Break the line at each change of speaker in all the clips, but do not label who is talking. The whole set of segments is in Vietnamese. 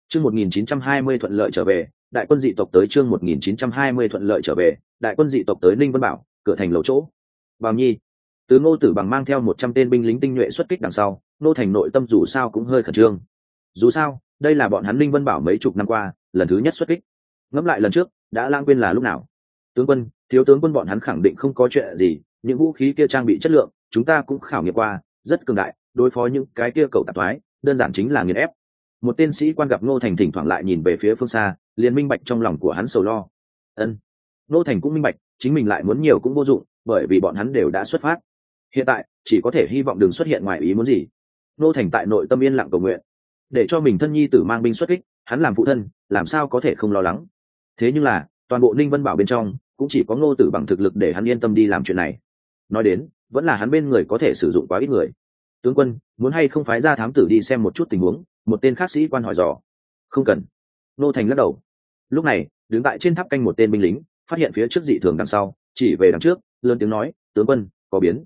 Chương 1920 thuận lợi trở về, đại quân dị tộc tới chương 1920 thuận lợi trở về, đại quân dị tộc tới Ninh Vân Bảo, cửa thành lầu chỗ. Bào Nhi, từ Ngô Tử Bằng mang theo 100 tên binh lính tinh nhuệ xuất kích đằng sau, nô thành nội tâm dù sao cũng hơi khẩn trương. Dù sao, đây là bọn hắn Ninh Vân Bảo mấy chục năm qua, lần thứ nhất xuất kích. Ngẫm lại lần trước, đã lãng quên là lúc nào. Tướng quân, thiếu tướng quân bọn hắn khẳng định không có chuyện gì, những vũ khí kia trang bị chất lượng, chúng ta cũng khảo nghiệm qua, rất cường đại, đối phó những cái kia cẩu tạp thoái, đơn giản chính là nghiền ép. Một tên sĩ quan gặp Ngô Thành thỉnh thoảng lại nhìn về phía phương xa, liền minh bạch trong lòng của hắn sầu lo. Ngô Thành cũng minh bạch, chính mình lại muốn nhiều cũng vô dụng, bởi vì bọn hắn đều đã xuất phát. Hiện tại chỉ có thể hy vọng đừng xuất hiện ngoài ý muốn gì. Ngô Thành tại nội tâm yên lặng cầu nguyện, để cho mình thân nhi tử mang binh xuất kích, hắn làm phụ thân, làm sao có thể không lo lắng. Thế nhưng là, toàn bộ Ninh Vân Bảo bên trong, cũng chỉ có Ngô Tử Bằng thực lực để hắn yên tâm đi làm chuyện này. Nói đến, vẫn là hắn bên người có thể sử dụng quá ít người. Tướng quân, muốn hay không phái ra thám tử đi xem một chút tình huống? Một tên khác sĩ quan hỏi dò. Không cần. Ngô Thành lắc đầu. Lúc này, đứng tại trên tháp canh một tên binh lính phát hiện phía trước dị thường đằng sau, chỉ về đằng trước, lớn tiếng nói, tướng quân, có biến.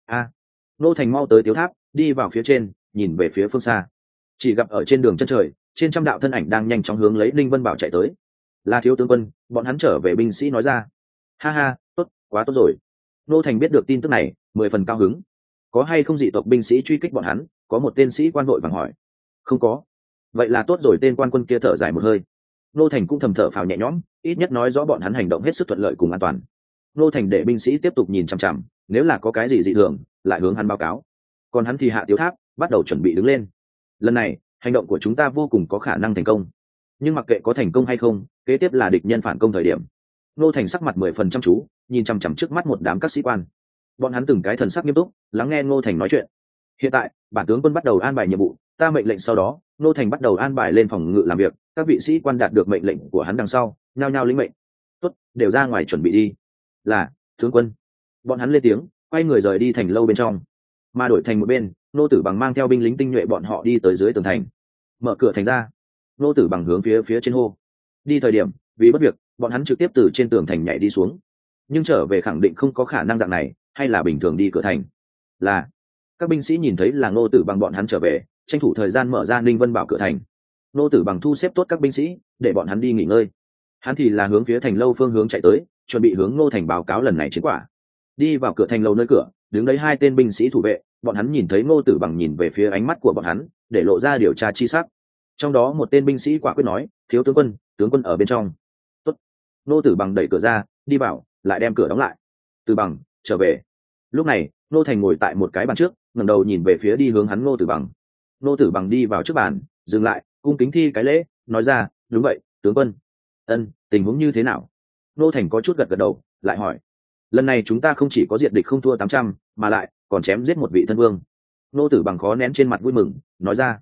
Ngô Thành mau tới tiếu tháp, đi vào phía trên, nhìn về phía phương xa, chỉ gặp ở trên đường chân trời, trên trăm đạo thân ảnh đang nhanh chóng hướng lấy Ninh Vân Bảo chạy tới. Là thiếu tướng quân, bọn hắn trở về, binh sĩ nói ra. Ha ha, tốt, quá tốt rồi. Ngô Thành biết được tin tức này, 10 phần cao hứng. Có hay không dị tộc binh sĩ truy kích bọn hắn? Có một tên sĩ quan vội vàng hỏi. Không có. Vậy là tốt rồi, tên quan quân kia thở dài một hơi. Ngô Thành cũng thầm thở phào nhẹ nhõm, ít nhất nói rõ bọn hắn hành động hết sức thuận lợi cùng an toàn. Ngô Thành để binh sĩ tiếp tục nhìn chằm chằm, nếu là có cái gì dị thường, lại hướng hắn báo cáo. Còn hắn thì hạ tiếu tháp, bắt đầu chuẩn bị đứng lên. Lần này, hành động của chúng ta vô cùng có khả năng thành công. Nhưng mặc kệ có thành công hay không, kế tiếp là địch nhân phản công thời điểm. Ngô Thành sắc mặt 10 phần chăm chú, nhìn chằm chằm trước mắt một đám các sĩ quan. Bọn hắn từng cái thần sắc nghiêm túc, lắng nghe Ngô Thành nói chuyện. Hiện tại, bản tướng quân bắt đầu an bài nhiệm vụ, ta mệnh lệnh sau đó, Ngô Thành bắt đầu an bài lên phòng ngự làm việc, các vị sĩ quan đạt được mệnh lệnh của hắn đằng sau, nhao nhao lĩnh mệnh. Tốt, đều ra ngoài chuẩn bị đi. Là, tướng quân. Bọn hắn lên tiếng, quay người rời đi thành lâu bên trong. Mà đổi thành một bên, Ngô Tử Bằng mang theo binh lính tinh nhuệ bọn họ đi tới dưới tường thành. Mở cửa thành ra. Ngô Tử Bằng hướng phía trên hô. Đi thời điểm, vì bất việc, bọn hắn trực tiếp từ trên tường thành nhảy đi xuống. Nhưng trở về khẳng định không có khả năng dạng này, hay là bình thường đi cửa thành. Là, các binh sĩ nhìn thấy là Ngô Tử Bằng bọn hắn trở về, tranh thủ thời gian mở ra Ninh Vân Bảo cửa thành. Ngô Tử Bằng thu xếp tốt các binh sĩ, để bọn hắn đi nghỉ ngơi. Hắn thì là hướng phía thành lâu phương hướng chạy tới, chuẩn bị hướng Ngô Thành báo cáo lần này chiến quả. Đi vào cửa thành lâu, nơi cửa đứng đấy 2 tên binh sĩ thủ vệ, bọn hắn nhìn thấy Ngô Tử Bằng nhìn về phía ánh mắt của bọn hắn, để lộ ra điều tra chi sắc. Trong đó một tên binh sĩ quả quyết nói, thiếu tướng quân ở bên trong. Tốt. Ngô Tử Bằng đẩy cửa ra, đi vào, lại đem cửa đóng lại. Tử Bằng, trở về. Lúc này, Ngô Thành ngồi tại một cái bàn trước, ngẩng đầu nhìn về phía đi hướng hắn Ngô Tử Bằng. Ngô Tử Bằng đi vào trước bàn, dừng lại, cung kính thi cái lễ, nói ra, đúng vậy, tướng quân. Tình huống như thế nào? Ngô Thành có chút gật gật đầu, lại hỏi. Lần này chúng ta không chỉ có diệt địch không thua 800, mà lại còn chém giết một vị thân vương. Ngô Tử Bằng khó nén trên mặt vui mừng, nói ra.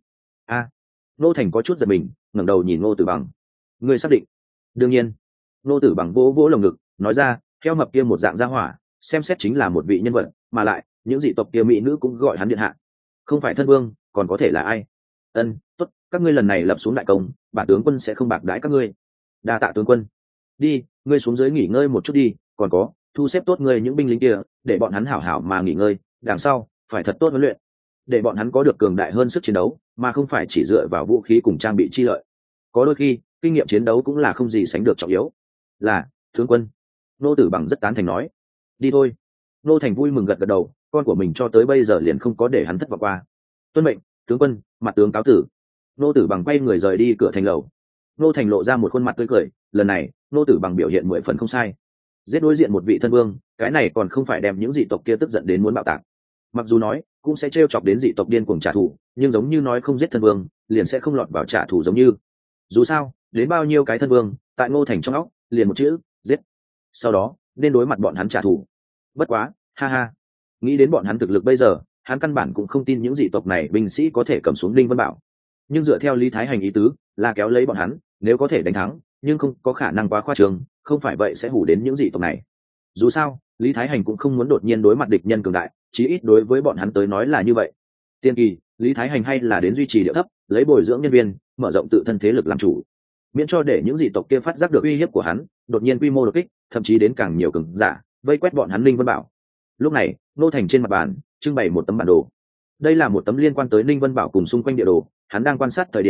Ngô Thành có chút giật mình, ngẩng đầu nhìn Ngô Tử Bằng. Ngươi xác định? Đương nhiên. Ngô Tử Bằng vỗ vỗ lồng ngực, nói ra, theo mập kia một dạng gia hỏa, xem xét chính là một vị nhân vật, mà lại những dị tộc kia mỹ nữ cũng gọi hắn điện hạ. Không phải thân vương, còn có thể là ai? Tốt, các ngươi lần này lập xuống đại công, bản tướng quân sẽ không bạc đãi các ngươi. Đa tạ tướng quân. Đi, ngươi xuống dưới nghỉ ngơi một chút đi, còn có, thu xếp tốt ngươi những binh lính kia, để bọn hắn hảo hảo mà nghỉ ngơi, đằng sau phải thật tốt huấn luyện, để bọn hắn có được cường đại hơn sức chiến đấu, mà không phải chỉ dựa vào vũ khí cùng trang bị chi lợi. Có đôi khi, kinh nghiệm chiến đấu cũng là không gì sánh được trọng yếu. Là, tướng quân. Ngô Tử Bằng rất tán thành nói. Đi thôi. Ngô Thành vui mừng gật gật đầu, con của mình cho tới bây giờ liền không có để hắn thất vọng qua. Tuân mệnh, tướng quân, mặt tướng cáo tử. Ngô Tử Bằng quay người rời đi cửa thành lầu. Ngô Thành lộ ra một khuôn mặt tươi cười, lần này, Ngô Tử Bằng biểu hiện 10 phần không sai. Giết đối diện một vị thân vương, cái này còn không phải đem những dị tộc kia tức giận đến muốn bạo tạc. Mặc dù nói cũng sẽ trêu chọc đến dị tộc điên cuồng trả thù, nhưng giống như nói không giết thân vương, liền sẽ không lọt vào trả thù giống như. Dù sao, đến bao nhiêu cái thân vương, tại Ngô Thành trong óc, liền một chữ, giết. Sau đó, nên đối mặt bọn hắn trả thù. Bất quá, ha ha. Nghĩ đến bọn hắn thực lực bây giờ, hắn căn bản cũng không tin những dị tộc này binh sĩ có thể cầm xuống Ninh Vân Bảo. Nhưng dựa theo Lý Thái Hành ý tứ, là kéo lấy bọn hắn, nếu có thể đánh thắng, nhưng không có khả năng quá khoa trương, không phải vậy sẽ hù đến những dị tộc này. Dù sao, Lý Thái Hành cũng không muốn đột nhiên đối mặt địch nhân cường đại, chí ít đối với bọn hắn tới nói là như vậy. Tiên kỳ, Lý Thái Hành hay là đến duy trì địa thấp, lấy bồi dưỡng nhân viên, mở rộng tự thân thế lực làm chủ, miễn cho để những dị tộc kia phát giác được uy hiếp của hắn, đột nhiên quy mô đột kích, thậm chí đến càng nhiều cường giả, vây quét bọn hắn Ninh Vân Bảo. Lúc này, Ngô Thành trên mặt bàn trưng bày một tấm bản đồ. Đây là một tấm liên quan tới Ninh Vân Bảo cùng xung quanh địa đồ, hắn đang quan sát thời điểm,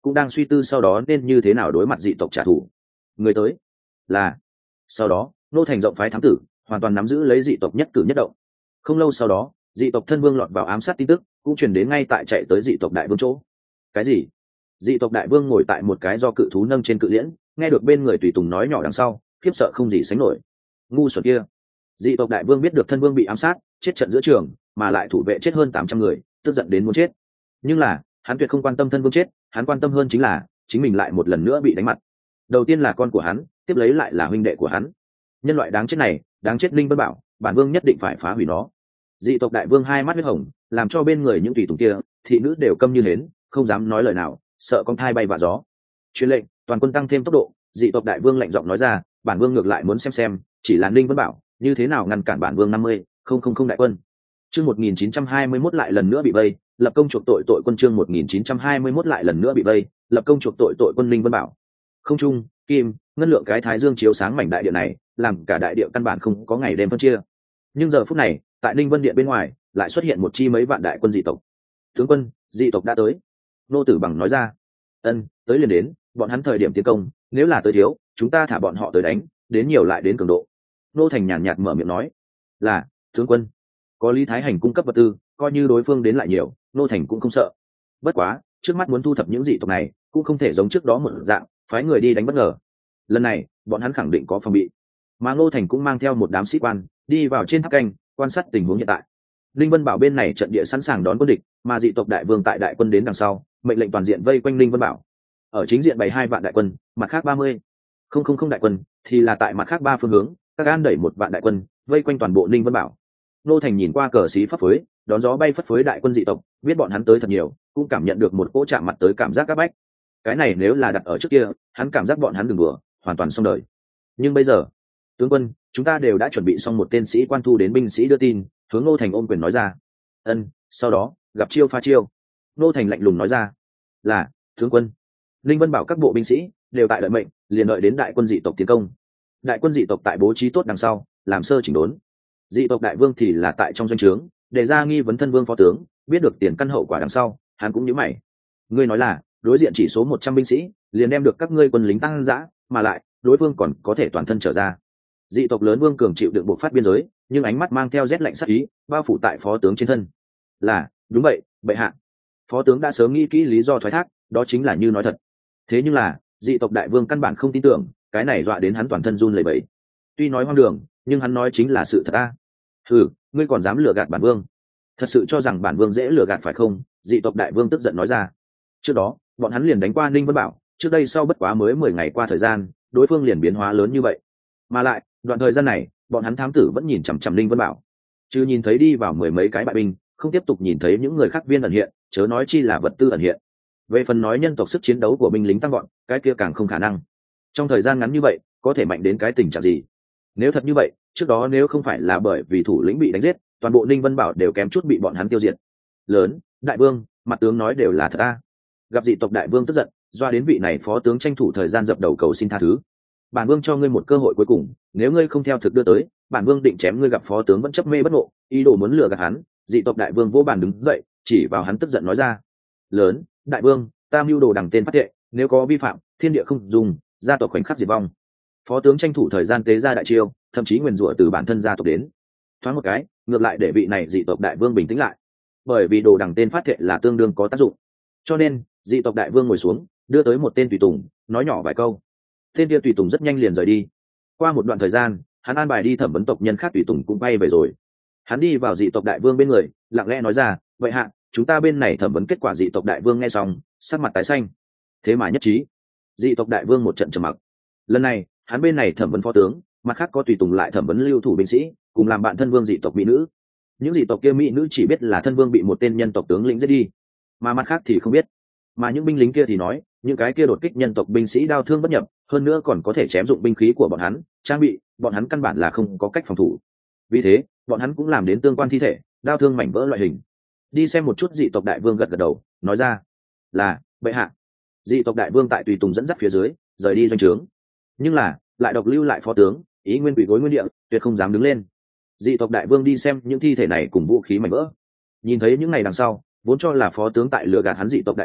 cũng đang suy tư sau đó nên như thế nào đối mặt dị tộc trả thù. Người tới là sau đó Ngô Thành rộng phái thám tử hoàn toàn nắm giữ lấy dị tộc nhất cử nhất động. Không lâu sau đó dị tộc thân vương lọt vào ám sát tin tức cũng truyền đến ngay tại chạy tới dị tộc đại vương chỗ. Cái gì? Dị tộc đại vương ngồi tại một cái do cự thú nâng trên cự liễn, nghe được bên người tùy tùng nói nhỏ đằng sau, khiếp sợ không gì sánh nổi. Ngu xuẩn kia! Dị tộc đại vương biết được thân vương bị ám sát, chết trận giữa trường, mà lại thủ vệ chết hơn 800 người, tức giận đến muốn chết. Nhưng là hắn tuyệt không quan tâm thân vương chết, hắn quan tâm hơn chính là chính mình lại một lần nữa bị đánh mặt. Đầu tiên là con của hắn, tiếp lấy lại là huynh đệ của hắn. Nhân loại đáng chết này, đáng chết Linh Vân Bảo, bản vương nhất định phải phá hủy nó. Dị tộc đại vương hai mắt huyết hồng, làm cho bên người những tùy tùng kia thị nữ đều câm như hến, không dám nói lời nào, sợ con thai bay vạ gió. Truyền lệnh, toàn quân tăng thêm tốc độ. Dị tộc đại vương lạnh giọng nói ra, bản vương ngược lại muốn xem chỉ là Linh Vân Bảo như thế nào ngăn cản bản vương 50,000 đại quân. Chương 1921 lại lần nữa bị vây, lập công chuộc tội quân. Chương 1921 lại lần nữa bị vây, lập công chuộc tội quân Linh Vân Bảo. Không trung, kim, ngân lượng cái thái dương chiếu sáng mảnh đại địa này, làm cả đại địa căn bản không có ngày đêm phân chia. Nhưng giờ phút này, tại Ninh Vân Điện bên ngoài, lại xuất hiện một chi mấy vạn đại quân dị tộc. Tướng quân, dị tộc đã tới. Nô Tử Bằng nói ra. Ân, tới liền đến, bọn hắn thời điểm tiến công, nếu là tới thiếu, chúng ta thả bọn họ tới đánh, đến nhiều lại đến cường độ. Nô Thành nhàn nhạt mở miệng nói. Là, tướng quân. Có Lý Thái Hành cung cấp vật tư, coi như đối phương đến lại nhiều, Nô Thành cũng không sợ. Bất quá, trước mắt muốn thu thập những dị tộc này, cũng không thể giống trước đó một dạng, phái người đi đánh bất ngờ. Lần này, bọn hắn khẳng định có phòng bị. Mà Ngô Thành cũng mang theo một đám sĩ quan, đi vào trên tháp canh, quan sát tình huống hiện tại. Linh Vân Bảo bên này trận địa sẵn sàng đón quân địch, mà dị tộc đại vương tại đại quân đến đằng sau, mệnh lệnh toàn diện vây quanh Linh Vân Bảo. Ở chính diện bày 2 vạn đại quân, mặt khác 30,000 đại quân, thì là tại mặt khác 3 phương hướng, các an đẩy 1 vạn đại quân, vây quanh toàn bộ Linh Vân Bảo. Ngô Thành nhìn qua cờ xí phấp phới, đón gió bay phất phới đại quân dị tộc, biết bọn hắn tới thật nhiều, cũng cảm nhận được một cỗ chạm mặt tới cảm giác áp bách. Cái này nếu là đặt ở trước kia, hắn cảm giác bọn hắn đừng đùa, hoàn toàn xong đời. Nhưng bây giờ, tướng quân, chúng ta đều đã chuẩn bị xong một tên sĩ quan thu đến binh sĩ đưa tin, hướng Ngô Thành ôm quyền nói ra. Ân, sau đó gặp chiêu pha chiêu. Ngô Thành lạnh lùng nói ra. Là, tướng quân. Linh Vân Bảo các bộ binh sĩ đều tại đợi mệnh, liền đợi đến đại quân dị tộc tiến công. Đại quân dị tộc tại bố trí tốt đằng sau, làm sơ chỉnh đốn. Dị tộc đại vương thì là tại trong doanh trướng, để ra nghi vấn thân vương phó tướng, biết được tiền căn hậu quả đằng sau, hắn cũng nhíu mày. Ngươi nói là, đối diện chỉ số 100 binh sĩ, liền đem được các ngươi quân lính tăng dã, mà lại, đối phương còn có thể toàn thân trở ra. Dị tộc lớn vương cường chịu đựng buộc phát biên giới, nhưng ánh mắt mang theo rét lạnh sắc ý, bao phủ tại phó tướng trên thân. Là, đúng vậy, bệ hạ. Phó tướng đã sớm nghĩ kỹ lý do thoái thác, đó chính là như nói thật. Thế nhưng là, dị tộc đại vương căn bản không tin tưởng, cái này dọa đến hắn toàn thân run lẩy bẩy. Tuy nói hoang đường, nhưng hắn nói chính là sự thật a. Hừ, ngươi còn dám lừa gạt bản vương? Thật sự cho rằng bản vương dễ lừa gạt phải không? Dị tộc đại vương tức giận nói ra. Trước đó, bọn hắn liền đánh qua Ninh Vân Bảo, trước đây sau bất quá mới 10 ngày qua thời gian, đối phương liền biến hóa lớn như vậy. Mà lại, đoạn thời gian này, bọn hắn thám tử vẫn nhìn chằm chằm Ninh Vân Bảo. Chứ nhìn thấy đi vào 10 mấy cái bại binh, không tiếp tục nhìn thấy những người khác viên ẩn hiện, chớ nói chi là vật tư ẩn hiện. Về phần nói nhân tộc sức chiến đấu của binh lính tăng gọn, cái kia càng không khả năng. Trong thời gian ngắn như vậy, có thể mạnh đến cái tình trạng gì? Nếu thật như vậy, trước đó nếu không phải là bởi vì thủ lĩnh bị đánh giết, toàn bộ Ninh Vân Bảo đều kém chút bị bọn hắn tiêu diệt. Lớn, đại vương, mặt tướng nói đều là thật a. Gặp dị tộc đại vương tức giận, doa đến vị này phó tướng tranh thủ thời gian dập đầu cầu xin tha thứ. Bản vương cho ngươi một cơ hội cuối cùng, nếu ngươi không theo thực đưa tới, bản vương định chém ngươi. Gặp phó tướng vẫn chấp mê bất ngộ, ý đồ muốn lừa gạt hắn, dị tộc đại vương vô bàn đứng dậy, chỉ vào hắn tức giận nói ra. Lớn, đại vương, ta mưu đồ đằng tên phát thệ, nếu có vi phạm, thiên địa không dùng, gia tộc khoảnh khắc diệt vong. Phó tướng tranh thủ thời gian tế ra đại chiêu, thậm chí nguyền rủa từ bản thân gia tộc đến. Thoáng một cái, ngược lại để vị này dị tộc đại vương bình tĩnh lại, bởi vì đồ đằng tên phát thệ là tương đương có tác dụng. Cho nên, dị tộc đại vương ngồi xuống, đưa tới một tên tùy tùng, nói nhỏ vài câu. Tên kia tùy tùng rất nhanh liền rời đi. Qua một đoạn thời gian, hắn an bài đi thẩm vấn tộc nhân khác tùy tùng cũng bay về rồi. Hắn đi vào dị tộc đại vương bên người, lặng lẽ nói ra, vậy hạ, chúng ta bên này thẩm vấn kết quả. Dị tộc đại vương nghe xong, sắc mặt tái xanh. Thế mà nhất trí. Dị tộc đại vương một trận trầm mặc. Lần này, hắn bên này thẩm vấn phó tướng, mặt khác có tùy tùng lại thẩm vấn lưu thủ binh sĩ, cùng làm bạn thân vương dị tộc mỹ nữ. Những dị tộc kia mỹ nữ chỉ biết là thân vương bị một tên nhân tộc tướng lĩnh giết đi, mà mặt khác thì không biết. Mà những binh lính kia thì nói, những cái kia đột kích nhân tộc binh sĩ đao thương bất nhập, hơn nữa còn có thể chém dụng binh khí của bọn hắn, trang bị, bọn hắn căn bản là không có cách phòng thủ. Vì thế, bọn hắn cũng làm đến tương quan thi thể, đao thương mảnh vỡ loại hình. Đi xem một chút. Dị tộc đại vương gật gật đầu, nói ra, là, bệ hạ. Dị tộc đại vương tại tùy tùng dẫn dắt phía dưới, rời đi doanh trướng. Nhưng là, lại độc lưu lại phó tướng, ý nguyên quỷ gối nguyên địa, tuyệt không dám đứng lên. Dị tộc đại vương đi xem những thi thể này cùng vũ khí mảnh vỡ. Nhìn thấy những ngày đằng sau, vốn cho là phó tướng tại lừa gạt hắn dị tộc đại vương,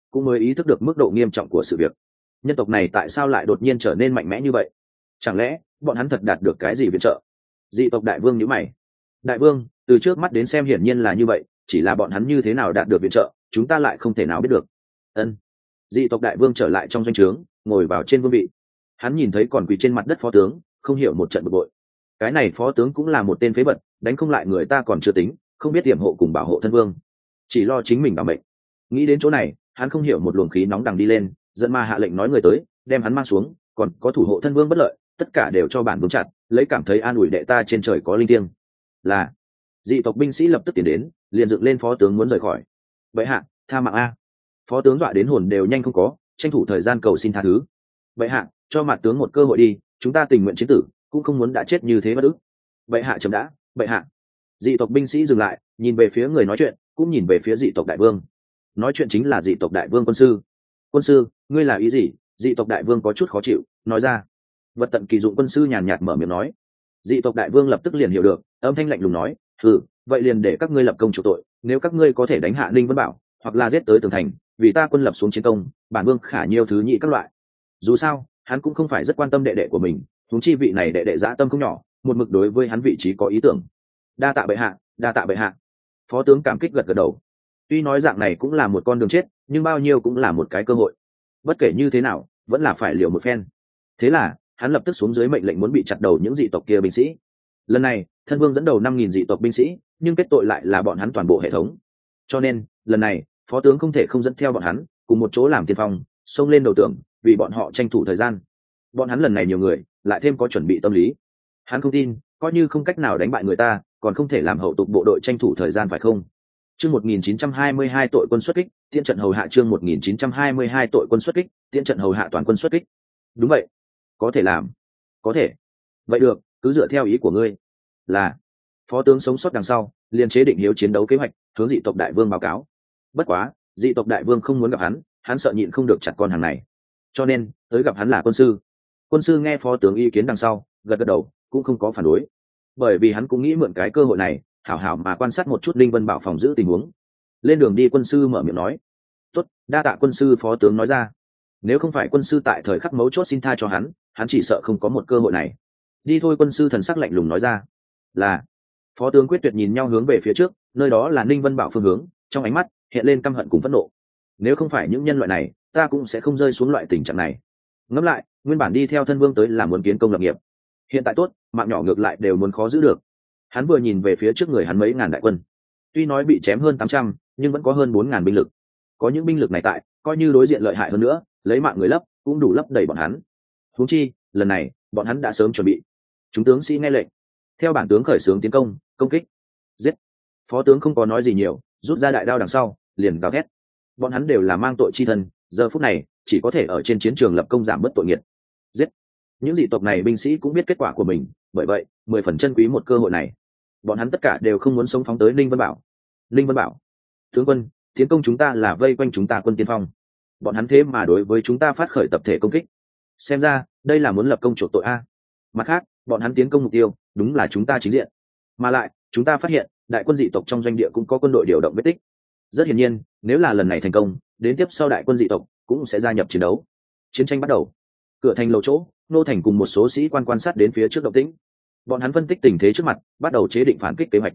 cũng mới ý thức được mức độ nghiêm trọng của sự việc. Nhân tộc này tại sao lại đột nhiên trở nên mạnh mẽ như vậy? Chẳng lẽ bọn hắn thật đạt được cái gì viện trợ? Dị tộc đại vương nhíu mày. Đại vương, từ trước mắt đến xem hiển nhiên là như vậy, chỉ là bọn hắn như thế nào đạt được viện trợ, chúng ta lại không thể nào biết được. Ân. Dị tộc đại vương trở lại trong doanh trướng, ngồi vào trên vương vị. Hắn nhìn thấy còn quỳ trên mặt đất phó tướng, không hiểu một trận bực bội. Cái này phó tướng cũng là một tên phế vật, đánh không lại người ta còn chưa tính, không biết tiềm hộ cùng bảo hộ thân vương, chỉ lo chính mình bảo mệnh. Nghĩ đến chỗ này, hắn không hiểu một luồng khí nóng đằng đi lên, dẫn ma hạ lệnh nói người tới, đem hắn mang xuống, còn có thủ hộ thân vương bất lợi, tất cả đều cho bản vương chặt, lấy cảm thấy an ủi đệ ta trên trời có linh thiêng. Là. Dị tộc binh sĩ lập tức tiến đến, liền dựng lên phó tướng muốn rời khỏi. Bệ hạ, tha mạng a. Phó tướng dọa đến hồn đều nhanh không có, tranh thủ thời gian cầu xin tha thứ. Bệ hạ, cho mặt tướng một cơ hội đi, chúng ta tình nguyện chiến tử, cũng không muốn đã chết như thế bất ức. Bệ hạ chấm đã, bệ hạ. Dị tộc binh sĩ dừng lại, nhìn về phía người nói chuyện, cũng nhìn về phía dị tộc đại vương. Nói chuyện chính là dị tộc đại vương quân sư. Quân sư, ngươi là ý gì? Dị tộc đại vương có chút khó chịu, nói ra. Vật tận kỳ dụng quân sư nhàn nhạt mở miệng nói. Dị tộc đại vương lập tức liền hiểu được, âm thanh lạnh lùng nói, vậy liền để các ngươi lập công chủ tội, nếu các ngươi có thể đánh hạ Ninh Vân Bảo, hoặc là giết tới tường thành, vì ta quân lập xuống chiến công, bản vương khả nhiều thứ nhị các loại. Dù sao, hắn cũng không phải rất quan tâm đệ đệ của mình, huống chi vị này đệ đệ dã tâm không nhỏ, một mực đối với hắn vị trí có ý tưởng. Đa tạ bệ hạ, đa tạ bệ hạ. Phó tướng cảm kích gật gật đầu. Tuy nói dạng này cũng là một con đường chết, nhưng bao nhiêu cũng là một cái cơ hội. Bất kể như thế nào, vẫn là phải liều một phen. Thế là, hắn lập tức xuống dưới mệnh lệnh muốn bị chặt đầu những dị tộc kia binh sĩ. Lần này, thân vương dẫn đầu 5.000 dị tộc binh sĩ, nhưng kết tội lại là bọn hắn toàn bộ hệ thống. Cho nên, lần này, phó tướng không thể không dẫn theo bọn hắn, cùng một chỗ làm tiên phong, xông lên đầu tường, vì bọn họ tranh thủ thời gian. Bọn hắn lần này nhiều người, lại thêm có chuẩn bị tâm lý. Hắn không tin, coi như không cách nào đánh bại người ta, còn không thể làm hậu tục bộ đội tranh thủ thời gian phải không? Chương 1922 tội quân xuất kích, tiễn trận hầu hạ chương 1922 tội quân xuất kích, tiễn trận hầu hạ toàn quân xuất kích. Đúng vậy, có thể làm. Có thể. Vậy được, cứ dựa theo ý của ngươi. Là. Phó tướng sống sót đằng sau, liền chế định hiếu chiến đấu kế hoạch, hướng dị tộc đại vương báo cáo. Bất quá, dị tộc đại vương không muốn gặp hắn sợ nhịn không được chặt con hàng này. Cho nên, tới gặp hắn là quân sư. Quân sư nghe phó tướng ý kiến đằng sau, gật gật đầu, cũng không có phản đối. Bởi vì hắn cũng nghĩ mượn cái cơ hội này, hảo hảo mà quan sát một chút Linh Vân Bảo phòng giữ tình huống. Lên đường đi, quân sư mở miệng nói. Tốt, đa tạ quân sư. Phó tướng nói ra. Nếu không phải quân sư tại thời khắc mấu chốt xin tha cho hắn chỉ sợ không có một cơ hội này. Đi thôi, quân sư thần sắc lạnh lùng nói ra. Là. Phó tướng quyết tuyệt nhìn nhau hướng về phía trước, nơi đó là Ninh Vân Bảo phương hướng, trong ánh mắt hiện lên căm hận cùng phẫn nộ. Nếu không phải những nhân loại này, ta cũng sẽ không rơi xuống loại tình trạng này. Ngẫm lại, nguyên bản đi theo thân vương tới là muốn kiến công lập nghiệp, hiện tại tốt, mạng nhỏ ngược lại đều muốn khó giữ được. Hắn vừa nhìn về phía trước người hắn mấy ngàn đại quân, tuy nói bị chém hơn 800, nhưng vẫn có hơn 4.000 binh lực. Có những binh lực này tại, coi như đối diện lợi hại hơn nữa, lấy mạng người lấp cũng đủ lấp đầy bọn hắn. Huống chi, lần này bọn hắn đã sớm chuẩn bị. Chúng tướng sĩ nghe lệnh, theo bản tướng khởi xướng tiến công, công kích, giết. Phó tướng không có nói gì nhiều, rút ra đại đao đằng sau, liền gào thét. Bọn hắn đều là mang tội chi thân, giờ phút này chỉ có thể ở trên chiến trường lập công giảm bớt tội nghiệt. Giết. Những dị tộc này binh sĩ cũng biết kết quả của mình, bởi vậy 10 phần chân quý một cơ hội này. Bọn hắn tất cả đều không muốn sống phóng tới Ninh Vân Bảo. Ninh Vân Bảo, tướng quân, tiến công chúng ta là vây quanh chúng ta quân tiên phong. Bọn hắn thế mà đối với chúng ta phát khởi tập thể công kích. Xem ra đây là muốn lập công chuộc tội a. Mặt khác, bọn hắn tiến công mục tiêu đúng là chúng ta chính diện, mà lại chúng ta phát hiện đại quân dị tộc trong doanh địa cũng có quân đội điều động vết tích. Rất hiển nhiên, nếu là lần này thành công, đến tiếp sau đại quân dị tộc cũng sẽ gia nhập chiến đấu. Chiến tranh bắt đầu. Cửa thành lầu chỗ, nô thành cùng một số sĩ quan quan sát đến phía trước động tĩnh. Bọn hắn phân tích tình thế trước mặt, bắt đầu chế định phản kích kế hoạch.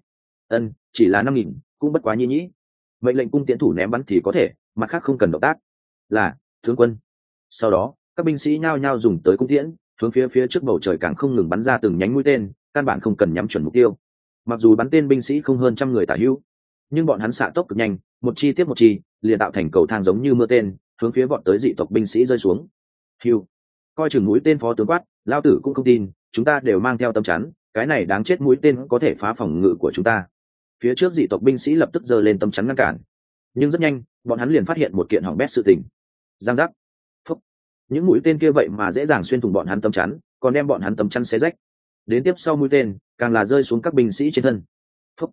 Chỉ là 5.000, cũng bất quá nhi nhĩ. Mệnh lệnh cung tiễn thủ ném bắn thì có thể, mặt khác không cần động tác. Là, tướng quân. Sau đó, các binh sĩ nhao nhao dùng tới cung tiễn, hướng phía trước bầu trời càng không ngừng bắn ra từng nhánh mũi tên, căn bản không cần nhắm chuẩn mục tiêu. Mặc dù bắn tên binh sĩ không hơn 100 người tả hữu, nhưng bọn hắn xạ tốc cực nhanh, một chi tiếp một chi, liền tạo thành cầu thang giống như mưa tên, hướng phía vọt tới dị tộc binh sĩ rơi xuống. Hưu, coi chừng mũi tên. Phó tướng quát, lao tử cũng không tin, chúng ta đều mang theo tấm chắn, cái này đáng chết mũi tên có thể phá phòng ngự của chúng ta. Phía trước dị tộc binh sĩ lập tức giơ lên tấm chắn ngăn cản, nhưng rất nhanh, bọn hắn liền phát hiện một kiện hỏng bét sự tình. Giang giác. Phúc. Những mũi tên kia vậy mà dễ dàng xuyên thủng bọn hắn tấm chắn, còn đem bọn hắn tấm chắn xé rách. Đến tiếp sau mũi tên, càng là rơi xuống các binh sĩ trên thân. Phúc.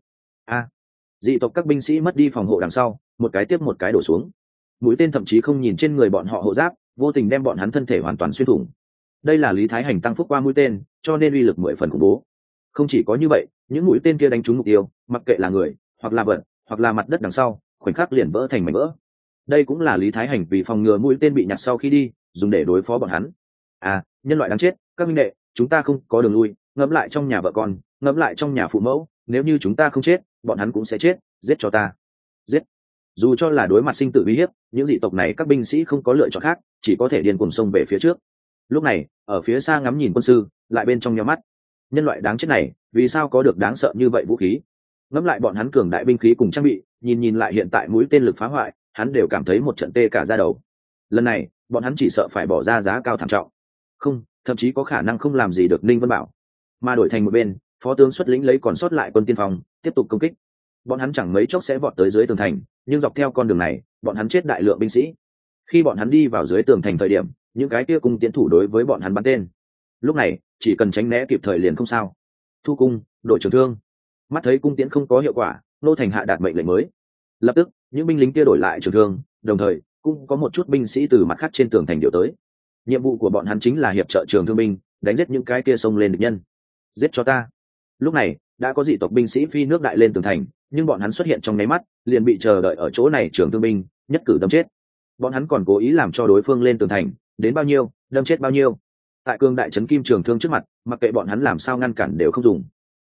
Dị tộc các binh sĩ mất đi phòng hộ đằng sau, một cái tiếp một cái đổ xuống. Mũi tên thậm chí không nhìn trên người bọn họ hộ giáp, vô tình đem bọn hắn thân thể hoàn toàn xuyên thủng. Đây là Lý Thái Hành tăng phúc qua mũi tên, cho nên uy lực 10 phần khủng bố. Không chỉ có như vậy, những mũi tên kia đánh trúng mục tiêu, mặc kệ là người, hoặc là vật, hoặc là mặt đất đằng sau, khoảnh khắc liền vỡ thành mảnh vỡ. đây cũng là Lý Thái Hành vì phòng ngừa mũi tên bị nhặt sau khi đi dùng để đối phó bọn hắn. À, nhân loại đáng chết, các minh đệ, chúng ta không có đường lui, ngẫm lại trong nhà vợ con, ngẫm lại trong nhà phụ mẫu, nếu như chúng ta không chết bọn hắn cũng sẽ chết, giết cho ta, giết. Dù cho là đối mặt sinh tử uy hiếp, những dị tộc này các binh sĩ không có lựa chọn khác, chỉ có thể điên cuồng xông về phía trước. Lúc này ở phía xa ngắm nhìn quân sư lại bên trong nhắm mắt, nhân loại đáng chết này vì sao có được đáng sợ như vậy vũ khí. Ngẫm lại bọn hắn cường đại binh khí cùng trang bị, nhìn lại hiện tại mũi tên lực phá hoại, hắn đều cảm thấy một trận tê cả da đầu. Lần này bọn hắn chỉ sợ phải bỏ ra giá cao thảm trọng, không, thậm chí có khả năng không làm gì được Ninh Vân Bảo, mà đổi thành một bên phó tướng xuất lĩnh lấy còn sót lại quân tiên phong tiếp tục công kích. Bọn hắn chẳng mấy chốc sẽ vọt tới dưới tường thành, nhưng dọc theo con đường này bọn hắn chết đại lượng binh sĩ. Khi bọn hắn đi vào dưới tường thành thời điểm, những cái kia cung tiến thủ đối với bọn hắn bắn tên. Lúc này chỉ cần tránh né kịp thời liền không sao. Thu cung, đội trưởng thương. Mắt thấy cung tiễn không có hiệu quả, nô thành hạ đạt mệnh lệnh mới. Lập tức những binh lính kia đổi lại trường thương, đồng thời cũng có một chút binh sĩ từ mặt khác trên tường thành điều tới. Nhiệm vụ của bọn hắn chính là hiệp trợ trường thương binh đánh giết những cái kia xông lên địch nhân. Giết cho ta. Lúc này đã có dị tộc binh sĩ phi nước đại lên tường thành, nhưng bọn hắn xuất hiện trong nháy mắt liền bị chờ đợi ở chỗ này trường thương binh nhất cử đâm chết. Bọn hắn còn cố ý làm cho đối phương lên tường thành, đến bao nhiêu đâm chết bao nhiêu. Tại cương đại trấn kim trường thương trước mặt, mặc kệ bọn hắn làm sao ngăn cản đều không dùng.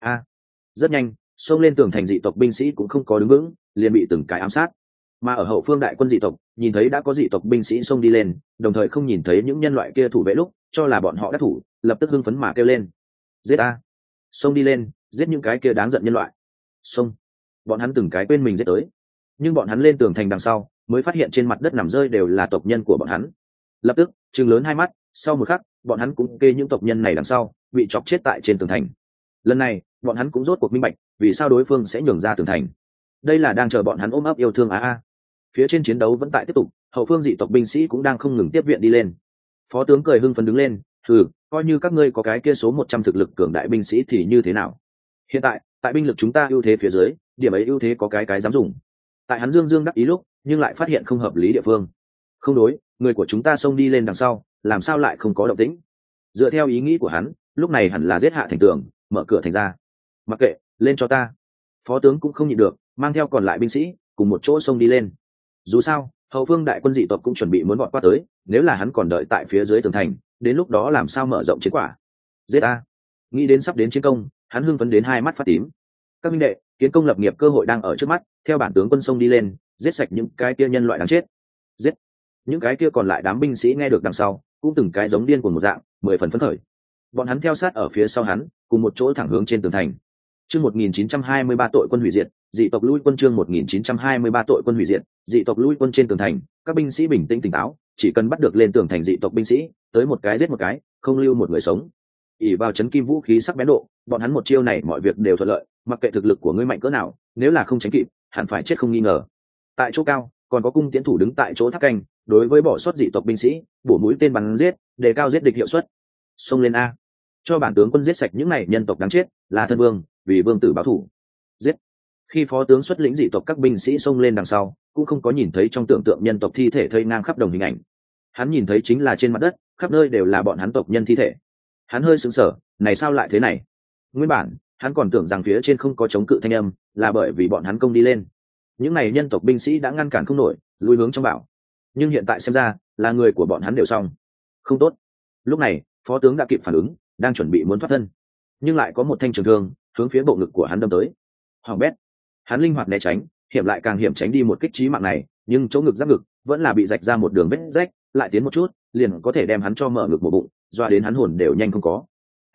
Rất nhanh xông lên tường thành dị tộc binh sĩ cũng không có đứng vững, liền bị từng cái ám sát. Mà ở hậu phương đại quân dị tộc nhìn thấy đã có dị tộc binh sĩ xông đi lên, đồng thời không nhìn thấy những nhân loại kia thủ vệ lúc cho là bọn họ đã thủ, lập tức hưng phấn mà kêu lên: giết a, xông đi lên, giết những cái kia đáng giận nhân loại. Xông. Bọn hắn từng cái quên mình giết tới, nhưng bọn hắn lên tường thành đằng sau mới phát hiện trên mặt đất nằm rơi đều là tộc nhân của bọn hắn. Lập tức trừng lớn hai mắt, sau một khắc bọn hắn cũng kê những tộc nhân này đằng sau bị chọc chết tại trên tường thành. Lần này bọn hắn cũng rốt cuộc minh bạch vì sao đối phương sẽ nhường ra tường thành, đây là đang chờ bọn hắn ôm ấp yêu thương Phía trên chiến đấu vẫn tại tiếp tục, hậu phương dị tộc binh sĩ cũng đang không ngừng tiếp viện đi lên. Phó tướng cười hưng phấn đứng lên: coi như các ngươi có cái kia số 100 thực lực cường đại binh sĩ thì như thế nào? Hiện tại binh lực chúng ta ưu thế phía dưới, điểm ấy ưu thế có cái dám dùng. Tại hắn dương đắc ý lúc, nhưng lại phát hiện không hợp lý địa phương. Không đối, người của chúng ta xông đi lên đằng sau, làm sao lại không có động tĩnh? Dựa theo ý nghĩ của hắn, lúc này hẳn là giết hạ thành tường, mở cửa thành ra. Mặc kệ, lên cho ta. Phó tướng cũng không nhịn được, mang theo còn lại binh sĩ cùng một chỗ xông đi lên. Dù sao hậu phương đại quân dị tộc cũng chuẩn bị muốn vọt qua tới, nếu là hắn còn đợi tại phía dưới tường thành, đến lúc đó làm sao mở rộng chiến quả. Giết a. Nghĩ đến sắp đến chiến công, hắn hưng phấn đến hai mắt phát tím. Các minh đệ, kiến công lập nghiệp cơ hội đang ở trước mắt, theo bản tướng quân xông đi lên, giết sạch những cái kia nhân loại đáng chết. Giết. Những cái kia còn lại đám binh sĩ nghe được đằng sau cũng từng cái giống điên cuồng một dạng, 10 phần phấn khởi. Bọn hắn theo sát ở phía sau hắn, cùng một chỗ thẳng hướng trên tường thành. Chương 1923 tội quân hủy diệt, dị tộc lui quân. Chương 1923 tội quân hủy diệt, dị tộc lui quân. Trên tường thành, các binh sĩ bình tĩnh tỉnh táo, chỉ cần bắt được lên tường thành dị tộc binh sĩ, tới một cái giết một cái, không lưu một người sống. ỷ vào chấn kim vũ khí sắc bén độ, bọn hắn một chiêu này mọi việc đều thuận lợi, mặc kệ thực lực của ngươi mạnh cỡ nào, nếu là không tránh kịp, hẳn phải chết không nghi ngờ. Tại chỗ cao, còn có cung tiến thủ đứng tại chỗ tháp canh, đối với bỏ sót dị tộc binh sĩ, bổ mũi tên bắn giết, đề cao giết địch hiệu suất. Xông lên a, cho bản tướng quân giết sạch những này nhân tộc đáng chết, là thân vương, vì vương tử báo thù. Giết. Khi phó tướng xuất lĩnh dị tộc các binh sĩ xông lên đằng sau, cũng không có nhìn thấy trong tưởng tượng nhân tộc thi thể thây ngang khắp đồng hình ảnh. Hắn nhìn thấy chính là trên mặt đất, khắp nơi đều là bọn hắn tộc nhân thi thể. Hắn hơi sững sờ, này sao lại thế này? Nguyên bản hắn còn tưởng rằng phía trên không có chống cự thanh âm, là bởi vì bọn hắn công đi lên, những này nhân tộc binh sĩ đã ngăn cản không nổi, lùi hướng trong bảo. Nhưng hiện tại xem ra là người của bọn hắn đều xong. Không tốt. Lúc này phó tướng đã kịp phản ứng, đang chuẩn bị muốn thoát thân, nhưng lại có một thanh trường thương hướng phía bộ ngực của hắn đâm tới. Hoàng bét. Hắn linh hoạt né tránh, hiểm lại càng hiểm tránh đi một kích chí mạng này, nhưng chỗ ngực giáp ngực vẫn là bị rạch ra một đường vết rách, lại tiến một chút liền có thể đem hắn cho mở ngực một bụng, doa đến hắn hồn đều nhanh không có.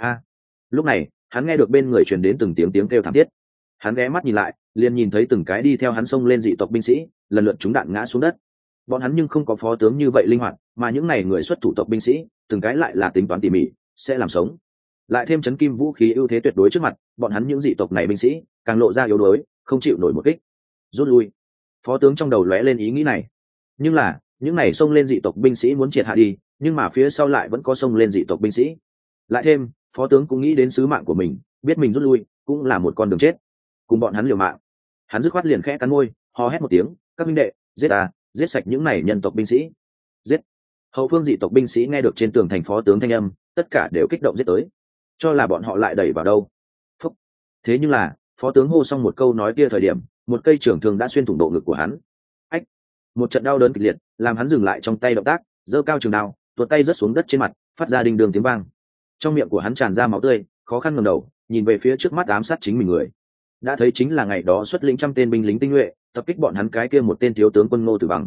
Lúc này hắn nghe được bên người truyền đến từng tiếng kêu thảm thiết. Hắn ghé mắt nhìn lại, liền nhìn thấy từng cái đi theo hắn xông lên dị tộc binh sĩ lần lượt trúng đạn ngã xuống đất. Bọn hắn nhưng không có phó tướng như vậy linh hoạt, mà những này người xuất thủ tộc binh sĩ từng cái lại là tính toán tỉ mỉ, sẽ làm sống. Lại thêm chấn kim vũ khí ưu thế tuyệt đối trước mặt, bọn hắn những dị tộc này binh sĩ càng lộ ra yếu đuối, không chịu nổi một kích. Rút lui. Phó tướng trong đầu lóe lên ý nghĩ này. Nhưng là những này xông lên dị tộc binh sĩ muốn triệt hạ đi, nhưng mà phía sau lại vẫn có xông lên dị tộc binh sĩ. Lại thêm phó tướng cũng nghĩ đến sứ mạng của mình, biết mình rút lui cũng là một con đường chết, cùng bọn hắn liều mạng. Hắn dứt khoát liền khẽ cắn môi, hò hét một tiếng: các minh đệ, giết giết sạch những này nhân tộc binh sĩ. Giết. Hậu phương dị tộc binh sĩ nghe được trên tường thành phó tướng thanh âm, tất cả đều kích động giết tới, cho là bọn họ lại đẩy vào đâu. Phúc. Thế nhưng là phó tướng hô xong một câu nói kia thời điểm, một cây trường thương đã xuyên thủng bộ ngực của hắn. Ách. một trận đau đớn kịch liệt làm hắn dừng lại trong tay động tác, giơ cao trường đao, tuột tay rớt xuống đất trên mặt, phát ra đinh đường tiếng vang. Trong miệng của hắn tràn ra máu tươi, khó khăn ngẩng đầu nhìn về phía trước mắt ám sát chính mình người. Đã thấy chính là ngày đó xuất lĩnh trăm tên binh lính tinh nhuệ tập kích bọn hắn cái kia một tên thiếu tướng quân Ngô Tử Bằng.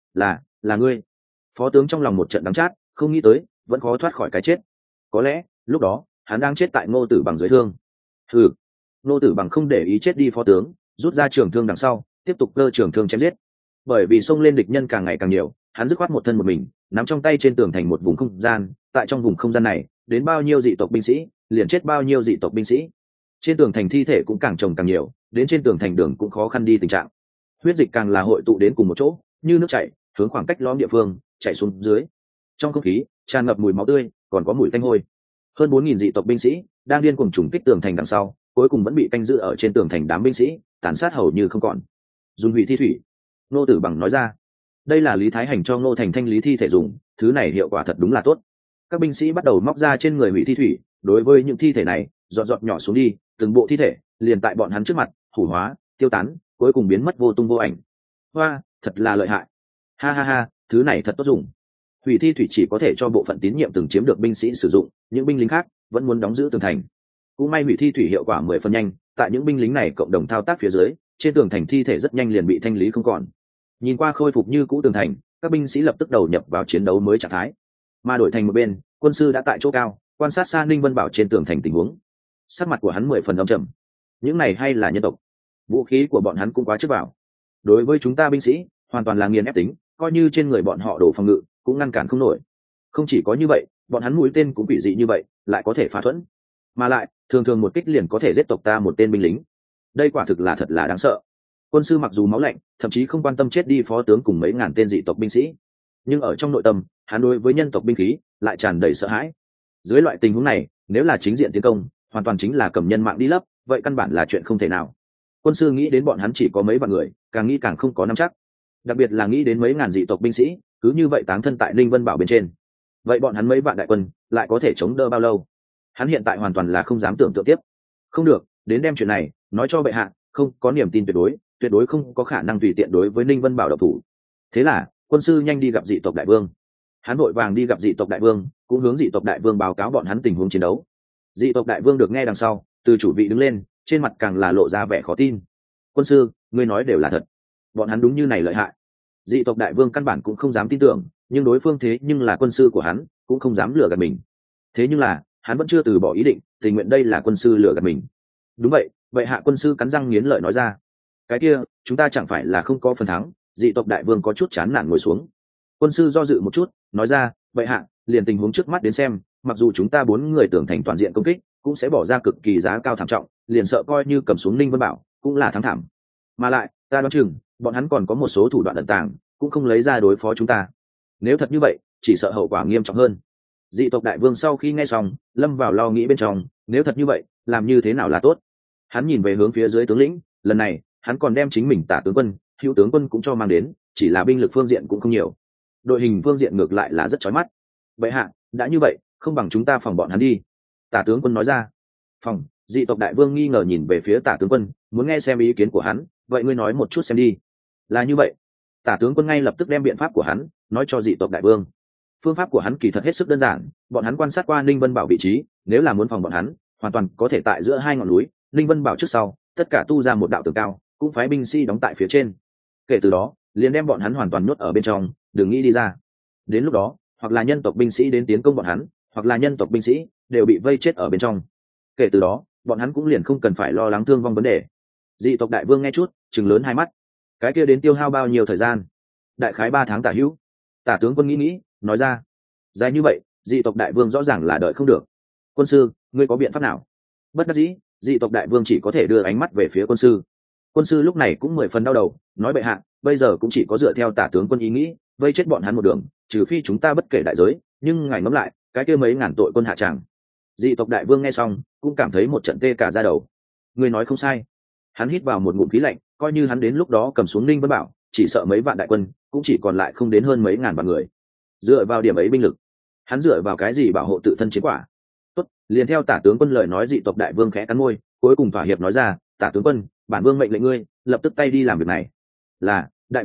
Là ngươi. Phó tướng trong lòng một trận đắng chát, không nghĩ tới vẫn khó thoát khỏi cái chết. Có lẽ lúc đó hắn đang chết tại Ngô Tử Bằng dưới thương. Hừ. Ngô Tử Bằng không để ý chết đi phó tướng, rút ra trường thương đằng sau tiếp tục cơ trường thương chém giết. Bởi vì xông lên địch nhân càng ngày càng nhiều, hắn dứt khoát một thân một mình nắm trong tay trên tường thành một vùng không gian. Tại trong vùng không gian này, đến bao nhiêu dị tộc binh sĩ liền chết bao nhiêu dị tộc binh sĩ. Trên tường thành thi thể cũng càng chồng càng nhiều, đến trên tường thành đường cũng khó khăn đi tình trạng. Huyết dịch càng là hội tụ đến cùng một chỗ, như nước chảy hướng khoảng cách lõm địa phương chảy xuống dưới. Trong không khí tràn ngập mùi máu tươi, còn có mùi tanh hôi. Hơn 4.000 dị tộc binh sĩ đang điên cuồng trùng kích tường thành đằng sau, cuối cùng vẫn bị canh giữ ở trên tường thành đám binh sĩ tàn sát hầu như không còn. Dùng hủy thi thủy. Ngô Tử Bằng nói ra, đây là Lý Thái Hành cho Ngô Thành thanh lý thi thể dùng, thứ này hiệu quả thật đúng là tốt. Các binh sĩ bắt đầu móc ra trên người hủy thi thủy, đối với những thi thể này giọt giọt nhỏ xuống đi, từng bộ thi thể liền tại bọn hắn trước mặt hủ hóa, tiêu tán, cuối cùng biến mất vô tung vô ảnh. Hoa, thật là lợi hại. Ha ha ha, thứ này thật tốt dùng. Hủy thi thủy chỉ có thể cho bộ phận tín nhiệm từng chiếm được binh sĩ sử dụng, những binh lính khác vẫn muốn đóng giữ tường thành. Cũng may hủy thi thủy hiệu quả 10 phần nhanh, tại những binh lính này cộng đồng thao tác phía dưới, trên tường thành thi thể rất nhanh liền bị thanh lý không còn. Nhìn qua khôi phục như cũ tường thành, các binh sĩ lập tức đầu nhập vào chiến đấu mới trạng thái. Mà đổi thành một bên, quân sư đã tại chỗ cao, quan sát xa Ninh Vân Bảo trên tường thành tình huống. Sắc mặt của hắn 10 phần âm trầm. Những này hay là nhân tộc? Vũ khí của bọn hắn cũng quá trước vào. Đối với chúng ta binh sĩ, hoàn toàn là nghiền ép tính, coi như trên người bọn họ đổ phòng ngự, cũng ngăn cản không nổi. Không chỉ có như vậy, bọn hắn mũi tên cũng quỷ dị như vậy, lại có thể phá thuẫn. Mà lại, thường thường một kích liền có thể giết tộc ta một tên binh lính. Đây quả thực là thật là đáng sợ. Quân sư mặc dù máu lạnh, thậm chí không quan tâm chết đi phó tướng cùng mấy ngàn tên dị tộc binh sĩ, nhưng ở trong nội tâm, hắn đối với nhân tộc binh khí lại tràn đầy sợ hãi. Dưới loại tình huống này, nếu là chính diện tiến công, hoàn toàn chính là cầm nhân mạng đi lấp, vậy căn bản là chuyện không thể nào. Quân sư nghĩ đến bọn hắn chỉ có mấy vạn người, càng nghĩ càng không có nắm chắc. Đặc biệt là nghĩ đến mấy ngàn dị tộc binh sĩ cứ như vậy táng thân tại Ninh Vân Bảo bên trên, vậy bọn hắn mấy vạn đại quân lại có thể chống đỡ bao lâu? Hắn hiện tại hoàn toàn là không dám tưởng tượng tiếp. Không được, đến đem chuyện này nói cho bệ hạ, không có niềm tin tuyệt đối không có khả năng tùy tiện đối với Ninh Vân Bảo độc thủ. Thế là quân sư nhanh đi gặp dị tộc đại vương. Hắn vội vàng đi gặp dị tộc đại vương, cũng hướng dị tộc đại vương báo cáo bọn hắn tình huống chiến đấu. Dị tộc đại vương được nghe đằng sau, từ chủ vị đứng lên, trên mặt càng là lộ ra vẻ khó tin. Quân sư, ngươi nói đều là thật, bọn hắn đúng như này lợi hại? Dị tộc đại vương căn bản cũng không dám tin tưởng, nhưng đối phương thế nhưng là quân sư của hắn, cũng không dám lừa gạt mình. Thế nhưng là hắn vẫn chưa từ bỏ ý định, tình nguyện đây là quân sư lừa gạt mình. Đúng vậy, vậy hạ quân sư cắn răng nghiến lợi nói ra. Cái kia, chúng ta chẳng phải là không có phần thắng? Dị tộc đại vương có chút chán nản ngồi xuống. Quân sư do dự một chút, nói ra, vậy hạ, liền tình huống trước mắt đến xem, mặc dù chúng ta 4 người tưởng thành toàn diện công kích, cũng sẽ bỏ ra cực kỳ giá cao thảm trọng, liền sợ coi như cầm xuống Ninh Vân Bảo, cũng là thắng thảm. Mà lại, ta đoán chừng, bọn hắn còn có một số thủ đoạn ẩn tàng, cũng không lấy ra đối phó chúng ta. Nếu thật như vậy, chỉ sợ hậu quả nghiêm trọng hơn. Dị tộc đại vương sau khi nghe xong, lâm vào lo nghĩ bên trong, nếu thật như vậy, làm như thế nào là tốt? Hắn nhìn về hướng phía dưới tướng lĩnh, lần này, hắn còn đem chính mình Tả tướng quân, Hữu tướng quân cũng cho mang đến, chỉ là binh lực phương diện cũng không nhiều. Đội hình phương diện ngược lại là rất chói mắt. Bệ hạ, đã như vậy, không bằng chúng ta phòng bọn hắn đi. Tả tướng quân nói ra. Phòng? Dị tộc đại vương nghi ngờ nhìn về phía Tả tướng quân, muốn nghe xem ý kiến của hắn, vậy ngươi nói một chút xem đi. Là như vậy. Tả tướng quân ngay lập tức đem biện pháp của hắn nói cho dị tộc đại vương. Phương pháp của hắn kỳ thật hết sức đơn giản, bọn hắn quan sát qua Ninh Vân Bảo vị trí, nếu là muốn phòng bọn hắn, hoàn toàn có thể tại giữa hai ngọn núi, Ninh Vân Bảo trước sau, tất cả tu ra một đạo tường cao, cũng phái binh sĩ đóng tại phía trên. Kể từ đó, liền đem bọn hắn hoàn toàn nhốt ở bên trong, đừng nghĩ đi ra. Đến lúc đó, hoặc là nhân tộc binh sĩ đến tiến công bọn hắn, hoặc là nhân tộc binh sĩ đều bị vây chết ở bên trong. Kể từ đó, bọn hắn cũng liền không cần phải lo lắng thương vong vấn đề. Dị tộc đại vương nghe chút, trừng lớn hai mắt. Cái kia đến tiêu hao bao nhiêu thời gian? Đại khái 3 tháng tả hữu. Tả tướng quân nghĩ, nói ra. Dài như vậy, dị tộc đại vương rõ ràng là đợi không được. Quân sư, ngươi có biện pháp nào? Bất đắc dĩ, dị tộc đại vương chỉ có thể đưa ánh mắt về phía quân sư. Quân sư lúc này cũng 10 phần đau đầu, nói bệ hạ, bây giờ cũng chỉ có dựa theo Tả tướng quân ý nghĩ, vây chết bọn hắn một đường, trừ phi chúng ta bất kể đại giới, nhưng ngài ngẫm lại, cái kia mấy ngàn tội quân hạ tràng. Dị tộc đại vương nghe xong, cũng cảm thấy một trận tê cả da đầu. Ngươi nói không sai. Hắn hít vào một ngụm khí lạnh, coi như hắn đến lúc đó cầm xuống Ninh Vân Bảo, chỉ sợ mấy vạn đại quân, cũng chỉ còn lại không đến hơn mấy ngàn vạn người. Dựa vào điểm ấy binh lực, hắn dựa vào cái gì bảo hộ tự thân chiến quả? Tốt, liền theo Tả tướng quân lời nói, dị tộc đại vương khẽ cắn môi, cuối cùng thỏa hiệp nói ra, Tả tướng quân, bản vương mệnh lệnh ngươi lập tức tay đi làm việc này. Là đại vương,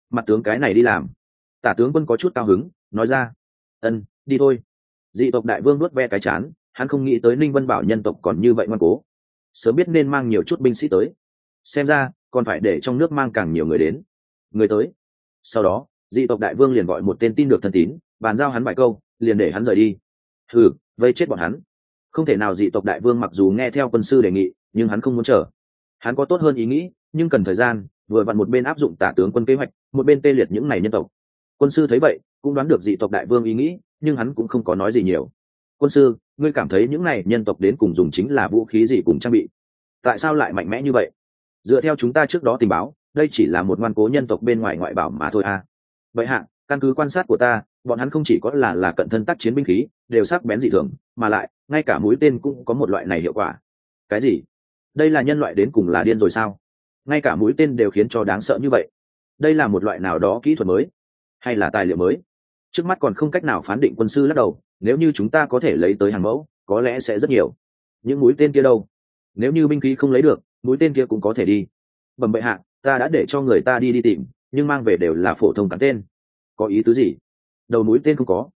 Mặt tướng cái này đi làm. Tả tướng quân có chút cao hứng nói ra. Ân, đi thôi. Dị tộc đại vương nuốt ve cái chán, hắn không nghĩ tới Ninh Vân Bảo nhân tộc còn như vậy ngoan cố, sớm biết nên mang nhiều chút binh sĩ tới, xem ra còn phải để trong nước mang càng nhiều người đến. Người tới. Sau đó dị tộc đại vương liền gọi một tên tin được thân tín, bàn giao hắn vài câu liền để hắn rời đi. Hừ, vây chết bọn hắn. Không thể nào. Dị tộc đại vương mặc dù nghe theo quân sư đề nghị nhưng hắn không muốn chờ. Hắn có tốt hơn ý nghĩ nhưng cần thời gian, vừa vặn một bên áp dụng tả tướng quân kế hoạch, một bên tê liệt những này nhân tộc. Quân sư thấy vậy cũng đoán được dị tộc đại vương ý nghĩ, nhưng hắn cũng không có nói gì nhiều. Quân sư, ngươi cảm thấy những này nhân tộc đến cùng dùng chính là vũ khí gì cùng trang bị? Tại sao lại mạnh mẽ như vậy? Dựa theo chúng ta trước đó tình báo, đây chỉ là một ngoan cố nhân tộc bên ngoài ngoại bảo mà thôi à. Vậy hạ, căn cứ quan sát của ta, bọn hắn không chỉ có là cận thân tác chiến binh khí đều sắc bén dị thường, mà lại ngay cả mũi tên cũng có một loại này hiệu quả. Cái gì? Đây là nhân loại đến cùng là điên rồi sao? Ngay cả mũi tên đều khiến cho đáng sợ như vậy. Đây là một loại nào đó kỹ thuật mới hay là tài liệu mới? Trước mắt còn không cách nào phán định. Quân sư lắc đầu, nếu như chúng ta có thể lấy tới hàng mẫu có lẽ sẽ rất nhiều. Những mũi tên kia đâu? Nếu như binh khí không lấy được, mũi tên kia cũng có thể đi. Bẩm bệ hạ, ta đã để cho người ta đi tìm, nhưng mang về đều là phổ thông cắn tên. Có ý tứ gì? Đầu mũi tên không có.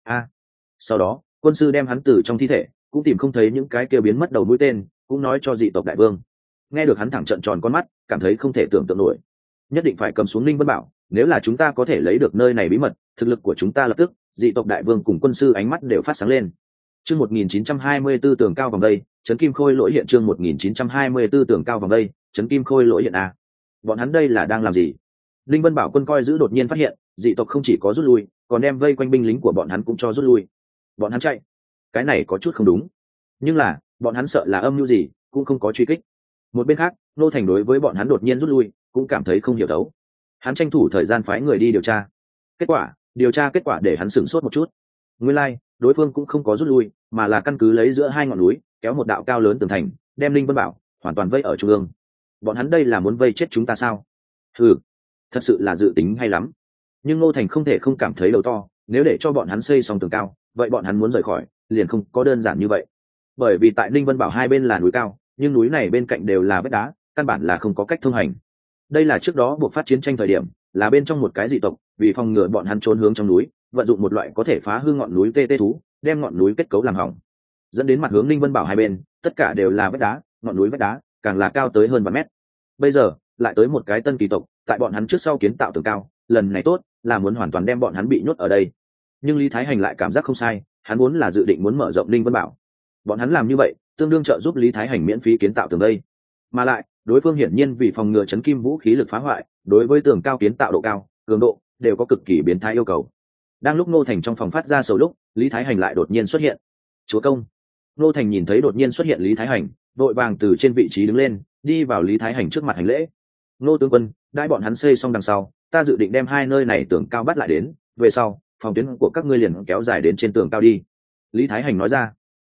Sau đó quân sư đem hắn từ trong thi thể cũng tìm không thấy những cái kia biến mất đầu mũi tên, cũng nói cho dị tộc đại vương. Nghe được hắn thẳng trợn tròn con mắt, cảm thấy không thể tưởng tượng nổi. Nhất định phải cầm xuống Linh Vân Bảo, nếu là chúng ta có thể lấy được nơi này bí mật, thực lực của chúng ta lập tức. Dị tộc đại vương cùng quân sư ánh mắt đều phát sáng lên. Chương 1924 tường cao vòng đây, trấn kim khôi lỗi hiện. Chương 1924 tường cao vòng đây, trấn kim khôi lỗi hiện a. Bọn hắn đây là đang làm gì? Linh Vân Bảo quân coi giữ đột nhiên phát hiện, dị tộc không chỉ có rút lui, còn đem vây quanh binh lính của bọn hắn cũng cho rút lui. Bọn hắn chạy, cái này có chút không đúng. Nhưng là, bọn hắn sợ là âm mưu gì, cũng không có truy kích. Một bên khác, Nô Thành đối với bọn hắn đột nhiên rút lui, cũng cảm thấy không hiểu đấu. Hắn tranh thủ thời gian phái người đi điều tra. Điều tra kết quả để hắn sửng sốt một chút. Nguyên lai, đối phương cũng không có rút lui, mà là căn cứ lấy giữa hai ngọn núi, kéo một đạo cao lớn tường thành, đem Linh Vân Bảo hoàn toàn vây ở trung ương. Bọn hắn đây là muốn vây chết chúng ta sao? Thật sự là dự tính hay lắm. Nhưng Ngô Thành không thể không cảm thấy đầu to, nếu để cho bọn hắn xây xong tường cao, vậy bọn hắn muốn rời khỏi liền không có đơn giản như vậy. Bởi vì tại Linh Vân Bảo hai bên là núi cao, nhưng núi này bên cạnh đều là vách đá, căn bản là không có cách thông hành. Đây là trước đó buộc phát chiến tranh thời điểm, là bên trong một cái dị tộc, vì phòng ngừa bọn hắn trốn hướng trong núi, vận dụng một loại có thể phá hư ngọn núi tê thú, đem ngọn núi kết cấu làm hỏng, dẫn đến mặt hướng Linh Vân Bảo hai bên tất cả đều là vách đá, ngọn núi vách đá càng là cao tới hơn vài mét. Bây giờ lại tới một cái tân kỳ tộc, tại bọn hắn trước sau kiến tạo tường cao, lần này tốt là muốn hoàn toàn đem bọn hắn bị nhốt ở đây. Nhưng Lý Thái Hành lại cảm giác không sai, hắn muốn là dự định muốn mở rộng Linh Vân Bảo. Bọn hắn làm như vậy tương đương trợ giúp Lý Thái Hành miễn phí kiến tạo tường đây, mà lại đối phương hiển nhiên vì phòng ngừa chấn kim vũ khí lực phá hoại, đối với tường cao kiến tạo độ cao, cường độ đều có cực kỳ biến thái yêu cầu. Đang lúc Ngô Thành trong phòng phát ra sầu lúc, Lý Thái Hành lại đột nhiên xuất hiện. Chúa công. Ngô Thành nhìn thấy đột nhiên xuất hiện Lý Thái Hành, vội vàng từ trên vị trí đứng lên, đi vào Lý Thái Hành trước mặt hành lễ. Ngô tướng quân, đãi bọn hắn xây xong đằng sau, ta dự định đem hai nơi này tường cao bắt lại đến, về sau phòng tuyến của các ngươi liền kéo dài đến trên tường cao đi. Lý Thái Hành nói ra.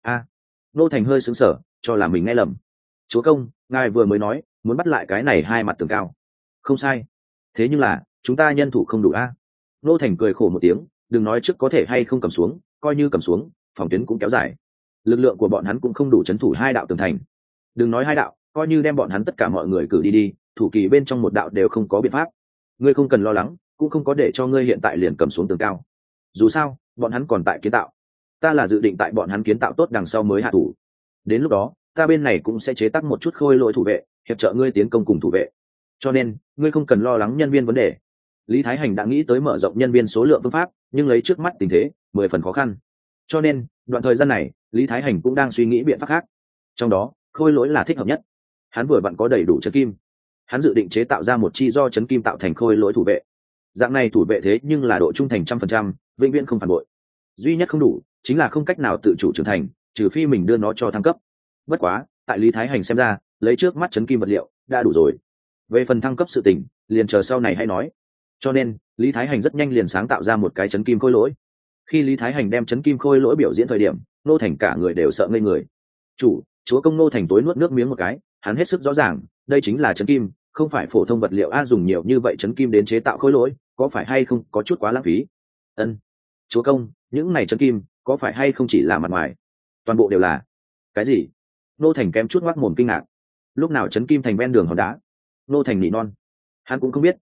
Ngô Thành hơi sững sờ, cho là mình nghe lầm. Chúa công, ngài vừa mới nói muốn bắt lại cái này hai mặt tường cao. Không sai. Thế nhưng là chúng ta nhân thủ không đủ a. Ngô Thành cười khổ một tiếng, đừng nói trước có thể hay không cầm xuống, coi như cầm xuống, phòng tuyến cũng kéo dài. Lực lượng của bọn hắn cũng không đủ chấn thủ hai đạo tường thành. Đừng nói hai đạo, coi như đem bọn hắn tất cả mọi người cử đi, thủ kỳ bên trong một đạo đều không có biện pháp. Ngươi không cần lo lắng, cũng không có để cho ngươi hiện tại liền cầm xuống tường cao. Dù sao bọn hắn còn tại kiến tạo, ta là dự định tại bọn hắn kiến tạo tốt đằng sau mới hạ thủ. Đến lúc đó ta bên này cũng sẽ chế tác một chút khôi lỗi thủ vệ, hiệp trợ ngươi tiến công cùng thủ vệ, cho nên ngươi không cần lo lắng nhân viên vấn đề. Lý Thái Hành đã nghĩ tới mở rộng nhân viên số lượng phương pháp, nhưng lấy trước mắt tình thế 10 phần khó khăn, cho nên đoạn thời gian này Lý Thái Hành cũng đang suy nghĩ biện pháp khác, trong đó khôi lỗi là thích hợp nhất. Hắn vừa vặn có đầy đủ chấn kim, hắn dự định chế tạo ra một chi do chấn kim tạo thành khôi lỗi thủ vệ. Dạng này thủ vệ thế nhưng là độ trung thành 100%, vĩnh viễn không phản bội. Duy nhất không đủ chính là không cách nào tự chủ trưởng thành, trừ phi mình đưa nó cho thăng cấp. Bất quá tại Lý Thái Hành xem ra, lấy trước mắt chấn kim vật liệu đã đủ rồi. Về phần thăng cấp sự tình, liền chờ sau này hãy nói. Cho nên Lý Thái Hành rất nhanh liền sáng tạo ra một cái chấn kim khôi lỗi. Khi Lý Thái Hành đem chấn kim khôi lỗi biểu diễn thời điểm, Nô Thành cả người đều sợ ngây người. Chúa công. Nô Thành tối nuốt nước miếng một cái, hắn hết sức rõ ràng, đây chính là chấn kim, không phải phổ thông vật liệu a. Dùng nhiều như vậy chấn kim đến chế tạo khôi lỗi, có phải hay không có chút quá lãng phí? Chúa công, những này chấn kim có phải hay không chỉ là mặt ngoài, toàn bộ đều là? Cái gì? Nô Thành kém chút ngoác mồm kinh ngạc. Lúc nào chấn kim thành ven đường hòn đá? Nô Thành nỉ non. Hắn cũng không biết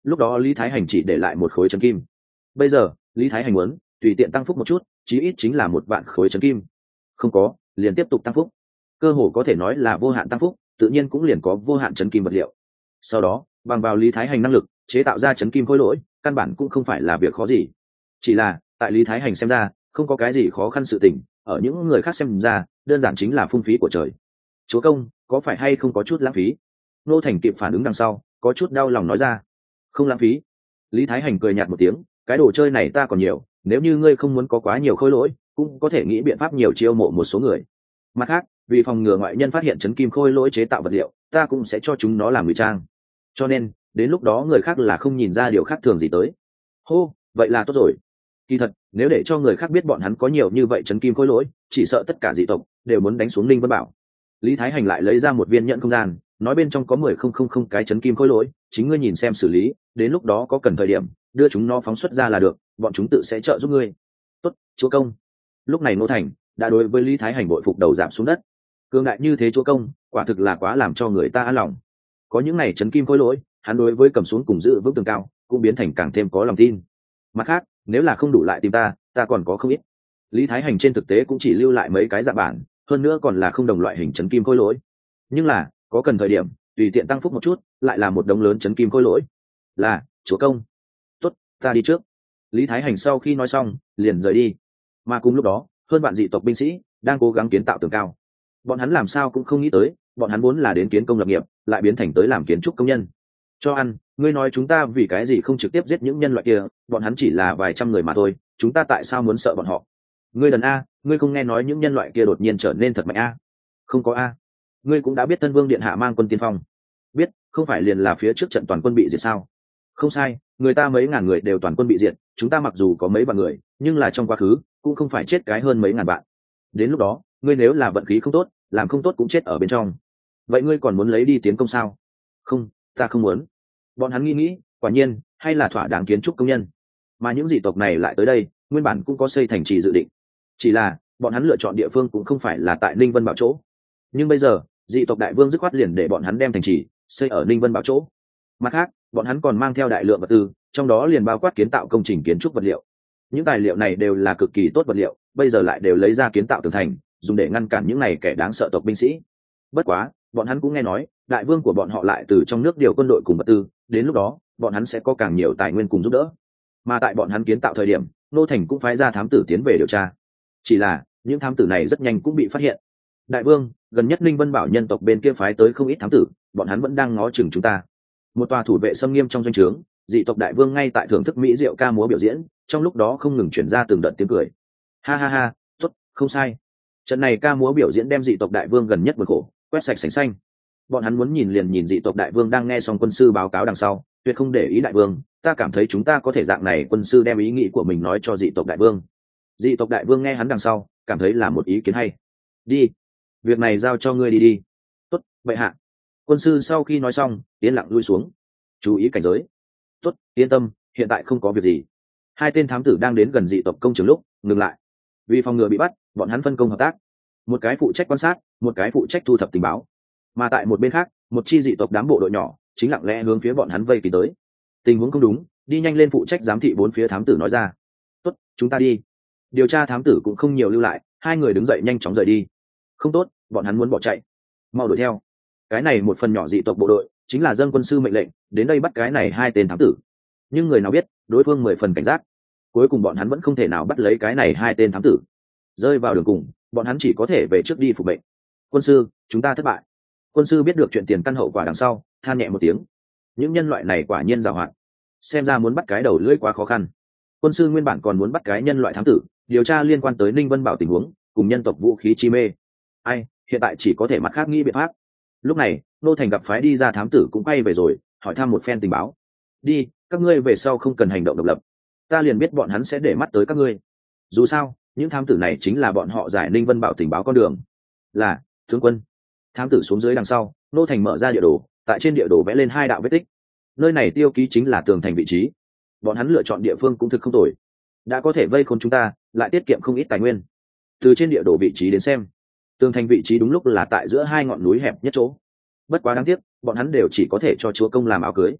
lúc đó Lý Thái Hành chỉ để lại một khối trấn kim. Bây giờ Lý Thái Hành muốn tùy tiện tăng phúc một chút, chí ít chính là 1 vạn khối trấn kim. Không có, liền tiếp tục tăng phúc, cơ hồ có thể nói là vô hạn tăng phúc, tự nhiên cũng liền có vô hạn trấn kim vật liệu. Sau đó bằng vào Lý Thái Hành năng lực chế tạo ra trấn kim khối lỗi, căn bản cũng không phải là việc khó gì. Chỉ là tại Lý Thái Hành xem ra không có cái gì khó khăn sự tình, ở những người khác xem ra đơn giản chính là phung phí của trời. Chúa công, có phải hay không có chút lãng phí? Ngô Thành kịp phản ứng đằng sau có chút đau lòng nói ra. Không lãng phí. Lý Thái Hành cười nhạt một tiếng, cái đồ chơi này ta còn nhiều, nếu như ngươi không muốn có quá nhiều khối lỗi, cũng có thể nghĩ biện pháp nhiều chiêu mộ một số người. Mặt khác, vì phòng ngừa ngoại nhân phát hiện chấn kim khôi lỗi chế tạo vật liệu, ta cũng sẽ cho chúng nó làm ngụy trang, cho nên đến lúc đó người khác là không nhìn ra điều khác thường gì tới. Hô, vậy là tốt rồi. Kỳ thật nếu để cho người khác biết bọn hắn có nhiều như vậy chấn kim khôi lỗi, chỉ sợ tất cả dị tộc đều muốn đánh xuống Linh Vân Bảo. Lý Thái Hành lại lấy ra một viên nhẫn không gian, nói bên trong có 10,000 cái chấn kim khôi lỗi, chính ngươi nhìn xem xử lý, đến lúc đó có cần thời điểm đưa chúng nó phóng xuất ra là được, bọn chúng tự sẽ trợ giúp ngươi. Tốt, chúa công. Lúc này Ngô Thành đã đối với Lý Thái Hành bội phục đầu giảm xuống đất. Cường đại như thế chúa công, quả thực là quá làm cho người ta an lòng. Có những này chấn kim khôi lỗi, hắn đối với cầm xuống cùng giữ vững tường cao cũng biến thành càng thêm có lòng tin. Mặt khác, nếu là không đủ lại tìm ta còn có không ít. Lý Thái Hành trên thực tế cũng chỉ lưu lại mấy cái dạng bản, hơn nữa còn là không đồng loại hình chấn kim khôi lỗi, nhưng là có cần thời điểm tùy tiện tăng phúc một chút, lại là một đống lớn chấn kim khôi lỗi. Là chúa công. Tốt, ta đi trước. Lý Thái Hành sau khi nói xong liền rời đi. Mà cùng lúc đó hơn bạn dị tộc binh sĩ đang cố gắng kiến tạo tường cao. Bọn hắn làm sao cũng không nghĩ tới, bọn hắn vốn là đến kiến công lập nghiệp, lại biến thành tới làm kiến trúc công nhân. Cho ăn, ngươi nói chúng ta vì cái gì không trực tiếp giết những nhân loại kia, bọn hắn chỉ là vài trăm người mà thôi, chúng ta tại sao muốn sợ bọn họ? Ngươi đần a, ngươi không nghe nói những nhân loại kia đột nhiên trở nên thật mạnh a? Không có a. Ngươi cũng đã biết Tân Vương điện hạ mang quân tiên phong. Biết, không phải liền là phía trước trận toàn quân bị diệt sao? Không sai, người ta mấy ngàn người đều toàn quân bị diệt, chúng ta mặc dù có mấy vạn người, nhưng là trong quá khứ cũng không phải chết cái hơn mấy ngàn bạn. Đến lúc đó, ngươi nếu là vận khí không tốt, làm không tốt cũng chết ở bên trong. Vậy ngươi còn muốn lấy đi tiến công sao? Không, ta không muốn. Bọn hắn nghĩ, quả nhiên hay là thỏa đáng kiến trúc công nhân. Mà những dị tộc này lại tới đây, nguyên bản cũng có xây thành trì dự định, chỉ là bọn hắn lựa chọn địa phương cũng không phải là tại Ninh Vân Bảo chỗ. Nhưng bây giờ dị tộc đại vương dứt khoát liền để bọn hắn đem thành trì xây ở Ninh Vân Bảo chỗ. Mặt khác, bọn hắn còn mang theo đại lượng vật tư, trong đó liền bao quát kiến tạo công trình kiến trúc vật liệu. Những tài liệu này đều là cực kỳ tốt vật liệu, bây giờ lại đều lấy ra kiến tạo tường thành, dùng để ngăn cản những này kẻ đáng sợ tộc binh sĩ. Bất quá bọn hắn cũng nghe nói đại vương của bọn họ lại từ trong nước điều quân đội cùng vật tư, đến lúc đó bọn hắn sẽ có càng nhiều tài nguyên cùng giúp đỡ. Mà tại bọn hắn kiến tạo thời điểm, Nô Thành cũng phái ra thám tử tiến về điều tra. Chỉ là những thám tử này rất nhanh cũng bị phát hiện. Đại vương, gần nhất Linh Vân Bảo nhân tộc bên kia phái tới không ít thám tử, bọn hắn vẫn đang ngó chừng chúng ta. Một tòa thủ vệ xâm nghiêm trong doanh trướng, dị tộc đại vương ngay tại thưởng thức mỹ diệu ca múa biểu diễn, trong lúc đó không ngừng chuyển ra từng đợt tiếng cười. Ha ha ha, tốt, không sai. Trận này ca múa biểu diễn đem dị tộc đại vương gần nhất bực khổ quét sạch sành xanh. Bọn hắn muốn nhìn liền nhìn dị tộc đại vương đang nghe xong quân sư báo cáo đằng sau, tuyệt không để ý đại vương. Ta cảm thấy chúng ta có thể dạng này, quân sư đem ý nghĩ của mình nói cho dị tộc đại vương. Dị tộc đại vương nghe hắn đằng sau cảm thấy là một ý kiến hay. Đi, việc này giao cho ngươi đi đi. Tốt, vậy hạ. Quân sư sau khi nói xong yên lặng lui xuống. Chú ý cảnh giới. Tốt, yên tâm, hiện tại không có việc gì. Hai tên thám tử đang đến gần dị tộc công trường lúc ngừng lại. Vì phòng ngừa bị bắt, bọn hắn phân công hợp tác, một cái phụ trách quan sát, một cái phụ trách thu thập tình báo. Mà tại một bên khác, một chi dị tộc đám bộ đội nhỏ chính lặng lẽ hướng phía bọn hắn vây kín tới. Tình huống không đúng, đi nhanh lên, phụ trách giám thị bốn phía thám tử nói ra. Tốt, chúng ta đi. Điều tra thám tử cũng không nhiều lưu lại, hai người đứng dậy nhanh chóng rời đi. Không tốt, bọn hắn muốn bỏ chạy, mau đuổi theo. Cái này một phần nhỏ dị tộc bộ đội chính là dâng quân sư mệnh lệnh đến đây bắt cái này hai tên thám tử, nhưng người nào biết đối phương 10 phần cảnh giác, cuối cùng bọn hắn vẫn không thể nào bắt lấy cái này hai tên thám tử. Rơi vào đường cùng, bọn hắn chỉ có thể về trước đi phục mệnh. Quân sư, chúng ta thất bại. Quân sư biết được chuyện tiền căn hậu quả đằng sau than nhẹ một tiếng. Những nhân loại này quả nhiên giàu hạn, xem ra muốn bắt cái đầu lưỡi quá khó khăn. Quân sư nguyên bản còn muốn bắt cái nhân loại thám tử điều tra liên quan tới Ninh Vân Bảo tình huống cùng nhân tộc vũ khí chi mê, ai hiện tại chỉ có thể mặt khác nghĩ biện pháp. Lúc này Nô Thành gặp phái đi ra thám tử cũng quay về rồi, hỏi thăm một phen tình báo. Đi, các ngươi về sau không cần hành động độc lập, ta liền biết bọn hắn sẽ để mắt tới các ngươi. Dù sao những thám tử này chính là bọn họ giải Ninh Vân Bảo tình báo con đường. Là tướng quân. Thám tử xuống dưới đằng sau, Nô Thành mở ra địa đồ, tại trên địa đồ vẽ lên 2 đạo vết tích. Nơi này tiêu ký chính là tường thành vị trí. Bọn hắn lựa chọn địa phương cũng thực không tồi, đã có thể vây khốn chúng ta, lại tiết kiệm không ít tài nguyên. Từ trên địa đồ vị trí đến xem, tường thành vị trí đúng lúc là tại giữa 2 ngọn núi hẹp nhất chỗ. Bất quá đáng tiếc, bọn hắn đều chỉ có thể cho chúa công làm áo cưới.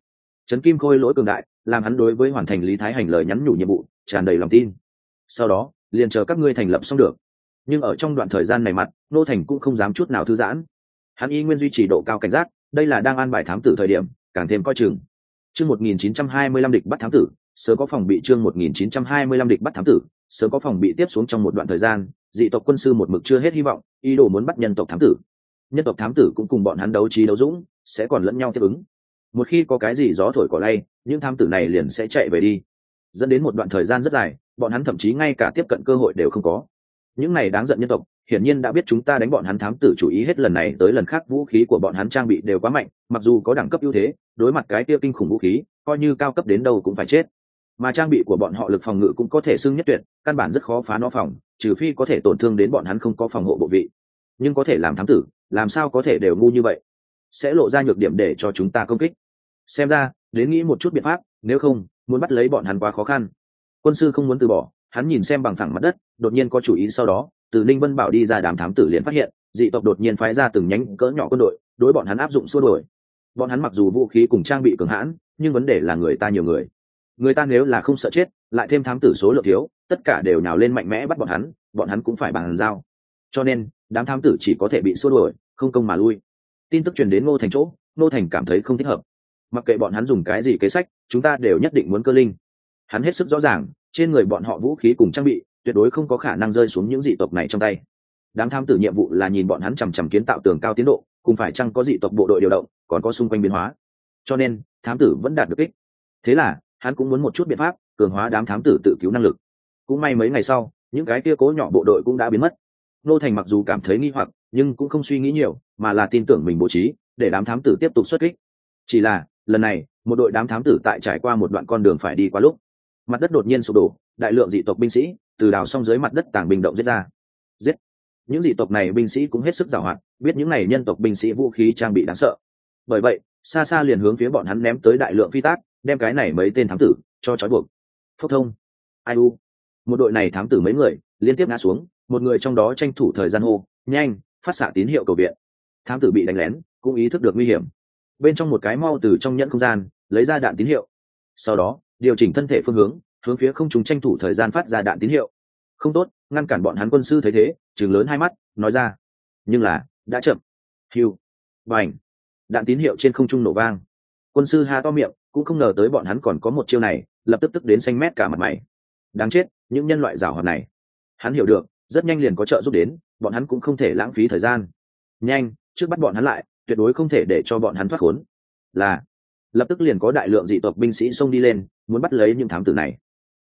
Trấn Kim Khôi lỗi cường đại làm hắn đối với hoàn thành Lý Thái Hành lời nhắn nhủ nhiệm vụ tràn đầy lòng tin. Sau đó liền chờ các ngươi thành lập xong được. Nhưng ở trong đoạn thời gian này mặt Ngô Thành cũng không dám chút nào thư giãn. Hắn y nguyên duy trì độ cao cảnh giác, đây là đang an bài thám tử thời điểm càng thêm coi chừng. Chương 1925 địch bắt thám tử, sớm có phòng bị. Chương 1925 địch bắt thám tử, sớm có phòng bị. Tiếp xuống trong một đoạn thời gian, dị tộc quân sư một mực chưa hết hy vọng, ý đồ muốn bắt nhân tộc thám tử. Nhân tộc thám tử cũng cùng bọn hắn đấu trí đấu dũng, sẽ còn lẫn nhau tiếp ứng. Một khi có cái gì gió thổi cỏ lay, những thám tử này liền sẽ chạy về đi, dẫn đến một đoạn thời gian rất dài, bọn hắn thậm chí ngay cả tiếp cận cơ hội đều không có. Những này đáng giận nhân tộc hiển nhiên đã biết chúng ta đánh bọn hắn thám tử chủ ý, hết lần này tới lần khác vũ khí của bọn hắn trang bị đều quá mạnh, mặc dù có đẳng cấp ưu thế, đối mặt cái kia kinh khủng vũ khí coi như cao cấp đến đâu cũng phải chết. Mà trang bị của bọn họ lực phòng ngự cũng có thể xưng nhất tuyệt, căn bản rất khó phá nó phòng, trừ phi có thể tổn thương đến bọn hắn không có phòng hộ bộ vị. Nhưng có thể làm thám tử làm sao có thể đều ngu như vậy, sẽ lộ ra nhược điểm để cho chúng ta công kích. Xem ra đến nghĩ một chút biện pháp, nếu không muốn bắt lấy bọn hắn quá khó khăn. Quân sư không muốn từ bỏ, hắn nhìn xem bằng phẳng mặt đất, đột nhiên có chủ ý. Sau đó từ Ninh Vân Bảo đi ra đám thám tử liền phát hiện dị tộc đột nhiên phái ra từng nhánh cỡ nhỏ quân đội đối bọn hắn áp dụng xua đuổi. Bọn hắn mặc dù vũ khí cùng trang bị cường hãn, nhưng vấn đề là người ta nhiều người. Người ta nếu là không sợ chết, lại thêm thám tử số lượng thiếu, tất cả đều nhào lên mạnh mẽ bắt bọn hắn cũng phải bàn giao. Cho nên đám thám tử chỉ có thể bị xua đuổi, không công mà lui. Tin tức truyền đến Ngô Thành chỗ, Ngô Thành cảm thấy không thích hợp. Mặc kệ bọn hắn dùng cái gì kế sách, chúng ta đều nhất định muốn cơ linh. Hắn hết sức rõ ràng, trên người bọn họ vũ khí cùng trang bị tuyệt đối không có khả năng rơi xuống những dị tộc này trong tay. Đám thám tử nhiệm vụ là nhìn bọn hắn chằm chằm kiến tạo tường cao tiến độ, cùng phải chăng có dị tộc bộ đội điều động, còn có xung quanh biến hóa. Cho nên thám tử vẫn đạt được ích. Thế là hắn cũng muốn một chút biện pháp cường hóa đám thám tử tự cứu năng lực. Cũng may mấy ngày sau, những cái kia cố nhỏ bộ đội cũng đã biến mất. Ngô Thành mặc dù cảm thấy nghi hoặc, nhưng cũng không suy nghĩ nhiều, mà là tin tưởng mình bố trí để đám thám tử tiếp tục xuất kích. Chỉ là lần này một đội đám thám tử tại trải qua một đoạn con đường phải đi qua lúc, mặt đất đột nhiên sụp đổ, đại lượng dị tộc binh sĩ từ đào xong dưới mặt đất tàng bình động giết ra. Giết những dị tộc này binh sĩ cũng hết sức giàu hoạt, biết những này nhân tộc binh sĩ vũ khí trang bị đáng sợ, bởi vậy xa xa liền hướng phía bọn hắn ném tới đại lượng phi tác, đem cái này mấy tên thám tử cho trói buộc. Phốc thông, ai u, một đội này thám tử mấy người liên tiếp ngã xuống, một người trong đó tranh thủ thời gian hô nhanh phát xạ tín hiệu cầu viện. Thám tử bị đánh lén cũng ý thức được nguy hiểm, bên trong một cái mau từ trong nhẫn không gian lấy ra đạn tín hiệu, sau đó điều chỉnh thân thể phương hướng, hướng phía không trung tranh thủ thời gian phát ra đạn tín hiệu. Không tốt, ngăn cản bọn hắn. Quân sư thấy thế trừng lớn hai mắt nói ra, nhưng là đã chậm. Hiu, bành, đạn tín hiệu trên không trung nổ vang. Quân sư ha to miệng, cũng không ngờ tới bọn hắn còn có một chiêu này, lập tức tức đến xanh mét cả mặt mày. Đáng chết, những nhân loại giảo hoạt này. Hắn hiểu được rất nhanh liền có trợ giúp đến, bọn hắn cũng không thể lãng phí thời gian. Nhanh, trước bắt bọn hắn lại, tuyệt đối không thể để cho bọn hắn thoát khốn. Là lập tức liền có đại lượng dị tộc binh sĩ xông đi lên, muốn bắt lấy những thám tử này.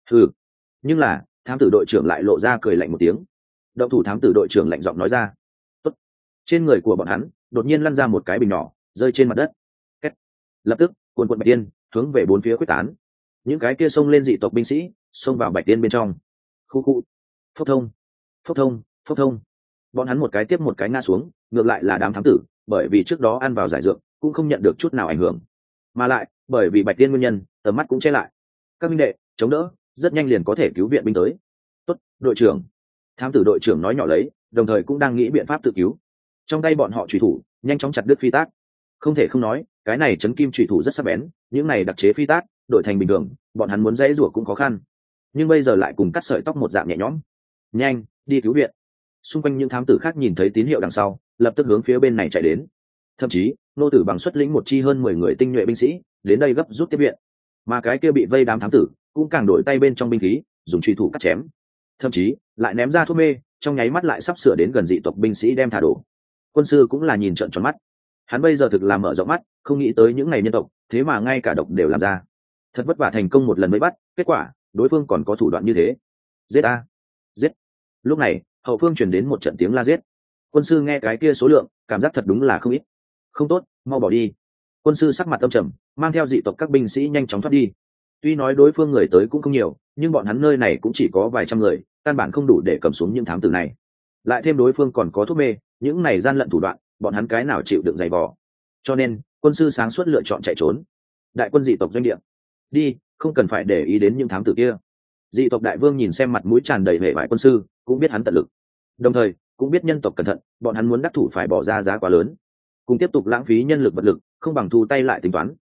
Nhưng là thám tử đội trưởng lại lộ ra cười lạnh một tiếng. Động thủ. Thám tử đội trưởng lạnh giọng nói ra. Tốt. Trên người của bọn hắn đột nhiên lăn ra một cái bình nhỏ, rơi trên mặt đất. Kết. Lập tức cuồn cuộn bạch tiên hướng về bốn phía quyết tán. Những cái kia xông lên dị tộc binh sĩ xông vào bạch tiên bên trong. Khu khu. Phốc thông, phốc thông, phốc thông. Bọn hắn một cái tiếp một cái ngã xuống, ngược lại là đám thám tử bởi vì trước đó ăn vào giải dược cũng không nhận được chút nào ảnh hưởng, mà lại bởi vì bạch tiên nguyên nhân tầm mắt cũng che lại. Các minh đệ chống đỡ, rất nhanh liền có thể cứu viện binh tới. Tốt, đội trưởng. Thám tử đội trưởng nói nhỏ lấy, đồng thời cũng đang nghĩ biện pháp tự cứu. Trong tay bọn họ chủy thủ nhanh chóng chặt đứt phi tác. Không thể không nói, cái này chấn kim chủy thủ rất sắc bén, những này đặc chế phi tác đổi thành bình thường bọn hắn muốn dãy rủa cũng khó khăn, nhưng bây giờ lại cùng cắt sợi tóc một dạng nhẹ nhõm. Nhanh đi cứu viện. Xung quanh những thám tử khác nhìn thấy tín hiệu đằng sau lập tức hướng phía bên này chạy đến, thậm chí Nô Tử Bằng xuất lĩnh một chi hơn 10 người tinh nhuệ binh sĩ đến đây gấp rút tiếp viện. Mà cái kia bị vây đám thám tử cũng càng đổi tay bên trong binh khí, dùng truy thủ cắt chém, thậm chí lại ném ra thuốc mê, trong nháy mắt lại sắp sửa đến gần dị tộc binh sĩ đem thả đổ. Quân sư cũng là nhìn trợn tròn mắt, hắn bây giờ thực là mở rộng mắt, không nghĩ tới những ngày nhân tộc thế mà ngay cả độc đều làm ra. Thật vất vả thành công một lần mới bắt, kết quả đối phương còn có thủ đoạn như thế. Giết a, giết. Lúc này hậu phương truyền đến một trận tiếng la giết. Quân sư nghe cái kia số lượng, cảm giác thật đúng là không ít. Không tốt, mau bỏ đi. Quân sư sắc mặt âm trầm, mang theo dị tộc các binh sĩ nhanh chóng thoát đi. Tuy nói đối phương người tới cũng không nhiều, nhưng bọn hắn nơi này cũng chỉ có vài trăm người, căn bản không đủ để cầm xuống những thám tử này. Lại thêm đối phương còn có thuốc mê, những này gian lận thủ đoạn, bọn hắn cái nào chịu đựng dày vò. Cho nên quân sư sáng suốt lựa chọn chạy trốn. Đại quân dị tộc doanh địa, đi, không cần phải để ý đến những thám tử kia. Dị tộc đại vương nhìn xem mặt mũi tràn đầy vẻ vải quân sư, cũng biết hắn tận lực, đồng thời cũng biết nhân tộc cẩn thận, bọn hắn muốn đắc thủ phải bỏ ra giá quá lớn, cùng tiếp tục lãng phí nhân lực vật lực, không bằng thu tay lại tính toán.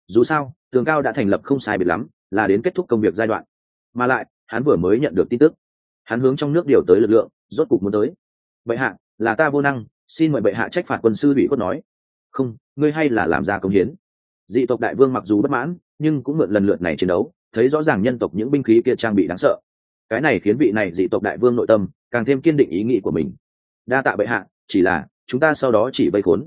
dù sao tường cao đã thành lập không sai biệt lắm, là đến kết thúc công việc giai đoạn, mà lại hắn vừa mới nhận được tin tức, hắn hướng trong nước điều tới lực lượng rốt cục muốn tới. Bệ hạ, là ta vô năng, xin mời bệ hạ trách phạt quân sư ủy khuất nói. Không, ngươi hay là làm ra công hiến. Dị tộc đại vương mặc dù bất mãn, nhưng cũng mượn lần lượt này chiến đấu, thấy rõ ràng nhân tộc những binh khí kia trang bị đáng sợ. Cái này khiến vị này dị tộc đại vương nội tâm càng thêm kiên định ý nghĩ của mình. Đa tạ bệ hạ, chỉ là chúng ta sau đó chỉ vây khốn.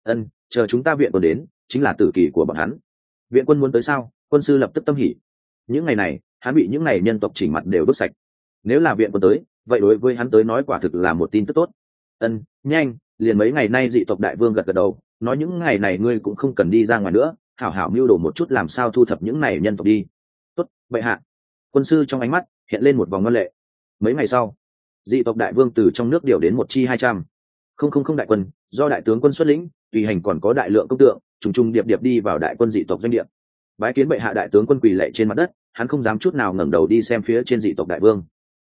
Chờ chúng ta viện quân đến, chính là tử kỳ của bọn hắn. Viện quân muốn tới sao? Quân sư lập tức tâm hỉ. Những ngày này, hắn bị những ngày nhân tộc chỉnh mặt đều đốt sạch. Nếu là viện quân tới, vậy đối với hắn tới nói quả thực là một tin tức tốt. Nhanh, liền mấy ngày nay dị tộc đại vương gật gật đầu, nói những ngày này ngươi cũng không cần đi ra ngoài nữa, hảo hảo mưu đồ một chút làm sao thu thập những này nhân tộc đi. Tốt, bệ hạ. Quân sư trong ánh mắt hiện lên một vòng ngân lệ. Mấy ngày sau, dị tộc đại vương từ trong nước điều đến một chi 200 không đại quân, do đại tướng quân xuất lĩnh, tùy hành còn có đại lượng công tượng, trùng trùng điệp điệp đi vào đại quân dị tộc doanh địa. Bái kiến bệ hạ, đại tướng quân quỳ lạy trên mặt đất, hắn không dám chút nào ngẩng đầu đi xem phía trên dị tộc đại vương.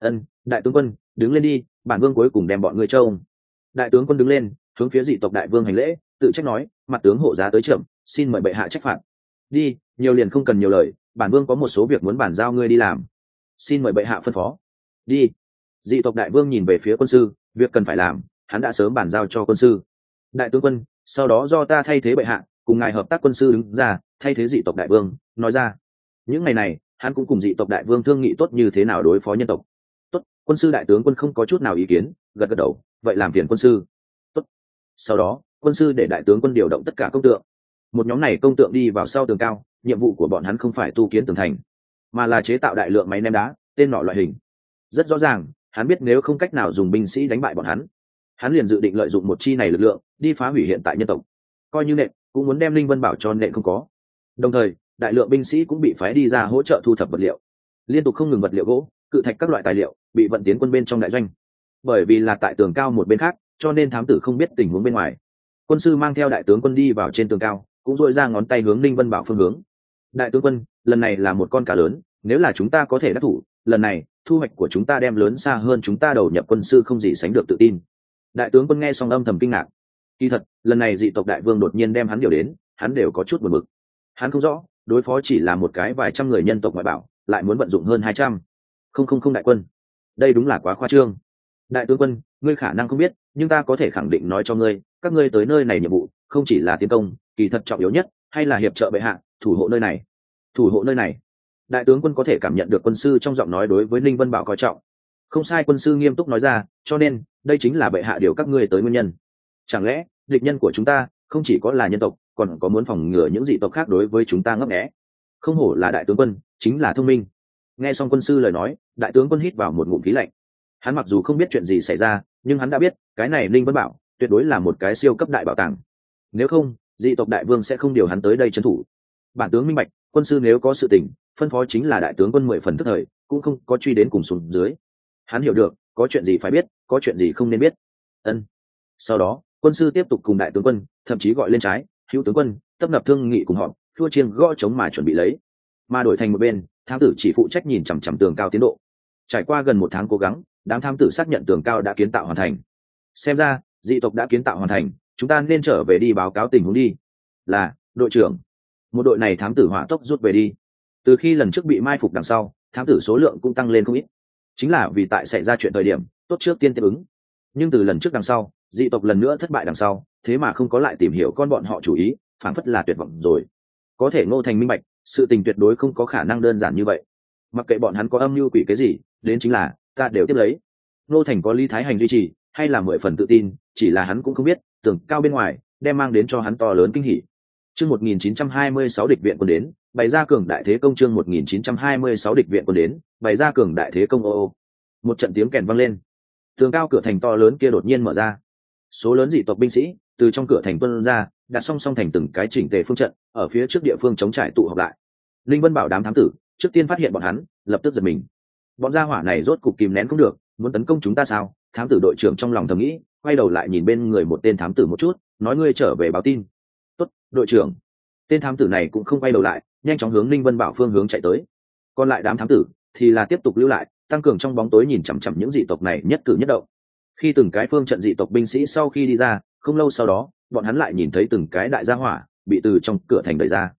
Đại tướng quân, đứng lên đi, bản vương cuối cùng đem bọn ngươi trông. Đại tướng quân đứng lên, hướng phía dị tộc đại vương hành lễ, tự trách nói, mặt tướng hộ giá tới chậm, xin mời bệ hạ trách phạt. Đi, nhiều liền không cần nhiều lời, bản vương có một số việc muốn bàn giao ngươi đi làm, xin mời bệ hạ phân phó. Đi. Dị tộc đại vương nhìn về phía quân sư, việc cần phải làm hắn đã sớm bàn giao cho quân sư. Đại tướng quân, sau đó do ta thay thế bệ hạ cùng ngài hợp tác. Quân sư đứng ra thay thế dị tộc đại vương nói ra. Những ngày này hắn cũng cùng dị tộc đại vương thương nghị tốt như thế nào đối phó nhân tộc. Tốt, quân sư đại tướng quân không có chút nào ý kiến, gật gật đầu, vậy làm phiền quân sư. Tốt. Sau đó quân sư để đại tướng quân điều động tất cả công tượng. Một nhóm này công tượng đi vào sau tường cao, nhiệm vụ của bọn hắn không phải tu kiến tường thành, mà là chế tạo đại lượng máy ném đá, tên nọ loại hình. Rất rõ ràng, hắn biết nếu không cách nào dùng binh sĩ đánh bại bọn hắn liền dự định lợi dụng một chi này lực lượng đi phá hủy hiện tại nhân tộc, coi như nện cũng muốn đem linh vân bảo cho nện không có. Đồng thời đại lượng binh sĩ cũng bị phái đi ra hỗ trợ thu thập vật liệu, liên tục không ngừng vật liệu gỗ, cự thạch các loại tài liệu bị vận tiến quân bên trong đại doanh. Bởi vì là tại tường cao một bên khác, cho nên thám tử không biết tình huống bên ngoài. Quân sư mang theo đại tướng quân đi vào trên tường cao, cũng dội ra ngón tay hướng linh vân bảo phương hướng. Đại tướng quân, lần này là một con cá lớn, nếu là chúng ta có thể đắc thủ, lần này thu hoạch của chúng ta đem lớn xa hơn chúng ta đầu nhập. Quân sư không gì sánh được tự tin. Đại tướng quân nghe xong âm thầm kinh ngạc. Kỳ thật lần này dị tộc đại vương đột nhiên đem hắn điều đến, hắn đều có chút buồn bực. Hắn không rõ đối phó chỉ là một cái vài trăm người nhân tộc ngoại bảo, lại muốn vận dụng hơn 200 không đại quân, đây đúng là quá khoa trương. Đại tướng quân, ngươi khả năng không biết, nhưng ta có thể khẳng định nói cho ngươi, các ngươi tới nơi này nhiệm vụ không chỉ là tiến công, kỳ thật trọng yếu nhất hay là hiệp trợ bệ hạ thủ hộ nơi này. Thủ hộ nơi này. Đại tướng quân có thể cảm nhận được quân sư trong giọng nói đối với Ninh Vân Bảo coi trọng. Không sai, quân sư nghiêm túc nói ra, cho nên đây chính là bệ hạ điều các ngươi tới nguyên nhân. Chẳng lẽ địch nhân của chúng ta không chỉ có là nhân tộc, còn có muốn phòng ngừa những dị tộc khác đối với chúng ta ngấp nghé? Không hổ là đại tướng quân, chính là thông minh. Nghe xong quân sư lời nói, đại tướng quân hít vào một ngụm khí lạnh. Hắn mặc dù không biết chuyện gì xảy ra, nhưng hắn đã biết cái này Ninh Vân Bảo tuyệt đối là một cái siêu cấp đại bảo tàng. Nếu không, dị tộc đại vương sẽ không điều hắn tới đây trấn thủ. Bản tướng minh bạch, quân sư nếu có sự tình phân phó chính là đại tướng quân 10 phần tức thời, cũng không có truy đến cùng xuống dưới. Hắn hiểu được có chuyện gì phải biết, có chuyện gì không nên biết. Sau đó quân sư tiếp tục cùng đại tướng quân, thậm chí gọi lên trái hữu tướng quân tấp nập thương nghị cùng họ, thua chiêng gõ trống mà chuẩn bị lấy. Mà đổi thành một bên, thám tử chỉ phụ trách nhìn chằm chằm tường cao tiến độ. Trải qua gần 1 tháng cố gắng, đám thám tử xác nhận tường cao đã kiến tạo hoàn thành. Xem ra dị tộc đã kiến tạo hoàn thành, chúng ta nên trở về đi báo cáo tình huống đi. Là đội trưởng. Một đội này thám tử hỏa tốc rút về đi. Từ khi lần trước bị mai phục đằng sau, thám tử số lượng cũng tăng lên không ít, chính là vì tại xảy ra chuyện thời điểm tốt trước tiên tiếp ứng. Nhưng từ lần trước đằng sau, dị tộc lần nữa thất bại đằng sau, thế mà không có lại tìm hiểu con bọn họ chủ ý, phảng phất là tuyệt vọng rồi. Có thể Ngô Thành minh bạch, sự tình tuyệt đối không có khả năng đơn giản như vậy. Mặc kệ bọn hắn có âm mưu quỷ cái gì, đến chính là ta đều tiếp lấy. Ngô Thành có Lý Thái Hành duy trì, hay là 10 phần tự tin, chỉ là hắn cũng không biết tường cao bên ngoài đem mang đến cho hắn to lớn kinh hỉ. Chương 1926 địch viện quân đến, bày ra cường đại thế công. Chương 1926 địch viện quân đến, bày ra cường đại thế công. Ô. Một trận tiếng kèn vang lên. Tường cao cửa thành to lớn kia đột nhiên mở ra. Số lớn dị tộc binh sĩ từ trong cửa thành tuôn ra, đặt song song thành từng cái chỉnh tề phương trận, ở phía trước địa phương chống trải tụ họp lại. Linh Vân Bảo đám thám tử trước tiên phát hiện bọn hắn, lập tức giật mình. Bọn gia hỏa này rốt cục kìm nén không được, muốn tấn công chúng ta sao? Thám tử đội trưởng trong lòng thầm nghĩ, quay đầu lại nhìn bên người một tên thám tử một chút, nói ngươi trở về báo tin. Tốt, đội trưởng. Tên thám tử này cũng không quay đầu lại, nhanh chóng hướng Linh Vân Bảo phương hướng chạy tới. Còn lại đám thám tử thì là tiếp tục lưu lại, tăng cường trong bóng tối nhìn chằm chằm những dị tộc này nhất cử nhất động. Khi từng cái phương trận dị tộc binh sĩ sau khi đi ra, không lâu sau đó, bọn hắn lại nhìn thấy từng cái đại gia hỏa bị từ trong cửa thành đẩy ra.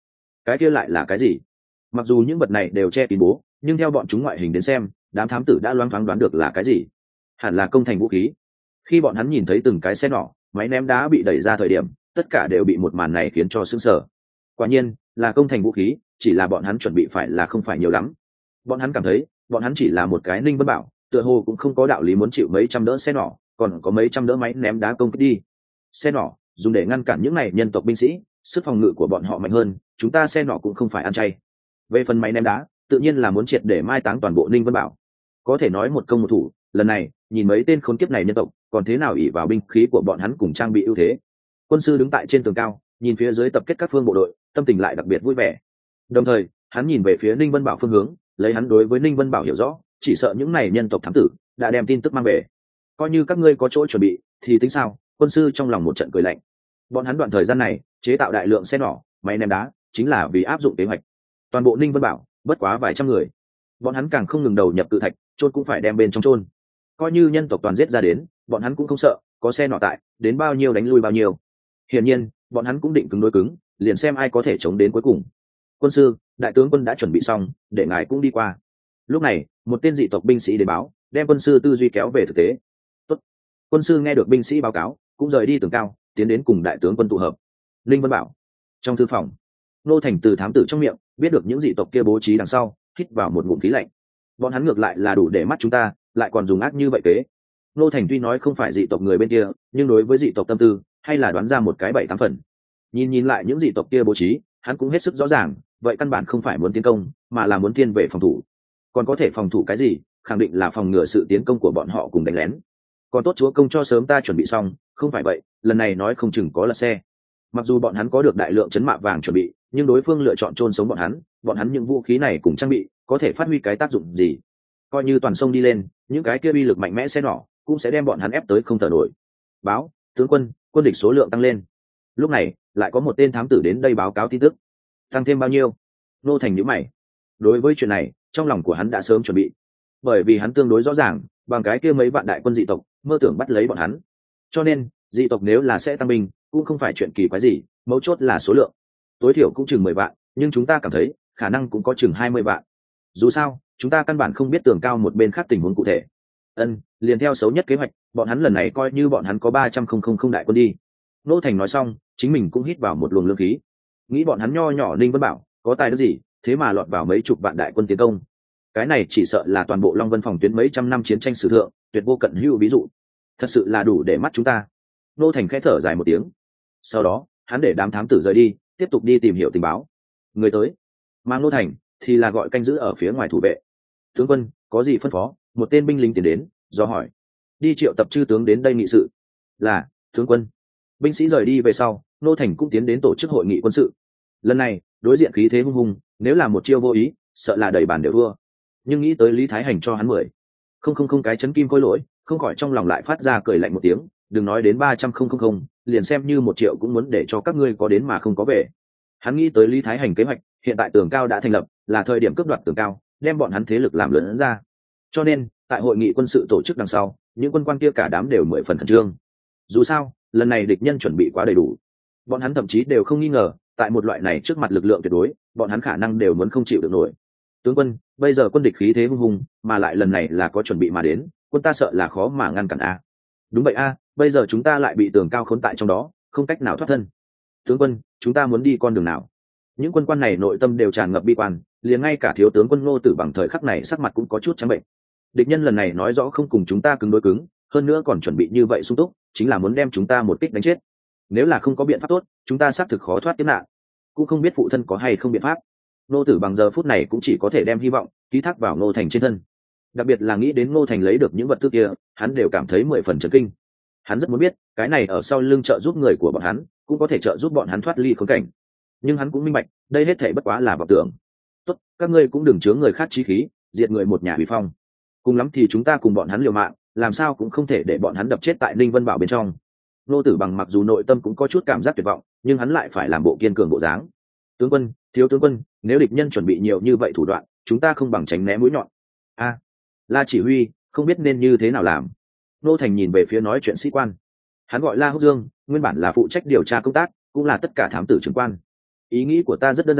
Cái kia lại là cái gì? Mặc dù những vật này đều che kín bố, nhưng theo bọn chúng ngoại hình đến xem, đám thám tử đã loáng thoáng đoán được là cái gì. Hẳn là công thành vũ khí. Khi bọn hắn nhìn thấy từng cái xe nỏ, máy ném đá bị đẩy ra thời điểm, tất cả đều bị một màn này khiến cho sững sờ. Quả nhiên là công thành vũ khí, chỉ là bọn hắn chuẩn bị phải là không phải nhiều lắm. Bọn hắn cảm thấy bọn hắn chỉ là một cái Ninh Vân Bảo, tựa hồ cũng không có đạo lý muốn chịu mấy trăm đỡ xe nỏ, còn có mấy trăm đỡ máy ném đá công kích đi. Xe nỏ dùng để ngăn cản những này nhân tộc binh sĩ, sức phòng ngự của bọn họ mạnh hơn, chúng ta xe nỏ cũng không phải ăn chay. Về phần máy ném đá, tự nhiên là muốn triệt để mai táng toàn bộ Ninh Vân Bảo. Có thể nói một công một thủ, lần này nhìn mấy tên khốn kiếp này nhân tộc còn thế nào ỷ vào binh khí của bọn hắn cùng trang bị ưu thế. Quân sư đứng tại trên tường cao, nhìn phía dưới tập kết các phương bộ đội, tâm tình lại đặc biệt vui vẻ. Đồng thời hắn nhìn về phía Ninh Vân Bảo phương hướng, lấy hắn đối với Ninh Vân Bảo hiểu rõ, chỉ sợ những này nhân tộc thám tử đã đem tin tức mang về. Coi như các ngươi có chỗ chuẩn bị thì tính sao? Quân sư trong lòng một trận cười lạnh. Bọn hắn đoạn thời gian này chế tạo đại lượng xe nỏ, máy ném đá, chính là vì áp dụng kế hoạch. Toàn bộ Ninh Vân Bảo bất quá vài trăm người, bọn hắn càng không ngừng đầu nhập cự thạch, chôn cũng phải đem bên trong chôn. Coi như nhân tộc toàn giết ra đến, bọn hắn cũng không sợ, có xe nỏ tại, đến bao nhiêu đánh lui bao nhiêu. Hiển nhiên bọn hắn cũng định cứng đối cứng, liền xem ai có thể chống đến cuối cùng. Quân sư, đại tướng quân đã chuẩn bị xong, để ngài cũng đi qua. Lúc này một tên dị tộc binh sĩ đến báo, đem quân sư tư duy kéo về thực tế. Tốt. Quân sư nghe được binh sĩ báo cáo, cũng rời đi tường cao, tiến đến cùng đại tướng quân tụ hợp. Linh Vân Bảo trong thư phòng, Nô Thành từ thám tử trong miệng biết được những dị tộc kia bố trí đằng sau, hít vào một ngụm khí lạnh. Bọn hắn ngược lại là đủ để mắt chúng ta, lại còn dùng ác như vậy kế. Nô Thành tuy nói không phải dị tộc người bên kia, nhưng đối với dị tộc tâm tư hay là đoán ra một cái 7-8 phần. Nhìn lại những dị tộc kia bố trí, hắn cũng hết sức rõ ràng, vậy căn bản không phải muốn tiến công, mà là muốn thiên về phòng thủ. Còn có thể phòng thủ cái gì? Khẳng định là phòng ngừa sự tiến công của bọn họ cùng đánh lén. Còn tốt chúa công cho sớm ta chuẩn bị xong, không phải vậy lần này nói không chừng có lật xe. Mặc dù bọn hắn có được đại lượng chấn mạ vàng chuẩn bị, nhưng đối phương lựa chọn chôn sống bọn hắn những vũ khí này cùng trang bị có thể phát huy cái tác dụng gì? Coi như toàn sông đi lên, những cái kia uy lực mạnh mẽ xe nỏ cũng sẽ đem bọn hắn ép tới không thở nổi. Báo tướng quân, quân địch số lượng tăng lên. Lúc này lại có một tên thám tử đến đây báo cáo tin tức. Tăng thêm bao nhiêu? Nô Thành nhíu mày. Đối với chuyện này trong lòng của hắn đã sớm chuẩn bị, bởi vì hắn tương đối rõ ràng bằng cái kia mấy vạn đại quân dị tộc mơ tưởng bắt lấy bọn hắn, cho nên dị tộc nếu là sẽ tăng binh cũng không phải chuyện kỳ quái gì, mấu chốt là số lượng. Tối thiểu cũng chừng 10 vạn, nhưng chúng ta cảm thấy khả năng cũng có chừng 20 vạn. Dù sao chúng ta căn bản không biết tường cao một bên khác tình huống cụ thể. Liền theo xấu nhất kế hoạch, bọn hắn lần này coi như bọn hắn có 300,000 đại quân đi. Nô Thành nói xong chính mình cũng hít vào một luồng lương khí, nghĩ bọn hắn nho nhỏ Ninh Vân Bảo có tài đức gì, thế mà lọt vào mấy chục vạn đại quân tiến công. Cái này chỉ sợ là toàn bộ Long Vân phòng tuyến mấy trăm năm chiến tranh sử thượng tuyệt vô cận hữu ví dụ, thật sự là đủ để mắt chúng ta. Nô Thành khẽ thở dài một tiếng, sau đó hắn để đám thám tử rời đi, tiếp tục đi tìm hiểu tình báo. Người tới, mà Nô Thành thì là gọi canh giữ ở phía ngoài thủ vệ. Tướng quân có gì phân phó? Một tên binh lính tiến đến do hỏi. Đi triệu tập chư tướng đến đây nghị sự. Là tướng quân. Binh sĩ rời đi về sau, Nô Thành cũng tiến đến tổ chức hội nghị quân sự. Lần này đối diện khí thế hung hùng, nếu là một chiêu vô ý sợ là đầy bàn đều thua. Nhưng nghĩ tới Lý Thái Hành cho hắn 10,000 cái chấn kim khôi lỗi, không khỏi trong lòng lại phát ra cười lạnh một tiếng. Đừng nói đến 300,000, liền xem như 1 triệu cũng muốn để cho các ngươi có đến mà không có về. Hắn nghĩ tới Lý Thái Hành kế hoạch, hiện tại tường cao đã thành lập, là thời điểm cướp đoạt tường cao, đem bọn hắn thế lực làm lớn ra. Cho nên tại hội nghị quân sự tổ chức đằng sau, những quân quan kia cả đám đều 10 phần khẩn trương. Dù sao lần này địch nhân chuẩn bị quá đầy đủ, bọn hắn thậm chí đều không nghi ngờ tại một loại này trước mặt lực lượng tuyệt đối, bọn hắn khả năng đều muốn không chịu được nổi. Tướng quân, bây giờ quân địch khí thế hung hùng, mà lại lần này là có chuẩn bị mà đến, quân ta sợ là khó mà ngăn cản a. Đúng vậy a, bây giờ chúng ta lại bị tường cao khốn tại trong đó, không cách nào thoát thân. Tướng quân, chúng ta muốn đi con đường nào? Những quân quan này nội tâm đều tràn ngập bi quan, liền ngay cả thiếu tướng quân Ngô Tử Bằng thời khắc này sắc mặt cũng có chút trắng bệnh. Địch nhân lần này nói rõ không cùng chúng ta cứng đối cứng, hơn nữa còn chuẩn bị như vậy sung túc, chính là muốn đem chúng ta một kích đánh chết. Nếu là không có biện pháp tốt, chúng ta xác thực khó thoát kiếp nạn. Cũng không biết phụ thân có hay không biện pháp. Ngô Tử Bằng giờ phút này cũng chỉ có thể đem hy vọng ký thác vào Ngô Thành trên thân. Đặc biệt là nghĩ đến Ngô Thành lấy được những vật tư kia, hắn đều cảm thấy 10 phần chấn kinh. Hắn rất muốn biết, cái này ở sau lưng trợ giúp người của bọn hắn, cũng có thể trợ giúp bọn hắn thoát ly khốn cảnh. Nhưng hắn cũng minh bạch, đây hết thảy bất quá là vọng tưởng. Tốt, các ngươi cũng đừng chứa người khác chí khí, diệt người một nhà uy phong. Cùng lắm thì chúng ta cùng bọn hắn liều mạng, làm sao cũng không thể để bọn hắn đập chết tại Ninh Vân Bảo bên trong. Nô Tử Bằng mặc dù nội tâm cũng có chút cảm giác tuyệt vọng, nhưng hắn lại phải làm bộ kiên cường bộ dáng. Tướng quân, thiếu tướng quân, nếu địch nhân chuẩn bị nhiều như vậy thủ đoạn, chúng ta không bằng tránh né mũi nhọn. A, La chỉ huy, không biết nên như thế nào làm. Nô Thành nhìn về phía nói chuyện sĩ quan. Hắn gọi La Húc Dương, nguyên bản là phụ trách điều tra công tác, cũng là tất cả thám tử trưởng quan. Ý nghĩ của ta rất đơn giản,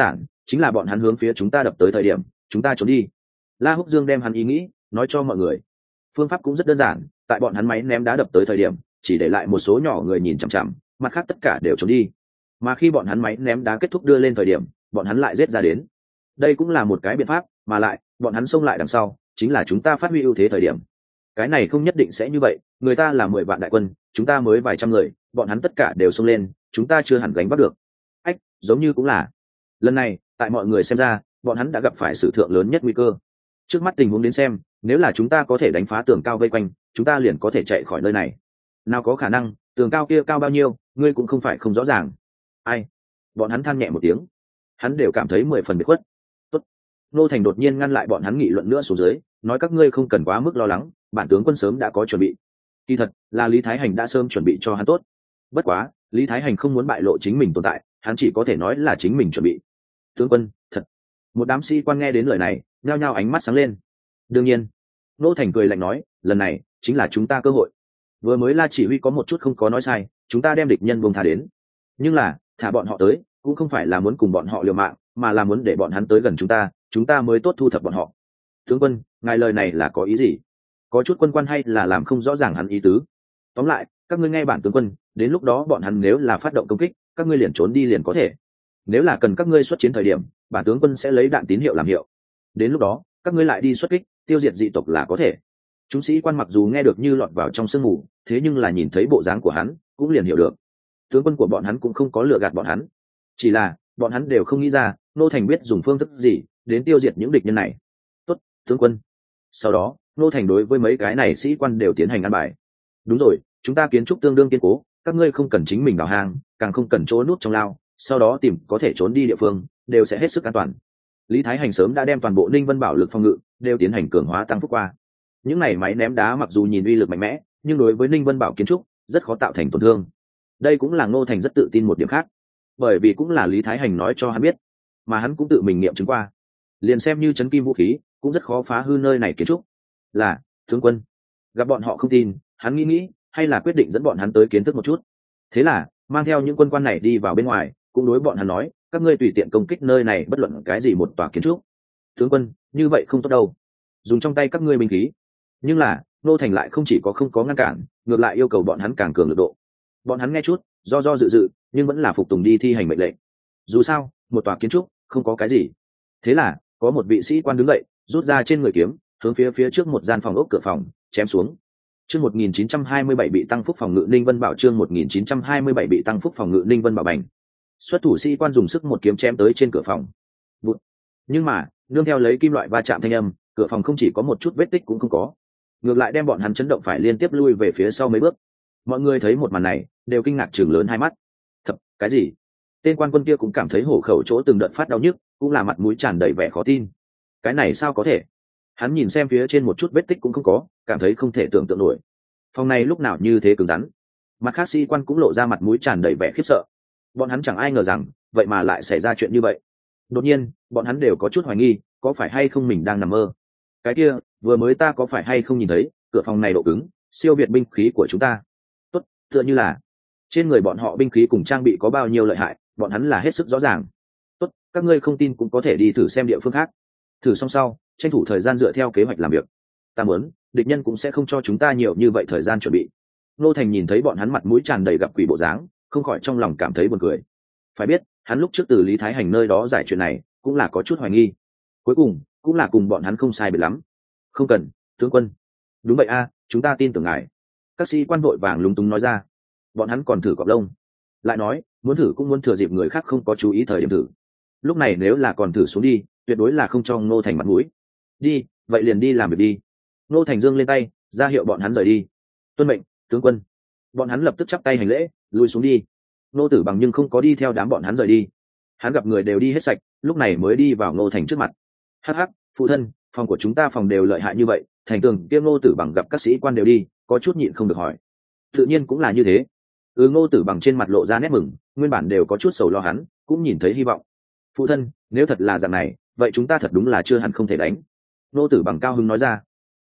chính là bọn hắn hướng phía chúng ta đập tới thời điểm chúng ta trốn đi. La Húc Dương đem hắn ý nghĩ nói cho mọi người. Phương pháp cũng rất đơn giản, tại bọn hắn máy ném đá đập tới thời điểm chỉ để lại một số nhỏ người nhìn chằm chằm, mặt khác tất cả đều trốn đi, mà khi bọn hắn máy ném đá kết thúc đưa lên thời điểm bọn hắn lại giết ra đến. Đây cũng là một cái biện pháp, mà lại bọn hắn xông lại đằng sau chính là chúng ta phát huy ưu thế thời điểm. Cái này không nhất định sẽ như vậy, người ta là 10 vạn đại quân, chúng ta mới vài trăm người, bọn hắn tất cả đều xông lên, chúng ta chưa hẳn gánh vác được. Ách, giống như cũng là. Lần này, tại mọi người xem ra, bọn hắn đã gặp phải sự thượng lớn nhất nguy cơ. Trước mắt tình huống đến xem, nếu là chúng ta có thể đánh phá tường cao vây quanh, chúng ta liền có thể chạy khỏi nơi này. Nào có khả năng, tường cao kia cao bao nhiêu, ngươi cũng không phải không rõ ràng. Ai? Bọn hắn than nhẹ một tiếng. Hắn đều cảm thấy 10 phần biệt khuất. Tốt. Nô Thành đột nhiên ngăn lại bọn hắn nghị luận nữa xuống dưới, nói các ngươi không cần quá mức lo lắng, bản tướng quân sớm đã có chuẩn bị. Kỳ thật, là Lý Thái Hành đã sớm chuẩn bị cho hắn tốt. Bất quá, Lý Thái Hành không muốn bại lộ chính mình tồn tại, hắn chỉ có thể nói là chính mình chuẩn bị. Tướng quân, thật. Một đám sĩ quan nghe đến lời này, nhao nhao ánh mắt sáng lên. Đương nhiên, Nô Thành cười lạnh nói, lần này chính là chúng ta cơ hội. Vừa mới La chỉ huy có một chút không có nói sai, chúng ta đem địch nhân buông thả đến. Nhưng là, thả bọn họ tới, cũng không phải là muốn cùng bọn họ liều mạng, mà là muốn để bọn hắn tới gần chúng ta mới tốt thu thập bọn họ. Tướng quân, ngài lời này là có ý gì? Có chút quân quan hay là làm không rõ ràng hắn ý tứ. Tóm lại, các ngươi nghe bản tướng quân, đến lúc đó bọn hắn nếu là phát động công kích, các ngươi liền trốn đi liền có thể. Nếu là cần các ngươi xuất chiến thời điểm, bản tướng quân sẽ lấy đạn tín hiệu làm hiệu. Đến lúc đó, các ngươi lại đi xuất kích, tiêu diệt dị tộc là có thể. Chúng sĩ quan mặc dù nghe được như lọt vào trong sương mù, thế nhưng là nhìn thấy bộ dáng của hắn, cũng liền hiểu được. Tướng quân của bọn hắn cũng không có lừa gạt bọn hắn, chỉ là bọn hắn đều không nghĩ ra Nô Thành biết dùng phương thức gì đến tiêu diệt những địch nhân này. Tốt, tướng quân. Sau đó, Nô Thành đối với mấy cái này sĩ quan đều tiến hành ăn bài. Đúng rồi, chúng ta kiến trúc tương đương kiên cố, các ngươi không cần chính mình đào hang, càng không cần trốn nút trong lao, sau đó tìm có thể trốn đi địa phương, đều sẽ hết sức an toàn. Lý Thái Hành sớm đã đem toàn bộ Ninh Vân Bảo lực phòng ngự đều tiến hành cường hóa tăng phúc qua. Những này máy ném đá mặc dù nhìn uy lực mạnh mẽ, nhưng đối với Ninh Vân Bảo kiến trúc rất khó tạo thành tổn thương. Đây cũng là Ngô Thành rất tự tin một điểm khác, bởi vì cũng là Lý Thái Hành nói cho hắn biết, mà hắn cũng tự mình nghiệm chứng qua. Liền xem như chấn kim vũ khí, cũng rất khó phá hư nơi này kiến trúc. Là, tướng quân. Gặp bọn họ không tin, hắn nghĩ, hay là quyết định dẫn bọn hắn tới kiến thức một chút. Thế là, mang theo những quân quan này đi vào bên ngoài, cũng đối bọn hắn nói, các ngươi tùy tiện công kích nơi này bất luận cái gì một tòa kiến trúc. Tướng quân, như vậy không tốt đâu. Dùng trong tay các ngươi binh khí. Nhưng là, Ngô Thành lại không chỉ có không có ngăn cản, ngược lại yêu cầu bọn hắn càng cường lực độ. Bọn hắn nghe chút, do dự, nhưng vẫn là phục tùng đi thi hành mệnh lệnh. Dù sao, một tòa kiến trúc không có cái gì. Thế là, có một vị sĩ quan đứng dậy, rút ra trên người kiếm, hướng phía trước một gian phòng ốc cửa phòng chém xuống. Chương 1927 bị tăng phúc phòng ngự Ninh Vân Bảo, chương 1927 bị tăng phúc phòng ngự Ninh Vân Bảo bành. Xuất thủ sĩ quan dùng sức một kiếm chém tới trên cửa phòng. Bụt. Nhưng mà, nương theo lấy kim loại va chạm thanh âm, cửa phòng không chỉ có một chút vết tích cũng không có, ngược lại đem bọn hắn chấn động phải liên tiếp lui về phía sau mấy bước. Mọi người thấy một màn này, đều kinh ngạc trừng lớn hai mắt. Thật, cái gì? Tên quan quân kia cũng cảm thấy hổ khẩu chỗ từng đợt phát đau nhức, cũng là mặt mũi tràn đầy vẻ khó tin. Cái này sao có thể? Hắn nhìn xem phía trên một chút vết tích cũng không có, cảm thấy không thể tưởng tượng nổi. Phòng này lúc nào như thế cứng rắn. Mặt khác sĩ quan cũng lộ ra mặt mũi tràn đầy vẻ khiếp sợ. Bọn hắn chẳng ai ngờ rằng, vậy mà lại xảy ra chuyện như vậy. Đột nhiên, bọn hắn đều có chút hoài nghi, có phải hay không mình đang nằm mơ. Cái kia, vừa mới ta có phải hay không nhìn thấy, cửa phòng này độ cứng, siêu việt binh khí của chúng ta. Tốt, tựa như là trên người bọn họ binh khí cùng trang bị có bao nhiêu lợi hại, bọn hắn là hết sức rõ ràng. Tốt, các ngươi không tin cũng có thể đi thử xem địa phương khác. Thử xong sau, tranh thủ thời gian dựa theo kế hoạch làm việc. Ta muốn, địch nhân cũng sẽ không cho chúng ta nhiều như vậy thời gian chuẩn bị. Nô Thành nhìn thấy bọn hắn mặt mũi tràn đầy gặp quỷ bộ dáng, không khỏi trong lòng cảm thấy buồn cười. Phải biết, hắn lúc trước từ Lý Thái Hành nơi đó giải chuyện này, cũng là có chút hoài nghi. Cuối cùng, cũng là cùng bọn hắn không sai biệt lắm. Không cần, tướng quân. Đúng vậy a, chúng ta tin tưởng ngài. Các sĩ quan vội vàng lúng túng nói ra. Bọn hắn còn thử cọp lông, lại nói muốn thử cũng muốn thừa dịp người khác không có chú ý thời điểm thử. Lúc này nếu là còn thử xuống đi, tuyệt đối là không cho Ngô Thành mặt mũi. Đi, vậy liền đi làm việc đi. Ngô Thành giương lên tay, ra hiệu bọn hắn rời đi. Tuân mệnh, tướng quân. Bọn hắn lập tức chắp tay hành lễ, lùi xuống đi. Ngô Tử Bằng nhưng không có đi theo đám bọn hắn rời đi. Hắn gặp người đều đi hết sạch, lúc này mới đi vào Ngô Thành trước mặt. Hắc hắc, phụ thân, phòng của chúng ta phòng đều lợi hại như vậy, thành tường kia Ngô Tử Bằng gặp các sĩ quan đều đi, có chút nhịn không được hỏi. Tự nhiên cũng là như thế. Ngô Tử Bằng trên mặt lộ ra nét mừng, nguyên bản đều có chút sầu lo hắn, cũng nhìn thấy hy vọng. Phụ thân, nếu thật là dạng này, vậy chúng ta thật đúng là chưa hẳn không thể đánh. Ngô Tử Bằng cao hứng nói ra.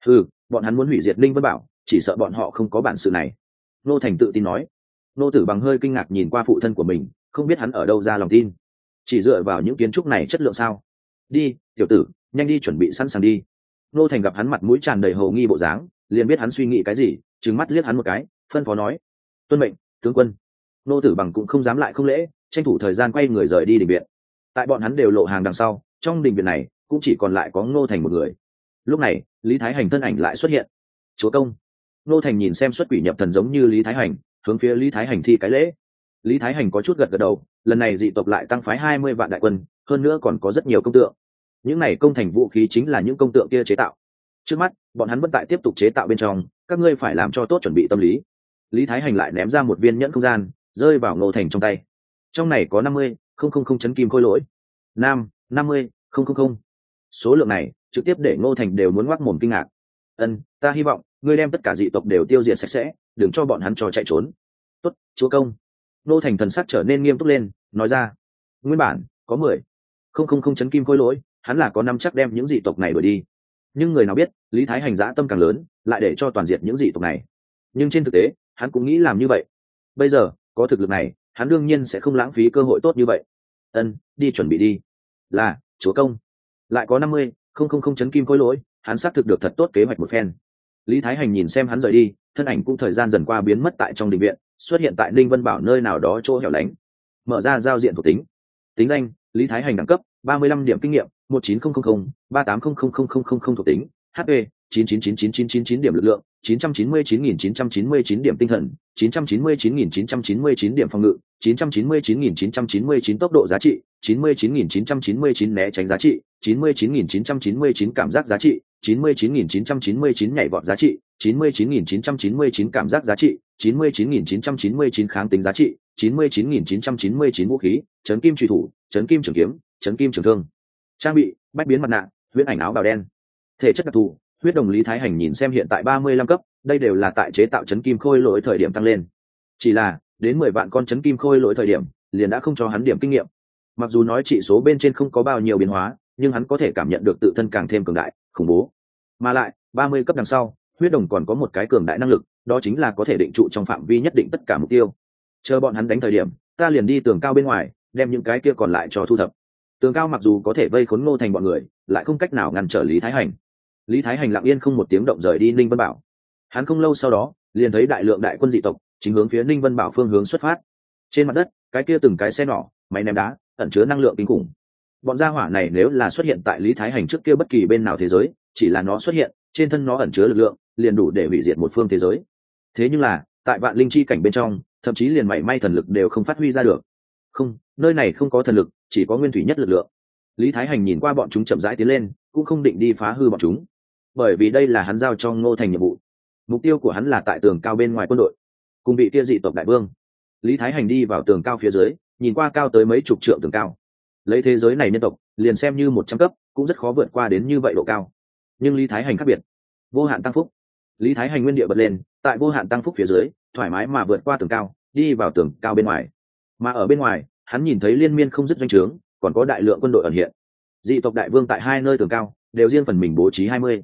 Bọn hắn muốn hủy diệt Ninh Vân Bảo, chỉ sợ bọn họ không có bản sự này. Ngô Thành tự tin nói. Ngô Tử Bằng hơi kinh ngạc nhìn qua phụ thân của mình, không biết hắn ở đâu ra lòng tin. chỉ dựa vào những kiến trúc này chất lượng sao? Đi, tiểu tử, nhanh đi chuẩn bị sẵn sàng đi. Ngô Thành gặp hắn mặt mũi tràn đầy hồ nghi bộ dáng, liền biết hắn suy nghĩ cái gì, trừng mắt liếc hắn một cái, phân phó nói: tuân mệnh, tướng quân. Ngô Tử Bằng cũng không dám lại không lễ, tranh thủ thời gian quay người rời đi đình viện. Tại bọn hắn đều lộ hàng đằng sau, trong đình viện này cũng chỉ còn lại có Ngô Thành một người. Lúc này Lý Thái Hành thân ảnh lại xuất hiện. Chúa công. Ngô Thành nhìn xem xuất quỷ nhập thần giống như Lý Thái Hành, hướng phía Lý Thái Hành thi cái lễ. Lý Thái Hành có chút gật gật đầu, lần này dị tộc lại tăng phái 20 vạn đại quân, hơn nữa còn có rất nhiều công tượng. Những này công thành vũ khí chính là những công tượng kia chế tạo. Trước mắt bọn hắn vẫn tại tiếp tục chế tạo bên trong, các ngươi phải làm cho tốt chuẩn bị tâm lý. Lý Thái Hành lại ném ra một viên nhẫn không gian, rơi vào Ngô Thành trong tay. Trong này có 50,000 chấn kim khôi lỗi. 50,000. Số lượng này trực tiếp để Ngô Thành đều muốn ngoác mồm kinh ngạc. Ta hy vọng ngươi đem tất cả dị tộc đều tiêu diệt sạch sẽ, đừng cho bọn hắn cho chạy trốn. Tốt, chúa công. Ngô Thành thần sắc trở nên nghiêm túc lên, nói ra. Nguyên bản có 10,000 chấn kim khôi lỗi, hắn là có năm chắc đem những dị tộc này đuổi đi. Nhưng người nào biết, Lý Thái Hành dã tâm càng lớn, lại để cho toàn diệt những dị tộc này. Nhưng trên thực tế, hắn cũng nghĩ làm như vậy. Bây giờ có thực lực này, hắn đương nhiên sẽ không lãng phí cơ hội tốt như vậy. Đi chuẩn bị đi. Là, chúa công. Lại có 50,000 chấn kim khôi lỗi, hắn xác thực được thật tốt kế hoạch một phen. Lý Thái Hành nhìn xem hắn rời đi, thân ảnh cũng thời gian dần qua biến mất tại trong đình viện, xuất hiện tại Ninh Vân Bảo nơi nào đó chỗ hẻo lánh. Mở ra giao diện thuộc tính. Tính danh: Lý Thái Hành, đẳng cấp 35 điểm kinh nghiệm, 19,000,038,000,000 thuộc tính, HP 9999999 điểm lực lượng, 999.999 điểm tinh thần, 999.999 điểm phòng ngự, 999.999 tốc độ giá trị, 99.999 né tránh giá trị, 99.999 cảm giác giá trị, 99.999 nhảy vọt giá trị, 99.999 cảm giác giá trị, 99.999 kháng tính giá trị, 99.999 vũ khí, chấn kim truy thủ, chấn kim trường kiếm, chấn kim trường thương. Trang bị: bách biến mặt nạ, huyễn ảnh áo bào đen. Thể chất đặc thù: huyết đồng. Lý Thái Hành nhìn xem hiện tại 35 cấp, đây đều là tại chế tạo chấn kim khôi lỗi thời điểm tăng lên. Chỉ là đến 10 vạn con chấn kim khôi lỗi thời điểm, liền đã không cho hắn điểm kinh nghiệm. Mặc dù nói trị số bên trên không có bao nhiêu biến hóa, nhưng hắn có thể cảm nhận được tự thân càng thêm cường đại, khủng bố. Mà lại 30 cấp đằng sau, huyết đồng còn có một cái cường đại năng lực, đó chính là có thể định trụ trong phạm vi nhất định tất cả mục tiêu. Chờ bọn hắn đánh thời điểm, ta liền đi tường cao bên ngoài, đem những cái kia còn lại cho thu thập. Tường cao mặc dù có thể vây khốn Ngô Thành bọn người, lại không cách nào ngăn trở Lý Thái Hành. Lý Thái Hành lặng yên không một tiếng động rời đi Ninh Vân Bảo. Hắn không lâu sau đó liền thấy đại lượng đại quân dị tộc chính hướng phía Ninh Vân Bảo phương hướng xuất phát. Trên mặt đất, cái kia từng cái xe nỏ, máy ném đá, ẩn chứa năng lượng kinh khủng. Bọn gia hỏa này nếu là xuất hiện tại Lý Thái Hành trước kia bất kỳ bên nào thế giới, chỉ là nó xuất hiện, trên thân nó ẩn chứa lực lượng, liền đủ để hủy diệt một phương thế giới. Thế nhưng là, tại vạn linh chi cảnh bên trong, thậm chí liền mảy may thần lực đều không phát huy ra được. Không, nơi này không có thần lực, chỉ có nguyên thủy nhất lực lượng. Lý Thái Hành nhìn qua bọn chúng chậm rãi tiến lên, cũng không định đi phá hư bọn chúng, bởi vì đây là hắn giao cho Ngô Thành nhiệm vụ. Mục tiêu của hắn là tại tường cao bên ngoài quân đội, cùng vị kia dị tộc đại vương. Lý Thái Hành đi vào tường cao phía dưới, nhìn qua cao tới mấy chục trượng tường cao. Lấy thế giới này nhân tộc, liền xem như 100 cấp, cũng rất khó vượt qua đến như vậy độ cao. Nhưng Lý Thái Hành khác biệt, vô hạn tăng phúc. Lý Thái Hành nguyên địa bật lên, tại vô hạn tăng phúc phía dưới, thoải mái mà vượt qua tường cao, đi vào tường cao bên ngoài. Mà ở bên ngoài, hắn nhìn thấy liên miên không dứt doanh trướng, còn có đại lượng quân đội ẩn hiện. Dị tộc đại vương tại hai nơi tường cao đều riêng phần mình bố trí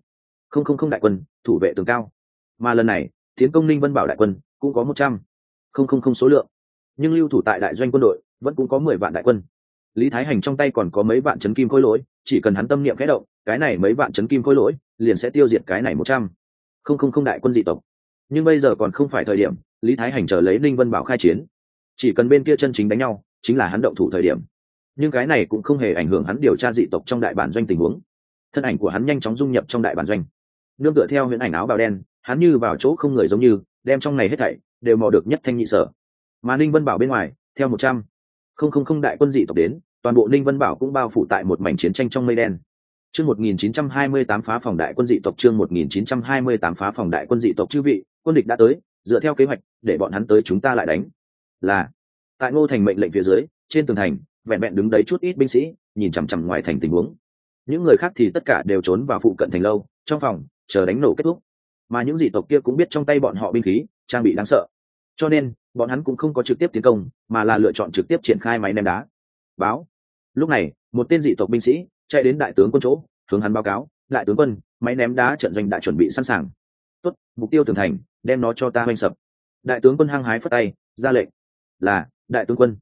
20,000 đại quân thủ vệ tường cao. Mà lần này tiến công Ninh Vân Bảo đại quân cũng có 100,000 số lượng, nhưng lưu thủ tại đại doanh quân đội vẫn cũng có 10 vạn đại quân. Lý Thái Hành trong tay còn có mấy vạn chấn kim khôi lỗi, chỉ cần hắn tâm niệm khẽ động, cái này mấy vạn chấn kim khôi lỗi liền sẽ tiêu diệt cái này 100,000 đại quân dị tộc. Nhưng bây giờ còn không phải thời điểm Lý Thái Hành chờ lấy Ninh Vân Bảo khai chiến. Chỉ cần bên kia chân chính đánh nhau, chính là hắn động thủ thời điểm. Nhưng cái này cũng không hề ảnh hưởng hắn điều tra dị tộc trong đại bản doanh tình huống. Thân ảnh của hắn nhanh chóng dung nhập trong đại bản doanh, nương tựa theo huyễn ảnh áo bào đen, hắn như vào chỗ không người giống như đem trong này hết thảy đều mò được nhất thanh nhị sở. Mà Ninh Vân Bảo bên ngoài, theo 100,000 đại quân dị tộc đến, toàn bộ Ninh Vân Bảo cũng bao phủ tại một mảnh chiến tranh trong mây đen. Chương 1928 phá phòng đại quân dị tộc. Chương 1928 phá phòng đại quân dị tộc. Chư vị, quân địch đã tới, dựa theo kế hoạch, để bọn hắn tới chúng ta lại đánh. Là. Tại Ngô Thành mệnh lệnh phía dưới, trên tường thành vẹn vẹn đứng đấy chút ít binh sĩ, nhìn chằm chằm ngoài thành tình huống. Những người khác thì tất cả đều trốn vào phụ cận thành lâu, trong phòng chờ đánh nổ kết thúc. Mà những dị tộc kia cũng biết trong tay bọn họ binh khí trang bị đáng sợ, cho nên bọn hắn cũng không có trực tiếp tiến công, mà là lựa chọn trực tiếp triển khai máy ném đá. Báo. Lúc này một tên dị tộc binh sĩ chạy đến đại tướng quân chỗ, hướng hắn báo cáo: đại tướng quân, máy ném đá trận doanh đã chuẩn bị sẵn sàng. Tốt, mục tiêu tường thành, đem nó cho ta hoành sập. Đại tướng quân hăng hái phất tay ra lệnh: là đại tướng quân.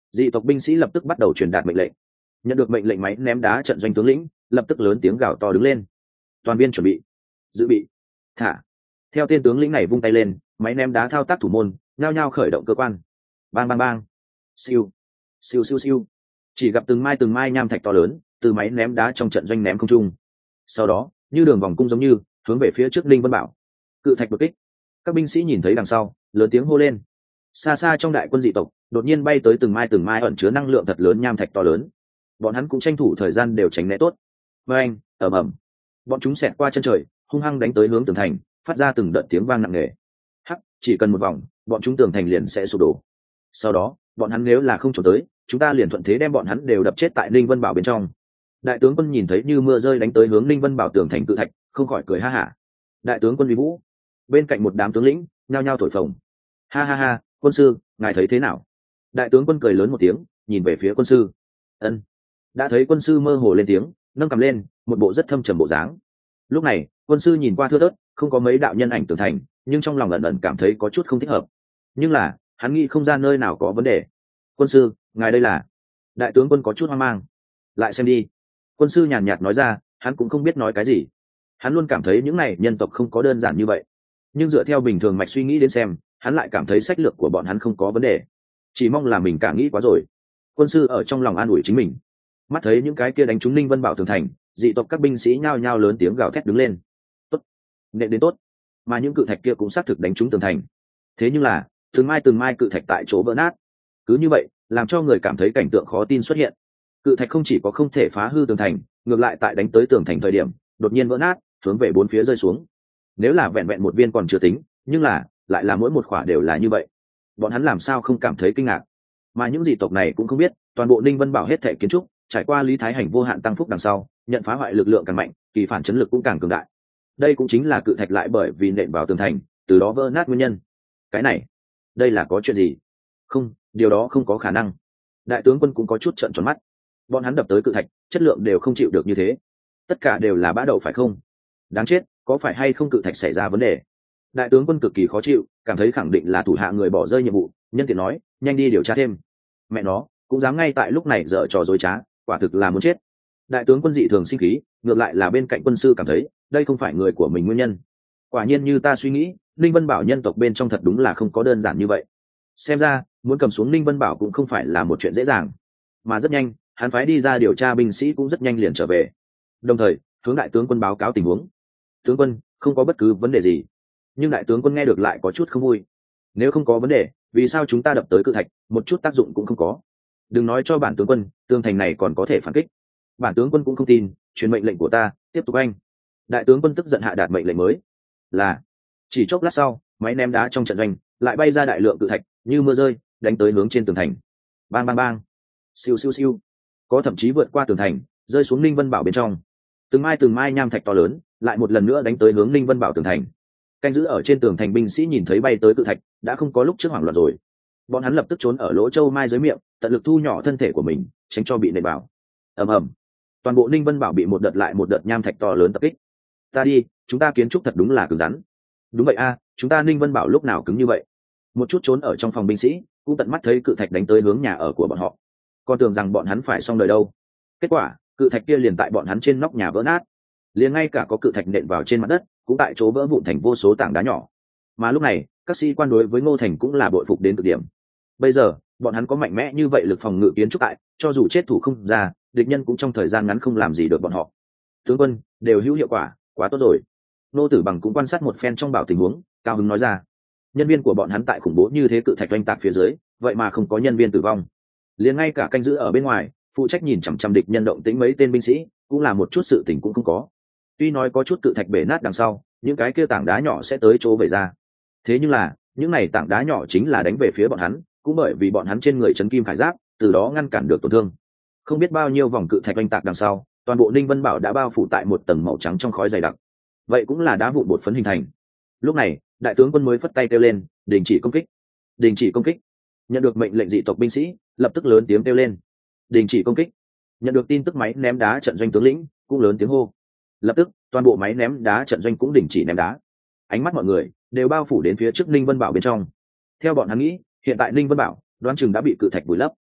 dị tộc binh sĩ lập tức bắt đầu truyền đạt mệnh lệnh. Nhận được mệnh lệnh, máy ném đá trận doanh tướng lĩnh lập tức lớn tiếng gào to đứng lên: toàn viên chuẩn bị, dự bị, thả. Theo tên tướng lĩnh này vung tay lên, máy ném đá thao tác thủ môn nhao nhao khởi động cơ quan. Bang bang bang, siêu siêu siêu siêu, chỉ gặp từng mai nham thạch to lớn từ máy ném đá trong trận doanh ném không trung, sau đó như đường vòng cung giống như hướng về phía trước Ninh Vân Bảo. Cự thạch đột kích. Các binh sĩ nhìn thấy đằng sau lớn tiếng hô lên. Xa xa trong đại quân dị tộc đột nhiên bay tới từng mai ẩn chứa năng lượng thật lớn nham thạch to lớn. Bọn hắn cũng tranh thủ thời gian đều tránh né tốt. Với anh ầm ầm, bọn chúng xẹt qua chân trời hung hăng đánh tới hướng tường thành, phát ra từng đợt tiếng vang nặng nề. Hắc, chỉ cần một vòng bọn chúng tường thành liền sẽ sụp đổ. Sau đó bọn hắn nếu là không trốn tới, chúng ta liền thuận thế đem bọn hắn đều đập chết tại Ninh Vân Bảo bên trong. Đại tướng quân nhìn thấy như mưa rơi đánh tới hướng Ninh Vân Bảo tường thành cự thạch, không khỏi cười ha hả. Đại tướng quân uy vũ. Bên cạnh một đám tướng lĩnh nhao nhao thổi phồng. Ha ha ha, quân sư ngài thấy thế nào? Đại tướng quân cười lớn một tiếng, nhìn về phía quân sư. Ân. Đã thấy quân sư mơ hồ lên tiếng, nâng cầm lên, một bộ rất thâm trầm bộ dáng. Lúc này quân sư nhìn qua thưa thớt, không có mấy đạo nhân ảnh tường thành, nhưng trong lòng ẩn ẩn cảm thấy có chút không thích hợp. Nhưng là hắn nghĩ không ra nơi nào có vấn đề. Quân sư ngài đây là? Đại tướng quân có chút hoang mang. Lại xem đi. Quân sư nhàn nhạt nói ra, hắn cũng không biết nói cái gì. Hắn luôn cảm thấy những này nhân tộc không có đơn giản như vậy, nhưng dựa theo bình thường mạch suy nghĩ đến xem, hắn lại cảm thấy sách lược của bọn hắn không có vấn đề. Chỉ mong là mình cả nghĩ quá rồi. Quân sư ở trong lòng an ủi chính mình. Mắt thấy những cái kia đánh trúng Ninh Vân Bảo tường thành, dị tộc các binh sĩ nhao nhao lớn tiếng gào thét đứng lên. Tốt, nện đến tốt. Mà những cự thạch kia cũng xác thực đánh trúng tường thành. Thế nhưng là từng mai cự thạch tại chỗ vỡ nát. Cứ như vậy làm cho người cảm thấy cảnh tượng khó tin xuất hiện. Cự thạch không chỉ có không thể phá hư tường thành, ngược lại tại đánh tới tường thành thời điểm đột nhiên vỡ nát, hướng về bốn phía rơi xuống. Nếu là vẹn vẹn một viên còn chưa tính, nhưng lại là mỗi một khỏa đều là như vậy. Bọn hắn làm sao không cảm thấy kinh ngạc? Mà những dị tộc này cũng không biết, toàn bộ Ninh Vân Bảo hết thể kiến trúc trải qua Lý Thái Hành vô hạn tăng phúc đằng sau, nhận phá hoại lực lượng càng mạnh, kỳ phản chấn lực cũng càng cường đại. Đây cũng chính là cự thạch lại bởi vì nện vào tường thành, từ đó vỡ nát nguyên nhân. Cái này, đây là có chuyện gì? Không, điều đó không có khả năng. Đại tướng quân cũng có chút trợn tròn mắt. Bọn hắn đập tới cự thạch, chất lượng đều không chịu được như thế. Tất cả đều là bã đậu phải không? Đáng chết, có phải hay không cự thạch xảy ra vấn đề? Đại tướng quân cực kỳ khó chịu, cảm thấy khẳng định là thủ hạ người bỏ rơi nhiệm vụ, nhân tiện nói, nhanh đi điều tra thêm. Mẹ nó, cũng dám ngay tại lúc này dở trò dối trá, quả thực là muốn chết. Đại tướng quân dị thường sinh khí, ngược lại là bên cạnh quân sư cảm thấy đây không phải người của mình nguyên nhân. Quả nhiên như ta suy nghĩ, Ninh Vân Bảo nhân tộc bên trong thật đúng là không có đơn giản như vậy. Xem ra muốn cầm xuống Ninh Vân Bảo cũng không phải là một chuyện dễ dàng. Mà rất nhanh, hắn phái đi ra điều tra binh sĩ cũng rất nhanh liền trở về, đồng thời hướng đại tướng quân báo cáo tình huống. Tướng quân, không có bất cứ vấn đề gì. Nhưng đại tướng quân nghe được lại có chút không vui. Nếu không có vấn đề, vì sao chúng ta đập tới cự thạch một chút tác dụng cũng không có? Đừng nói cho bản tướng quân, tường thành này còn có thể phản kích. Bản tướng quân cũng không tin, truyền mệnh lệnh của ta, tiếp tục anh. Đại tướng quân tức giận hạ đạt mệnh lệnh mới. Là. Chỉ chốc lát sau, máy ném đá trong trận doanh lại bay ra đại lượng cự thạch như mưa rơi, đánh tới hướng trên tường thành. Bang bang bang, siêu siêu siêu, có thậm chí vượt qua tường thành, rơi xuống Ninh Vân Bảo bên trong. Từng mai nham thạch to lớn lại một lần nữa đánh tới hướng Ninh Vân Bảo tường thành. Canh giữ ở trên tường thành binh sĩ nhìn thấy bay tới cự thạch đã không có lúc trước hoảng loạn rồi. Bọn hắn lập tức trốn ở lỗ châu mai dưới miệng, tận lực thu nhỏ thân thể của mình, tránh cho bị nện vào. Ầm ầm, toàn bộ Ninh Vân Bảo bị một đợt lại một đợt nham thạch to lớn tập kích. Ta đi, chúng ta kiến trúc thật đúng là cứng rắn. Đúng vậy a, chúng ta Ninh Vân Bảo lúc nào cứng như vậy? Một chút trốn ở trong phòng binh sĩ cũng tận mắt thấy cự thạch đánh tới hướng nhà ở của bọn họ, còn tưởng rằng bọn hắn phải xong đời đâu. Kết quả cự thạch kia liền tại bọn hắn trên nóc nhà vỡ nát, liền ngay cả có cự thạch nện vào trên mặt đất cũng tại chỗ vỡ vụn thành vô số tảng đá nhỏ. Mà lúc này các sĩ quan đối với Ngô Thành cũng là bội phục đến cực điểm. Bây giờ bọn hắn có mạnh mẽ như vậy lực phòng ngự kiến trúc tại, cho dù chết thủ không ra, địch nhân cũng trong thời gian ngắn không làm gì được bọn họ. Tướng quân đều hữu hiệu quả, quá tốt rồi. Nô Tử Bằng cũng quan sát một phen trong bảo tình huống, cao hứng nói ra. Nhân viên của bọn hắn tại khủng bố như thế cự thạch oanh tạc phía dưới, vậy mà không có nhân viên tử vong. Liền ngay cả canh giữ ở bên ngoài, phụ trách nhìn chằm chằm địch nhân động tĩnh mấy tên binh sĩ, cũng là một chút sự tình cũng không có. Tuy nói có chút cự thạch bể nát đằng sau, những cái kia tảng đá nhỏ sẽ tới chỗ về ra. Thế nhưng là, những này tảng đá nhỏ chính là đánh về phía bọn hắn, cũng bởi vì bọn hắn trên người trấn kim khải giáp, từ đó ngăn cản được tổn thương. Không biết bao nhiêu vòng cự thạch oanh tạc đằng sau, toàn bộ Ninh Vân Bảo đã bao phủ tại một tầng màu trắng trong khói dày đặc. Vậy cũng là đá vụn bột phấn hình thành. Lúc này, đại tướng quân mới phất tay kêu lên, đình chỉ công kích. Đình chỉ công kích. Nhận được mệnh lệnh dị tộc binh sĩ lập tức lớn tiếng kêu lên, đình chỉ công kích. Nhận được tin tức máy ném đá trận doanh tướng lĩnh cũng lớn tiếng hô. Lập tức toàn bộ máy ném đá trận doanh cũng đình chỉ ném đá. Ánh mắt mọi người đều bao phủ đến phía trước Ninh Vân Bảo bên trong. Theo bọn hắn nghĩ, hiện tại Ninh Vân Bảo đoán chừng đã bị cự thạch vùi lấp.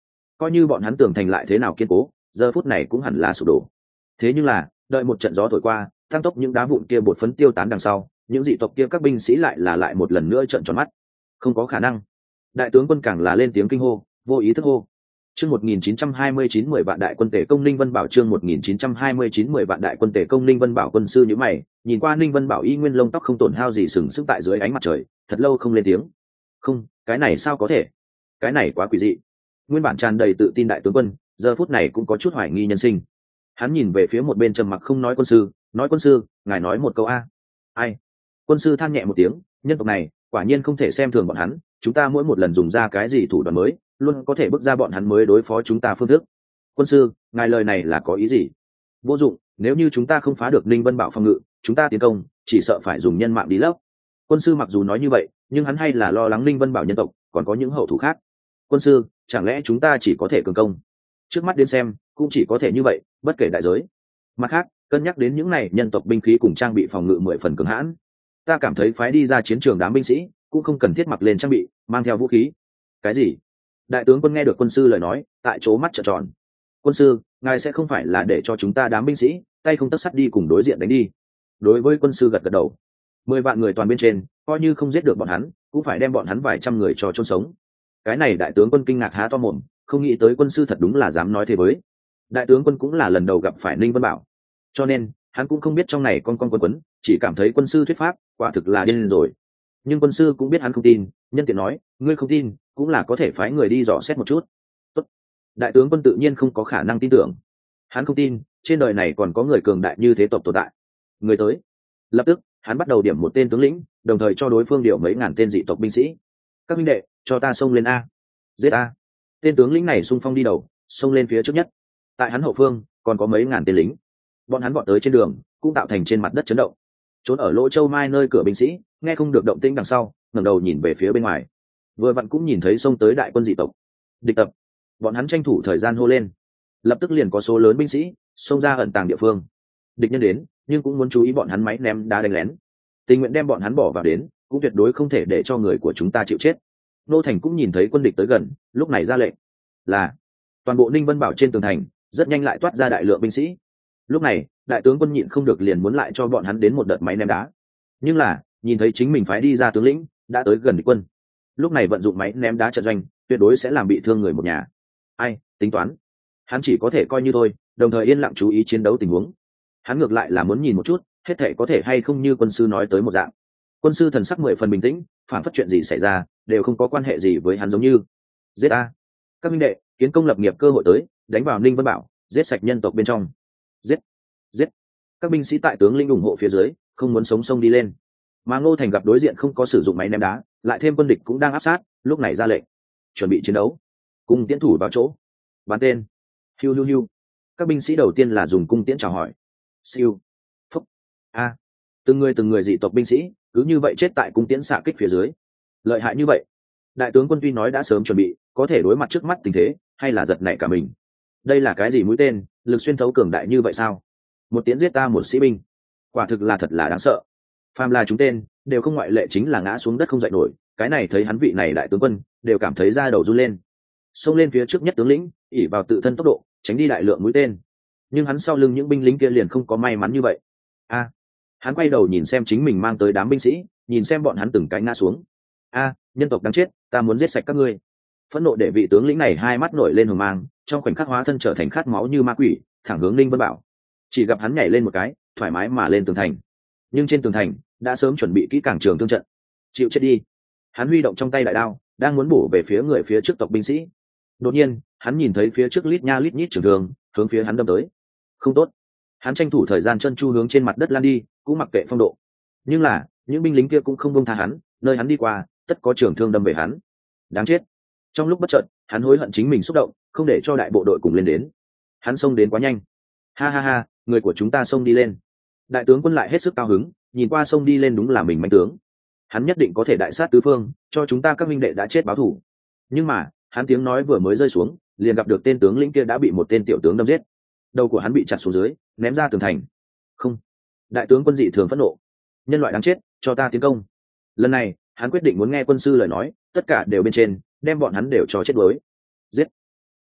coi như bọn hắn tường thành lại thế nào kiên cố, giờ phút này cũng hẳn là sụp đổ. Thế nhưng là đợi một trận gió thổi qua, tăng tốc những đá vụn kia bột phấn tiêu tán đằng sau, những dị tộc kia các binh sĩ lại một lần nữa trợn tròn mắt. Không có khả năng. Đại tướng quân càng là lên tiếng kinh hô, vô ý thức hô. Chương 1929 10 vạn đại quân tề công Ninh Vân Bảo, chương 1929 10 vạn đại quân tề công Ninh Vân Bảo. Quân sư nhíu mày, nhìn qua Ninh Vân Bảo y nguyên lông tóc không tổn hao gì sừng sững tại dưới ánh mặt trời, thật lâu không lên tiếng. Không, cái này sao có thể? Cái này quá quỷ dị. Nguyên bản tràn đầy tự tin đại tướng quân, giờ phút này cũng có chút hoài nghi nhân sinh. Hắn nhìn về phía một bên trầm mặc không nói quân sư, nói quân sư, ngài nói một câu a. Ai? Quân sư than nhẹ một tiếng, nhân tộc này, quả nhiên không thể xem thường bọn hắn, chúng ta mỗi một lần dùng ra cái gì thủ đoạn mới, luôn có thể bước ra bọn hắn mới đối phó chúng ta phương thức. Quân sư, ngài lời này là có ý gì? Vô dụng, nếu như chúng ta không phá được Ninh Vân Bảo phòng ngự, chúng ta tiến công, chỉ sợ phải dùng nhân mạng đi lấp. Quân sư mặc dù nói như vậy, nhưng hắn hay là lo lắng Ninh Vân Bảo nhân tộc còn có những hậu thủ khác. Quân sư, chẳng lẽ chúng ta chỉ có thể cường công? Trước mắt đến xem, cũng chỉ có thể như vậy, bất kể đại giới. Mặt khác, cân nhắc đến những này nhân tộc binh khí cùng trang bị phòng ngự 10 phần cường hãn, ta cảm thấy phái đi ra chiến trường đám binh sĩ cũng không cần thiết mặc lên trang bị, mang theo vũ khí. Cái gì? Đại tướng quân nghe được quân sư lời nói, tại chỗ mắt trợn tròn. Quân sư, ngài sẽ không phải là để cho chúng ta đám binh sĩ tay không tấc sắt đi cùng đối diện đánh đi? Đối với quân sư gật gật đầu. 10 vạn người toàn bên trên, coi như không giết được bọn hắn, cũng phải đem bọn hắn vài trăm người cho chôn sống. Cái này đại tướng quân kinh ngạc há to mồm, không nghĩ tới quân sư thật đúng là dám nói thế với. Đại tướng quân cũng là lần đầu gặp phải Ninh Vân Bảo, cho nên hắn cũng không biết trong này con quấn, chỉ cảm thấy quân sư thuyết pháp quả thực là điên rồi. Nhưng quân sư cũng biết hắn không tin, nhân tiện nói, ngươi không tin cũng là có thể phái người đi dò xét một chút. Tốt. Đại tướng quân tự nhiên không có khả năng tin tưởng, hắn không tin trên đời này còn có người cường đại như thế tộc tồn tại. Người tới. Lập tức hắn bắt đầu điểm một tên tướng lĩnh, đồng thời cho đối phương điều mấy ngàn tên dị tộc binh sĩ. Các minh đệ, cho ta xông lên a, giết a. Tên tướng lĩnh này xung phong đi đầu, xông lên phía trước nhất. Tại hắn hậu phương còn có mấy ngàn tên lính, bọn hắn vọt tới trên đường cũng tạo thành trên mặt đất chấn động. Trốn ở lỗ châu mai nơi cửa binh sĩ nghe không được động tĩnh đằng sau, ngẩng đầu nhìn về phía bên ngoài, vừa vặn cũng nhìn thấy xông tới đại quân dị tộc. Địch tập. Bọn hắn tranh thủ thời gian hô lên, lập tức liền có số lớn binh sĩ xông ra ẩn tàng địa phương. Địch nhân đến, nhưng cũng muốn chú ý bọn hắn máy ném đá đánh lén, tình nguyện đem bọn hắn bỏ vào đến, cũng tuyệt đối không thể để cho người của chúng ta chịu chết. Nô Thành cũng nhìn thấy quân địch tới gần, lúc này ra lệnh là toàn bộ Ninh Vân Bảo trên tường thành rất nhanh lại toát ra đại lượng binh sĩ. Lúc này đại tướng quân nhịn không được liền muốn lại cho bọn hắn đến một đợt máy ném đá, nhưng là nhìn thấy chính mình phái đi ra tướng lĩnh đã tới gần địch quân, lúc này vận dụng máy ném đá trận doanh tuyệt đối sẽ làm bị thương người một nhà. Ai tính toán, hắn chỉ có thể coi như thôi, đồng thời yên lặng chú ý chiến đấu tình huống. Hắn ngược lại là muốn nhìn một chút hết thể có thể hay không như quân sư nói tới một dạng. Quân sư thần sắc 10 phần bình tĩnh, phản phất chuyện gì xảy ra đều không có quan hệ gì với hắn, giống như giết a. Các minh đệ, kiến công lập nghiệp cơ hội tới, đánh vào Ninh Vân Bảo, giết sạch nhân tộc bên trong. Giết, giết. Các binh sĩ tại tướng lĩnh ủng hộ phía dưới không muốn sống sông đi lên, mà Ngô Thành gặp đối diện không có sử dụng máy ném đá, lại thêm quân địch cũng đang áp sát, lúc này ra lệnh chuẩn bị chiến đấu, cùng tiến thủ vào chỗ, bắn tên. Hiu hiu hiu. Các binh sĩ đầu tiên là dùng cung tiễn chào hỏi. Siêu, phúc, a. Từng người dị tộc binh sĩ cứ như vậy chết tại cung tiễn xạ kích phía dưới. Lợi hại như vậy. Đại tướng quân tuy nói đã sớm chuẩn bị, có thể đối mặt trước mắt tình thế hay là giật nảy cả mình. Đây là cái gì mũi tên, lực xuyên thấu cường đại như vậy sao? Một tiễn giết ta một sĩ binh, quả thực là thật là đáng sợ. Phàm là chúng tên đều không ngoại lệ chính là ngã xuống đất không dậy nổi. Cái này thấy hắn vị này đại tướng quân đều cảm thấy da đầu run lên. Xông lên phía trước nhất tướng lĩnh ỉ vào tự thân tốc độ tránh đi đại lượng mũi tên, nhưng hắn sau lưng những binh lính kia liền không có may mắn như vậy. A. Hắn quay đầu nhìn xem chính mình mang tới đám binh sĩ, nhìn xem bọn hắn từng cái ngã xuống. A, nhân tộc đáng chết, ta muốn giết sạch các ngươi. Phẫn nộ để vị tướng lĩnh này hai mắt nổi lên hồng mang, trong khoảnh khắc hóa thân trở thành khát máu như ma quỷ, thẳng hướng Ninh Vân Bảo. Chỉ gặp hắn nhảy lên một cái, thoải mái mà lên tường thành. Nhưng trên tường thành đã sớm chuẩn bị kỹ càng trường thương trận. Chịu chết đi. Hắn huy động trong tay đại đao, đang muốn bổ về phía người phía trước tộc binh sĩ. Đột nhiên, hắn nhìn thấy phía trước lít nha lít nhít trường thương hướng phía hắn đâm tới. Không tốt. Hắn tranh thủ thời gian chân chu hướng trên mặt đất lan đi, cũng mặc kệ phong độ. Nhưng là những binh lính kia cũng không buông tha hắn, nơi hắn đi qua tất có trường thương đâm về hắn. Đáng chết. Trong lúc bất chợt hắn hối hận chính mình xúc động, không để cho đại bộ đội cùng lên đến. Hắn xông đến quá nhanh. Ha ha ha, người của chúng ta xông đi lên. Đại tướng quân lại hết sức cao hứng, nhìn qua xông đi lên đúng là mình mãnh tướng, hắn nhất định có thể đại sát tứ phương, cho chúng ta các minh đệ đã chết báo thù. Nhưng mà hắn tiếng nói vừa mới rơi xuống, liền gặp được tên tướng lĩnh kia đã bị một tên tiểu tướng đâm giết. Đầu của hắn bị chặt xuống dưới, ném ra tường thành. Không. Đại tướng quân dị thường phẫn nộ. Nhân loại đáng chết, cho ta tiến công. Lần này hắn quyết định muốn nghe quân sư lời nói, tất cả đều bên trên, đem bọn hắn đều cho chết đuối. Giết.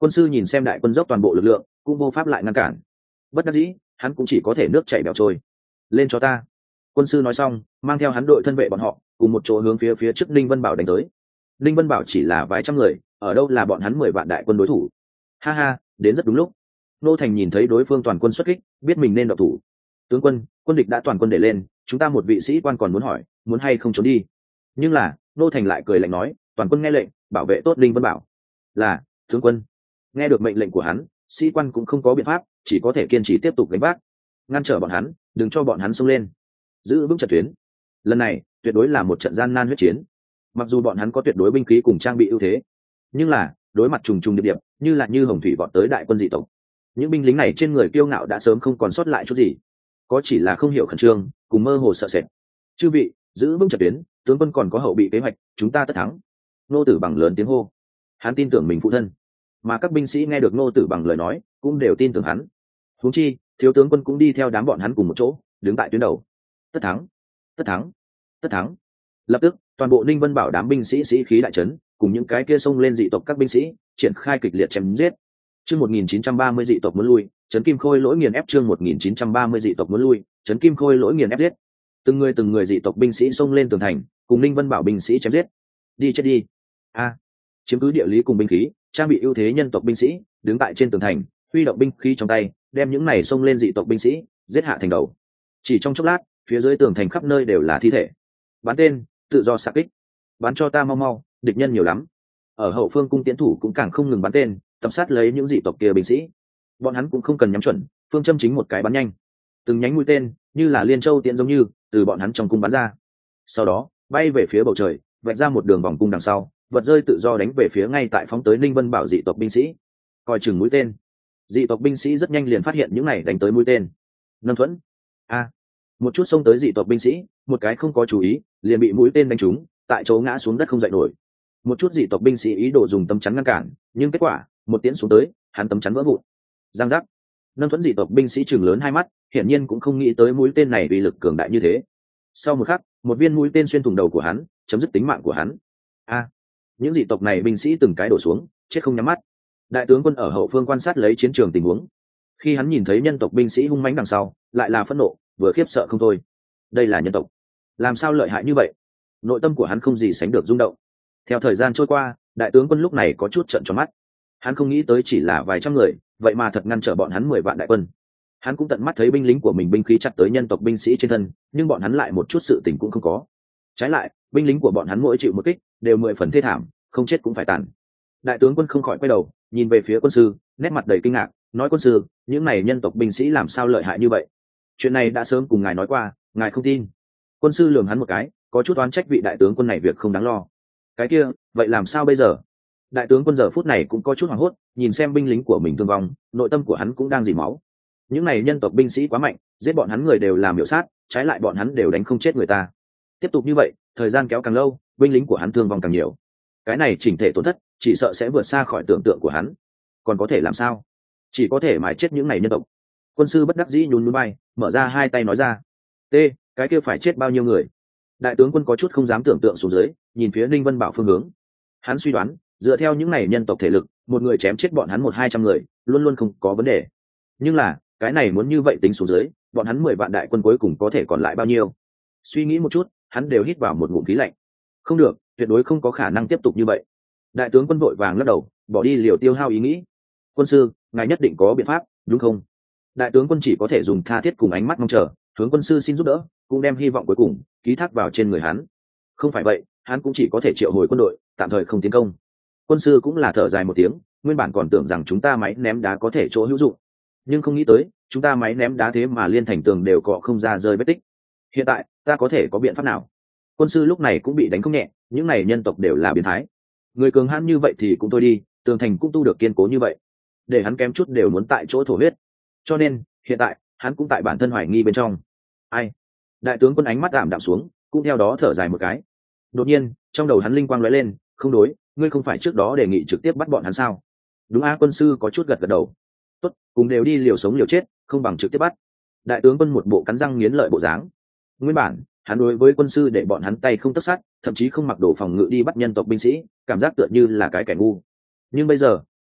Quân sư nhìn xem đại quân dốc toàn bộ lực lượng cũng vô pháp lại ngăn cản, bất đắc dĩ hắn cũng chỉ có thể nước chảy bẻo trôi. Lên cho ta. Quân sư nói xong mang theo hắn đội thân vệ bọn họ cùng một chỗ hướng phía trước Ninh Vân Bảo đánh tới. Ninh Vân Bảo chỉ là vài trăm người, ở đâu là bọn hắn 10 vạn đại quân đối thủ. Ha ha, đến rất đúng lúc. Nô Thành nhìn thấy đối phương toàn quân xuất kích, biết mình nên động thủ. Tướng quân, quân địch đã toàn quân để lên, chúng ta một vị sĩ quan còn muốn hỏi, muốn hay không trốn đi. Nhưng là Nô Thành lại cười lạnh nói, toàn quân nghe lệnh, bảo vệ tốt Ninh Vân Bảo. Là, tướng quân. Nghe được mệnh lệnh của hắn, sĩ quan cũng không có biện pháp, chỉ có thể kiên trì tiếp tục gánh vác, ngăn trở bọn hắn, đừng cho bọn hắn xông lên, giữ vững trận tuyến. Lần này tuyệt đối là một trận gian nan huyết chiến. Mặc dù bọn hắn có tuyệt đối binh khí cùng trang bị ưu thế, nhưng là đối mặt trùng trùng điệp điệp như hồng thủy vọt tới đại quân dị tộc, những binh lính này trên người kiêu ngạo đã sớm không còn sót lại chút gì, có chỉ là không hiểu khẩn trương cùng mơ hồ sợ sệt. Chư vị, giữ vững trận tuyến, tướng quân còn có hậu bị kế hoạch, chúng ta tất thắng. Nô Tử Bằng lớn tiếng hô. Hắn tin tưởng mình phụ thân, mà các binh sĩ nghe được Nô Tử Bằng lời nói cũng đều tin tưởng hắn. Huống chi thiếu tướng quân cũng đi theo đám bọn hắn cùng một chỗ đứng tại tuyến đầu. Tất thắng, tất thắng, tất thắng. Lập tức toàn bộ Ninh Vân Bảo đám binh sĩ sĩ khí đại trấn, cùng những cái kia xông lên dị tộc các binh sĩ triển khai kịch liệt chém giết. Chương 1930 dị tộc muốn lui, Trấn Kim Khôi lỗi nghiền ép. Chương 1930 dị tộc muốn lui, Trấn Kim Khôi lỗi nghiền ép giết. Từng người dị tộc binh sĩ xông lên tường thành, cùng Ninh Vân Bảo binh sĩ chém giết. Đi chết đi. A. Chiếm cứ địa lý cùng binh khí, trang bị ưu thế nhân tộc binh sĩ đứng tại trên tường thành, huy động binh khí trong tay, đem những này xông lên dị tộc binh sĩ giết hạ thành đầu. Chỉ trong chốc lát, phía dưới tường thành khắp nơi đều là thi thể. Bắn tên, tự do xạ kích. Bắn cho ta mau mau, địch nhân nhiều lắm. Ở hậu phương cung tiễn thủ cũng càng không ngừng bắn tên, tập sát lấy những dị tộc kia binh sĩ. Bọn hắn cũng không cần nhắm chuẩn, phương châm chính một cái bắn nhanh. Từng nhánh mũi tên như là liên châu tiễn giống như từ bọn hắn trong cung bắn ra, sau đó bay về phía bầu trời, vạch ra một đường vòng cung đằng sau, vật rơi tự do đánh về phía ngay tại phóng tới Ninh Vân Bảo dị tộc binh sĩ. Coi chừng mũi tên. Dị tộc binh sĩ rất nhanh liền phát hiện những này đánh tới mũi tên. Nâng thuẫn. A. Một chút xông tới dị tộc binh sĩ, một cái không có chú ý, liền bị mũi tên đánh trúng, tại chỗ ngã xuống đất không dậy nổi. Một chút dị tộc binh sĩ ý đồ dùng tấm chắn ngăn cản, nhưng kết quả một tiễn xuống tới, hắn tấm chắn vỡ vụn. Giang giác. Nâng thuẫn dị tộc binh sĩ chừng lớn hai mắt, hiển nhiên cũng không nghĩ tới mũi tên này uy lực cường đại như thế. Sau một khắc, một viên mũi tên xuyên thủng đầu của hắn, chấm dứt tính mạng của hắn. A. Những dị tộc này binh sĩ từng cái đổ xuống, chết không nhắm mắt. Đại tướng quân ở hậu phương quan sát lấy chiến trường tình huống. Khi hắn nhìn thấy nhân tộc binh sĩ hung mãnh đằng sau, lại là phẫn nộ, vừa khiếp sợ không thôi. Đây là nhân tộc, làm sao lợi hại như vậy? Nội tâm của hắn không gì sánh được rung động. Theo thời gian trôi qua, đại tướng quân lúc này có chút trợn tròn mắt. Hắn không nghĩ tới chỉ là vài trăm người, vậy mà thật ngăn trở bọn hắn 10 vạn đại quân. Hắn cũng tận mắt thấy binh lính của mình binh khí chặt tới nhân tộc binh sĩ trên thân, nhưng bọn hắn lại một chút sự tình cũng không có. Trái lại, binh lính của bọn hắn mỗi chịu một kích, đều 10 phần thê thảm, không chết cũng phải tàn. Đại tướng quân không khỏi quay đầu, nhìn về phía quân sư, nét mặt đầy kinh ngạc, nói: quân sư, những này nhân tộc binh sĩ làm sao lợi hại như vậy? Chuyện này đã sớm cùng ngài nói qua, ngài không tin. Quân sư lườm hắn một cái, có chút oán trách vị đại tướng quân này việc không đáng lo. Cái kia, vậy làm sao bây giờ? Đại tướng quân giờ phút này cũng có chút hoảng hốt, nhìn xem binh lính của mình thương vong, nội tâm của hắn cũng đang dỉ máu. Những này nhân tộc binh sĩ quá mạnh, giết bọn hắn người đều làm miểu sát, trái lại bọn hắn đều đánh không chết người ta. Tiếp tục như vậy, thời gian kéo càng lâu, binh lính của hắn thương vong càng nhiều. Cái này chỉnh thể tổn thất, chỉ sợ sẽ vượt xa khỏi tưởng tượng của hắn. Còn có thể làm sao? Chỉ có thể mài chết những này nhân tộc. Quân sư bất đắc dĩ nhún nhún vai, mở ra hai tay nói ra: "T, cái kia phải chết bao nhiêu người?" Đại tướng quân có chút không dám tưởng tượng xuống dưới, nhìn phía Ninh Vân Bảo phương hướng. Hắn suy đoán, dựa theo những này nhân tộc thể lực, một người chém chết bọn hắn 100-200 người, luôn luôn không có vấn đề. Nhưng là, cái này muốn như vậy tính xuống dưới, bọn hắn 10 vạn đại quân cuối cùng có thể còn lại bao nhiêu? Suy nghĩ một chút, hắn đều hít vào một ngụm khí lạnh. Không được, tuyệt đối không có khả năng tiếp tục như vậy. Đại tướng quân vội vàng lắc đầu, bỏ đi liều tiêu hao ý nghĩ. Quân sư, ngài nhất định có biện pháp, đúng không? Đại tướng quân chỉ có thể dùng tha thiết cùng ánh mắt mong chờ, hướng quân sư xin giúp đỡ, cũng đem hy vọng cuối cùng ký thác vào trên người hắn. Không phải vậy, hắn cũng chỉ có thể triệu hồi quân đội, tạm thời không tiến công. Quân sư cũng là thở dài một tiếng, nguyên bản còn tưởng rằng chúng ta máy ném đá có thể chỗ hữu dụng, nhưng không nghĩ tới, chúng ta máy ném đá thế mà liên thành tường đều cọ không ra rơi vết tích. Hiện tại, ta có thể có biện pháp nào? Quân sư lúc này cũng bị đánh không nhẹ, những này nhân tộc đều là biến thái. Người cường hãn như vậy thì cũng thôi đi, tường thành cũng tu được kiên cố như vậy, để hắn kém chút đều muốn tại chỗ thổ huyết. Cho nên, hiện tại, hắn cũng tại bản thân hoài nghi bên trong. Ai? Đại tướng quân ánh mắt ảm đạm xuống, cũng theo đó thở dài một cái. Đột nhiên, trong đầu hắn linh quang lóe lên, không đối, ngươi không phải trước đó đề nghị trực tiếp bắt bọn hắn sao? Đúng a, quân sư có chút gật gật đầu. Tốt, cùng đều đi liều sống liều chết, không bằng trực tiếp bắt. Đại tướng quân một bộ cắn răng nghiến lợi bộ dáng. Nguyên bản, hắn đối với quân sư để bọn hắn tay không tất sát, thậm chí không mặc đồ phòng ngự đi bắt nhân tộc binh sĩ, cảm giác tựa như là cái kẻ ngu. Nhưng bây giờ,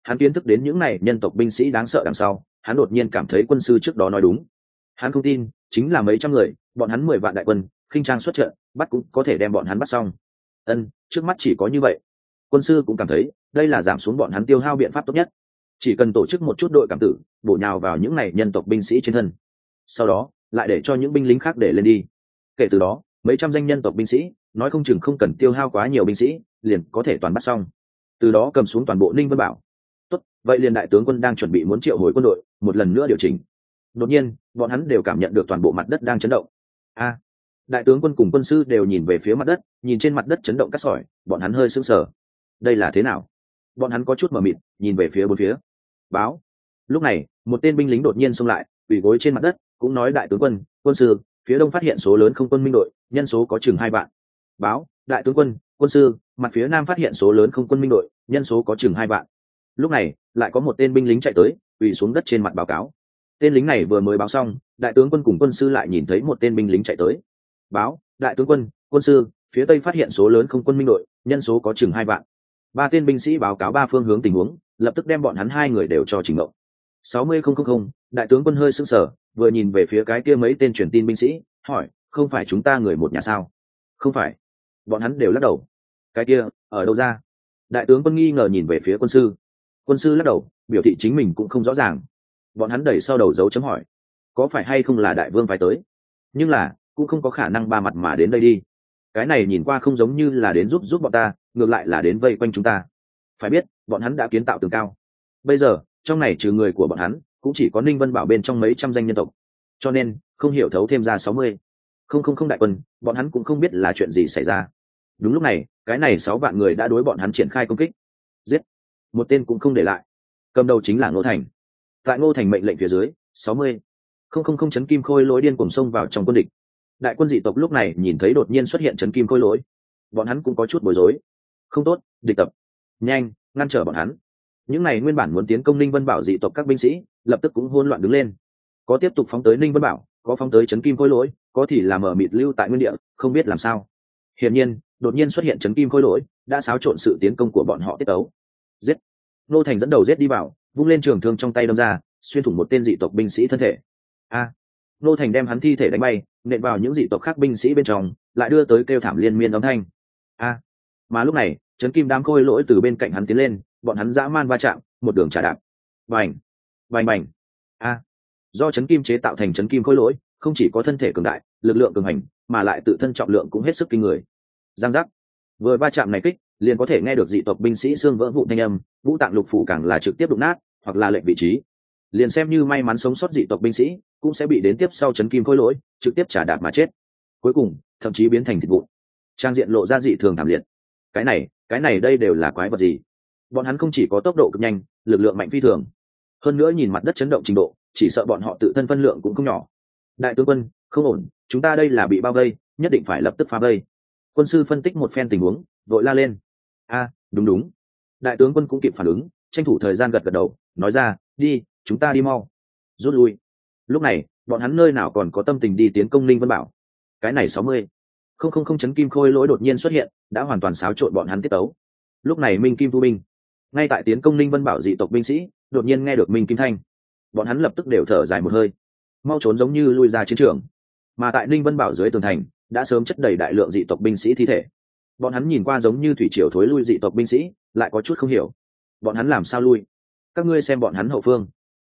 Hắn kiến thức đến những này nhân tộc binh sĩ đáng sợ đằng sau, hắn đột nhiên cảm thấy quân sư trước đó nói đúng. Hắn không tin chính là mấy trăm người, bọn hắn 10 vạn đại quân khinh trang xuất trận, bắt cũng có thể đem bọn hắn bắt xong. Trước mắt chỉ có như vậy. Quân sư cũng cảm thấy đây là giảm xuống bọn hắn tiêu hao biện pháp tốt nhất, chỉ cần tổ chức một chút đội cảm tử bổ nhào vào những này nhân tộc binh sĩ trên thân, sau đó lại để cho những binh lính khác để lên đi. Kể từ đó mấy trăm danh nhân tộc binh sĩ nói không chừng không cần tiêu hao quá nhiều binh sĩ liền có thể toàn bắt xong, từ đó cầm xuống toàn bộ Ninh Vân Bảo. Tốt, vậy liền đại tướng quân đang chuẩn bị muốn triệu hồi quân đội một lần nữa điều chỉnh. Đột nhiên bọn hắn đều cảm nhận được toàn bộ mặt đất đang chấn động. Đại tướng quân cùng quân sư đều nhìn về phía mặt đất, nhìn trên mặt đất chấn động cát sỏi, bọn hắn hơi sững sờ. Đây là thế nào? Bọn hắn có chút mờ mịt nhìn về phía bốn phía. Báo. Lúc này một tên binh lính đột nhiên xông lại, quỳ gối trên mặt đất, cũng nói đại tướng quân, quân sư, phía đông phát hiện số lớn không quân minh đội, nhân số có chừng 2 vạn. Báo. Đại tướng quân, quân sư, mặt phía nam phát hiện số lớn không quân minh đội, nhân số có chừng 2 vạn. Lúc này lại có một tên binh lính chạy tới, quỳ xuống đất trên mặt báo cáo. Tên lính này vừa mới báo xong, đại tướng quân cùng quân sư lại nhìn thấy một tên binh lính chạy tới. Báo. Đại tướng quân, quân sư, phía tây phát hiện số lớn không quân minh đội, nhân số có chừng 2 vạn. 3 tên binh sĩ báo cáo 3 phương hướng tình huống, lập tức đem bọn hắn 2 người đều cho trình ngộ. 60,000, đại tướng quân hơi sững sờ, vừa nhìn về phía cái kia mấy tên truyền tin binh sĩ, hỏi, không phải chúng ta người một nhà sao? Không phải. Bọn hắn đều lắc đầu. Cái kia ở đâu ra? Đại tướng quân nghi ngờ nhìn về phía quân sư. Quân sư lắc đầu, biểu thị chính mình cũng không rõ ràng. Bọn hắn đẩy sau đầu dấu chấm hỏi, có phải hay không là đại vương phải tới? Nhưng là cũng không có khả năng ba mặt mà đến đây đi. Cái này nhìn qua không giống như là đến giúp bọn ta, ngược lại là đến vây quanh chúng ta. Phải biết bọn hắn đã kiến tạo tường cao, bây giờ trong này trừ người của bọn hắn cũng chỉ có Ninh Vân Bảo bên trong mấy trăm danh nhân tộc, cho nên không hiểu thấu thêm ra 60,000 đại quân, bọn hắn cũng không biết là chuyện gì xảy ra. Đúng lúc này cái này 6 vạn người đã đối bọn hắn triển khai công kích, giết một tên cũng không để lại. Cầm đầu chính là Ngô Thành. Tại Ngô Thành mệnh lệnh phía dưới, 60,000 chấn kim khôi lỗi điên cuồng xông vào trong quân địch. Đại quân dị tộc lúc này nhìn thấy đột nhiên xuất hiện chấn kim khôi lỗi, bọn hắn cũng có chút bối rối. Không tốt, địch tập, nhanh ngăn trở bọn hắn. Những này nguyên bản muốn tiến công Ninh Vân Bảo dị tộc các binh sĩ lập tức cũng hỗn loạn đứng lên, có tiếp tục phóng tới Ninh Vân Bảo, có phóng tới chấn kim khôi lỗi, có thì là mở mịt lưu tại nguyên địa, không biết làm sao. Hiển nhiên đột nhiên xuất hiện chấn kim khôi lỗi đã xáo trộn sự tiến công của bọn họ tiết tấu. Giết. Nô Thành dẫn đầu giết đi vào, vung lên trường thương trong tay đâm ra, xuyên thủng một tên dị tộc binh sĩ thân thể. Nô Thành đem hắn thi thể đánh bay, nện vào những dị tộc khác binh sĩ bên trong, lại đưa tới kêu thảm liên miên âm thanh. Mà lúc này chấn kim đám khôi lỗi từ bên cạnh hắn tiến lên, bọn hắn dã man va chạm, một đường trả đạp. Bành bành bành. Do chấn kim chế tạo thành chấn kim khôi lỗi không chỉ có thân thể cường đại, lực lượng cường hành, mà lại tự thân trọng lượng cũng hết sức kinh người. Giang giác. Vừa va chạm này kích, liền có thể nghe được dị tộc binh sĩ xương vỡ vụn thanh âm, vũ tạng lục phủ càng là trực tiếp đụng nát, hoặc là lệch vị trí. Liền xem như may mắn sống sót dị tộc binh sĩ cũng sẽ bị đến tiếp sau chấn kim khôi lỗi trực tiếp trả đạp mà chết, cuối cùng thậm chí biến thành thịt vụn. Trang diện lộ ra dị thường thảm liệt. Cái này đây đều là quái vật gì? Bọn hắn không chỉ có tốc độ cực nhanh, lực lượng mạnh phi thường, hơn nữa nhìn mặt đất chấn động trình độ, chỉ sợ bọn họ tự thân phân lượng cũng không nhỏ. Đại tướng quân, không ổn, chúng ta đây là bị bao vây, nhất định phải lập tức phá vây. Quân sư phân tích một phen tình huống, vội la lên. Đúng. Đại tướng quân cũng kịp phản ứng, tranh thủ thời gian gật gật đầu, nói ra, đi, chúng ta đi mau, rút lui. Lúc này bọn hắn nơi nào còn có tâm tình đi tiến công Ninh Vân Bảo. Cái này 60,000 chấn kim khôi lỗi đột nhiên xuất hiện, đã hoàn toàn xáo trộn bọn hắn tiết tấu. Lúc này Minh Kim thu binh, ngay tại tiến công Ninh Vân Bảo dị tộc binh sĩ đột nhiên nghe được Minh Kim thanh, bọn hắn lập tức đều thở dài một hơi, mau trốn giống như lui ra chiến trường. Mà tại Ninh Vân Bảo dưới tường thành đã sớm chất đầy đại lượng dị tộc binh sĩ thi thể. Bọn hắn nhìn qua giống như thủy triều thối lui dị tộc binh sĩ, lại có chút không hiểu, bọn hắn làm sao lui? Các ngươi xem bọn hắn hậu phương,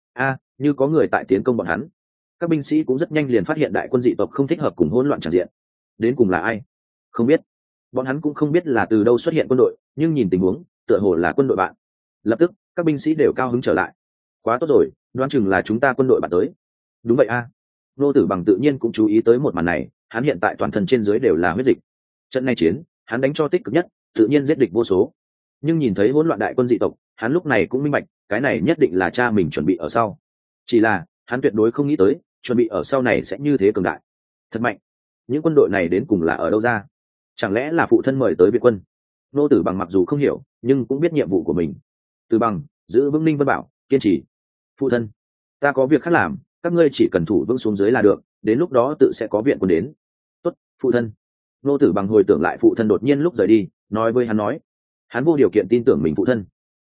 như có người tại tiến công bọn hắn. Các binh sĩ cũng rất nhanh liền phát hiện đại quân dị tộc không thích hợp cùng hỗn loạn tràn diện. Đến cùng là ai? Không biết. Bọn hắn cũng không biết là từ đâu xuất hiện quân đội, nhưng nhìn tình huống, tựa hồ là quân đội bạn. Lập tức, các binh sĩ đều cao hứng trở lại. Quá tốt rồi, đoán chừng là chúng ta quân đội bạn tới. Đúng vậy Nô Tử Bằng tự nhiên cũng chú ý tới một màn này, hắn hiện tại toàn thân trên dưới đều là huyết dịch. Trận này chiến, hắn đánh cho tích cực nhất, tự nhiên giết địch vô số. Nhưng nhìn thấy hỗn loạn đại quân dị tộc, hắn lúc này cũng minh bạch, cái này nhất định là cha mình chuẩn bị ở sau. Chỉ là hắn tuyệt đối không nghĩ tới chuẩn bị ở sau này sẽ như thế cường đại, thật mạnh. Những quân đội này đến cùng là ở đâu ra? Chẳng lẽ là phụ thân mời tới Việt quân? Nô Tử Bằng mặc dù không hiểu nhưng cũng biết nhiệm vụ của mình. Tử Bằng, giữ vững Ninh Vân Bảo, kiên trì. Phụ thân, ta có việc khác làm, các ngươi chỉ cần thủ vững xuống dưới là được, đến lúc đó tự sẽ có viện quân đến. Tốt, phụ thân. Nô Tử Bằng hồi tưởng lại phụ thân đột nhiên lúc rời đi, nói với hắn nói, hắn vô điều kiện tin tưởng mình phụ thân.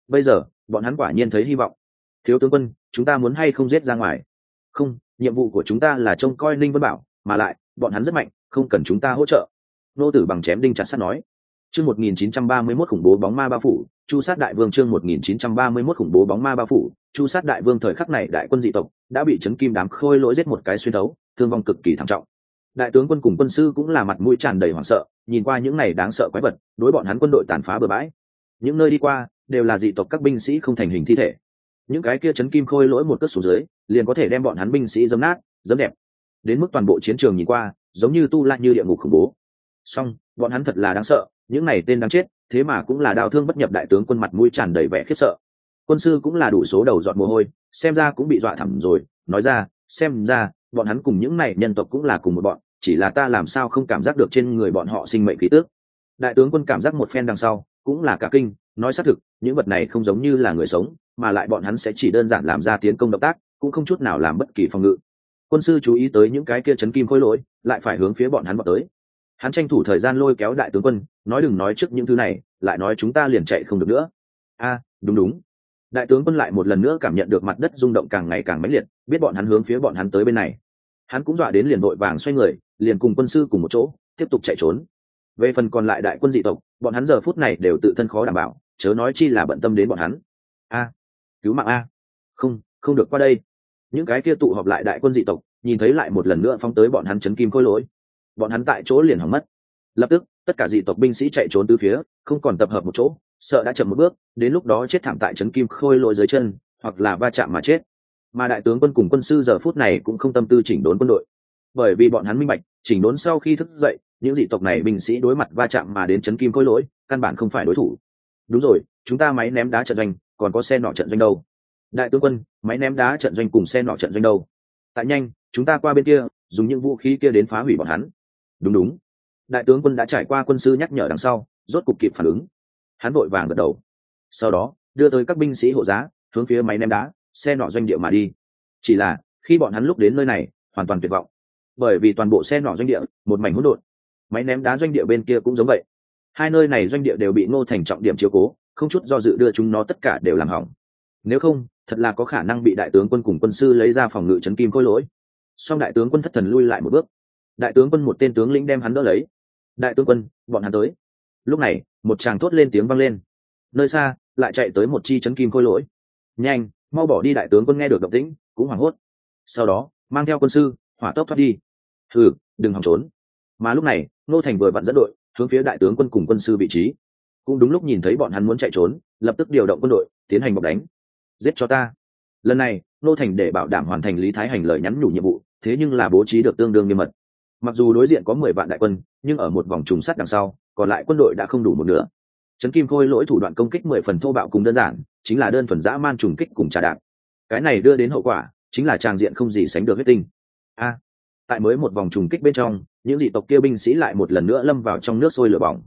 bây giờ bọn hắn quả nhiên thấy hy vọng. Thiếu tướng quân, chúng ta muốn hay không giết ra ngoài? Không, nhiệm vụ của chúng ta là trông coi Ninh Vân Bảo, mà lại bọn hắn rất mạnh, không cần chúng ta hỗ trợ. Nô Tử Bằng chém đinh chặt sắt nói. Chương 1931 khủng bố bóng ma bao phủ, Chu sát đại vương. Chương 1931 khủng bố bóng ma bao phủ, Chu sát đại vương. Thời khắc này đại quân dị tộc đã bị chấn kim đám khôi lỗi giết một cái xuyên thấu, thương vong cực kỳ thảm trọng. Đại tướng quân cùng quân sư cũng là mặt mũi tràn đầy hoảng sợ, nhìn qua những này đáng sợ quái vật, đối bọn hắn quân đội tàn phá bừa bãi. Những nơi đi qua đều là dị tộc các binh sĩ không thành hình thi thể. Những cái kia chấn kim khôi lỗi một cất xuống dưới, liền có thể đem bọn hắn binh sĩ giấm nát, giấm đẹp. Đến mức toàn bộ chiến trường nhìn qua, giống như tu la như địa ngục khủng bố. Song, bọn hắn thật là đáng sợ, những này tên đáng chết, thế mà cũng là đào thương bất nhập. Đại tướng quân mặt mũi tràn đầy vẻ khiếp sợ. Quân sư cũng là đủ số đầu giọt mồ hôi, xem ra cũng bị dọa thẳm rồi, nói ra, xem ra bọn hắn cùng những này nhân tộc cũng là cùng một bọn, chỉ là ta làm sao không cảm giác được trên người bọn họ sinh mệnh khí tức. Đại tướng quân cảm giác một phen đằng sau, cũng là cả kinh, nói xác thực, những vật này không giống như là người sống, mà lại bọn hắn sẽ chỉ đơn giản làm ra tiến công động tác, cũng không chút nào làm bất kỳ phòng ngự. Quân sư chú ý tới những cái kia chấn kim khôi lỗi, lại phải hướng phía bọn hắn vọt tới. Hắn tranh thủ thời gian lôi kéo đại tướng quân, nói đừng nói trước những thứ này, lại nói chúng ta liền chạy không được nữa. Đúng đúng. Đại tướng quân lại một lần nữa cảm nhận được mặt đất rung động càng ngày càng mãnh liệt, biết bọn hắn hướng phía bọn hắn tới bên này. Hắn cũng dọa đến liền vội vàng xoay người, liền cùng quân sư cùng một chỗ tiếp tục chạy trốn. Về phần còn lại đại quân dị tộc, bọn hắn giờ phút này đều tự thân khó đảm bảo, chớ nói chi là bận tâm đến bọn hắn. Cứu mạng a! Không được qua đây. Những cái kia tụ họp lại đại quân dị tộc, nhìn thấy lại một lần nữa phóng tới bọn hắn chấn kim khôi lỗi. Bọn hắn tại chỗ liền hỏng mất. Lập tức, tất cả dị tộc binh sĩ chạy trốn từ phía, không còn tập hợp một chỗ, sợ đã chậm một bước, đến lúc đó chết thảm tại chấn kim khôi lỗi dưới chân, hoặc là va chạm mà chết. Mà đại tướng quân cùng quân sư giờ phút này cũng không tâm tư chỉnh đốn quân đội, bởi vì bọn hắn minh bạch, chỉnh đốn sau khi thức dậy, những dị tộc này binh sĩ đối mặt va chạm mà đến chấn kim khôi lỗi, căn bản không phải đối thủ. Đúng rồi, chúng ta máy ném đá trận doanh, còn có xe nỏ trận doanh đâu? Đại tướng quân, máy ném đá trận doanh cùng xe nỏ trận doanh đâu? Tại nhanh, chúng ta qua bên kia, dùng những vũ khí kia đến phá hủy bọn hắn. Đúng. Đại tướng quân đã trải qua quân sư nhắc nhở đằng sau, rốt cục kịp phản ứng. Hắn vội vàng gật đầu. Sau đó, đưa tới các binh sĩ hộ giá, hướng phía máy ném đá, xe nỏ doanh địa mà đi. Chỉ là, khi bọn hắn lúc đến nơi này, hoàn toàn tuyệt vọng. Bởi vì toàn bộ xe nỏ doanh địa, một mảnh hỗn độn. Máy ném đá doanh địa bên kia cũng giống vậy. Hai nơi này doanh địa đều bị Ngô Thành trọng điểm chiếu cố, không chút do dự đưa chúng nó tất cả đều làm hỏng. Nếu không, thật là có khả năng bị đại tướng quân cùng quân sư lấy ra phòng ngự chấn kim khôi lỗi. Song đại tướng quân thất thần lui lại một bước. Đại tướng quân một tên tướng lĩnh đem hắn đỡ lấy. Đại tướng quân, bọn hắn tới. Lúc này, một tràng thốt lên tiếng vang lên. Nơi xa, lại chạy tới một chi chấn kim khôi lỗi. Nhanh, mau bỏ đi. Đại tướng quân nghe được động tĩnh, cũng hoảng hốt. Sau đó, mang theo quân sư, hỏa tốc thoát đi. Đừng hòng trốn. Mà lúc này, Ngô Thành vừa vặn dẫn đội hướng phía đại tướng quân cùng quân sư vị trí. Cũng đúng lúc nhìn thấy bọn hắn muốn chạy trốn, lập tức điều động quân đội tiến hành bọc đánh. Giết cho ta. Lần này, Ngô Thành để bảo đảm hoàn thành Lý Thái Hành lời nhắn nhủ nhiệm vụ, thế nhưng là bố trí được tương đương nghiêm mật. Mặc dù đối diện có 10 vạn đại quân, nhưng ở một vòng trùng sát đằng sau, còn lại quân đội đã không đủ một nửa. Trấn kim khôi lỗi thủ đoạn công kích 10 phần thô bạo cùng đơn giản, chính là đơn thuần dã man trùng kích cùng trà đạp. Cái này đưa đến hậu quả, chính là tràng diện không gì sánh được huyết tinh. Tại mới một vòng trùng kích bên trong, những dị tộc kia binh sĩ lại một lần nữa lâm vào trong nước sôi lửa bỏng.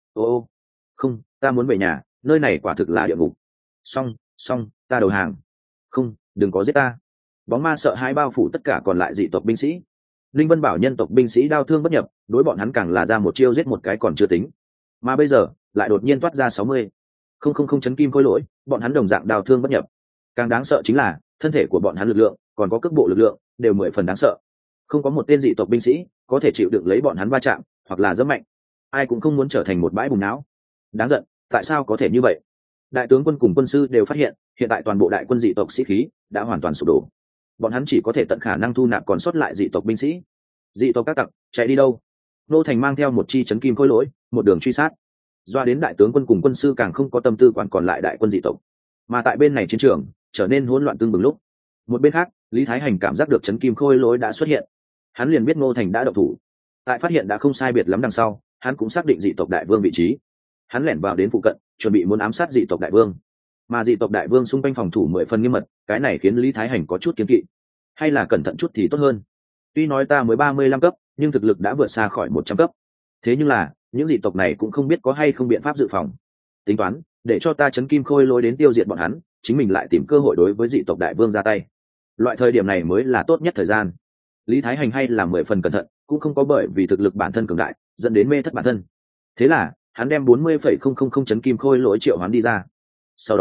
Không, ta muốn về nhà, nơi này quả thực là địa ngục. Xong, ta đầu hàng. Không, đừng có giết ta. Bóng ma sợ hãi bao phủ tất cả còn lại dị tộc binh sĩ. Linh Vân Bảo nhân tộc binh sĩ đau thương bất nhập, đối bọn hắn càng là ra một chiêu giết một cái còn chưa tính, mà bây giờ lại đột nhiên toát ra 60. Không chấn kim khôi lỗi, bọn hắn đồng dạng đau thương bất nhập. Càng đáng sợ chính là thân thể của bọn hắn lực lượng, còn có cước bộ lực lượng, đều 10 phần đáng sợ. Không có một tên dị tộc binh sĩ có thể chịu đựng lấy bọn hắn va chạm, hoặc là giẫm mạnh. Ai cũng không muốn trở thành một bãi bùn não. Đáng giận, tại sao có thể như vậy? Đại tướng quân cùng quân sư đều phát hiện, hiện tại toàn bộ đại quân dị tộc sĩ khí đã hoàn toàn sụp đổ. Bọn hắn chỉ có thể tận khả năng thu nạp còn sót lại dị tộc binh sĩ. Dị tộc các tặc chạy đi đâu? Nô Thành mang theo một chi chấn kim khôi lỗi, một đường truy sát. Doa đến đại tướng quân cùng quân sư càng không có tâm tư quản còn lại đại quân dị tộc. Mà tại bên này chiến trường trở nên hỗn loạn tương bừng lúc. Một bên khác, Lý Thái Hành cảm giác được chấn kim khôi lỗi đã xuất hiện. Hắn liền biết Ngô Thành đã động thủ. Tại phát hiện đã không sai biệt lắm đằng sau, hắn cũng xác định dị tộc đại vương vị trí. Hắn lẻn vào đến phụ cận, chuẩn bị muốn ám sát dị tộc đại vương. Mà dị tộc đại vương xung quanh phòng thủ 10 phần nghiêm mật, cái này khiến Lý Thái Hành có chút kiêng kỵ. Hay là cẩn thận chút thì tốt hơn. Tuy nói ta mới 35 cấp, nhưng thực lực đã vượt xa khỏi 100 cấp. Thế nhưng là, những dị tộc này cũng không biết có hay không biện pháp dự phòng. Tính toán, để cho ta chấn kim khôi lỗi đến tiêu diệt bọn hắn, chính mình lại tìm cơ hội đối với dị tộc đại vương ra tay. Loại thời điểm này mới là tốt nhất thời gian. Lý Thái Hành hay là 10 phần cẩn thận, cũng không có bởi vì thực lực bản thân cường đại dẫn đến mê thất bản thân. Thế là hắn đem 40,000 chấn kim khôi lỗi triệu hoán đi ra. Sau đó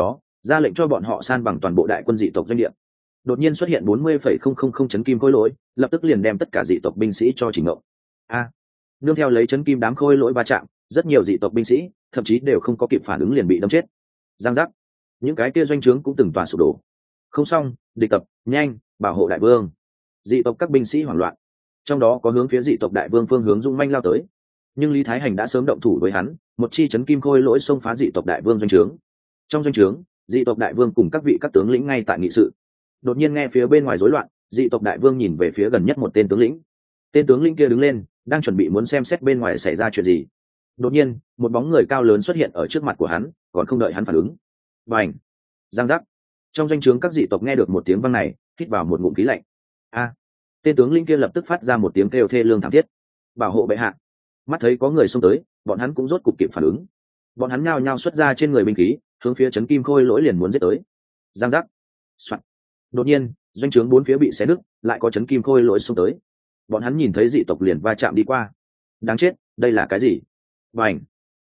ra lệnh cho bọn họ san bằng toàn bộ đại quân dị tộc doanh địa. Đột nhiên xuất hiện 40,000 chấn kim khôi lỗi, lập tức liền đem tất cả dị tộc binh sĩ cho chỉnh ngộ. Nương theo lấy chấn kim đám khôi lỗi va chạm, rất nhiều dị tộc binh sĩ thậm chí đều không có kịp phản ứng liền bị đâm chết. Giang giác, những cái kia doanh trướng cũng từng tòa sụp đổ. Không xong, địch tập, nhanh, bảo hộ đại vương. Dị tộc các binh sĩ hoảng loạn, trong đó có hướng phía dị tộc đại vương phương hướng dung manh lao tới, nhưng Lý Thái Hành đã sớm động thủ với hắn, một chi chấn kim khôi lỗi xông phá dị tộc đại vương doanh trướng. Trong doanh trướng, dị tộc đại vương cùng các vị các tướng lĩnh ngay tại nghị sự. Đột nhiên nghe phía bên ngoài rối loạn, dị tộc đại vương nhìn về phía gần nhất một tên tướng lĩnh. Tên tướng lĩnh kia đứng lên, đang chuẩn bị muốn xem xét bên ngoài xảy ra chuyện gì. Đột nhiên, một bóng người cao lớn xuất hiện ở trước mặt của hắn, còn không đợi hắn phản ứng. Bành! Giang giác! Trong doanh trướng các dị tộc nghe được một tiếng vang này, hít vào một ngụm khí lạnh. Tên tướng lĩnh kia lập tức phát ra một tiếng kêu thê lương thảm thiết. Bảo hộ bệ hạ! Mắt thấy có người xông tới, bọn hắn cũng rốt cục kịp phản ứng. Bọn hắn nhao nhao xuất ra trên người binh khí, hướng phía chấn kim khôi lỗi liền muốn giết tới. Giang giác! Soạn. Đột nhiên, doanh trướng bốn phía bị xé nứt, lại có chấn kim khôi lỗi xông tới. Bọn hắn nhìn thấy dị tộc liền va chạm đi qua. Đáng chết, đây là cái gì? Bành!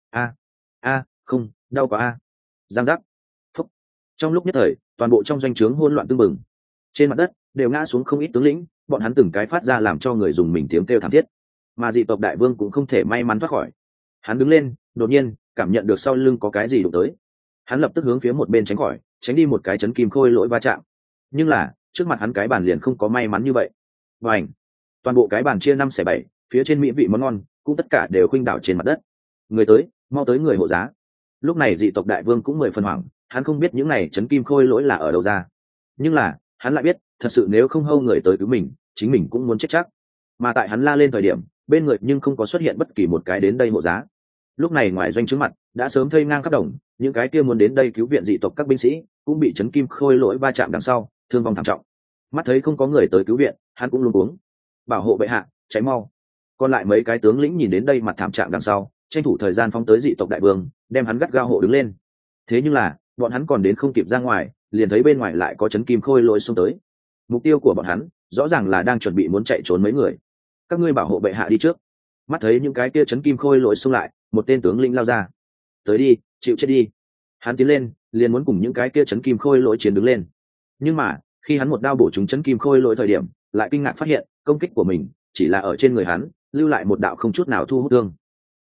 Không, đau quá Giang giác! Phúc! Trong lúc nhất thời, toàn bộ trong doanh trướng hỗn loạn tưng bừng. Trên mặt đất đều ngã xuống không ít tướng lĩnh, bọn hắn từng cái phát ra làm cho người dùng mình tiếng kêu thảm thiết. Mà dị tộc đại vương cũng không thể may mắn thoát khỏi. Hắn đứng lên, đột nhiên cảm nhận được sau lưng có cái gì đụng tới. Hắn lập tức hướng phía một bên tránh khỏi, tránh đi một cái chấn kim khôi lỗi va chạm. Nhưng là trước mặt hắn cái bàn liền không có may mắn như vậy. Bành! Toàn bộ cái bàn chia 5/7, phía trên mỹ vị món ngon cũng tất cả đều khuynh đảo trên mặt đất. Người tới, mau tới người hộ giá. Lúc này dị tộc đại vương cũng 10 phần hoảng, hắn không biết những này chấn kim khôi lỗi là ở đâu ra, nhưng là hắn lại biết thật sự nếu không hâu người tới cứu mình, chính mình cũng muốn chết chắc. Mà tại hắn la lên thời điểm, bên người nhưng không có xuất hiện bất kỳ một cái đến đây hộ giá. Lúc này ngoài doanh trướng mặt đã sớm thây ngang khắp đồng, những cái kia muốn đến đây cứu viện dị tộc các binh sĩ cũng bị chấn kim khôi lỗi va chạm đằng sau, thương vong thảm trọng. Mắt thấy không có người tới cứu viện, hắn cũng luống cuống. Bảo hộ bệ hạ, cháy mau. Còn lại mấy cái tướng lĩnh nhìn đến đây mặt thảm trạng đằng sau, tranh thủ thời gian phóng tới dị tộc đại vương, đem hắn gắt gao hộ đứng lên. Thế nhưng là bọn hắn còn đến không kịp ra ngoài, liền thấy bên ngoài lại có chấn kim khôi lỗi xông tới. Mục tiêu của bọn hắn rõ ràng là đang chuẩn bị muốn chạy trốn mấy người. Các ngươi bảo hộ bệ hạ đi trước. Mắt thấy những cái kia chấn kim khôi lỗi xông lại, một tên tướng lĩnh lao ra. Tới đi, chịu chết đi. Hắn tiến lên, liền muốn cùng những cái kia chấn kim khôi lỗi chiến đứng lên. Nhưng mà khi hắn một đao bổ trúng chấn kim khôi lỗi thời điểm, lại kinh ngạc phát hiện công kích của mình chỉ là ở trên người hắn lưu lại một đạo không chút nào thu hút thương.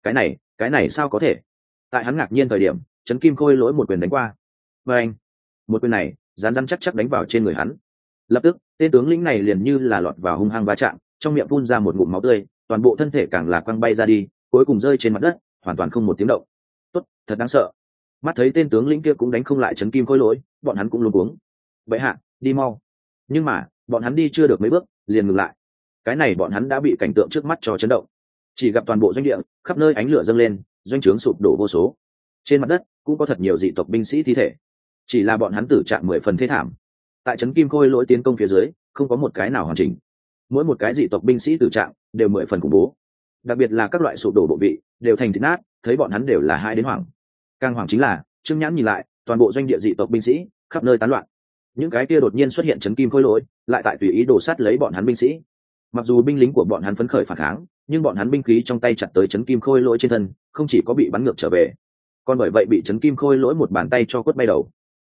Cái này sao có thể? Tại hắn ngạc nhiên thời điểm, chấn kim khôi lỗi một quyền đánh qua. Và anh, một quyền này rán rán chắc chắc đánh vào trên người hắn. Lập tức tên tướng lĩnh này liền như là lọt vào hung hăng va chạm, trong miệng phun ra một ngụm máu tươi, toàn bộ thân thể càng là quăng bay ra đi, cuối cùng rơi trên mặt đất, hoàn toàn không một tiếng động. Tốt, thật đáng sợ. Mắt thấy tên tướng lĩnh kia cũng đánh không lại chấn kim khôi lỗi, bọn hắn cũng luống cuống. Bệ hạ, đi mau. Nhưng mà bọn hắn đi chưa được mấy bước liền ngừng lại. Cái này bọn hắn đã bị cảnh tượng trước mắt cho chấn động. Chỉ gặp toàn bộ doanh địa khắp nơi ánh lửa dâng lên, doanh trướng sụp đổ vô số. Trên mặt đất cũng có thật nhiều dị tộc binh sĩ thi thể, chỉ là bọn hắn tử trạng 10 phần thê thảm. Tại trấn kim khôi lỗi tiến công phía dưới, không có một cái nào hoàn chỉnh. Mỗi một cái dị tộc binh sĩ tử trạng đều 10 phần khủng bố, đặc biệt là các loại sụp đổ bộ vị đều thành thịt nát, thấy bọn hắn đều là hai đến hoảng. Càng hoảng chính là Trương Nhãn nhìn lại, toàn bộ doanh địa dị tộc binh sĩ khắp nơi tán loạn. Những cái kia đột nhiên xuất hiện trấn kim khôi lỗi lại tại tùy ý đổ sát lấy bọn hắn binh sĩ. Mặc dù binh lính của bọn hắn phấn khởi phản kháng, nhưng bọn hắn binh khí trong tay chặt tới trấn kim khôi lỗi trên thân, không chỉ có bị bắn ngược trở về, còn bởi vậy bị trấn kim khôi lỗi một bàn tay cho quất bay đầu.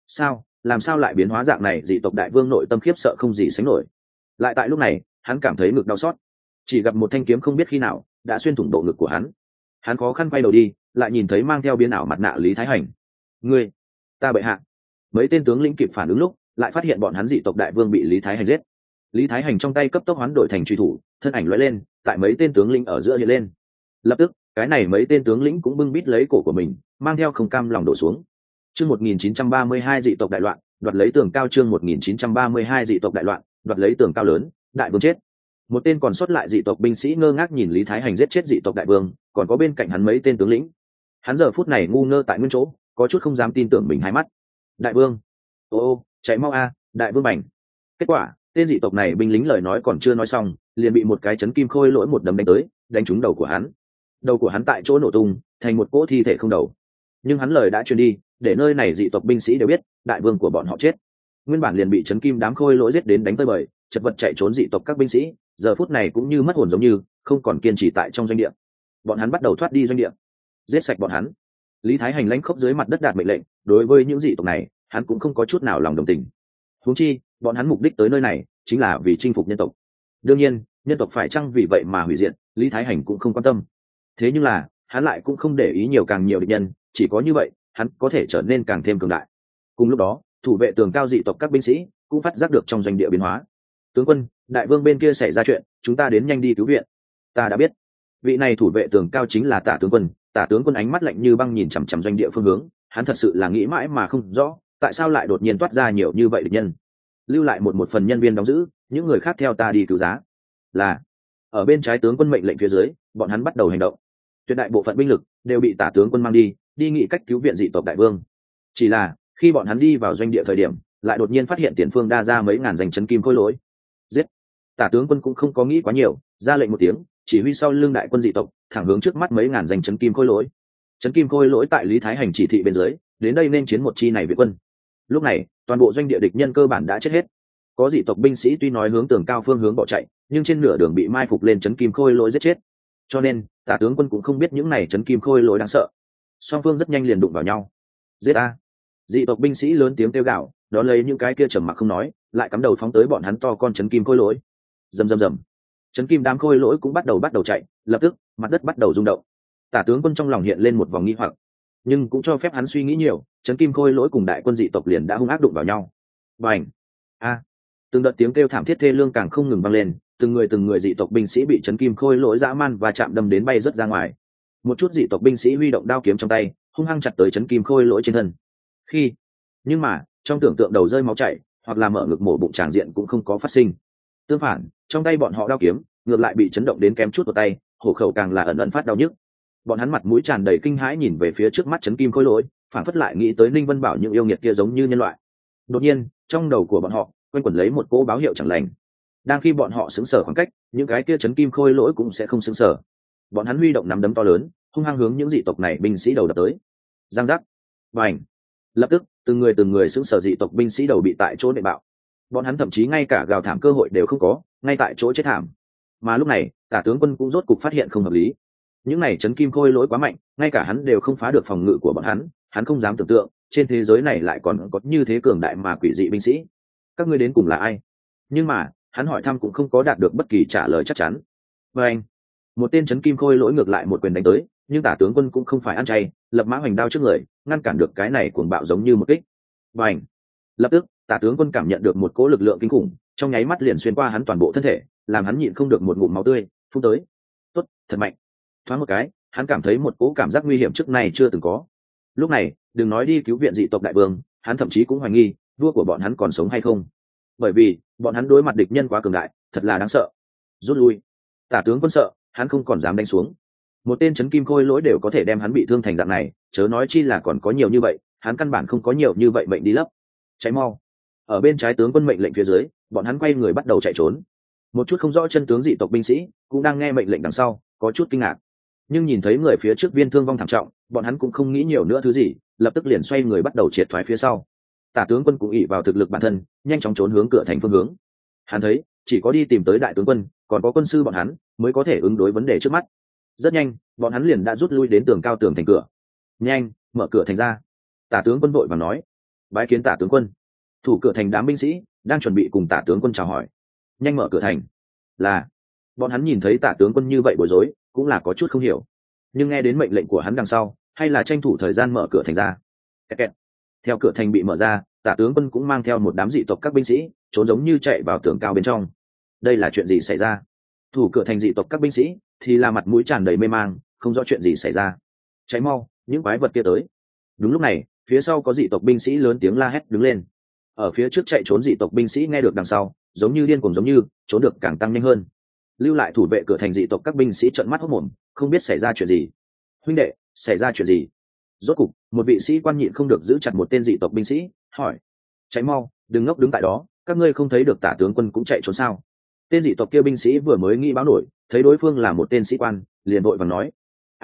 Làm sao lại biến hóa dạng này? Dị tộc đại vương nội tâm khiếp sợ không gì sánh nổi. Lại tại lúc này, hắn cảm thấy ngực đau xót, chỉ gặp một thanh kiếm không biết khi nào đã xuyên thủng bộ ngực của hắn. Hắn khó khăn quay đầu đi, lại nhìn thấy mang theo biến ảo mặt nạ Lý Thái Hành. Ngươi, ta bệ hạ. Mấy tên tướng lĩnh kịp phản ứng lúc, lại phát hiện bọn hắn dị tộc đại vương bị Lý Thái Hành giết. Lý Thái Hành trong tay cấp tốc hoán đổi thành truy thủ, thân ảnh lóe lên, tại mấy tên tướng lĩnh ở giữa hiện lên. Lập tức, cái này mấy tên tướng lĩnh cũng bưng bít lấy cổ của mình, mang theo không cam lòng đổ xuống. Chương 1932 dị tộc đại loạn, đoạt lấy tường cao. Chương 1932 dị tộc đại loạn, đoạt lấy tường cao lớn, đại vương chết. Một tên còn sót lại dị tộc binh sĩ ngơ ngác nhìn Lý Thái Hành giết chết dị tộc đại vương, còn có bên cạnh hắn mấy tên tướng lĩnh. Hắn giờ phút này ngu ngơ tại nguyên chỗ, có chút không dám tin tưởng mình hai mắt. Đại vương, ô, chạy mau a, đại vương bảnh. Kết quả, tên dị tộc này binh lính lời nói còn chưa nói xong, liền bị một cái chấn kim khôi lỗi một đấm đánh tới, đánh trúng đầu của hắn. Đầu của hắn tại chỗ nổ tung, thành một cỗ thi thể không đầu. Nhưng hắn lời đã truyền đi, để nơi này dị tộc binh sĩ đều biết, đại vương của bọn họ chết. Nguyên bản liền bị chấn kim đám khôi lỗi giết đến đánh tơi bời, chật vật chạy trốn dị tộc các binh sĩ, giờ phút này cũng như mất hồn giống như, không còn kiên trì tại trong doanh địa. Bọn hắn bắt đầu thoát đi doanh địa, giết sạch bọn hắn. Lý Thái Hành lãnh khốc dưới mặt đất đạt mệnh lệnh, đối với những dị tộc này, hắn cũng không có chút nào lòng đồng tình. Huống chi bọn hắn mục đích tới nơi này chính là vì chinh phục nhân tộc. Đương nhiên nhân tộc phải chăng vì vậy mà hủy diệt, Lý Thái Hành cũng không quan tâm. Thế nhưng là hắn lại cũng không để ý nhiều càng nhiều địch nhân, chỉ có như vậy hắn có thể trở nên càng thêm cường đại. Cùng lúc đó thủ vệ tường cao dị tộc các binh sĩ cũng phát giác được trong doanh địa biến hóa. Tướng quân, đại vương bên kia xảy ra chuyện, chúng ta đến nhanh đi cứu viện. Ta đã biết. Vị này thủ vệ tường cao chính là Tả tướng quân. Tả tướng quân ánh mắt lạnh như băng nhìn chằm chằm doanh địa phương hướng, hắn thật sự là nghĩ mãi mà không rõ tại sao lại đột nhiên toát ra nhiều như vậy địch nhân. Lưu lại một phần nhân viên đóng giữ, những người khác theo ta đi cứu giá. Là. Ở bên trái tướng quân mệnh lệnh phía dưới, bọn hắn bắt đầu hành động. Tuyệt đại bộ phận binh lực đều bị Tả tướng quân mang đi nghị cách cứu viện dị tộc đại vương. Chỉ là khi bọn hắn đi vào doanh địa thời điểm, lại đột nhiên phát hiện tiền phương đa ra mấy ngàn danh chấn kim khôi lỗi. Giết. Tả tướng quân cũng không có nghĩ quá nhiều, ra lệnh một tiếng, chỉ huy sau lưng đại quân dị tộc thẳng hướng trước mắt mấy ngàn danh chấn kim khôi lỗi. Chấn kim khôi lỗi tại Lý Thái Hành chỉ thị bên dưới, đến đây nên chiến một chi này viện quân. Lúc này toàn bộ doanh địa địch nhân cơ bản đã chết hết. Có dị tộc binh sĩ tuy nói hướng tường cao phương hướng bỏ chạy, nhưng trên nửa đường bị mai phục lên chấn kim khôi lỗi giết chết. Cho nên Tả tướng quân cũng không biết những này chấn kim khôi lỗi đáng sợ. Song phương rất nhanh liền đụng vào nhau. Giết a! Dị tộc binh sĩ lớn tiếng kêu gào, đó lấy những cái kia trầm mặc không nói, lại cắm đầu phóng tới bọn hắn to con chấn kim khôi lỗi. Rầm rầm rầm. Chấn kim đám khôi lỗi cũng bắt đầu chạy, lập tức mặt đất bắt đầu rung động. Tả tướng quân trong lòng hiện lên một vòng nghi hoặc, nhưng cũng cho phép hắn suy nghĩ nhiều, chấn kim khôi lỗi cùng đại quân dị tộc liền đã hung ác đụng vào nhau. Bành! A! Từng đợt tiếng kêu thảm thiết thê lương càng không ngừng vang lên, từng người dị tộc binh sĩ bị chấn kim khôi lỗi dã man và chạm đâm đến bay rớt ra ngoài. Một chút dị tộc binh sĩ huy động đao kiếm trong tay, hung hăng chặt tới chấn kim khôi lỗi trên thân. Nhưng mà trong tưởng tượng đầu rơi máu chảy hoặc là mở ngực mổ bụng tràng diện cũng không có phát sinh. Tương phản, trong tay bọn họ đao kiếm ngược lại bị chấn động đến kém chút vào tay, hổ khẩu càng là ẩn ẩn phát đau nhức. Bọn hắn mặt mũi tràn đầy kinh hãi nhìn về phía trước mắt chấn kim khôi lỗi, phản phất lại nghĩ tới Ninh Vân Bảo những yêu nghiệt kia giống như nhân loại. Đột nhiên trong đầu của bọn họ quanh quẩn lấy một cỗ báo hiệu chẳng lành. Đang khi bọn họ sững sờ khoảng cách, những cái kia chấn kim khôi lỗi cũng sẽ không sững sờ. Bọn hắn huy động nắm đấm to lớn, hung hăng hướng những dị tộc này binh sĩ đầu đập tới. Giang giác. Bành. Lập tức từng người sững sờ dị tộc binh sĩ đầu bị tại chỗ nện bạo. Bọn hắn thậm chí ngay cả gào thảm cơ hội đều không có, ngay tại chỗ chết thảm. Mà lúc này Tả tướng quân cũng rốt cục phát hiện không hợp lý. Những này chấn kim khôi lỗi quá mạnh, ngay cả hắn đều không phá được phòng ngự của bọn hắn không dám tưởng tượng trên thế giới này lại còn có như thế cường đại mà quỷ dị binh sĩ. Các ngươi đến cùng là ai? Nhưng mà hắn hỏi thăm cũng không có đạt được bất kỳ trả lời chắc chắn. Và anh, một tên chấn kim khôi lỗi ngược lại một quyền đánh tới, nhưng Tả tướng quân cũng không phải ăn chay, lập mã hoành đao trước người, ngăn cản được cái này cuồng bạo giống như một kích. Và anh, lập tức Tả tướng quân cảm nhận được một cỗ lực lượng kinh khủng, trong nháy mắt liền xuyên qua hắn toàn bộ thân thể, làm hắn nhịn không được một ngụm máu tươi phun tới. Tốt, thật mạnh. Thoáng một cái, hắn cảm thấy một cỗ cảm giác nguy hiểm trước nay chưa từng có. Lúc này đừng nói đi cứu viện dị tộc đại vương, hắn thậm chí cũng hoài nghi vua của bọn hắn còn sống hay không, bởi vì bọn hắn đối mặt địch nhân quá cường đại, thật là đáng sợ. Rút lui. Tả tướng quân sợ, hắn không còn dám đánh xuống. Một tên chấn kim khôi lỗi đều có thể đem hắn bị thương thành dạng này, chớ nói chi là còn có nhiều như vậy, hắn căn bản không có nhiều như vậy mệnh đi lấp. Cháy mau. Ở bên trái tướng quân mệnh lệnh phía dưới, bọn hắn quay người bắt đầu chạy trốn. Một chút không rõ chân tướng dị tộc binh sĩ cũng đang nghe mệnh lệnh đằng sau, có chút kinh ngạc, nhưng nhìn thấy người phía trước viên thương vong thảm trọng, bọn hắn cũng không nghĩ nhiều nữa thứ gì, lập tức liền xoay người bắt đầu triệt thoái phía sau. Tả tướng quân cũng ỷ vào thực lực bản thân, nhanh chóng trốn hướng cửa thành phương hướng. Hắn thấy chỉ có đi tìm tới đại tướng quân, còn có quân sư bọn hắn mới có thể ứng đối vấn đề trước mắt. Rất nhanh bọn hắn liền đã rút lui đến tường cao tường thành cửa. Nhanh mở cửa thành ra. Tả tướng quân vội vàng nói. Bái kiến Tả tướng quân. Thủ cửa thành đám binh sĩ đang chuẩn bị cùng Tả tướng quân chào hỏi. Nhanh mở cửa thành. Là. Bọn hắn nhìn thấy Tả tướng quân như vậy bối rối, cũng là có chút không hiểu, nhưng nghe đến mệnh lệnh của hắn đằng sau, hay là tranh thủ thời gian mở cửa thành ra. Kẹt. Theo cửa thành bị mở ra, Tả tướng quân cũng mang theo một đám dị tộc các binh sĩ trốn giống như chạy vào tường cao bên trong. Đây là chuyện gì xảy ra? Thủ cửa thành dị tộc các binh sĩ thì là mặt mũi tràn đầy mê mang, không rõ chuyện gì xảy ra. Cháy mau, những quái vật kia tới. Đúng lúc này phía sau có dị tộc binh sĩ lớn tiếng la hét đứng lên. Ở phía trước chạy trốn dị tộc binh sĩ nghe được đằng sau, giống như điên cuồng giống như trốn được càng tăng nhanh hơn. Lưu lại thủ vệ cửa thành dị tộc các binh sĩ trợn mắt hốt mồm, không biết xảy ra chuyện gì. Huynh đệ, xảy ra chuyện gì? Rốt cục một vị sĩ quan nhịn không được giữ chặt một tên dị tộc binh sĩ, hỏi. Cháy mau, đừng ngốc đứng tại đó, các ngươi không thấy được Tả tướng quân cũng chạy trốn sao? Tên dị tộc kia binh sĩ vừa mới nghĩ báo nổi, thấy đối phương là một tên sĩ quan, liền vội vàng nói.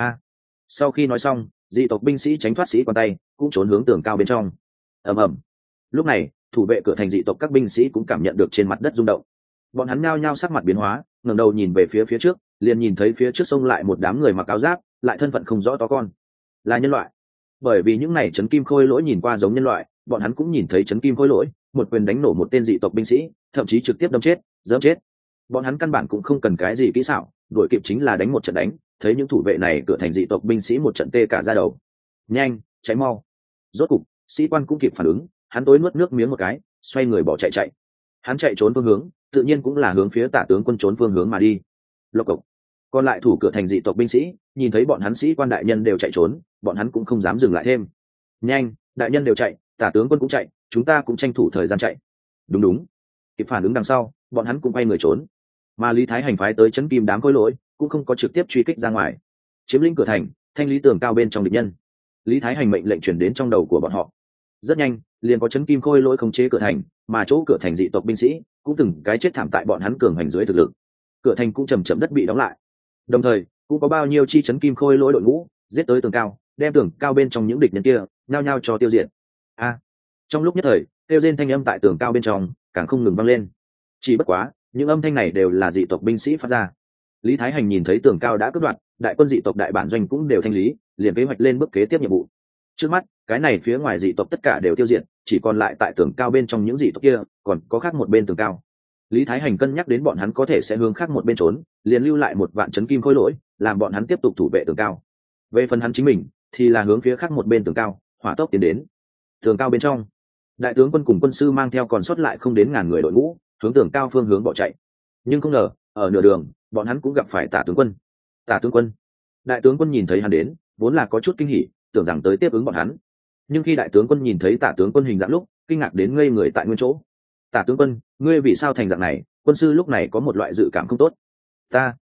Sau khi nói xong, dị tộc binh sĩ tránh thoát sĩ quan tay, cũng trốn hướng tường cao bên trong. Ầm ầm. Lúc này thủ vệ cửa thành dị tộc các binh sĩ cũng cảm nhận được trên mặt đất rung động. Bọn hắn nhao nhao sắc mặt biến hóa, ngẩng đầu nhìn về phía trước, liền nhìn thấy phía trước sông lại một đám người mặc áo giáp, lại thân phận không rõ to con, là nhân loại. Bởi vì những này chấn kim khôi lỗi nhìn qua giống nhân loại, bọn hắn cũng nhìn thấy chấn kim khôi lỗi một quyền đánh nổ một tên dị tộc binh sĩ, thậm chí trực tiếp đâm chết dẫm chết. Bọn hắn căn bản cũng không cần cái gì kỹ xảo, đuổi kịp chính là đánh một trận đánh. Thấy những thủ vệ này cửa thành dị tộc binh sĩ một trận tê cả da đầu. Nhanh, cháy mau. Rốt cục sĩ quan cũng kịp phản ứng, hắn tối nuốt nước miếng một cái, xoay người bỏ chạy. Hắn chạy trốn phương hướng tự nhiên cũng là hướng phía Tả tướng quân trốn phương hướng mà đi. Lộc cộc. Còn lại thủ cửa thành dị tộc binh sĩ nhìn thấy bọn hắn sĩ quan đại nhân đều chạy trốn, bọn hắn cũng không dám dừng lại thêm. Nhanh, đại nhân đều chạy, Tả tướng quân cũng chạy, chúng ta cũng tranh thủ thời gian chạy. Đúng. Kịp phản ứng đằng sau, bọn hắn cũng quay người trốn. Mà Lý Thái Hành phái tới chấn kim đám khối lỗi cũng không có trực tiếp truy kích ra ngoài, chiếm lĩnh cửa thành, thanh lý tường cao bên trong địch nhân. Lý Thái Hành mệnh lệnh truyền đến trong đầu của bọn họ. Rất nhanh liền có chấn kim khôi lỗi khống chế cửa thành, mà chỗ cửa thành dị tộc binh sĩ cũng từng cái chết thảm tại bọn hắn cường hành dưới thực lực. Cửa thành cũng chầm chậm đất bị đóng lại, đồng thời cũng có bao nhiêu chi chấn kim khôi lỗi đội ngũ giết tới tường cao, đem tường cao bên trong những địch nhân kia nhao nhao cho tiêu diệt. Trong lúc nhất thời kêu rên thanh âm tại tường cao bên trong càng không ngừng vang lên. Chỉ bất quá những âm thanh này đều là dị tộc binh sĩ phát ra. Lý Thái Hành nhìn thấy tường cao đã cướp đoạt, đại quân dị tộc đại bản doanh cũng đều thanh lý, liền kế hoạch lên bước kế tiếp nhiệm vụ. Trước mắt cái này phía ngoài dị tộc tất cả đều tiêu diệt, chỉ còn lại tại tường cao bên trong những dị tộc kia còn có khác một bên tường cao. Lý Thái Hành cân nhắc đến bọn hắn có thể sẽ hướng khác một bên trốn, liền lưu lại một vạn chấn kim khôi lỗi làm bọn hắn tiếp tục thủ vệ tường cao. Về phần hắn chính mình thì là hướng phía khác một bên tường cao hỏa tốc tiến đến. Tường cao bên trong, đại tướng quân cùng quân sư mang theo còn sót lại không đến ngàn người đội ngũ hướng tường cao phương hướng bỏ chạy. Nhưng không ngờ ở nửa đường bọn hắn cũng gặp phải Tả tướng quân. Đại tướng quân nhìn thấy hắn đến vốn là có chút kinh hỉ, tưởng rằng tới tiếp ứng bọn hắn. Nhưng khi đại tướng quân nhìn thấy Tả tướng quân hình dạng lúc, kinh ngạc đến ngây người tại nguyên chỗ. Tả tướng quân, ngươi vì sao thành dạng này? Quân sư lúc này có một loại dự cảm không tốt. Ta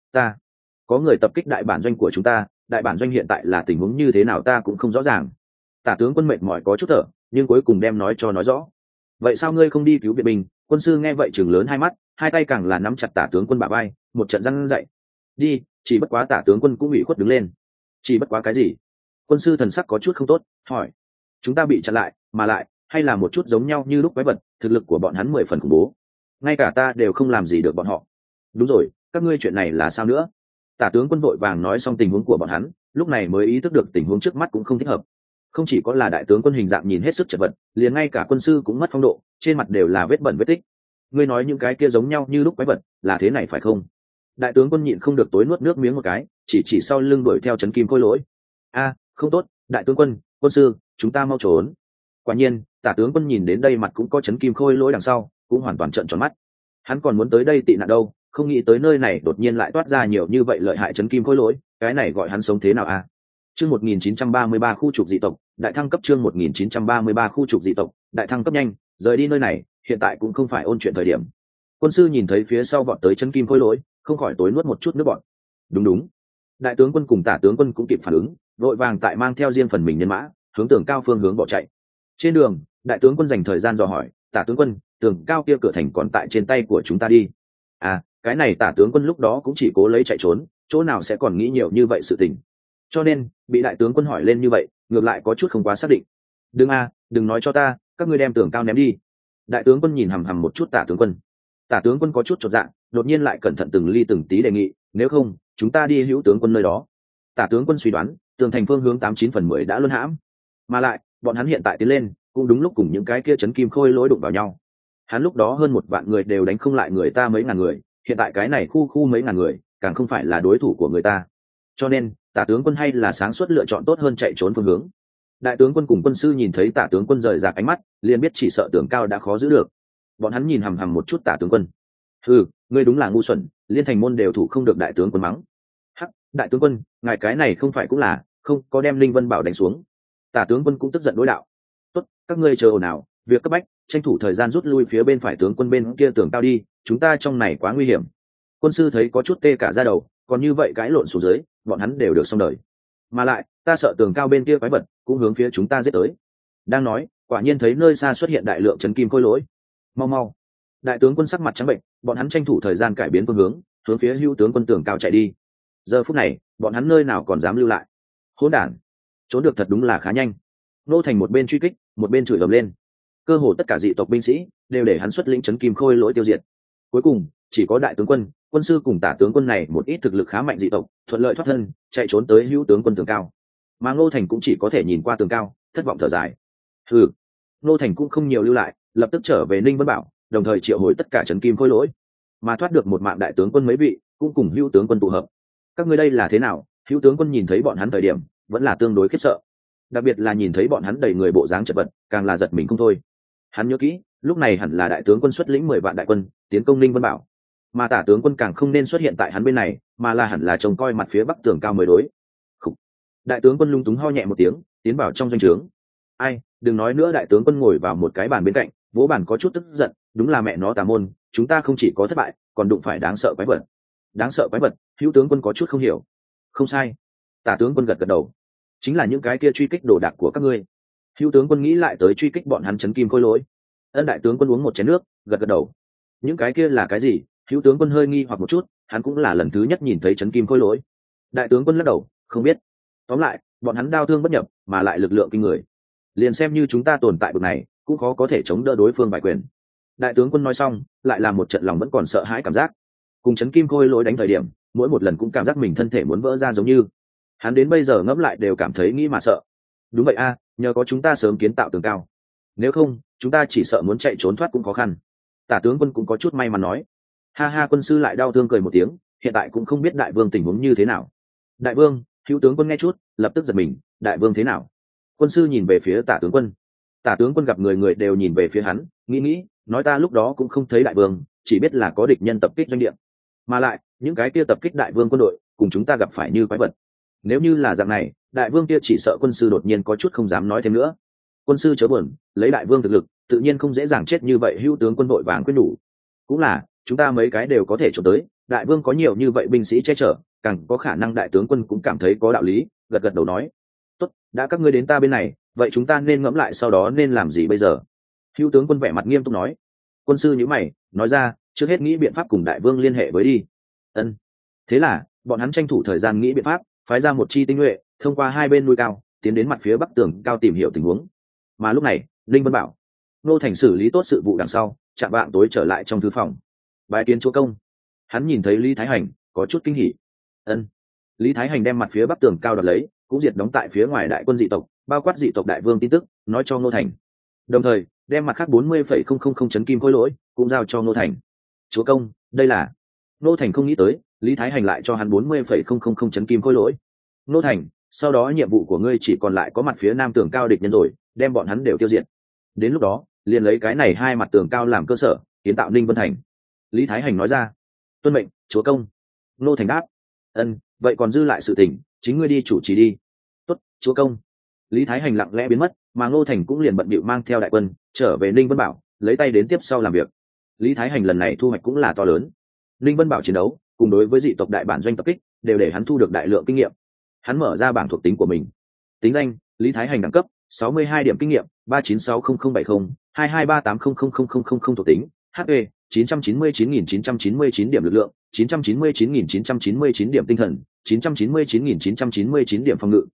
có người tập kích đại bản doanh của chúng ta, đại bản doanh hiện tại là tình huống như thế nào ta cũng không rõ ràng. Tả tướng quân mệt mỏi có chút thở, nhưng cuối cùng đem nói rõ. Vậy sao ngươi không đi cứu viện binh? Quân sư nghe vậy chừng lớn hai mắt, hai tay càng là nắm chặt Tả tướng quân bả vai, một trận răn dậy. Đi, chỉ bất quá Tả tướng quân cũng ủy khuất đứng lên. Chỉ bất quá cái gì? Quân sư thần sắc có chút không tốt, hỏi. Chúng ta bị chặn lại, mà lại hay là một chút giống nhau như lúc quái vật, thực lực của bọn hắn 10 phần khủng bố. Ngay cả ta đều không làm gì được bọn họ. Đúng rồi, các ngươi chuyện này là sao nữa? Tả tướng quân vội vàng nói xong tình huống của bọn hắn, lúc này mới ý thức được tình huống trước mắt cũng không thích hợp. Không chỉ có là đại tướng quân hình dạng nhìn hết sức chật vật, liền ngay cả quân sư cũng mất phong độ, trên mặt đều là vết bẩn vết tích. Ngươi nói những cái kia giống nhau như lúc quái vật, là thế này phải không? Đại tướng quân nhịn không được tối nuốt nước miếng một cái, chỉ sau lưng đuổi theo chấn kim khôi lỗi. Không tốt, đại tướng quân, quân sư, chúng ta mau trốn. Quả nhiên, Tả tướng quân nhìn đến đây mặt cũng có chấn kim khôi lỗi đằng sau, cũng hoàn toàn trợn tròn mắt. Hắn còn muốn tới đây tị nạn đâu, không nghĩ tới nơi này đột nhiên lại toát ra nhiều như vậy lợi hại chấn kim khôi lỗi, cái này gọi hắn sống thế nào a? Chương 1933 khu trục dị tộc, đại thăng cấp. Chương 1933 khu trục dị tộc, đại thăng cấp. Nhanh, rời đi nơi này, hiện tại cũng không phải ôn chuyện thời điểm. Quân sư nhìn thấy phía sau vọt tới chấn kim khôi lỗi, không khỏi tối nuốt một chút nước bọt. Đúng. Đại tướng quân cùng Tả tướng quân cũng kịp phản ứng, vội vàng tại mang theo riêng phần mình nhân mã, hướng tường cao phương hướng bỏ chạy. Trên đường, đại tướng quân dành thời gian dò hỏi, Tả tướng quân, tường cao kia cửa thành còn tại trên tay của chúng ta đi. Cái này Tả tướng quân lúc đó cũng chỉ cố lấy chạy trốn, chỗ nào sẽ còn nghĩ nhiều như vậy sự tình. Cho nên bị đại tướng quân hỏi lên như vậy, ngược lại có chút không quá xác định. Đừng nói cho ta, các ngươi đem tường cao ném đi. Đại tướng quân nhìn hằm hằm một chút Tả tướng quân. Tả tướng quân có chút chột dạ, đột nhiên lại cẩn thận từng ly từng tí đề nghị, nếu không chúng ta đi hữu tướng quân nơi đó. Tả tướng quân suy đoán tường thành phương hướng 89/10 đã luân hãm, mà lại bọn hắn hiện tại tiến lên cũng đúng lúc cùng những cái kia chấn kim khôi lỗi đụng vào nhau. Hắn lúc đó hơn 1 vạn người đều đánh không lại người ta mấy ngàn người, hiện tại cái này khu mấy ngàn người càng không phải là đối thủ của người ta. Cho nên Tả tướng quân hay là sáng suốt lựa chọn tốt hơn chạy trốn phương hướng. Đại tướng quân cùng quân sư nhìn thấy Tả tướng quân rời rạc ánh mắt, liền biết chỉ sợ tường cao đã khó giữ được. Bọn hắn nhìn hằm hằm một chút Tả tướng quân. Ngươi đúng là ngu xuẩn, liên thành môn đều thủ không được. Đại tướng quân mắng. Đại tướng quân, ngài cái này không phải cũng là không có đem Linh Vân Bảo đánh xuống. Tả tướng quân cũng tức giận đối đạo. Tốt, các ngươi chờ ồn ào, việc cấp bách, tranh thủ thời gian rút lui phía bên phải tướng quân bên kia tường cao đi, chúng ta trong này quá nguy hiểm. Quân sư thấy có chút tê cả da đầu, còn như vậy cãi lộn xuống dưới, bọn hắn đều được xong đời. Mà lại, ta sợ tường cao bên kia quái vật cũng hướng phía chúng ta giết tới. Đang nói, quả nhiên thấy nơi xa xuất hiện đại lượng chấn kim khôi lỗi. Mau. Đại tướng quân sắc mặt trắng bệnh, bọn hắn tranh thủ thời gian cải biến phương hướng phía hữu tướng quân tường cao chạy đi. Giờ phút này, bọn hắn nơi nào còn dám lưu lại. Hỗn đản, trốn được thật đúng là khá nhanh. Nô Thành một bên truy kích, một bên chửi ầm lên. Cơ hồ tất cả dị tộc binh sĩ đều để hắn xuất lĩnh chấn kim khôi lỗi tiêu diệt. Cuối cùng, chỉ có đại tướng quân, quân sư cùng Tả tướng quân này một ít thực lực khá mạnh dị tộc, thuận lợi thoát thân, chạy trốn tới hữu tướng quân tường cao. Mà Ngô Thành cũng chỉ có thể nhìn qua tường cao, thất vọng thở dài. Ngô Thành cũng không nhiều lưu lại, lập tức trở về Ninh Vân Bảo, đồng thời triệu hồi tất cả trấn kim khôi lỗi, mà thoát được một mạng đại tướng quân mấy vị cũng cùng hữu tướng quân tụ hợp. Các ngươi đây là thế nào? Hữu tướng quân nhìn thấy bọn hắn thời điểm vẫn là tương đối khiếp sợ, đặc biệt là nhìn thấy bọn hắn đầy người bộ dáng chật vật, càng là giật mình không thôi. Hắn nhớ kỹ, lúc này hẳn là đại tướng quân xuất lĩnh 10 vạn đại quân tiến công Ninh Vân Bảo, mà tả tướng quân càng không nên xuất hiện tại hắn bên này, mà là hẳn là trông coi mặt phía bắc tường cao mới đối. Khủ. Đại tướng quân lung túng ho nhẹ một tiếng, tiến vào trong doanh trướng. Ai, đừng nói nữa. Đại tướng quân ngồi vào một cái bàn bên cạnh, vỗ bàn có chút tức giận, đúng là mẹ nó tà môn, chúng ta không chỉ có thất bại, còn đụng phải đáng sợ quái vật. Đáng sợ quái vật? Hữu tướng quân có chút không hiểu. Không sai. Tả tướng quân gật gật đầu. Chính là những cái kia truy kích đồ đạc của các ngươi. Hữu tướng quân nghĩ lại tới truy kích bọn hắn chấn kim khôi lỗi. Ân đại tướng quân uống một chén nước, gật gật đầu. Những cái kia là cái gì? Hữu tướng quân hơi nghi hoặc một chút, hắn cũng là lần thứ nhất nhìn thấy chấn kim khôi lỗi. Đại tướng quân lắc đầu, không biết. Tóm lại, bọn hắn đao thương bất nhập, mà lại lực lượng kinh người. Liền xem như chúng ta tồn tại bực này, cũng khó có thể chống đỡ đối phương bài quyền. Đại tướng quân nói xong, lại làm một trận lòng vẫn còn sợ hãi cảm giác. Cùng chấn kim khôi lỗi đánh thời điểm, mỗi một lần cũng cảm giác mình thân thể muốn vỡ ra giống như. Hắn đến bây giờ ngẫm lại đều cảm thấy nghĩ mà sợ. Đúng vậy a, nhờ có chúng ta sớm kiến tạo tường cao. Nếu không, chúng ta chỉ sợ muốn chạy trốn thoát cũng khó khăn. Tả tướng quân cũng có chút may mắn nói. Ha ha, quân sư lại đau thương cười một tiếng, hiện tại cũng không biết đại vương tình huống như thế nào. Đại vương? Hữu tướng quân nghe chút, lập tức giật mình. Đại vương thế nào? Quân sư nhìn về phía tả tướng quân. Tả tướng quân gặp người người đều nhìn về phía hắn, nghĩ, nói ta lúc đó cũng không thấy đại vương, chỉ biết là có địch nhân tập kích doanh địa, mà lại những cái kia tập kích đại vương quân đội cùng chúng ta gặp phải như quái vật. Nếu như là dạng này, đại vương kia chỉ sợ. Quân sư đột nhiên có chút không dám nói thêm nữa. Quân sư chớ buồn, lấy đại vương thực lực tự nhiên không dễ dàng chết như vậy. Hữu tướng quân vội vàng quyết nhủ. Cũng là, chúng ta mấy cái đều có thể trốn tới, đại vương có nhiều như vậy binh sĩ che chở, càng có khả năng. Đại tướng quân cũng cảm thấy có đạo lý, gật gật đầu nói. Tốt, đã các ngươi đến ta bên này, vậy chúng ta nên ngẫm lại sau đó nên làm gì bây giờ. Hữu tướng quân vẻ mặt nghiêm túc nói. Quân sư nhíu mày, nói ra, trước hết nghĩ biện pháp cùng đại vương liên hệ với đi. Ân. Thế là bọn hắn tranh thủ thời gian nghĩ biện pháp, phái ra một chi tinh nhuệ thông qua hai bên núi cao tiến đến mặt phía bắc tường cao tìm hiểu tình huống. Mà lúc này Linh Vân Bảo, Ngô Thành xử lý tốt sự vụ đằng sau, chạm vạng tối trở lại trong thư phòng, bài kiến chúa công. Hắn nhìn thấy Lý Thái Hành, có chút kinh hỉ. Ân. Lý Thái Hành đem mặt phía bắc tường cao đoạt lấy, cũng diệt đóng tại phía ngoài đại quân dị tộc, bao quát dị tộc đại vương tin tức nói cho Ngô Thành, đồng thời đem mặt khác 40,000 chấn kim khôi lỗi cũng giao cho Ngô Thành. Chúa công, đây là. Ngô Thành không nghĩ tới Lý Thái Hành lại cho hắn 40,000 chấn kim khôi lỗi. Ngô Thành, sau đó nhiệm vụ của ngươi chỉ còn lại có mặt phía nam tường cao địch nhân rồi, đem bọn hắn đều tiêu diệt. Đến lúc đó liền lấy cái này hai mặt tường cao làm cơ sở kiến tạo Ninh Vân Thành. Lý Thái Hành nói ra. Tuân mệnh, chúa công. Ngô Thành đáp. Ân, vậy còn dư lại sự tình, chính ngươi đi chủ trì đi. Tốt, chúa công. Lý Thái Hành lặng lẽ biến mất, mà Ngô Thành cũng liền bận bịu mang theo đại quân trở về Ninh Vân Bảo, lấy tay đến tiếp sau làm việc. Lý Thái Hành lần này thu hoạch cũng là to lớn. Ninh Vân Bảo chiến đấu cùng đối với dị tộc đại bản doanh tập kích đều để hắn thu được đại lượng kinh nghiệm. Hắn mở ra bảng thuộc tính của mình. Tính danh: Lý Thái Hành, đẳng cấp 62 điểm kinh nghiệm, 396070, 2238000000 thuộc tính: HP 999.999 điểm lực lượng, 999.999 điểm tinh thần, 999.999 điểm phòng ngự,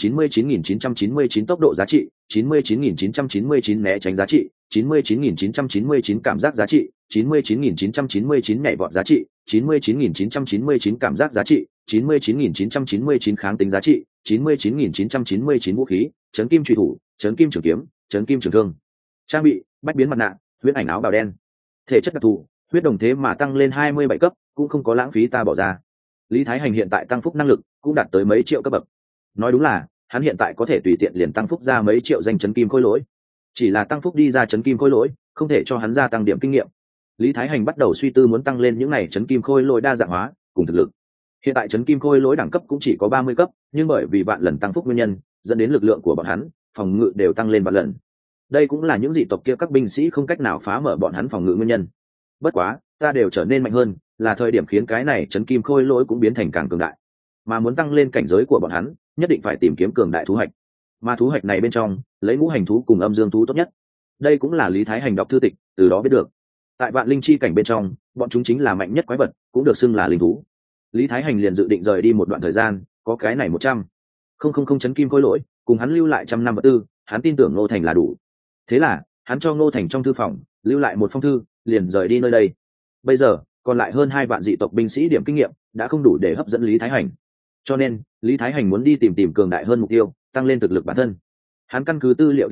999.999 tốc độ giá trị, 99.999 né tránh giá trị, 99.999 cảm giác giá trị, 99.999 nhảy vọt giá trị, 99.999 cảm giác giá trị, 99.999 kháng tính giá trị, 99.999 vũ khí, chấn kim truy thủ, chấn kim trường kiếm, chấn kim trường thương. Trang bị: bách biến mặt nạ, huyết ảnh áo bào đen. Thể chất đặc thù: huyết đồng thế mà tăng lên 27 cấp, cũng không có lãng phí ta bỏ ra. Lý Thái Hành hiện tại tăng phúc năng lực cũng đạt tới mấy triệu cấp bậc. Nói đúng là, hắn hiện tại có thể tùy tiện liền tăng phúc ra mấy triệu danh chấn kim khôi lỗi. Chỉ là tăng phúc đi ra chấn kim khôi lỗi, không thể cho hắn gia tăng điểm kinh nghiệm. Lý Thái Hành bắt đầu suy tư muốn tăng lên những này chấn kim khôi lỗi đa dạng hóa cùng thực lực. Hiện tại chấn kim khôi lỗi đẳng cấp cũng chỉ có 30 cấp, nhưng bởi vì vạn lần tăng phúc nguyên nhân, dẫn đến lực lượng của bọn hắn, phòng ngự đều tăng lên vạn lần. Đây cũng là những dị tộc kia các binh sĩ không cách nào phá mở bọn hắn phòng ngự nguyên nhân. Bất quá, ta đều trở nên mạnh hơn, là thời điểm khiến cái này chấn kim khôi lỗi cũng biến thành càng cường đại. Mà muốn tăng lên cảnh giới của bọn hắn, nhất định phải tìm kiếm cường đại thú hạch. Mà thú hạch này bên trong, lấy ngũ hành thú cùng âm dương thú tốt nhất. Đây cũng là Lý Thái Hành đọc thư tịch, từ đó biết được. Tại vạn linh chi cảnh bên trong, bọn chúng chính là mạnh nhất quái vật, cũng được xưng là linh thú. Lý Thái Hành liền dự định rời đi một đoạn thời gian, có cái này 100,000 chấn kim khôi lỗi, cùng hắn lưu lại 100 năm vật tư, hắn tin tưởng Ngô Thành là đủ. Thế là, hắn cho Ngô Thành trong thư phòng lưu lại một phong thư, liền rời đi nơi đây. Bây giờ, còn lại hơn 2 vạn dị tộc binh sĩ điểm kinh nghiệm đã không đủ để hấp dẫn Lý Thái Hành. Cho nên, Lý Thái Hành muốn đi tìm cường đại hơn mục tiêu, tăng lên thực lực bản thân. Hắn căn cứ tư liệu ghi chép,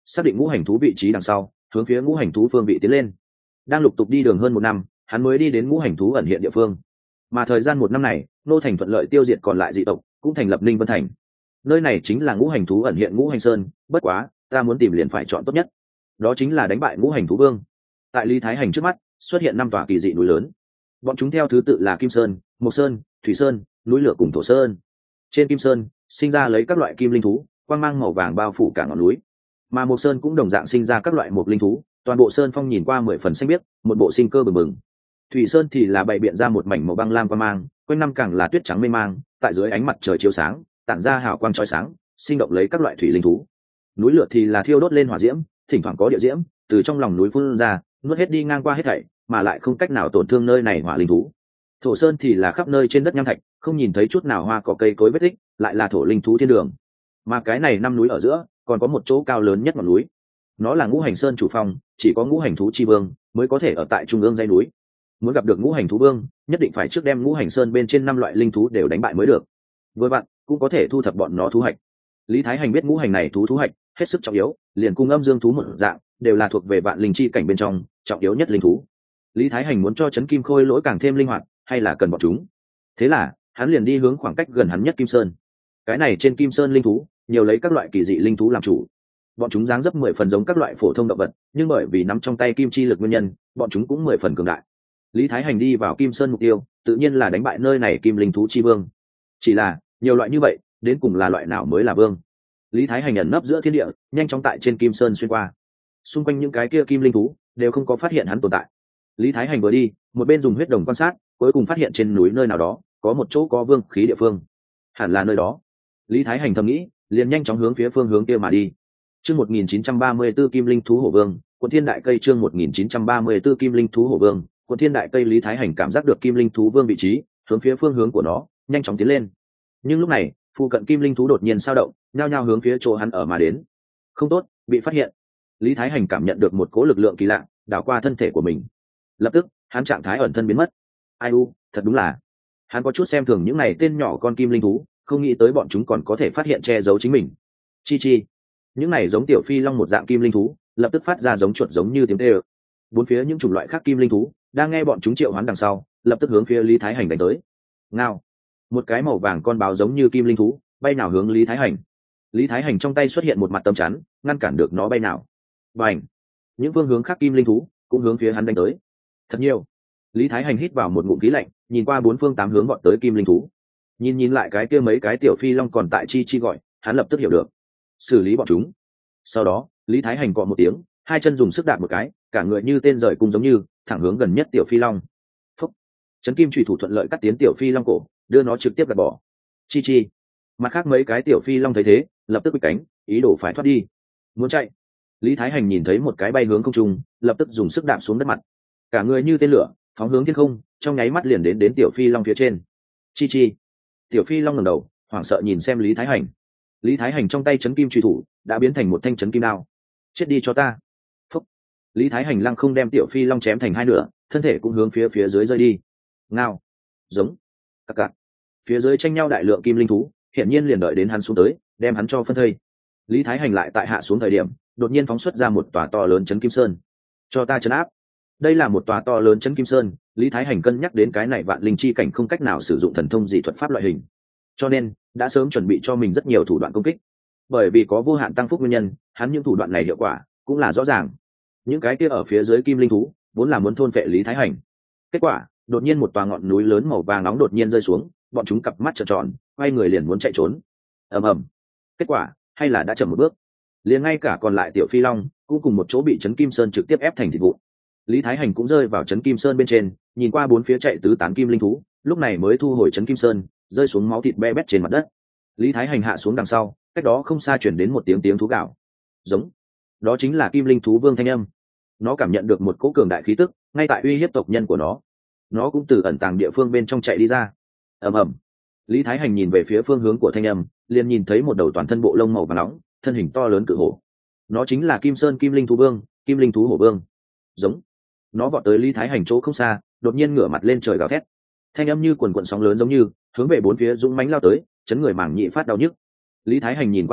xác định ngũ hành thú vị trí đằng sau hướng phía ngũ hành thú phương vị tiến lên. Đang lục tục đi đường hơn một năm, hắn mới đi đến ngũ hành thú ẩn hiện địa phương. Mà thời gian một năm này, Ngô Thành thuận lợi tiêu diệt còn lại dị tộc, cũng thành lập Ninh Vân Thành. Nơi này chính là ngũ hành thú ẩn hiện Ngũ Hành Sơn, bất quá ta muốn tìm liền phải chọn tốt nhất, đó chính là đánh bại ngũ hành thú vương. Tại Lý Thái Hành trước mắt xuất hiện 5 tòa kỳ dị núi lớn, bọn chúng theo thứ tự là Kim Sơn, Mộc Sơn, Thủy Sơn, núi lửa cùng Thổ Sơn. Trên Kim Sơn sinh ra lấy các loại kim linh thú, quang mang màu vàng bao phủ cả ngọn núi, mà Mộc Sơn cũng đồng dạng sinh ra các loại mộc linh thú, toàn bộ sơn phong nhìn qua 10 phần xanh biếc, một bộ sinh cơ bừng bừng. Thủy Sơn thì là bày biện ra một mảnh màu băng lam quang mang, quanh năm càng là tuyết trắng mênh mang, tại dưới ánh mặt trời chiếu sáng tản ra hào quang chói sáng, sinh động lấy các loại thủy linh thú. Núi lửa thì là thiêu đốt lên hỏa diễm, thỉnh thoảng có địa diễm từ trong lòng núi phun ra, nuốt hết đi ngang qua hết thảy, mà lại không cách nào tổn thương nơi này hỏa linh thú. Thổ Sơn thì là khắp nơi trên đất nham thạch, không nhìn thấy chút nào hoa cỏ cây cối vết tích, lại là thổ linh thú thiên đường. Mà cái này 5 núi ở giữa còn có một chỗ cao lớn nhất ngọn núi, nó là Ngũ Hành Sơn chủ phong, chỉ có ngũ hành thú chi vương mới có thể ở tại trung ương dãy núi. Muốn gặp được ngũ hành thú vương, nhất định phải trước đem Ngũ Hành Sơn bên trên 5 loại linh thú đều đánh bại mới được. Với bạn cũng có thể thu thập bọn nó thú hạch. Lý Thái Hành biết ngũ hành này thú hạch hết sức trọng yếu, liền cung âm dương thú một dạng, đều là thuộc về vạn linh chi cảnh bên trong trọng yếu nhất linh thú. Lý Thái Hành muốn cho Trấn Kim Khôi Lỗi càng thêm linh hoạt, hay là cần bọn chúng. Thế là hắn liền đi hướng khoảng cách gần hắn nhất Kim Sơn. Cái này trên Kim Sơn linh thú nhiều lấy các loại kỳ dị linh thú làm chủ, bọn chúng dáng dấp 10 phần giống các loại phổ thông động vật, nhưng bởi vì nắm trong tay kim chi lực nguyên nhân, bọn chúng cũng 10 phần cường đại. Lý Thái Hành đi vào Kim Sơn mục tiêu tự nhiên là đánh bại nơi này kim linh thú chi vương. Chỉ là nhiều loại như vậy, đến cùng là loại nào mới là vương? Lý Thái Hành ẩn nấp giữa thiên địa, nhanh chóng tại trên Kim Sơn xuyên qua. Xung quanh những cái kia kim linh thú đều không có phát hiện hắn tồn tại. Lý Thái Hành vừa đi, một bên dùng huyết đồng quan sát, cuối cùng phát hiện trên núi nơi nào đó có một chỗ có vương khí địa phương. Hẳn là nơi đó. Lý Thái Hành thầm nghĩ, liền nhanh chóng hướng phía phương hướng kia mà đi. Chương 1934 Kim Linh Thú Hổ Vương, Quận Thiên Đại Cây chương 1934 Kim Linh Thú Hổ Vương, Quận Thiên Đại Cây. Lý Thái Hành cảm giác được Kim Linh Thú Vương vị trí, hướng phía phương hướng của nó nhanh chóng tiến lên. Nhưng lúc này, phụ cận Kim Linh thú đột nhiên sao động, nhao nhao hướng phía chỗ hắn ở mà đến. Không tốt, bị phát hiện. Lý Thái Hành cảm nhận được một cỗ lực lượng kỳ lạ đảo qua thân thể của mình. Lập tức, hắn trạng thái ẩn thân biến mất. Ai u, thật đúng là. Hắn có chút xem thường những này tên nhỏ con kim linh thú, không nghĩ tới bọn chúng còn có thể phát hiện che giấu chính mình. Chi chi. Những này giống tiểu phi long một dạng kim linh thú, lập tức phát ra giống chuột giống như tiếng tê ơ. Bốn phía những chủng loại khác kim linh thú đang nghe bọn chúng triệu hoán đằng sau, lập tức hướng phía Lý Thái Hành đánh tới. Ngao. Một cái màu vàng con báo giống như kim linh thú bay nào hướng Lý Thái Hành. Lý Thái Hành trong tay xuất hiện một mặt tấm chắn, ngăn cản được nó bay nào. Bành. Những phương hướng khác kim linh thú cũng hướng phía hắn đánh tới. Thật nhiều. Lý Thái Hành hít vào một ngụm khí lạnh, nhìn qua 4 phương 8 hướng vọt tới kim linh thú. Nhìn lại cái kia mấy cái tiểu phi long còn tại chi chi gọi, hắn lập tức hiểu được. Xử lý bọn chúng. Sau đó, Lý Thái Hành cọ một tiếng, hai chân dùng sức đạp một cái, cả người như tên rời cung giống như thẳng hướng gần nhất tiểu phi long. Phúc. Trấn kim chủy thủ thuận lợi cắt tiến tiểu phi long cổ, đưa nó trực tiếp gạt bỏ. Chi chi. Mặt khác mấy cái tiểu phi long thấy thế, lập tức quỳ cánh, ý đồ phải thoát đi. Muốn chạy. Lý Thái Hành nhìn thấy một cái bay hướng không trung, lập tức dùng sức đạp xuống đất mặt. Cả người như tên lửa, phóng hướng thiên không, trong nháy mắt liền đến tiểu phi long phía trên. Chi chi. Tiểu phi long ngẩng đầu, hoảng sợ nhìn xem Lý Thái Hành. Lý Thái Hành trong tay trấn kim chủy thủ đã biến thành một thanh trấn kim đao. Chết đi cho ta. Phúc. Lý Thái Hành lăng không đem tiểu phi long chém thành hai nửa, thân thể cũng hướng phía dưới rơi đi. Ngao. Giống. Cặc cặc. Phía dưới tranh nhau đại lượng kim linh thú, hiển nhiên liền đợi đến hắn xuống tới, đem hắn cho phân thây. Lý Thái Hành lại tại hạ xuống thời điểm, đột nhiên phóng xuất ra một tòa to lớn trấn kim sơn. Cho ta trấn áp. Đây là một tòa to lớn trấn kim sơn, Lý Thái Hành cân nhắc đến cái này vạn linh chi cảnh không cách nào sử dụng thần thông dị thuật pháp loại hình, cho nên đã sớm chuẩn bị cho mình rất nhiều thủ đoạn công kích. Bởi vì có vô hạn tăng phúc nguyên nhân, hắn những thủ đoạn này hiệu quả cũng là rõ ràng. Những cái kia ở phía dưới kim linh thú vốn là muốn thôn phệ Lý Thái Hành, kết quả đột nhiên một tòa ngọn núi lớn màu vàng nóng đột nhiên rơi xuống, bọn chúng cặp mắt trợn tròn, quay người liền muốn chạy trốn. Ầm ầm. Kết quả hay là đã chậm một bước, liền ngay cả còn lại tiểu phi long cũng cùng một chỗ bị trấn kim sơn trực tiếp ép thành thịt vụn. Lý Thái Hành cũng rơi vào trấn kim sơn bên trên, nhìn qua bốn phía chạy tứ tán kim linh thú, lúc này mới thu hồi trấn kim sơn, rơi xuống máu thịt be bét trên mặt đất. Lý Thái Hành hạ xuống đằng sau, cách đó không xa chuyển đến một tiếng thú gào. Giống. Đó chính là kim linh thú vương thanh âm. Nó cảm nhận được một cỗ cường đại khí tức, ngay tại uy hiếp tộc nhân của nó cũng từ ẩn tàng địa phương bên trong chạy đi ra. Ầm ầm. Lý Thái Hành nhìn về phía phương hướng của thanh âm, liền nhìn thấy một đầu toàn thân bộ lông màu vàng nóng, thân hình to lớn cự hổ. Nó chính là Kim Sơn Kim Linh Thú Vương, Kim Linh Thú Hổ Vương. Giống. Nó vọt tới Lý Thái Hành chỗ không xa, đột nhiên ngửa mặt lên trời gào thét. Thanh âm như quần quần sóng lớn giống như hướng về bốn phía dũng mãnh lao tới, chấn người mảng nhị phát đau nhức. Lý Thái Hành nhìn qua nó,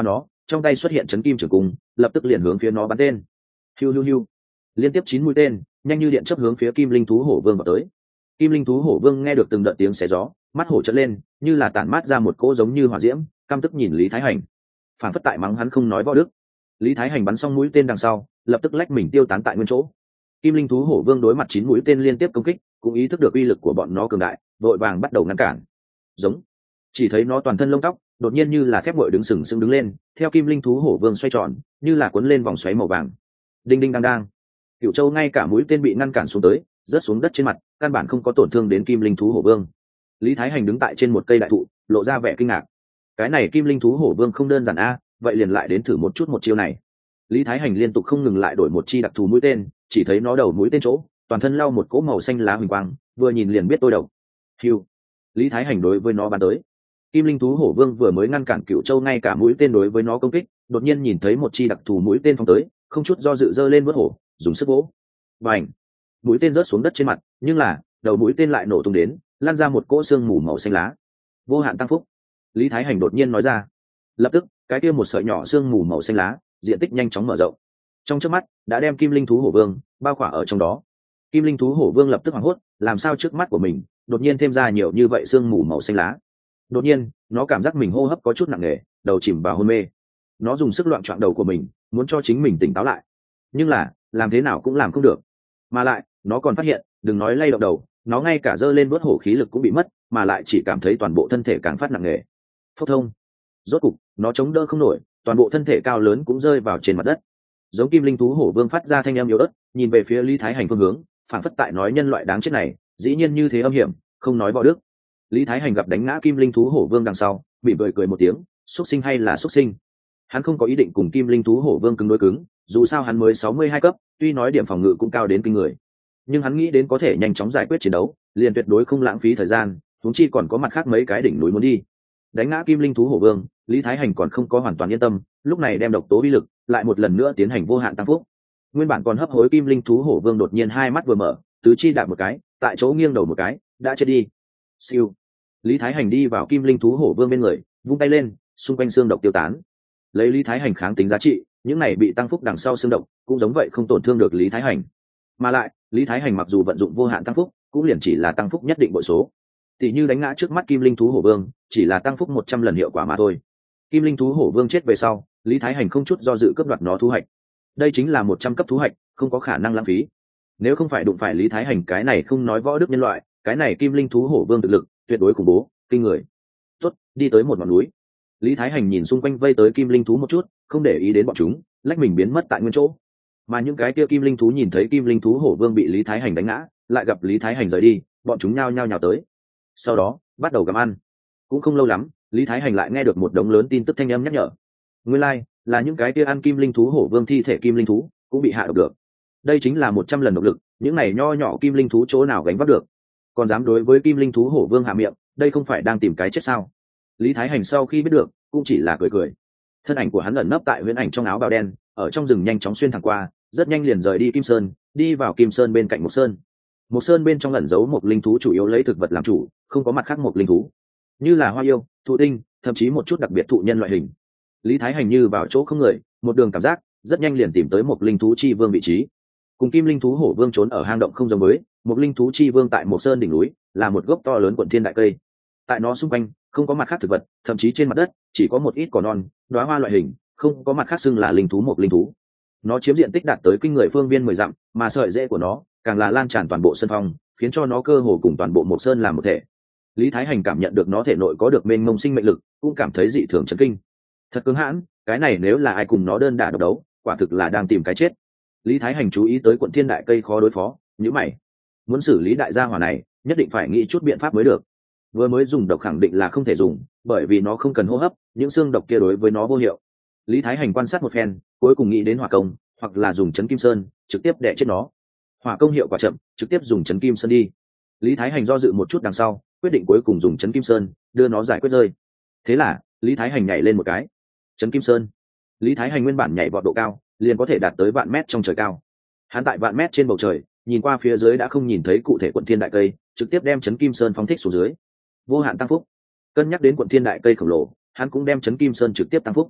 trong tay xuất hiện chấn kim trường cung, lập tức liền hướng phía nó bắn tên. Hiu hiu hiu, liên tiếp 9 mũi tên nhanh như điện chớp hướng phía kim linh thú hổ vương vào tới. Kim linh thú hổ vương nghe được từng đợt tiếng xé gió, mắt hổ trợn lên, như là tản mát ra một cỗ giống như hỏa diễm, căm tức nhìn Lý Thái Hành, phản phất tại mắng hắn không nói võ đức. Lý Thái Hành bắn xong mũi tên đằng sau, lập tức lách mình tiêu tán tại nguyên chỗ. Kim linh thú hổ vương đối mặt 9 mũi tên liên tiếp công kích, cũng ý thức được uy lực của bọn nó cường đại, vội vàng bắt đầu ngăn cản. Giống, chỉ thấy nó toàn thân lông tóc đột nhiên như là thép nguội đứng sừng sững đứng lên, theo kim linh thú hổ vương xoay tròn, như là cuốn lên vòng xoáy màu vàng. Đinh đinh đang đang, Cửu Châu ngay cả mũi tên bị ngăn cản xuống tới, rớt xuống đất trên mặt, căn bản không có tổn thương đến kim linh thú hổ vương. Lý Thái Hành đứng tại trên một cây đại thụ, lộ ra vẻ kinh ngạc. Cái này kim linh thú hổ vương không đơn giản a, vậy liền lại đến thử một chút một chiêu này. Lý Thái Hành liên tục không ngừng lại đổi một chi đặc thù mũi tên, chỉ thấy nó đầu mũi tên chỗ, toàn thân lau một cỗ màu xanh lá huỳnh quang, vừa nhìn liền biết tôi đầu. Hiu, Lý Thái Hành đối với nó bắn tới. Kim linh thú hổ vương vừa mới ngăn cản Cửu Châu ngay cả mũi tên đối với nó công kích, đột nhiên nhìn thấy một chi đặc thù mũi tên phóng tới, không chút do dự giơ lên vớt hổ, dùng sức vỗ. Bành! Mũi tên rớt xuống đất trên mặt, nhưng là đầu mũi tên lại nổ tung đến, lan ra một cỗ xương mù màu xanh lá. Vô hạn tăng phúc. Lý Thái Hành đột nhiên nói ra. Lập tức, cái kia một sợi nhỏ xương mù màu xanh lá, diện tích nhanh chóng mở rộng. Trong chớp mắt, đã đem Kim linh thú hổ vương bao khỏa ở trong đó. Kim linh thú hổ vương lập tức hoảng hốt, làm sao trước mắt của mình đột nhiên thêm ra nhiều như vậy xương mù màu xanh lá. Đột nhiên, nó cảm giác mình hô hấp có chút nặng nề, đầu chìm vào hôn mê. Nó dùng sức loạn choạng đầu của mình, muốn cho chính mình tỉnh táo lại, nhưng là làm thế nào cũng làm không được. Mà lại, nó còn phát hiện, đừng nói lay động đầu, nó ngay cả giơ lên vớt hổ khí lực cũng bị mất, mà lại chỉ cảm thấy toàn bộ thân thể càng phát nặng nề. Phốc thông. Rốt cục, nó chống đỡ không nổi, toàn bộ thân thể cao lớn cũng rơi vào trên mặt đất. Giống kim linh thú hổ vương phát ra thanh âm yếu ớt, nhìn về phía Lý Thái Hành phương hướng, phản phất tại nói nhân loại đáng chết này, dĩ nhiên như thế âm hiểm, không nói võ đức. Lý Thái Hành gặp đánh ngã kim linh thú hổ vương đằng sau, bị bcười cười một tiếng, xuất sinh hay là xuất sinh. Hắn không có ý định cùng kim linh thú hổ vương cứng đối cứng, dù sao hắn mới 62 cấp, tuy nói điểm phòng ngự cũng cao đến kinh người, nhưng hắn nghĩ đến có thể nhanh chóng giải quyết chiến đấu, liền tuyệt đối không lãng phí thời gian, huống chi còn có mặt khác mấy cái đỉnh núi muốn đi. Đánh ngã kim linh thú hổ vương, Lý Thái Hành còn không có hoàn toàn yên tâm, lúc này đem độc tố uy lực lại một lần nữa tiến hành vô hạn tăng phúc. Nguyên bản còn hấp hối kim linh thú hổ vương đột nhiên hai mắt vừa mở, tứ chi đạp một cái, tại chỗ nghiêng đầu một cái, đã chết đi. Siêu. Lý Thái Hành đi vào kim linh thú hổ vương bên người, vung tay lên, xung quanh xương độc tiêu tán. Lấy Lý Thái Hành kháng tính giá trị, những này bị tăng phúc đằng sau xương độc cũng giống vậy không tổn thương được Lý Thái Hành. Mà lại, Lý Thái Hành mặc dù vận dụng vô hạn tăng phúc, cũng liền chỉ là tăng phúc nhất định bội số. Tỷ như đánh ngã trước mắt kim linh thú hổ vương, chỉ là tăng phúc 100 lần hiệu quả mà thôi. Kim linh thú hổ vương chết về sau, Lý Thái Hành không chút do dự cướp đoạt nó thu hoạch. Đây chính là 100 cấp thu hoạch, không có khả năng lãng phí. Nếu không phải đụng phải Lý Thái Hành cái này không nói võ đức nhân loại, cái này kim linh thú hổ vương thực lực tuyệt đối khủng bố, kinh người. Tốt, đi tới một ngọn núi. Lý Thái Hành nhìn xung quanh vây tới kim linh thú một chút, không để ý đến bọn chúng, lách mình biến mất tại nguyên chỗ. Mà những cái kia kim linh thú nhìn thấy kim linh thú hổ vương bị Lý Thái Hành đánh ngã, lại gặp Lý Thái Hành rời đi, bọn chúng nhao nhao nhào tới. Sau đó, bắt đầu gặm ăn. Cũng không lâu lắm, Lý Thái Hành lại nghe được một đống lớn tin tức thanh âm nhắc nhở. Nguyên lai, là những cái kia ăn kim linh thú hổ vương thi thể kim linh thú cũng bị hạ độc được. Đây chính là 100 lần độc lực, những này nho nhỏ kim linh thú chỗ nào gánh vác được. Còn dám đối với kim linh thú hổ vương hạ miệng, đây không phải đang tìm cái chết sao? Lý Thái Hành sau khi biết được, cũng chỉ là cười cười. Thân ảnh của hắn ẩn nấp tại huyễn ảnh trong áo bào đen, ở trong rừng nhanh chóng xuyên thẳng qua, rất nhanh liền rời đi Kim Sơn, đi vào Kim Sơn bên cạnh Mộc Sơn. Mộc Sơn bên trong ẩn giấu một linh thú chủ yếu lấy thực vật làm chủ, không có mặt khác một linh thú, như là hoa yêu, thụ tinh, thậm chí một chút đặc biệt thụ nhân loại hình. Lý Thái Hành như vào chỗ không người, một đường cảm giác, rất nhanh liền tìm tới một linh thú chi vương vị trí. Cùng kim linh thú hổ vương trốn ở hang động không giống với, một linh thú chi vương tại Mộc Sơn đỉnh núi, là một gốc to lớn quận thiên đại cây. Tại nó xung quanh không có mặt khác thực vật, thậm chí trên mặt đất chỉ có một ít cỏ non, đóa hoa loại hình, không có mặt khác xưng là linh thú một linh thú. Nó chiếm diện tích đạt tới kinh người phương viên 10 dặm, mà sợi rễ của nó càng là lan tràn toàn bộ sân phong, khiến cho nó cơ hồ cùng toàn bộ Mộc Sơn làm một thể. Lý Thái Hành cảm nhận được nó thể nội có được mênh mông sinh mệnh lực, cũng cảm thấy dị thường chấn kinh. Thật cứng hãn, cái này nếu là ai cùng nó đơn đả độc đấu, quả thực là đang tìm cái chết. Lý Thái Hành chú ý tới quận thiên đại cây khó đối phó, nhíu mày. Muốn xử lý đại gia hỏa này, nhất định phải nghĩ chút biện pháp mới được. Vừa mới dùng độc khẳng định là không thể dùng, bởi vì nó không cần hô hấp, những xương độc kia đối với nó vô hiệu. Lý Thái Hành quan sát một phen, cuối cùng nghĩ đến hỏa công, hoặc là dùng chấn kim sơn trực tiếp đè chết nó. Hỏa công hiệu quả chậm, trực tiếp dùng chấn kim sơn đi. Lý Thái Hành do dự một chút đằng sau, quyết định cuối cùng dùng chấn kim sơn đưa nó giải quyết rơi. Thế là Lý Thái Hành nhảy lên một cái. Chấn kim sơn. Lý Thái Hành nguyên bản nhảy vọt độ cao liền có thể đạt tới vạn mét trong trời cao. Hắn tại vạn mét trên bầu trời, nhìn qua phía dưới đã không nhìn thấy cụ thể quận thiên đại cây, trực tiếp đem chấn kim sơn phóng thích xuống dưới. Vô hạn tăng phúc. Cân nhắc đến quận thiên đại cây khổng lồ, hắn cũng đem chấn kim sơn trực tiếp tăng phúc.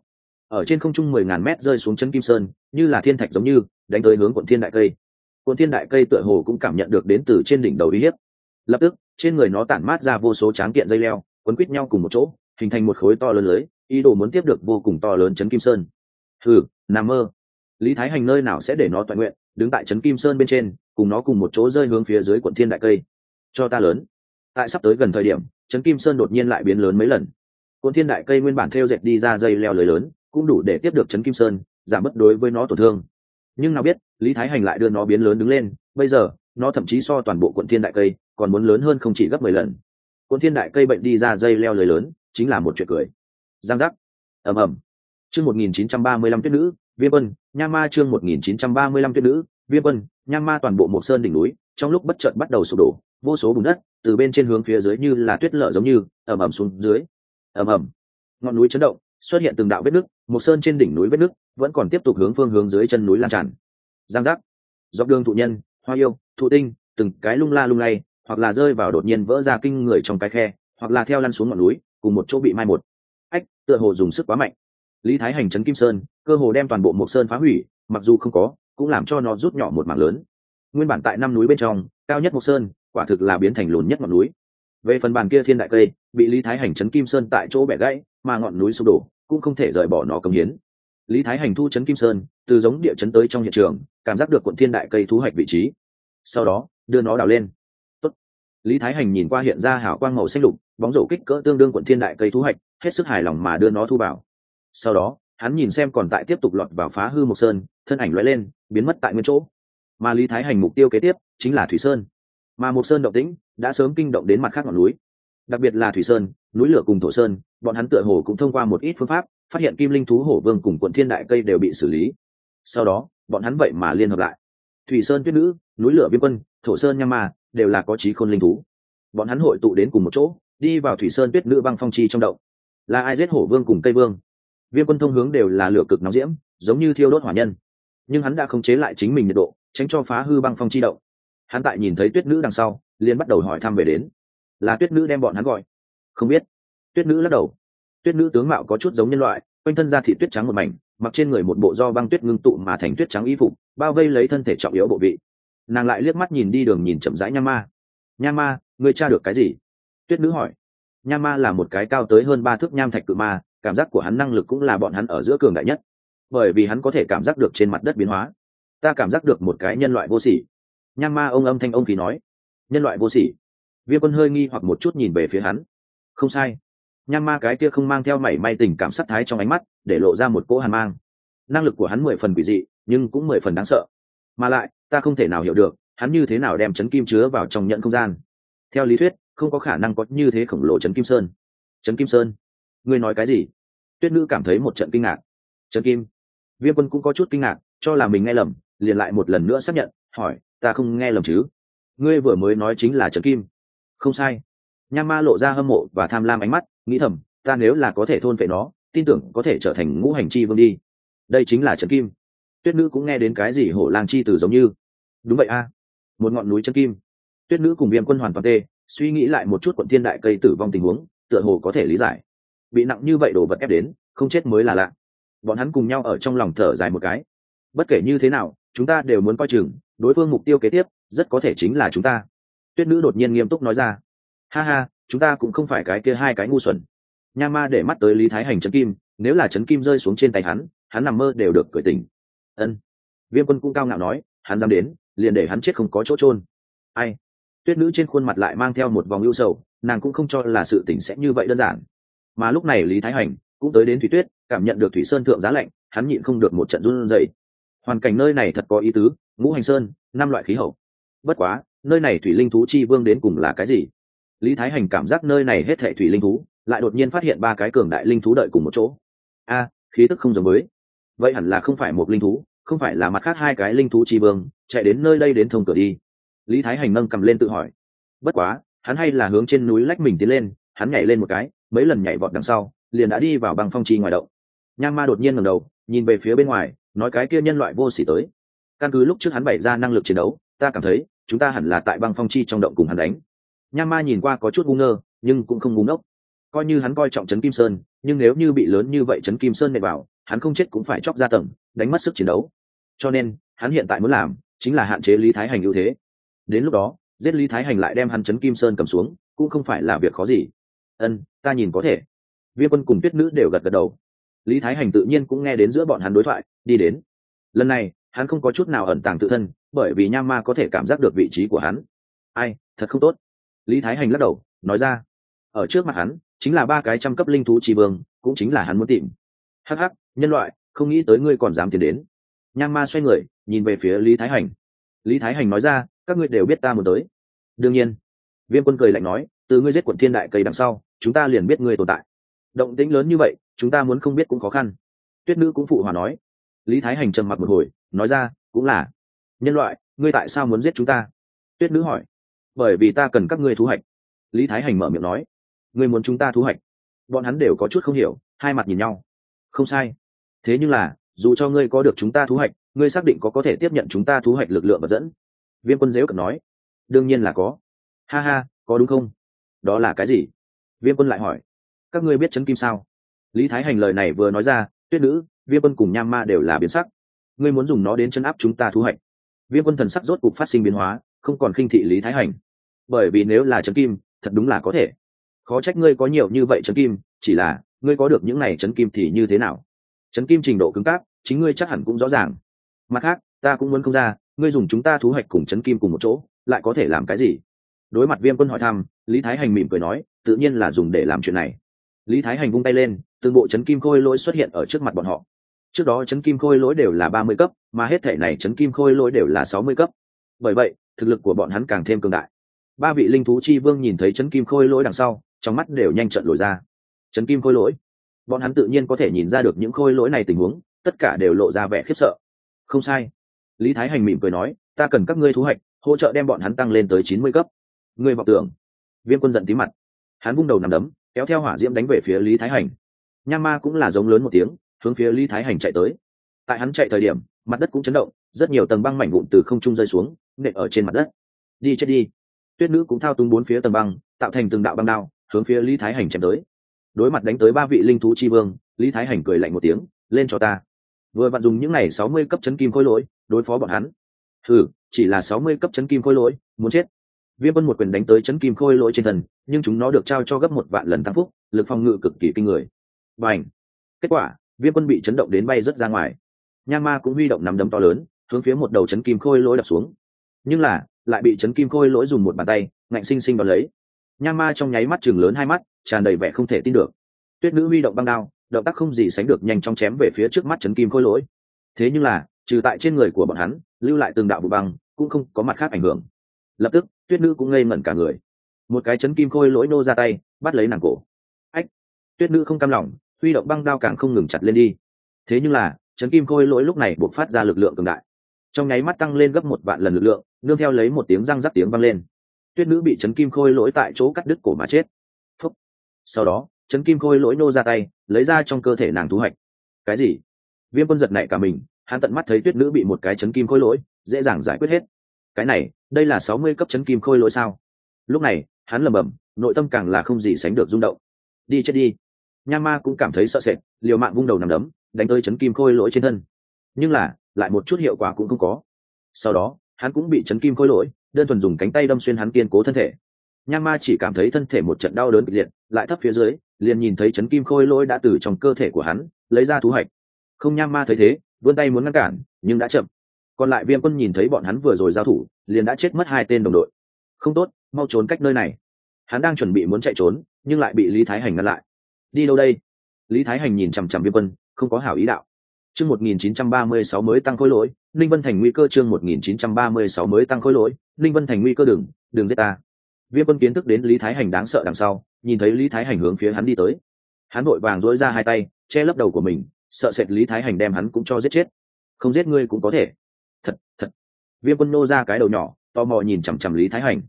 ở trên không trung 10.000 mét rơi xuống chân kim sơn, như là thiên thạch giống như đánh tới hướng Quận Thiên Đại Cây. Quận Thiên Đại Cây tựa hồ cũng cảm nhận được đến từ trên đỉnh đầu uy hiếp, lập tức trên người nó tản mát ra vô số tráng kiện dây leo quấn quít nhau cùng một chỗ, hình thành một khối to lớn lưới, ý đồ muốn tiếp được vô cùng to lớn chấn kim sơn. Hừ, nằm mơ. Lý Thái Hành nơi nào sẽ để nó toàn nguyện đứng tại chấn kim sơn bên trên, cùng nó cùng một chỗ rơi hướng phía dưới Quận Thiên Đại Cây. Cho ta lớn. Tại sắp tới gần thời điểm, chấn kim sơn đột nhiên lại biến lớn mấy lần. Quận Thiên Đại Cây nguyên bản thêu dệt đi ra dây leo lưới lớn, cũng đủ để tiếp được chấn kim sơn, giảm bớt đối với nó tổn thương. Nhưng nào biết Lý Thái Hành lại đưa nó biến lớn đứng lên, bây giờ nó thậm chí so toàn bộ Quận Thiên Đại Cây còn muốn lớn hơn không chỉ gấp 10 lần. Quận Thiên Đại Cây bệnh đi ra dây leo lưới lớn chính là một chuyện cười. Giang giác. Ầm ầm. Chương 1935 Tuyết Nữ, Viêm Quân, Nham Ma. Chương 1935 Tuyết Nữ, Viêm Quân, Nham Ma. Toàn bộ Mộc Sơn đỉnh núi trong lúc bất chợt bắt đầu sụp đổ, vô số bùn đất từ bên trên hướng phía dưới như là tuyết lở giống như ầm ầm xuống dưới. Ầm ầm. Ngọn núi chấn động, xuất hiện từng đạo vết nứt, Mộc Sơn trên đỉnh núi vết nứt vẫn còn tiếp tục hướng phương hướng dưới chân núi lan tràn. Giang giác. Dọc đường thụ nhân, hoa yêu, thụ tinh, từng cái lung la lung lay, hoặc là rơi vào đột nhiên vỡ ra kinh người trong cái khe, hoặc là theo lăn xuống ngọn núi, cùng một chỗ bị mai một. Ách, tựa hồ dùng sức quá mạnh. Lý Thái Hành chấn kim sơn, cơ hồ đem toàn bộ Mộc Sơn phá hủy, mặc dù không có, cũng làm cho nó rút nhỏ một mảng lớn. Nguyên bản tại năm núi bên trong, cao nhất Mộc Sơn, quả thực là biến thành lùn nhất ngọn núi. Về phần bàn kia Thiên Đại Cây, bị Lý Thái Hành chấn kim sơn tại chỗ bẻ gãy, mà ngọn núi sụp đổ, cũng không thể rời bỏ nó cống hiến. Lý Thái Hành thu chấn kim sơn, từ giống địa chấn tới trong hiện trường, cảm giác được Quận Thiên Đại Cây thu hoạch vị trí, sau đó đưa nó đào lên. Tốt. Lý Thái Hành nhìn qua hiện ra hào quang màu xanh lục, bóng rổ kích cỡ tương đương Quận Thiên Đại Cây thu hoạch, hết sức hài lòng mà đưa nó thu vào. Sau đó hắn nhìn xem còn tại tiếp tục lọt vào phá hư Mộc Sơn, thân ảnh lóe lên biến mất tại nguyên chỗ. Mà Lý Thái Hành mục tiêu kế tiếp chính là Thủy Sơn, mà Mộc Sơn động tĩnh đã sớm kinh động đến mặt khác ngọn núi, đặc biệt là Thủy Sơn, núi lửa cùng Thổ Sơn. Bọn hắn tựa hồ cũng thông qua một ít phương pháp phát hiện Kim Linh Thú Hổ Vương cùng Quận Thiên Đại Cây đều bị xử lý. Sau đó bọn hắn vậy mà liên hợp lại. Thủy Sơn Tuyết Nữ, núi lửa Viêm Quân, Thổ Sơn Nham Ma đều là có trí khôn linh thú. Bọn hắn hội tụ đến cùng một chỗ, đi vào Thủy Sơn Tuyết Nữ băng phong chi trong động. Là ai giết Hổ Vương cùng Cây Vương? Viêm Quân thông hướng đều là lửa cực nóng diễm, giống như thiêu đốt hỏa nhân, nhưng hắn đã khống chế lại chính mình nhiệt độ, tránh cho phá hư băng phong chi động. Hắn tại nhìn thấy Tuyết Nữ đằng sau, liền bắt đầu hỏi thăm về đến. Là Tuyết Nữ đem bọn hắn gọi? Không biết. Tuyết Nữ lắc đầu. Tuyết Nữ tướng mạo có chút giống nhân loại, quanh thân da thịt tuyết trắng một mảnh, mặc trên người một bộ do băng tuyết ngưng tụ mà thành tuyết trắng y phục, bao vây lấy thân thể trọng yếu bộ vị. Nàng lại liếc mắt nhìn đi đường nhìn chậm rãi Nham Ma. Nham Ma, ngươi tra được cái gì? Tuyết Nữ hỏi. Nham Ma là một cái cao tới hơn 3 thước nham thạch cự ma, cảm giác của hắn năng lực cũng là bọn hắn ở giữa cường đại nhất, bởi vì hắn có thể cảm giác được trên mặt đất biến hóa. Ta cảm giác được một cái nhân loại vô sỉ. Nham Ma ông âm thanh ông khí nói. Nhân loại vô sỉ? Viêm Quân hơi nghi hoặc một chút nhìn về phía hắn. Không sai. Nham Ma cái kia không mang theo mảy may tình cảm sắc thái trong ánh mắt, để lộ ra một cỗ hàn mang. Năng lực của hắn 10 phần quỷ dị, nhưng cũng 10 phần đáng sợ. Mà lại, ta không thể nào hiểu được, hắn như thế nào đem chấn kim chứa vào trong nhận không gian. Theo lý thuyết, không có khả năng có như thế khổng lồ chấn kim sơn. Chấn kim sơn? Ngươi nói cái gì? Tuyết Nữ cảm thấy một trận kinh ngạc. Chấn kim? Viêm Quân cũng có chút kinh ngạc, cho là mình nghe lầm, liền lại một lần nữa xác nhận, hỏi, ta không nghe lầm chứ? Ngươi vừa mới nói chính là chấn kim. Không sai. Nham Ma lộ ra hâm mộ và tham lam ánh mắt, nghĩ thầm, ta nếu là có thể thôn phệ nó, tin tưởng có thể trở thành ngũ hành chi vương đi. Đây chính là chấn kim. Tuyết Nữ cũng nghe đến cái gì hổ lang chi tử giống như. Đúng vậy a, một ngọn núi chấn kim. Tuyết Nữ cùng Viêm Quân hoàn toàn tê, suy nghĩ lại một chút Quận Thiên Đại Cây tử vong tình huống, tựa hồ có thể lý giải. Bị nặng như vậy đổ vật ép đến, không chết mới là lạ. Bọn hắn cùng nhau ở trong lòng thở dài một cái. Bất kể như thế nào, chúng ta đều muốn coi chừng, đối phương mục tiêu kế tiếp rất có thể chính là chúng ta. Tuyết Nữ đột nhiên nghiêm túc nói ra. Ha ha, chúng ta cũng không phải cái kia hai cái ngu xuẩn. Nham Ma để mắt tới Lý Thái Hành chấn kim, nếu là chấn kim rơi xuống trên tay hắn nằm mơ đều được cởi tỉnh. Ân. Viêm Quân cũng cao ngạo nói, hắn dám đến, liền để hắn chết không có chỗ chôn. Ai? Tuyết Nữ trên khuôn mặt lại mang theo một vòng ưu sầu, nàng cũng không cho là sự tình sẽ như vậy đơn giản. Mà lúc này Lý Thái Hành cũng tới đến Thủy Tuyết, cảm nhận được Thủy Sơn thượng giá lạnh, hắn nhịn không được một trận run rẩy. Hoàn cảnh nơi này thật có ý tứ, ngũ hành sơn, 5 loại khí hậu. Bất quá, nơi này thủy linh thú chi vương đến cùng là cái gì? Lý Thái Hành cảm giác nơi này hết thảy thủy linh thú, lại đột nhiên phát hiện 3 cái cường đại linh thú đợi cùng một chỗ. A, khí tức không giống với. Vậy hẳn là không phải một linh thú, không phải là mặt khác 2 cái linh thú chi vương, chạy đến nơi đây đến thông cửa đi. Lý Thái Hành nâng cầm lên tự hỏi. Bất quá, hắn hay là hướng trên núi lách mình tiến lên, hắn nhảy lên một cái, mấy lần nhảy vọt đằng sau, liền đã đi vào băng phong chi ngoài động. Nham Ma đột nhiên ngẩng đầu, nhìn về phía bên ngoài, nói cái kia nhân loại vô sỉ tới. Căn cứ lúc trước hắn bày ra năng lực chiến đấu, ta cảm thấy chúng ta hẳn là tại băng phong chi trong động cùng hắn đánh. Nham Ma nhìn qua có chút ngu ngơ, nhưng cũng không ngu ngốc. Coi như hắn coi trọng trấn Kim Sơn, nhưng nếu như bị lớn như vậy trấn Kim Sơn nện vào, hắn không chết cũng phải chóc ra tầng, đánh mất sức chiến đấu. Cho nên hắn hiện tại muốn làm chính là hạn chế Lý Thái Hành ưu thế. Đến lúc đó giết Lý Thái Hành lại đem hắn Trấn Kim Sơn cầm xuống cũng không phải là việc khó gì. Ta nhìn có thể. Viêm Quân cùng Tuyết Nữ đều gật gật đầu. Lý Thái Hành tự nhiên cũng nghe đến giữa bọn hắn đối thoại, đi đến. Lần này hắn không có chút nào ẩn tàng tự thân, bởi vì nham ma có thể cảm giác được vị trí của hắn. Ai, thật không tốt. Lý Thái Hành lắc đầu nói ra, ở trước mặt hắn chính là 3 cái trăm cấp linh thú chi vương, cũng chính là hắn muốn tìm. Hắc hắc, nhân loại, không nghĩ tới ngươi còn dám tiến đến. Nham ma xoay người nhìn về phía Lý Thái Hành. Lý Thái Hành nói ra, các ngươi đều biết ta muốn tới. Đương nhiên. Viêm Quân cười lạnh nói, từ ngươi giết Quận Thiên Đại Cây đằng sau chúng ta liền biết ngươi tồn tại. Động tĩnh lớn như vậy chúng ta muốn không biết cũng khó khăn. Tuyết Nữ cũng phụ hòa nói. Lý Thái Hành trầm mặc một hồi nói ra, cũng là. Nhân loại, ngươi tại sao muốn giết chúng ta? Tuyết Nữ hỏi. Bởi vì ta cần các ngươi thu hoạch. Lý Thái Hành mở miệng nói. Ngươi muốn chúng ta thu hoạch? Bọn hắn đều có chút không hiểu, hai mặt nhìn nhau. Không sai. Thế nhưng là dù cho ngươi có được chúng ta thu hoạch, ngươi xác định có thể tiếp nhận chúng ta thu hoạch lực lượng vật dẫn? Viêm Quân dễu cợt nói. Đương nhiên là có. Ha ha, có đúng không? Đó là cái gì? Viêm Quân lại hỏi. Các ngươi biết Trấn Kim sao? Lý Thái Hành lời này vừa nói ra, Tuyết Nữ, Viêm Quân cùng nham ma đều là biến sắc. Ngươi muốn dùng nó đến chấn áp chúng ta thu hoạch? Viêm Quân thần sắc rốt cục phát sinh biến hóa, không còn khinh thị Lý Thái Hành. Bởi vì nếu là Trấn Kim, thật đúng là có thể. Khó trách ngươi có nhiều như vậy Trấn Kim, chỉ là ngươi có được những này Trấn Kim thì như thế nào? Trấn Kim trình độ cứng cáp, chính ngươi chắc hẳn cũng rõ ràng. Mặt khác, ta cũng muốn không ra, ngươi dùng chúng ta thu hoạch cùng Trấn Kim cùng một chỗ, lại có thể làm cái gì? Đối mặt Viêm Quân hỏi thăm, Lý Thái Hành mỉm cười nói, tự nhiên là dùng để làm chuyện này. Lý Thái Hành vung tay lên, từng bộ Trấn Kim khôi lỗi xuất hiện ở trước mặt bọn họ. Trước đó Trấn Kim khôi lỗi đều là 30 cấp, mà hết thể này Trấn Kim khôi lỗi đều là 60 cấp. Bởi vậy, thực lực của bọn hắn càng thêm cường đại. 3 vị linh thú chi vương nhìn thấy Trấn Kim khôi lỗi đằng sau, trong mắt đều nhanh trận lồi ra. Trấn Kim khôi lỗi, bọn hắn tự nhiên có thể nhìn ra được những khôi lỗi này tình huống, tất cả đều lộ ra vẻ khiếp sợ. Không sai. Lý Thái Hành mỉm cười nói, ta cần các ngươi thu hoạch, hỗ trợ đem bọn hắn tăng lên tới 90 cấp. Ngươi vọng tưởng. Viêm Quân giận tí mặt. Hắn vung đầu nằm đấm, kéo theo hỏa diễm đánh về phía Lý Thái Hành. Nham ma cũng là giống lớn một tiếng, hướng phía Lý Thái Hành chạy tới. Tại hắn chạy thời điểm, mặt đất cũng chấn động, rất nhiều tầng băng mảnh vụn từ không trung rơi xuống, nện ở trên mặt đất. Đi chết đi. Tuyết Nữ cũng thao túng 4 phía tầng băng, tạo thành từng đạo băng đao, hướng phía Lý Thái Hành chém tới. Đối mặt đánh tới 3 vị linh thú chi vương, Lý Thái Hành cười lạnh một tiếng, lên cho ta. Vừa vặn dùng những này 60 cấp Trấn Kim khôi lỗi đối phó bọn hắn. Chỉ là 60 cấp Trấn Kim khôi lỗi, muốn chết. Viêm Quân một quyền đánh tới Trấn Kim khôi lỗi trên thân, nhưng chúng nó được trao cho gấp 1 vạn lần tăng phúc, lực phòng ngự cực kỳ kinh người. Bành! Kết quả, Viêm Quân bị chấn động đến bay rất ra ngoài. Nham ma cũng huy động nắm đấm to lớn, hướng phía một đầu Trấn Kim khôi lỗi đập xuống. Nhưng là, lại bị Trấn Kim khôi lỗi dùng một bàn tay ngạnh sinh sinh đón lấy. Nham ma trong nháy mắt chừng lớn hai mắt, tràn đầy vẻ không thể tin được. Tuyết Nữ huy động băng đao, động tác không gì sánh được nhanh chóng chém về phía trước mắt Trấn Kim khôi lỗi. Thế nhưng là, trừ tại trên người của bọn hắn lưu lại từng đạo vụ băng, cũng không có mặt khác ảnh hưởng. Lập tức, Tuyết Nữ cũng ngây ngẩn cả người. Một cái Trấn Kim khôi lỗi nô ra tay, bắt lấy nàng cổ. Ách! Tuyết Nữ không cam lòng, huy động băng đao càng không ngừng chặt lên đi. Thế nhưng là, Trấn Kim khôi lỗi lúc này buộc phát ra lực lượng cường đại, trong nháy mắt tăng lên gấp 1 vạn lần lực lượng, nương theo lấy một tiếng răng rắc tiếng vang lên. Tuyết Nữ bị Trấn Kim khôi lỗi tại chỗ cắt đứt cổ mà chết. Phúc. Sau đó, Trấn Kim khôi lỗi nô ra tay, lấy ra trong cơ thể nàng thu hoạch. Cái gì? Viêm Quân giật nảy cả mình, hắn tận mắt thấy Tuyết Nữ bị một cái Trấn Kim khôi lỗi dễ dàng giải quyết hết. Cái này, đây là 60 cấp Trấn Kim khôi lỗi sao? Lúc này, hắn lẩm bẩm, nội tâm càng là không gì sánh được rung động. Đi chết đi. Nham ma cũng cảm thấy sợ sệt, liều mạng vung đầu nằm đấm, đánh tới Trấn Kim khôi lỗi trên thân. Nhưng là, lại một chút hiệu quả cũng không có. Sau đó, hắn cũng bị Trấn Kim khôi lỗi đơn thuần dùng cánh tay đâm xuyên hắn kiên cố thân thể. Nham ma chỉ cảm thấy thân thể một trận đau đớn kịch liệt, lại thấp phía dưới, liền nhìn thấy Trấn Kim khôi lỗi đã từ trong cơ thể của hắn lấy ra thú hạch. Không, Nham ma thấy thế, vươn tay muốn ngăn cản, nhưng đã chậm. Còn lại Viêm Quân nhìn thấy bọn hắn vừa rồi giao thủ, liền đã chết mất 2 tên đồng đội. Không tốt, mau trốn cách nơi này. Hắn đang chuẩn bị muốn chạy trốn, nhưng lại bị Lý Thái Hành ngăn lại. Đi đâu đây? Lý Thái Hành nhìn chằm chằm Viêm Quân, không có hảo ý đạo. Chương 1936 mới tăng khối lỗi, Ninh Vân Thành nguy cơ. Chương 1936 mới tăng khối lỗi, Ninh Vân Thành nguy cơ. Đừng giết ta. Viêm Quân kiến thức đến Lý Thái Hành đáng sợ đằng sau, nhìn thấy Lý Thái Hành hướng phía hắn đi tới, hắn vội vàng duỗi ra 2 tay che lấp đầu của mình, sợ sệt Lý Thái Hành đem hắn cũng cho giết chết. Không giết ngươi cũng có thể. Thật. Viêm Quân nô ra cái đầu nhỏ, tò mò nhìn chằm chằm Lý Thái Hành.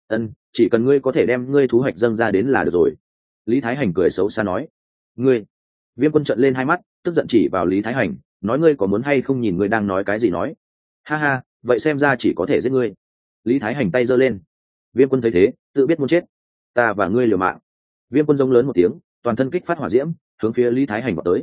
Chỉ cần ngươi có thể đem ngươi thú hoạch dâng ra đến là được rồi. Lý Thái Hành cười xấu xa nói. Ngươi? Viêm Quân trợn lên 2 mắt, tức giận chỉ vào Lý Thái Hành, nói ngươi có muốn hay không nhìn ngươi đang nói cái gì nói. Ha ha, vậy xem ra chỉ có thể giết ngươi. Lý Thái Hành tay giơ lên. Viêm Quân thấy thế, tự biết muốn chết. Ta và ngươi liều mạng. Viêm Quân giống lớn một tiếng, toàn thân kích phát hỏa diễm, hướng phía Lý Thái Hành vào tới.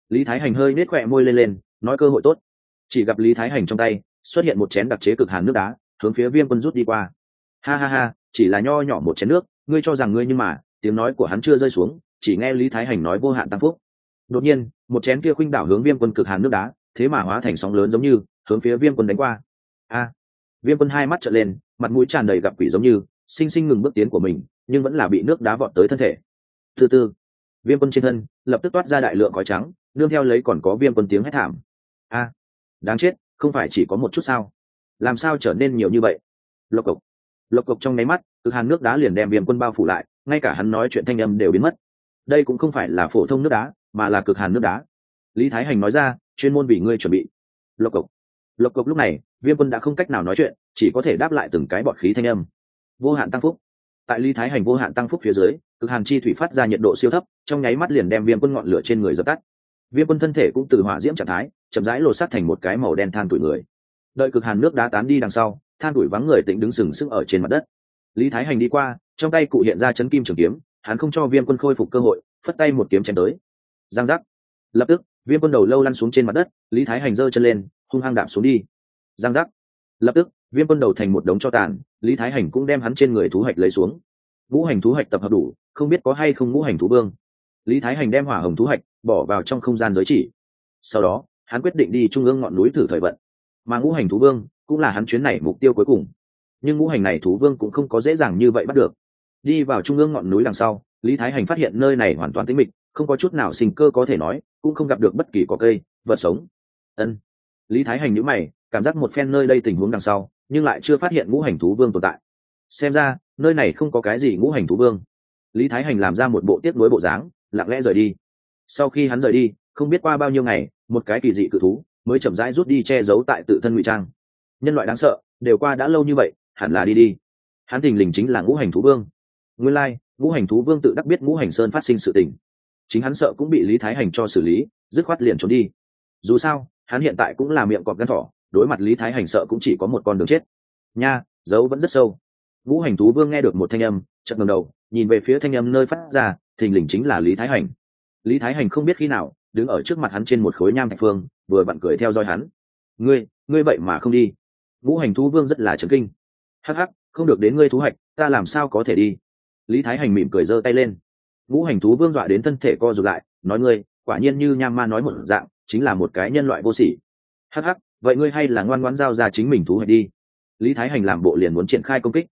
Lý Thái Hành hơi nết khỏe môi lên nói cơ hội tốt. Chỉ gặp Lý Thái Hành trong tay xuất hiện một chén đặc chế cực hàn nước đá, hướng phía Viêm Quân rút đi qua. Ha ha ha, chỉ là nho nhỏ một chén nước, ngươi cho rằng ngươi, nhưng mà tiếng nói của hắn chưa rơi xuống, chỉ nghe Lý Thái Hành nói vô hạn tăng phúc. Đột nhiên một chén kia khuynh đảo hướng Viêm Quân cực hàn nước đá, thế mà hóa thành sóng lớn giống như hướng phía Viêm Quân đánh qua. A! Viêm Quân hai mắt trợn lên, mặt mũi tràn đầy gặp quỷ giống như sinh sinh ngừng bước tiến của mình, nhưng vẫn là bị nước đá vọt tới thân thể. Từ từ, Viêm Quân trên thân lập tức toát ra đại lượng khói trắng, nương theo lấy còn có Viêm Quân tiếng hét thảm. A! Đáng chết, không phải chỉ có một chút sao? Làm sao trở nên nhiều như vậy? Lộc cộc, lộc cộc, trong nháy mắt cực hàn nước đá liền đem Viêm Quân bao phủ lại, ngay cả hắn nói chuyện thanh âm đều biến mất. Đây cũng không phải là phổ thông nước đá, mà là cực hàn nước đá. Lý Thái Hành nói ra, chuyên môn vì ngươi chuẩn bị. Lộc cộc, lộc cộc. Lúc này Viêm Quân đã không cách nào nói chuyện, chỉ có thể đáp lại từng cái bọt khí thanh âm. Vô hạn tăng phúc. Tại Lý Thái Hành vô hạn tăng phúc phía dưới, cực hàn chi thủy phát ra nhiệt độ siêu thấp, trong nháy mắt liền đem Viêm Quân ngọn lửa trên người dập tắt. Viêm Quân thân thể cũng từ hỏa diễm trạng thái chậm rãi lột xác thành một cái màu đen than tuổi người. Đợi cực hàn nước đá tán đi đằng sau, than tuổi vắng người tĩnh đứng sừng sững ở trên mặt đất. Lý Thái Hành đi qua, trong tay cụ hiện ra chấn kim trường kiếm, hắn không cho Viêm Quân khôi phục cơ hội, phất tay một kiếm chém tới. Giang giác. Lập tức Viêm Quân đầu lâu lăn xuống trên mặt đất, Lý Thái Hành giơ chân lên hung hăng đạp xuống đi. Giang giác. Lập tức Viêm Quân đầu thành một đống tro tàn, Lý Thái Hành cũng đem hắn trên người thú hạch lấy xuống. Ngũ hành thú hạch tập hợp đủ, không biết có hay không ngũ hành thú vương. Lý Thái Hành đem hỏa hồng thú hạch bỏ vào trong không gian giới chỉ, sau đó hắn quyết định đi trung ương ngọn núi thử thời vận, mà ngũ hành thú vương cũng là hắn chuyến này mục tiêu cuối cùng. Nhưng ngũ hành này thú vương cũng không có dễ dàng như vậy bắt được. Đi vào trung ương ngọn núi đằng sau, Lý Thái Hành phát hiện nơi này hoàn toàn tĩnh mịch, không có chút nào sinh cơ có thể nói, cũng không gặp được bất kỳ cỏ cây vật sống. Lý Thái Hành nhíu mày, cảm giác một phen nơi đây tình huống đằng sau, nhưng lại chưa phát hiện ngũ hành thú vương tồn tại. Xem ra nơi này không có cái gì ngũ hành thú vương. Lý Thái Hành làm ra một bộ tiếc nuối bộ dáng, lặng lẽ rời đi. Sau khi hắn rời đi, không biết qua bao nhiêu ngày, một cái kỳ dị cự thú mới chậm rãi rút đi che giấu tại tự thân ngụy trang. Nhân loại đáng sợ, đều qua đã lâu như vậy, hẳn là đi. Hắn thình lình chính là ngũ hành thú vương. Nguyên lai, ngũ hành thú vương tự đắc biết ngũ hành sơn phát sinh sự tình, chính hắn sợ cũng bị Lý Thái Hành cho xử lý, dứt khoát liền trốn đi. Dù sao hắn hiện tại cũng là miệng cọp gan thỏ, đối mặt Lý Thái Hành sợ cũng chỉ có một con đường chết. Nha, dấu vẫn rất sâu. Ngũ hành thú vương nghe được một thanh âm, chợt ngẩng đầu nhìn về phía thanh âm nơi phát ra, thình lình chính là Lý Thái Hành. Lý Thái Hành không biết khi nào đứng ở trước mặt hắn trên một khối nham thạch phương, vừa vặn cười theo dõi hắn. Ngươi vậy mà không đi? Ngũ hành thú vương rất là chấn kinh. Hắc hắc, không được đến ngươi thú hạch, ta làm sao có thể đi? Lý Thái Hành mỉm cười giơ tay lên. Ngũ hành thú vương dọa đến thân thể co rụt lại, nói ngươi quả nhiên như nham ma nói một dạng, chính là một cái nhân loại vô sỉ. Hắc hắc, vậy ngươi hay là ngoan ngoãn giao ra chính mình thú hạch đi. Lý Thái Hành làm bộ liền muốn triển khai công kích.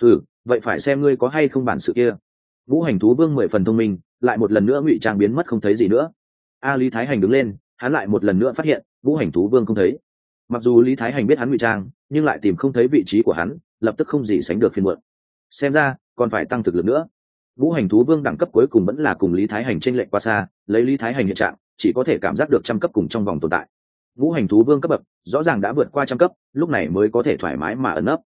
Vậy phải xem ngươi có hay không bản sự kia. Ngũ hành thú vương 10 phần thông minh, lại một lần nữa ngụy trang biến mất không thấy gì nữa. Lý Thái Hành đứng lên, hắn lại một lần nữa phát hiện ngũ hành thú vương không thấy. Mặc dù Lý Thái Hành biết hắn ngụy trang, nhưng lại tìm không thấy vị trí của hắn, lập tức không gì sánh được phiền muộn. Xem ra còn phải tăng thực lực nữa. Ngũ hành thú vương đẳng cấp cuối cùng vẫn là cùng Lý Thái Hành chênh lệch quá xa, lấy Lý Thái Hành hiện trạng, chỉ có thể cảm giác được trăm cấp cùng trong vòng tồn tại. Ngũ hành thú vương cấp bậc rõ ràng đã vượt qua trăm cấp, lúc này mới có thể thoải mái mà ẩn nấp.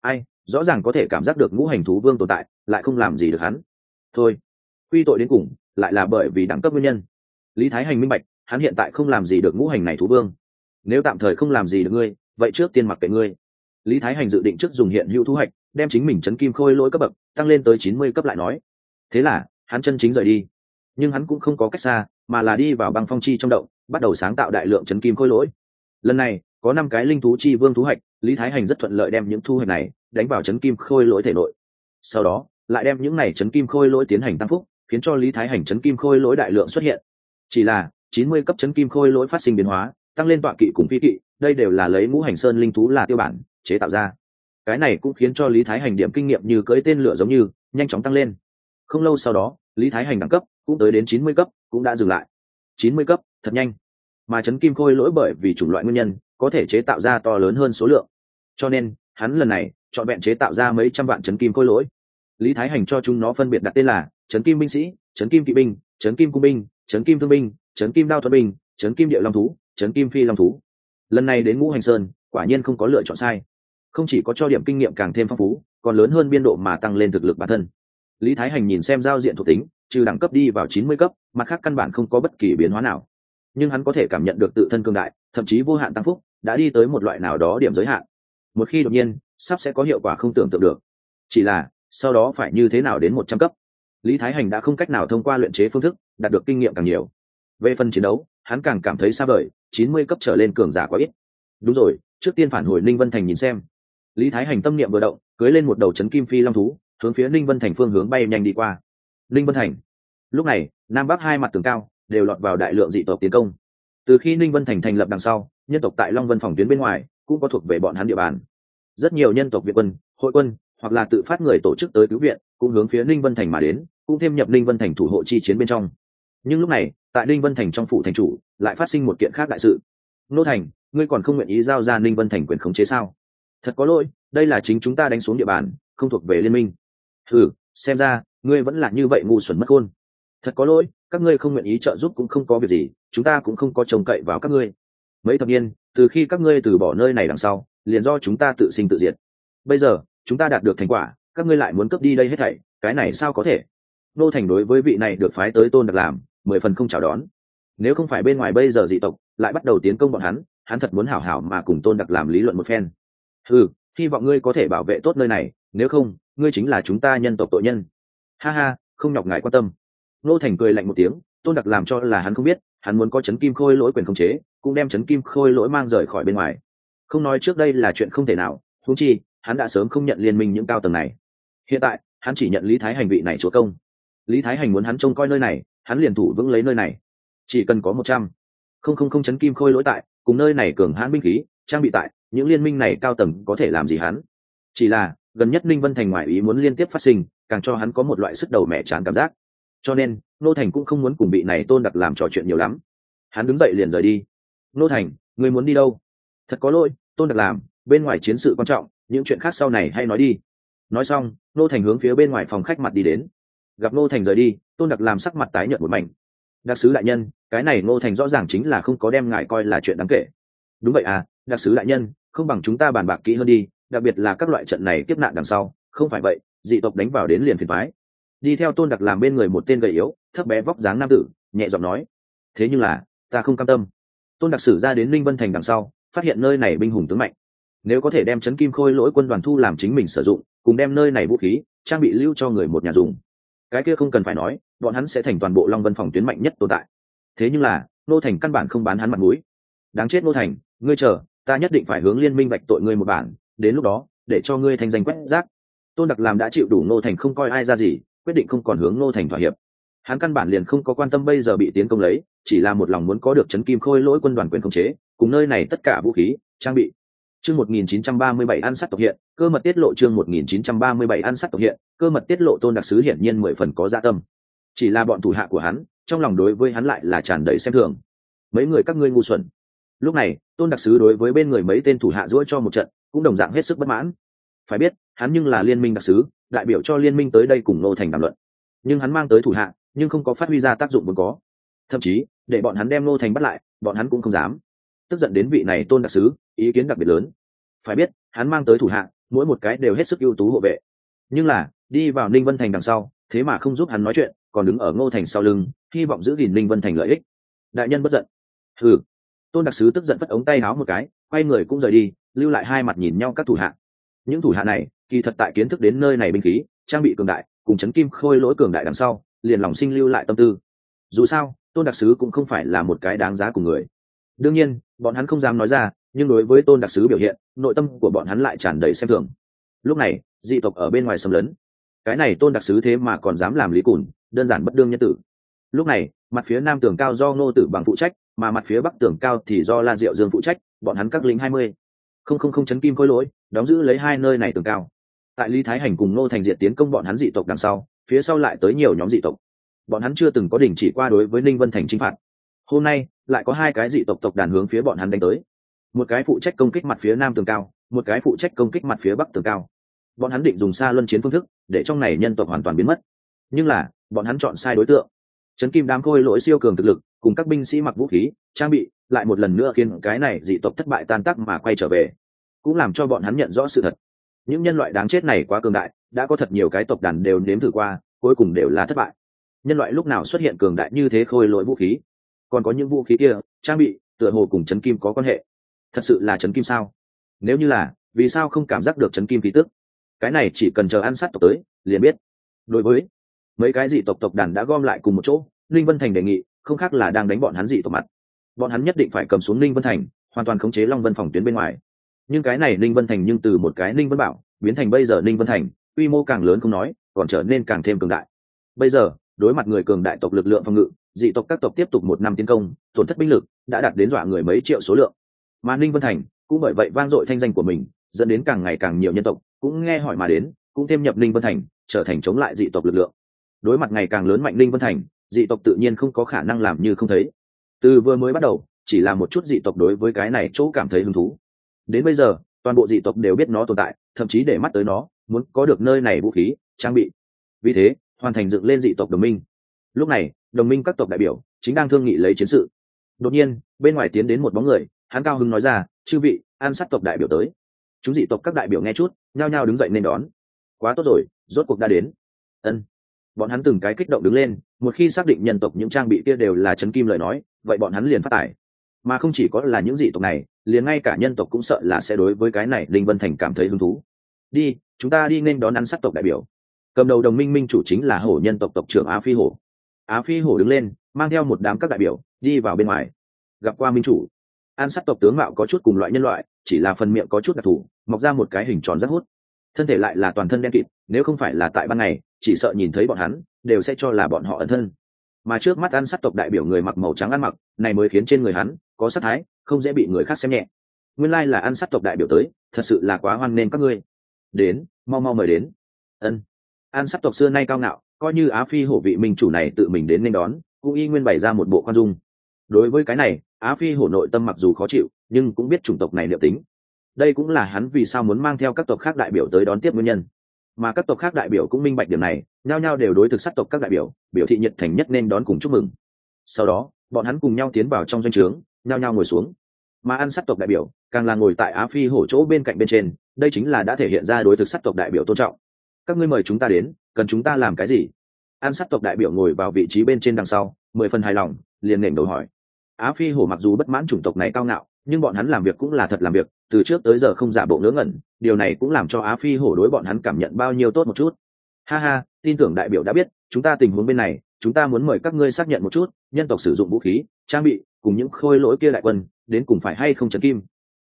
Rõ ràng có thể cảm giác được ngũ hành thú vương tồn tại, lại không làm gì được hắn. Thôi, quy tội đến cùng lại là bởi vì đẳng cấp nguyên nhân. Lý Thái Hành minh bạch, hắn hiện tại không làm gì được ngũ hành này thú vương. Nếu tạm thời không làm gì được ngươi, vậy trước tiên mặc kệ ngươi. Lý Thái Hành dự định trước dùng hiện hữu thú hạch đem chính mình chấn kim khôi lỗi cấp bậc tăng lên tới 90 cấp lại nói. Thế là hắn chân chính rời đi. Nhưng hắn cũng không có cách xa, mà là đi vào băng phong chi trong động, bắt đầu sáng tạo đại lượng chấn kim khôi lỗi. Lần này có 5 cái linh thú chi vương thú hạch, Lý Thái Hành rất thuận lợi đem những thu hạch này đánh vào chấn kim khôi lỗi thể nội. Sau đó lại đem những này chấn kim khôi lỗi tiến hành tăng phúc, khiến cho Lý Thái Hành chấn kim khôi lỗi đại lượng xuất hiện. Chỉ là 90 cấp chấn kim khôi lỗi phát sinh biến hóa, tăng lên tọa kỵ cùng phi kỵ, đây đều là lấy ngũ hành sơn linh thú là tiêu bản chế tạo ra. Cái này cũng khiến cho Lý Thái Hành điểm kinh nghiệm như cưỡi tên lửa giống như nhanh chóng tăng lên. Không lâu sau đó, Lý Thái Hành đẳng cấp cũng tới đến 90 cấp, cũng đã dừng lại. 90 cấp, thật nhanh. Mà chấn kim khôi lỗi bởi vì chủng loại nguyên nhân, có thể chế tạo ra to lớn hơn số lượng. Cho nên, hắn lần này chọn vẹn chế tạo ra mấy trăm vạn chấn kim khôi lỗi. Lý Thái Hành cho chúng nó phân biệt đặt tên là chấn kim binh sĩ, chấn kim kỵ binh, chấn kim cung binh, chấn kim thương binh, chấn kim đao thuật binh, chấn kim địa long thú, chấn kim phi long thú. Lần này đến Ngũ Hành Sơn, quả nhiên không có lựa chọn sai. Không chỉ có cho điểm kinh nghiệm càng thêm phong phú, còn lớn hơn biên độ mà tăng lên thực lực bản thân. Lý Thái Hành nhìn xem giao diện thuộc tính, trừ đẳng cấp đi vào 90 cấp, mặt khác căn bản không có bất kỳ biến hóa nào. Nhưng hắn có thể cảm nhận được tự thân cường đại, thậm chí vô hạn tăng phúc, đã đi tới một loại nào đó điểm giới hạn. Một khi đột nhiên, sắp sẽ có hiệu quả không tưởng tượng được. Chỉ là, sau đó phải như thế nào đến 100 cấp? Lý Thái Hành đã không cách nào thông qua luyện chế phương thức đạt được kinh nghiệm càng nhiều. Về phần chiến đấu hắn càng cảm thấy xa vời, 90 cấp trở lên cường giả quá ít. Đúng rồi, trước tiên phản hồi Ninh Vân Thành nhìn xem. Lý Thái Hành tâm niệm vừa động, cưỡi lên một đầu chấn kim phi long thú, hướng phía Ninh Vân Thành phương hướng bay nhanh đi qua. Ninh Vân Thành. Lúc này, nam bắc hai mặt tường cao đều lọt vào đại lượng dị tộc tiến công. Từ khi Ninh Vân Thành thành lập đằng sau, nhân tộc tại Long Vân phòng tuyến bên ngoài cũng có thuộc về bọn hắn địa bàn. Rất nhiều nhân tộc Việt quân, hội quân hoặc là tự phát người tổ chức tới cứu viện, cũng hướng phía Ninh Vân Thành mà đến, cũng thêm nhập Ninh Vân Thành thủ hộ chi chiến bên trong. Nhưng lúc này, tại Ninh Vân Thành trong phủ thành chủ, lại phát sinh một kiện khác đại sự. Nô Thành, ngươi còn không nguyện ý giao ra Ninh Vân Thành quyền khống chế sao? Thật có lỗi, đây là chính chúng ta đánh xuống địa bàn, không thuộc về liên minh. Xem ra ngươi vẫn là như vậy ngu xuẩn mất khôn. Thật có lỗi, các ngươi không nguyện ý trợ giúp cũng không có việc gì, chúng ta cũng không có trông cậy vào các ngươi. Mấy thập niên từ khi các ngươi từ bỏ nơi này đằng sau, liền do chúng ta tự sinh tự diệt. Bây giờ chúng ta đạt được thành quả, các ngươi lại muốn cướp đi đây hết thảy, cái này sao có thể? Nô Thành đối với vị này được phái tới Tôn Đặc làm 10 phần không chào đón. Nếu không phải bên ngoài bây giờ dị tộc lại bắt đầu tiến công bọn hắn thật muốn hảo hảo mà cùng Tôn Đặc làm lý luận một phen. Hy vọng ngươi có thể bảo vệ tốt nơi này, nếu không ngươi chính là chúng ta nhân tộc tội nhân. Ha ha, không nhọc ngài quan tâm. Nô Thành cười lạnh một tiếng, Tôn Đặc làm cho là hắn không biết, hắn muốn có chấn kim khôi lỗi quyền khống chế, cũng đem chấn kim khôi lỗi mang rời khỏi bên ngoài. Không nói trước đây là chuyện không thể nào, huống chi hắn đã sớm không nhận liên minh những cao tầng này. Hiện tại hắn chỉ nhận Lý Thái Hành vị này chúa công. Lý Thái Hành muốn hắn trông coi nơi này, hắn liền thủ vững lấy nơi này. Chỉ cần có 100,000 chấn kim khôi lỗi tại, cùng nơi này cường hãn binh khí trang bị tại, những liên minh này cao tầng có thể làm gì hắn? Chỉ là gần nhất Ninh Vân Thành ngoại ý muốn liên tiếp phát sinh, càng cho hắn có một loại sức đầu mẹ chán cảm giác. Cho nên Nô Thành cũng không muốn cùng vị này Tôn Đặc làm trò chuyện nhiều lắm. Hắn đứng dậy liền rời đi. Nô Thành, ngươi muốn đi đâu? Thật có lỗi, Tôn Đặc làm, bên ngoài chiến sự quan trọng, những chuyện khác sau này hay nói đi. Nói xong, Nô Thành hướng phía bên ngoài phòng khách mặt đi đến. Gặp Nô Thành rời đi, Tôn Đặc làm sắc mặt tái nhợt một mảnh. Đặc sứ đại nhân, cái này Nô Thành rõ ràng chính là không có đem ngài coi là chuyện đáng kể. Đúng vậy à, đặc sứ đại nhân, không bằng chúng ta bàn bạc kỹ hơn đi, đặc biệt là các loại trận này kiếp nạn đằng sau, không phải vậy dị tộc đánh vào đến liền phiền toái. Đi theo Tôn Đặc làm bên người một tên gầy yếu thấp bé vóc dáng nam tử, nhẹ giọng nói. Thế nhưng là ta không cam tâm. Tôn Đặc sử ra đến Linh Vân Thành đằng sau, phát hiện nơi này binh hùng tướng mạnh, nếu có thể đem chấn kim khôi lỗi quân đoàn thu làm chính mình sử dụng, cùng đem nơi này vũ khí trang bị lưu cho người một nhà dùng, cái kia không cần phải nói, bọn hắn sẽ thành toàn bộ Long Vân phòng tuyến mạnh nhất tồn tại. Thế nhưng là Nô Thành căn bản không bán hắn mặt mũi. Đáng chết Nô Thành, ngươi chờ, ta nhất định phải hướng liên minh vạch tội ngươi một bản, đến lúc đó để cho ngươi thành danh quét rác. Tôn Đặc làm đã chịu đủ Nô Thành không coi ai ra gì, quyết định không còn hướng Nô Thành thỏa hiệp. Hắn căn bản liền không có quan tâm bây giờ bị tiến công lấy, chỉ là một lòng muốn có được chấn kim khôi lỗi quân đoàn quyền khống chế, cùng nơi này tất cả vũ khí trang bị. Chương 1937 ăn sát tộc hiện, cơ mật tiết lộ. Chương 1937 ăn sát tộc hiện, cơ mật tiết lộ. Tôn Đặc sứ hiển nhiên 10 phần có dạ tâm, chỉ là bọn thủ hạ của hắn trong lòng đối với hắn lại là tràn đầy xem thường. Mấy người các ngươi ngu xuẩn. Lúc này Tôn Đặc sứ đối với bên người mấy tên thủ hạ giũa cho một trận, cũng đồng dạng hết sức bất mãn. Phải biết hắn nhưng là liên minh đặc sứ, đại biểu cho liên minh tới đây cùng Nô Thành đàm luận, nhưng hắn mang tới thủ hạ nhưng không có phát huy ra tác dụng vốn có, thậm chí để bọn hắn đem Nô Thành bắt lại, bọn hắn cũng không dám. Tức giận đến vị này Tôn Đặc sứ ý kiến đặc biệt lớn. Phải biết hắn mang tới thủ hạ mỗi một cái đều hết sức ưu tú hộ vệ, nhưng là đi vào Ninh Vân Thành đằng sau, thế mà không giúp hắn nói chuyện, còn đứng ở Ngô Thành sau lưng, hy vọng giữ gìn Ninh Vân Thành lợi ích. Đại nhân bất giận. Tôn Đặc sứ tức giận phất ống tay áo một cái, quay người cũng rời đi, lưu lại hai mặt nhìn nhau các thủ hạ. Những thủ hạ này kỳ thật tại kiến thức đến nơi này binh khí trang bị cường đại, cùng chấn kim khôi lỗi cường đại đằng sau, liền lòng sinh lưu lại tâm tư. Dù sao Tôn Đặc sứ cũng không phải là một cái đáng giá của người. Đương nhiên bọn hắn không dám nói ra, nhưng đối với Tôn Đặc sứ biểu hiện, nội tâm của bọn hắn lại tràn đầy xem thường. Lúc này dị tộc ở bên ngoài xâm lấn, cái này Tôn Đặc sứ thế mà còn dám làm lý cùn, đơn giản bất đương nhân tử. Lúc này mặt phía nam tường cao do Ngô Tử Bằng phụ trách, mà mặt phía bắc tường cao thì do La Diệu Dương phụ trách, bọn hắn các lính 20,000 chấn kim khôi lỗi đóng giữ lấy hai nơi này tường cao. Tại Lý Thái Hành cùng Ngô Thành diệt tiến công bọn hắn dị tộc đằng sau, phía sau lại tới nhiều nhóm dị tộc. Bọn hắn chưa từng có đình chỉ qua đối với Ninh Vân Thành chinh phạt. Hôm nay lại có hai cái dị tộc tộc đàn hướng phía bọn hắn đánh tới. Một cái phụ trách công kích mặt phía nam tường cao, một cái phụ trách công kích mặt phía bắc tường cao. Bọn hắn định dùng xa luân chiến phương thức để trong này nhân tộc hoàn toàn biến mất, nhưng là bọn hắn chọn sai đối tượng. Chấn kim đám khôi lỗi siêu cường thực lực cùng các binh sĩ mặc vũ khí trang bị lại một lần nữa khiến cái này dị tộc thất bại tan tác mà quay trở về, cũng làm cho bọn hắn nhận rõ sự thật. Những nhân loại đáng chết này quá cường đại, đã có thật nhiều cái tộc đàn đều nếm thử qua, cuối cùng đều là thất bại. Nhân loại lúc nào xuất hiện cường đại như thế khôi lỗi vũ khí? Còn có những vũ khí kia trang bị tựa hồ cùng chấn kim có quan hệ. Thật sự là chấn kim sao? Nếu như là, vì sao không cảm giác được chấn kim khí tức? Cái này chỉ cần chờ ăn sát tộc tới liền biết. Đối với mấy cái dị tộc tộc đàn đã gom lại cùng một chỗ, Linh Vân Thành đề nghị không khác là đang đánh bọn hắn dị tộc mặt. Bọn hắn nhất định phải cầm xuống Ninh Vân Thành, hoàn toàn khống chế Long Vân phòng tuyến bên ngoài. Nhưng cái này Ninh Vân Thành nhưng từ một cái Ninh Vân Bảo biến thành bây giờ Ninh Vân Thành, quy mô càng lớn không nói, còn trở nên càng thêm cường đại. Bây giờ đối mặt người cường đại tộc lực lượng phòng ngự, dị tộc các tộc tiếp tục một năm tiến công, tổn thất binh lực đã đạt đến dọa người mấy triệu số lượng. Mà Ninh Vân Thành cũng bởi vậy vang dội thanh danh của mình, dẫn đến càng ngày càng nhiều nhân tộc cũng nghe hỏi mà đến, cũng thêm nhập Ninh Vân Thành, trở thành chống lại dị tộc lực lượng. Đối mặt ngày càng lớn mạnh Ninh Vân Thành, dị tộc tự nhiên không có khả năng làm như không thấy. Từ vừa mới bắt đầu, chỉ là một chút dị tộc đối với cái này chỗ cảm thấy hứng thú. Đến bây giờ, toàn bộ dị tộc đều biết nó tồn tại, thậm chí để mắt tới nó, muốn có được nơi này vũ khí, trang bị. Vì thế, hoàn thành dựng lên dị tộc đồng minh. Lúc này, đồng minh các tộc đại biểu chính đang thương nghị lấy chiến sự. Đột nhiên, bên ngoài tiến đến một bóng người, hắn cao hứng nói ra, chư vị, An Sát tộc đại biểu tới. Chúng dị tộc các đại biểu nghe chút, nhao nhao đứng dậy nên đón. Quá tốt rồi, rốt cuộc đã đến. Ân. Bọn hắn từng cái kích động đứng lên, một khi xác định nhân tộc những trang bị kia đều là trấn kim lời nói, vậy bọn hắn liền phát tải. Mà không chỉ có là những dị tộc này, liền ngay cả nhân tộc cũng sợ là sẽ đối với cái này Linh Vân Thành cảm thấy hứng thú. Đi, chúng ta đi nên đón An Sát tộc đại biểu. Cầm đầu đồng minh minh chủ chính là hổ nhân tộc tộc trưởng Á Phi Hổ. Á Phi Hổ đứng lên, mang theo một đám các đại biểu đi vào bên ngoài. Gặp qua minh chủ. An Sát tộc tướng mạo có chút cùng loại nhân loại, chỉ là phần miệng có chút đặc thù, mọc ra một cái hình tròn rất hút. Thân thể lại là toàn thân đen kịt, nếu không phải là tại ban ngày, chỉ sợ nhìn thấy bọn hắn đều sẽ cho là bọn họ ẩn thân. Mà trước mắt An Sát tộc đại biểu người mặc màu trắng ăn mặc, này mới khiến trên người hắn có sát thái, không dễ bị người khác xem nhẹ. Nguyên lai là An Sát tộc đại biểu tới, thật sự là quá hoan nghênh các ngươi. Đến, mau mau mời đến. Ân. An Sát tộc xưa nay cao ngạo, coi như Á Phi Hổ vị minh chủ này tự mình đến nên đón, cũng y nguyên bày ra một bộ khoan dung. Đối với cái này, Á Phi Hổ nội tâm mặc dù khó chịu, nhưng cũng biết chủng tộc này liệu tính. Đây cũng là hắn vì sao muốn mang theo các tộc khác đại biểu tới đón tiếp nguyên nhân. Mà các tộc khác đại biểu cũng minh bạch điểm này, nhao nhao đều đối thực sát tộc các đại biểu biểu thị nhiệt thành nhất nên đón cùng chúc mừng. Sau đó, bọn hắn cùng nhau tiến vào trong doanh trướng, nhao nhao ngồi xuống. Mà An Sát tộc đại biểu càng là ngồi tại Á Phi Hổ chỗ bên cạnh bên trên, đây chính là đã thể hiện ra đối thực sát tộc đại biểu tôn trọng. Các ngươi mời chúng ta đến, cần chúng ta làm cái gì? An Sát tộc đại biểu ngồi vào vị trí bên trên đằng sau, 10 phần hài lòng, liền nền đầu hỏi. Á Phi Hổ mặc dù bất mãn chủng tộc này cao ngạo, nhưng bọn hắn làm việc cũng là thật làm việc, từ trước tới giờ không giả bộ ngớ ngẩn, điều này cũng làm cho Á Phi Hổ đối bọn hắn cảm nhận bao nhiêu tốt một chút. Ha ha, tin tưởng đại biểu đã biết, chúng ta tình huống bên này, chúng ta muốn mời các ngươi xác nhận một chút, nhân tộc sử dụng vũ khí, trang bị, cùng những khôi lỗi kia đại quân, đến cùng phải hay không trấn kim.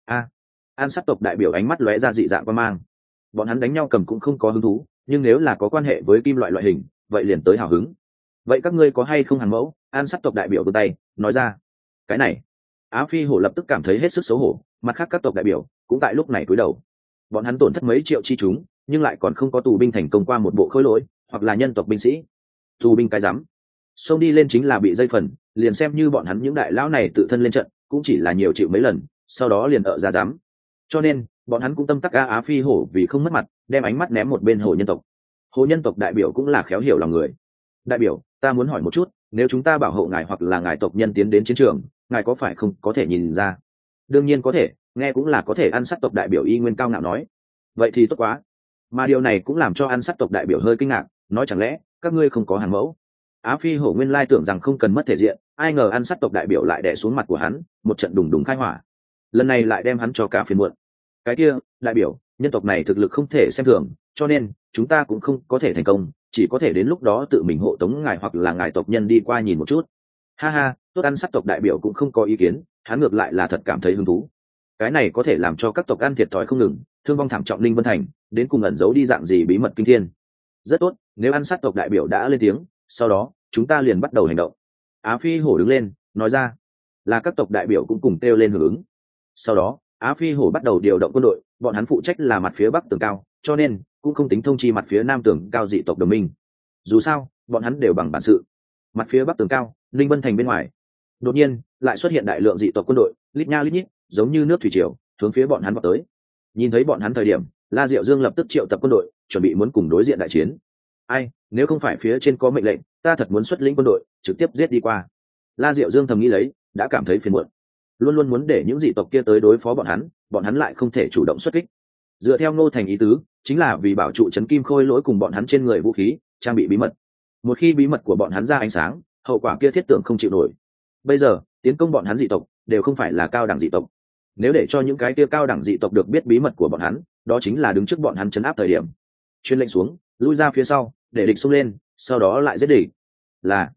An Sát tộc đại biểu ánh mắt lóe ra dị dạng quan mang. Bọn hắn đánh nhau cầm cũng không có hứng thú, nhưng nếu là có quan hệ với kim loại loại hình, vậy liền tới hào hứng. Vậy các ngươi có hay không hàng mẫu? An Sát tộc đại biểu vươn tay, nói ra. Cái này, Á Phi Hổ lập tức cảm thấy hết sức xấu hổ, mặt khác các tộc đại biểu cũng tại lúc này cúi đầu. Bọn hắn tổn thất mấy triệu chi chúng, nhưng lại còn không có tù binh thành công qua một bộ khối lỗi, hoặc là nhân tộc binh sĩ. Tù binh cái rắm, xông đi lên chính là bị dây phần, liền xem như bọn hắn những đại lão này tự thân lên trận, cũng chỉ là nhiều chịu mấy lần, sau đó liền ở ra dám. Cho nên, bọn hắn cũng tâm tắc Á Phi Hổ vì không mất mặt, đem ánh mắt ném một bên Hổ nhân tộc. Hổ nhân tộc đại biểu cũng là khéo hiểu lòng người. Đại biểu, ta muốn hỏi một chút, nếu chúng ta bảo hộ ngài hoặc là ngài tộc nhân tiến đến chiến trường, ngài có phải không có thể nhìn ra? Đương nhiên có thể, nghe cũng là có thể. An Sát tộc đại biểu y nguyên cao ngạo nói. Vậy thì tốt quá. Mà điều này cũng làm cho An Sát tộc đại biểu hơi kinh ngạc, nói chẳng lẽ các ngươi không có hàng mẫu? Á Phi Hổ nguyên lai tưởng rằng không cần mất thể diện, ai ngờ An Sát tộc đại biểu lại đè xuống mặt của hắn, một trận đùng đùng khai hỏa. Lần này lại đem hắn cho cả phiền muộn. Cái kia, đại biểu, nhân tộc này thực lực không thể xem thường, cho nên chúng ta cũng không có thể thành công, chỉ có thể đến lúc đó tự mình hộ tống ngài hoặc là ngài tộc nhân đi qua nhìn một chút. Ha ha, tốt. An Sát tộc đại biểu cũng không có ý kiến, hắn ngược lại là thật cảm thấy hứng thú. Cái này có thể làm cho các tộc ăn thiệt thòi không ngừng, thương vong thảm trọng Linh Vân Thành, đến cùng ẩn giấu đi dạng gì bí mật kinh thiên. Rất tốt, nếu An Sát tộc đại biểu đã lên tiếng, sau đó chúng ta liền bắt đầu hành động. Á Phi Hổ đứng lên, nói ra. Là các tộc đại biểu cũng cùng kêu lên hưởng ứng. Sau đó, Á Phi Hổ bắt đầu điều động quân đội, bọn hắn phụ trách là mặt phía bắc tường cao, cho nên cũng không tính thông chi mặt phía nam tường cao dị tộc đồng minh. Dù sao, bọn hắn đều bằng bản sự. Mặt phía bắc tường cao, Linh Vân Thành bên ngoài, đột nhiên lại xuất hiện đại lượng dị tộc quân đội, lít nha lít nhít, giống như nước thủy triều, hướng phía bọn hắn vào tới. Nhìn thấy bọn hắn thời điểm, La Diệu Dương lập tức triệu tập quân đội, chuẩn bị muốn cùng đối diện đại chiến. Ai, nếu không phải phía trên có mệnh lệnh, ta thật muốn xuất lĩnh quân đội, trực tiếp giết đi qua. La Diệu Dương thầm nghĩ lấy, đã cảm thấy phiền muộn. Luôn luôn muốn để những dị tộc kia tới đối phó bọn hắn lại không thể chủ động xuất kích. Dựa theo Ngô Thành ý tứ, chính là vì bảo trụ trấn kim khôi lỗi cùng bọn hắn trên người vũ khí, trang bị bí mật. Một khi bí mật của bọn hắn ra ánh sáng, hậu quả kia thiết tưởng không chịu nổi. Bây giờ, tiến công bọn hắn dị tộc đều không phải là cao đẳng dị tộc. Nếu để cho những cái kia cao đẳng dị tộc được biết bí mật của bọn hắn, đó chính là đứng trước bọn hắn trấn áp thời điểm. Truyền lệnh xuống, lui ra phía sau, để địch xông lên, sau đó lại giết địch. Là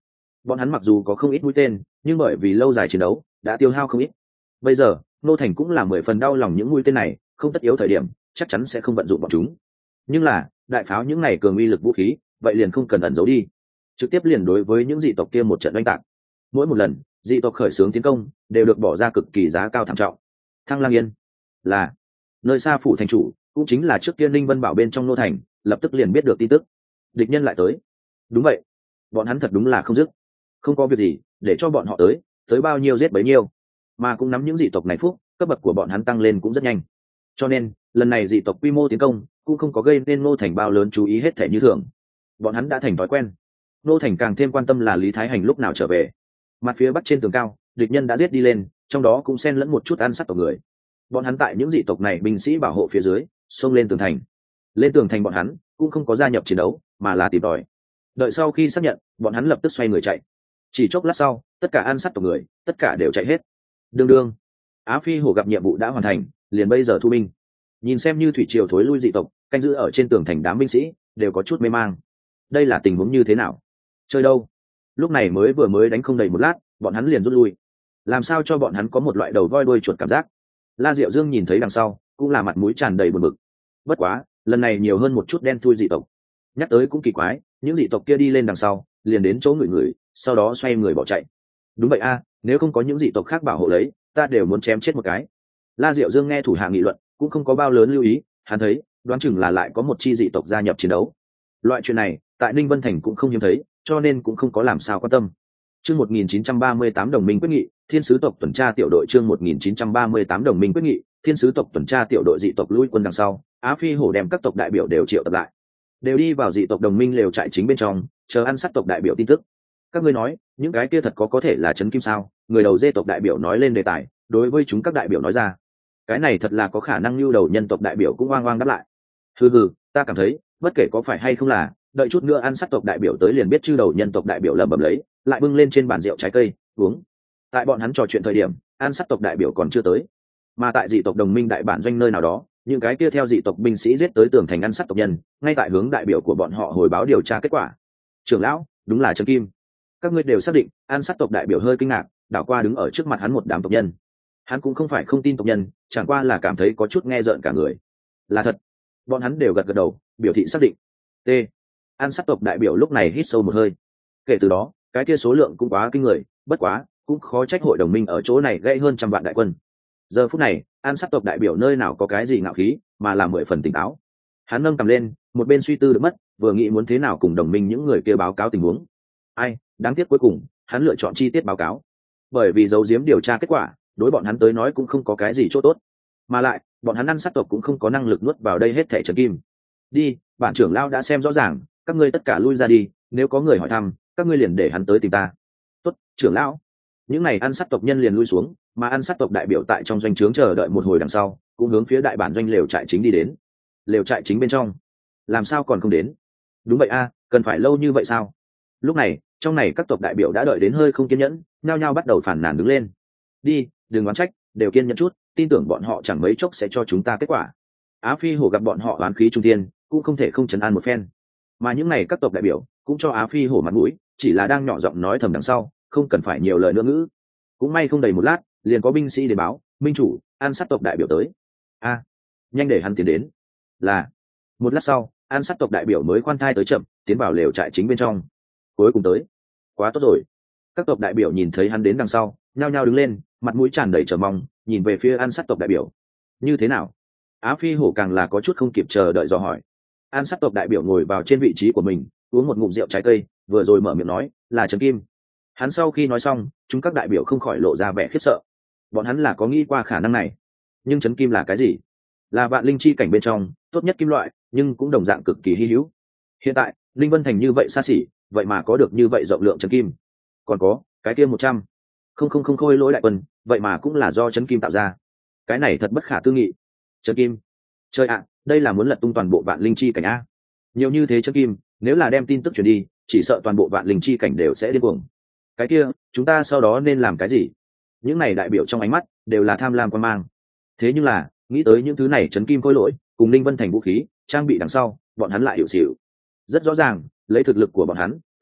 Bọn hắn mặc dù có không ít mũi tên, nhưng bởi vì lâu dài chiến đấu đã tiêu hao không ít. Bây giờ Ngô Thành cũng là 10 phần đau lòng những mũi tên này, không tất yếu thời điểm chắc chắn sẽ không vận dụng bọn chúng. Nhưng là đại pháo những này cường uy lực vũ khí, vậy liền không cần ẩn giấu đi, trực tiếp liền đối với những dị tộc kia một trận oanh tạc. Mỗi một lần dị tộc khởi xướng tiến công đều được bỏ ra cực kỳ giá cao thảm trọng. Thăng Lang Yên là nơi xa phủ thành chủ, cũng chính là trước kia Ninh Vân Bảo bên trong Ngô Thành, lập tức liền biết được tin tức địch nhân lại tới. Đúng vậy, bọn hắn thật đúng là không dứt, không có việc gì để cho bọn họ tới bao nhiêu giết bấy nhiêu, mà cũng nắm những dị tộc này phúc, cấp bậc của bọn hắn tăng lên cũng rất nhanh, cho nên lần này dị tộc quy mô tiến công cũng không có gây nên Ngô Thành bao lớn chú ý, hết thể như thường. Bọn hắn đã thành thói quen. Ngô Thành càng thêm quan tâm là Lý Thái Hành lúc nào trở về. Mặt phía bắc trên tường cao, địch nhân đã giết đi lên, trong đó cũng xen lẫn một chút ăn sát tộc người. Bọn hắn tại những dị tộc này binh sĩ bảo hộ phía dưới xông lên tường thành. Lên tường thành bọn hắn cũng không có gia nhập chiến đấu, mà là tìm tòi. Đợi sau khi xác nhận, bọn hắn lập tức xoay người chạy. Chỉ chốc lát sau, tất cả ăn sát tộc người tất cả đều chạy hết. Đương Á Phi Hổ gặp nhiệm vụ đã hoàn thành, liền bây giờ thu binh. Nhìn xem như thủy triều thối lui dị tộc canh giữ ở trên tường thành, đám binh sĩ đều có chút mê mang. Đây là tình huống như thế nào? Chơi đâu? Lúc này vừa mới đánh không đầy một lát, bọn hắn liền rút lui. Làm sao cho bọn hắn có một loại đầu voi đuôi chuột cảm giác? La Diệu Dương nhìn thấy đằng sau, cũng là mặt mũi tràn đầy buồn bực. Bất quá, lần này nhiều hơn một chút đen thui dị tộc. Nhắc tới cũng kỳ quái, những dị tộc kia đi lên đằng sau, liền đến chỗ người, sau đó xoay người bỏ chạy. Đúng vậy a, nếu không có những dị tộc khác bảo hộ lấy, ta đều muốn chém chết một cái. La Diệu Dương nghe thủ hạ nghị luận, cũng không có bao lớn lưu ý, hắn thấy, đoán chừng là lại có một chi dị tộc gia nhập chiến đấu. Loại chuyện này, tại Ninh Vân Thành cũng không hiếm thấy, cho nên cũng không có làm sao quan tâm. Chương 1938 đồng minh quyết nghị, Thiên sứ tộc tuần tra tiểu đội. Chương 1938 đồng minh quyết nghị, Thiên sứ tộc tuần tra tiểu đội. Dị tộc lui quân đằng sau, Á Phi Hổ đem các tộc đại biểu đều triệu tập lại, đều đi vào dị tộc đồng minh lều trại chính bên trong, chờ ăn sát tộc đại biểu tin tức. Các ngươi nói, những cái kia thật có thể là Trấn Kim sao? Người đầu dê tộc đại biểu nói lên đề tài, đối với chúng các đại biểu nói ra. Cái này thật là có khả năng. lưu đầu nhân tộc đại biểu cũng oang oang đáp lại. Hừ, ta cảm thấy, bất kể có phải hay không là, đợi chút nữa ăn sát tộc đại biểu tới liền biết. Chư đầu nhân tộc đại biểu lẩm bẩm lấy, lại bưng lên trên bàn rượu trái cây uống. Tại bọn hắn trò chuyện thời điểm, ăn sát tộc đại biểu còn chưa tới, mà tại dị tộc đồng minh đại bản doanh nơi nào đó, những cái kia theo dị tộc binh sĩ giết tới tường thành ăn sát tộc nhân, ngay tại hướng đại biểu của bọn họ hồi báo điều tra kết quả. Trưởng lão, đúng là Trấn Kim. Các ngươi đều xác định? Ăn sát tộc đại biểu hơi kinh ngạc, đảo qua đứng ở trước mặt hắn một đám tộc nhân. Hắn cũng không phải không tin tộc nhân, chẳng qua là cảm thấy có chút nghe rợn cả người. Là thật. Bọn hắn đều gật gật đầu, biểu thị xác định. T. An sát tộc đại biểu lúc này hít sâu một hơi. Kể từ đó, cái kia số lượng cũng quá kinh người, bất quá cũng khó trách hội đồng minh ở chỗ này gây hơn 100 vạn đại quân. Giờ phút này, an sát tộc đại biểu nơi nào có cái gì ngạo khí, mà là 10 phần tỉnh táo. Hắn nâng cầm lên, một bên suy tư được mất, vừa nghĩ muốn thế nào cùng đồng minh những người kia báo cáo tình huống. Ai, đáng tiếc cuối cùng, hắn lựa chọn chi tiết báo cáo. Bởi vì giấu giếm điều tra kết quả, đối bọn hắn tới nói cũng không có cái gì chỗ tốt. Mà lại, bọn hắn ăn sát tộc cũng không có năng lực nuốt vào đây hết thảy Trấn Kim. Đi, bản trưởng lão đã xem rõ ràng, các ngươi tất cả lui ra đi, nếu có người hỏi thăm, các ngươi liền để hắn tới tìm ta. Tốt, trưởng lão. Những này ăn sát tộc nhân liền lui xuống, mà ăn sát tộc đại biểu tại trong doanh trướng chờ đợi một hồi đằng sau, cũng hướng phía đại bản doanh lều trại chính đi đến. Lều trại chính bên trong, làm sao còn không đến? Đúng vậy a, cần phải lâu như vậy sao? Lúc này, trong này các tộc đại biểu đã đợi đến hơi không kiên nhẫn, nhao nhao bắt đầu phản nàn đứng lên. Đi, đừng oán trách, đều kiên nhẫn chút, tin tưởng bọn họ chẳng mấy chốc sẽ cho chúng ta kết quả. Á Phi Hổ gặp bọn họ oán khí trung thiên, cũng không thể không trấn an một phen. Mà những này các tộc đại biểu cũng cho Á Phi Hổ mặt mũi, chỉ là đang nhỏ giọng nói thầm đằng sau, không cần phải nhiều lời nữa ngữ. Cũng may không đầy một lát, liền có binh sĩ đến báo, minh chủ, an sát tộc đại biểu tới. A, nhanh để hắn tiến đến. Là. Một lát sau, an sát tộc đại biểu mới khoan thai tới chậm, tiến vào lều trại chính bên trong. Cuối cùng tới. Quá tốt rồi. Các tộc đại biểu nhìn thấy hắn đến đằng sau, nhao nhao đứng lên, mặt mũi tràn đầy chờ mong, nhìn về phía an sát tộc đại biểu. Như thế nào? Á Phi Hổ càng là có chút không kịp chờ đợi dò hỏi. An sát tộc đại biểu ngồi vào trên vị trí của mình, uống một ngụm rượu trái cây, vừa rồi mở miệng nói, là Trấn Kim. Hắn sau khi nói xong, chúng các đại biểu không khỏi lộ ra vẻ khiếp sợ. Bọn hắn là có nghĩ qua khả năng này. Nhưng Trấn Kim là cái gì? Là vạn linh chi cảnh bên trong tốt nhất kim loại, nhưng cũng đồng dạng cực kỳ hy hữu. Hiện tại, Linh Vân Thành như vậy xa xỉ, vậy mà có được như vậy rộng lượng Trấn Kim. Còn có, cái kia 100 không khôi lỗi đại quân, vậy mà cũng là do Trấn Kim tạo ra. Cái này thật bất khả tư nghị. Trấn Kim, trời ạ, đây là muốn lật tung toàn bộ vạn linh chi cảnh a. Nhiều như thế Trấn Kim, nếu là đem tin tức truyền đi, chỉ sợ toàn bộ vạn linh chi cảnh đều sẽ điên cuồng. Cái kia, chúng ta sau đó nên làm cái gì? Những này đại biểu trong ánh mắt đều là tham lam quan mang. Thế nhưng là, nghĩ tới những thứ này Trấn Kim khôi lỗi cùng Linh Vân Thành vũ khí trang bị đằng sau, bọn hắn lại hiểu xỉu. Rất rõ ràng, lấy thực lực của bọn hắn,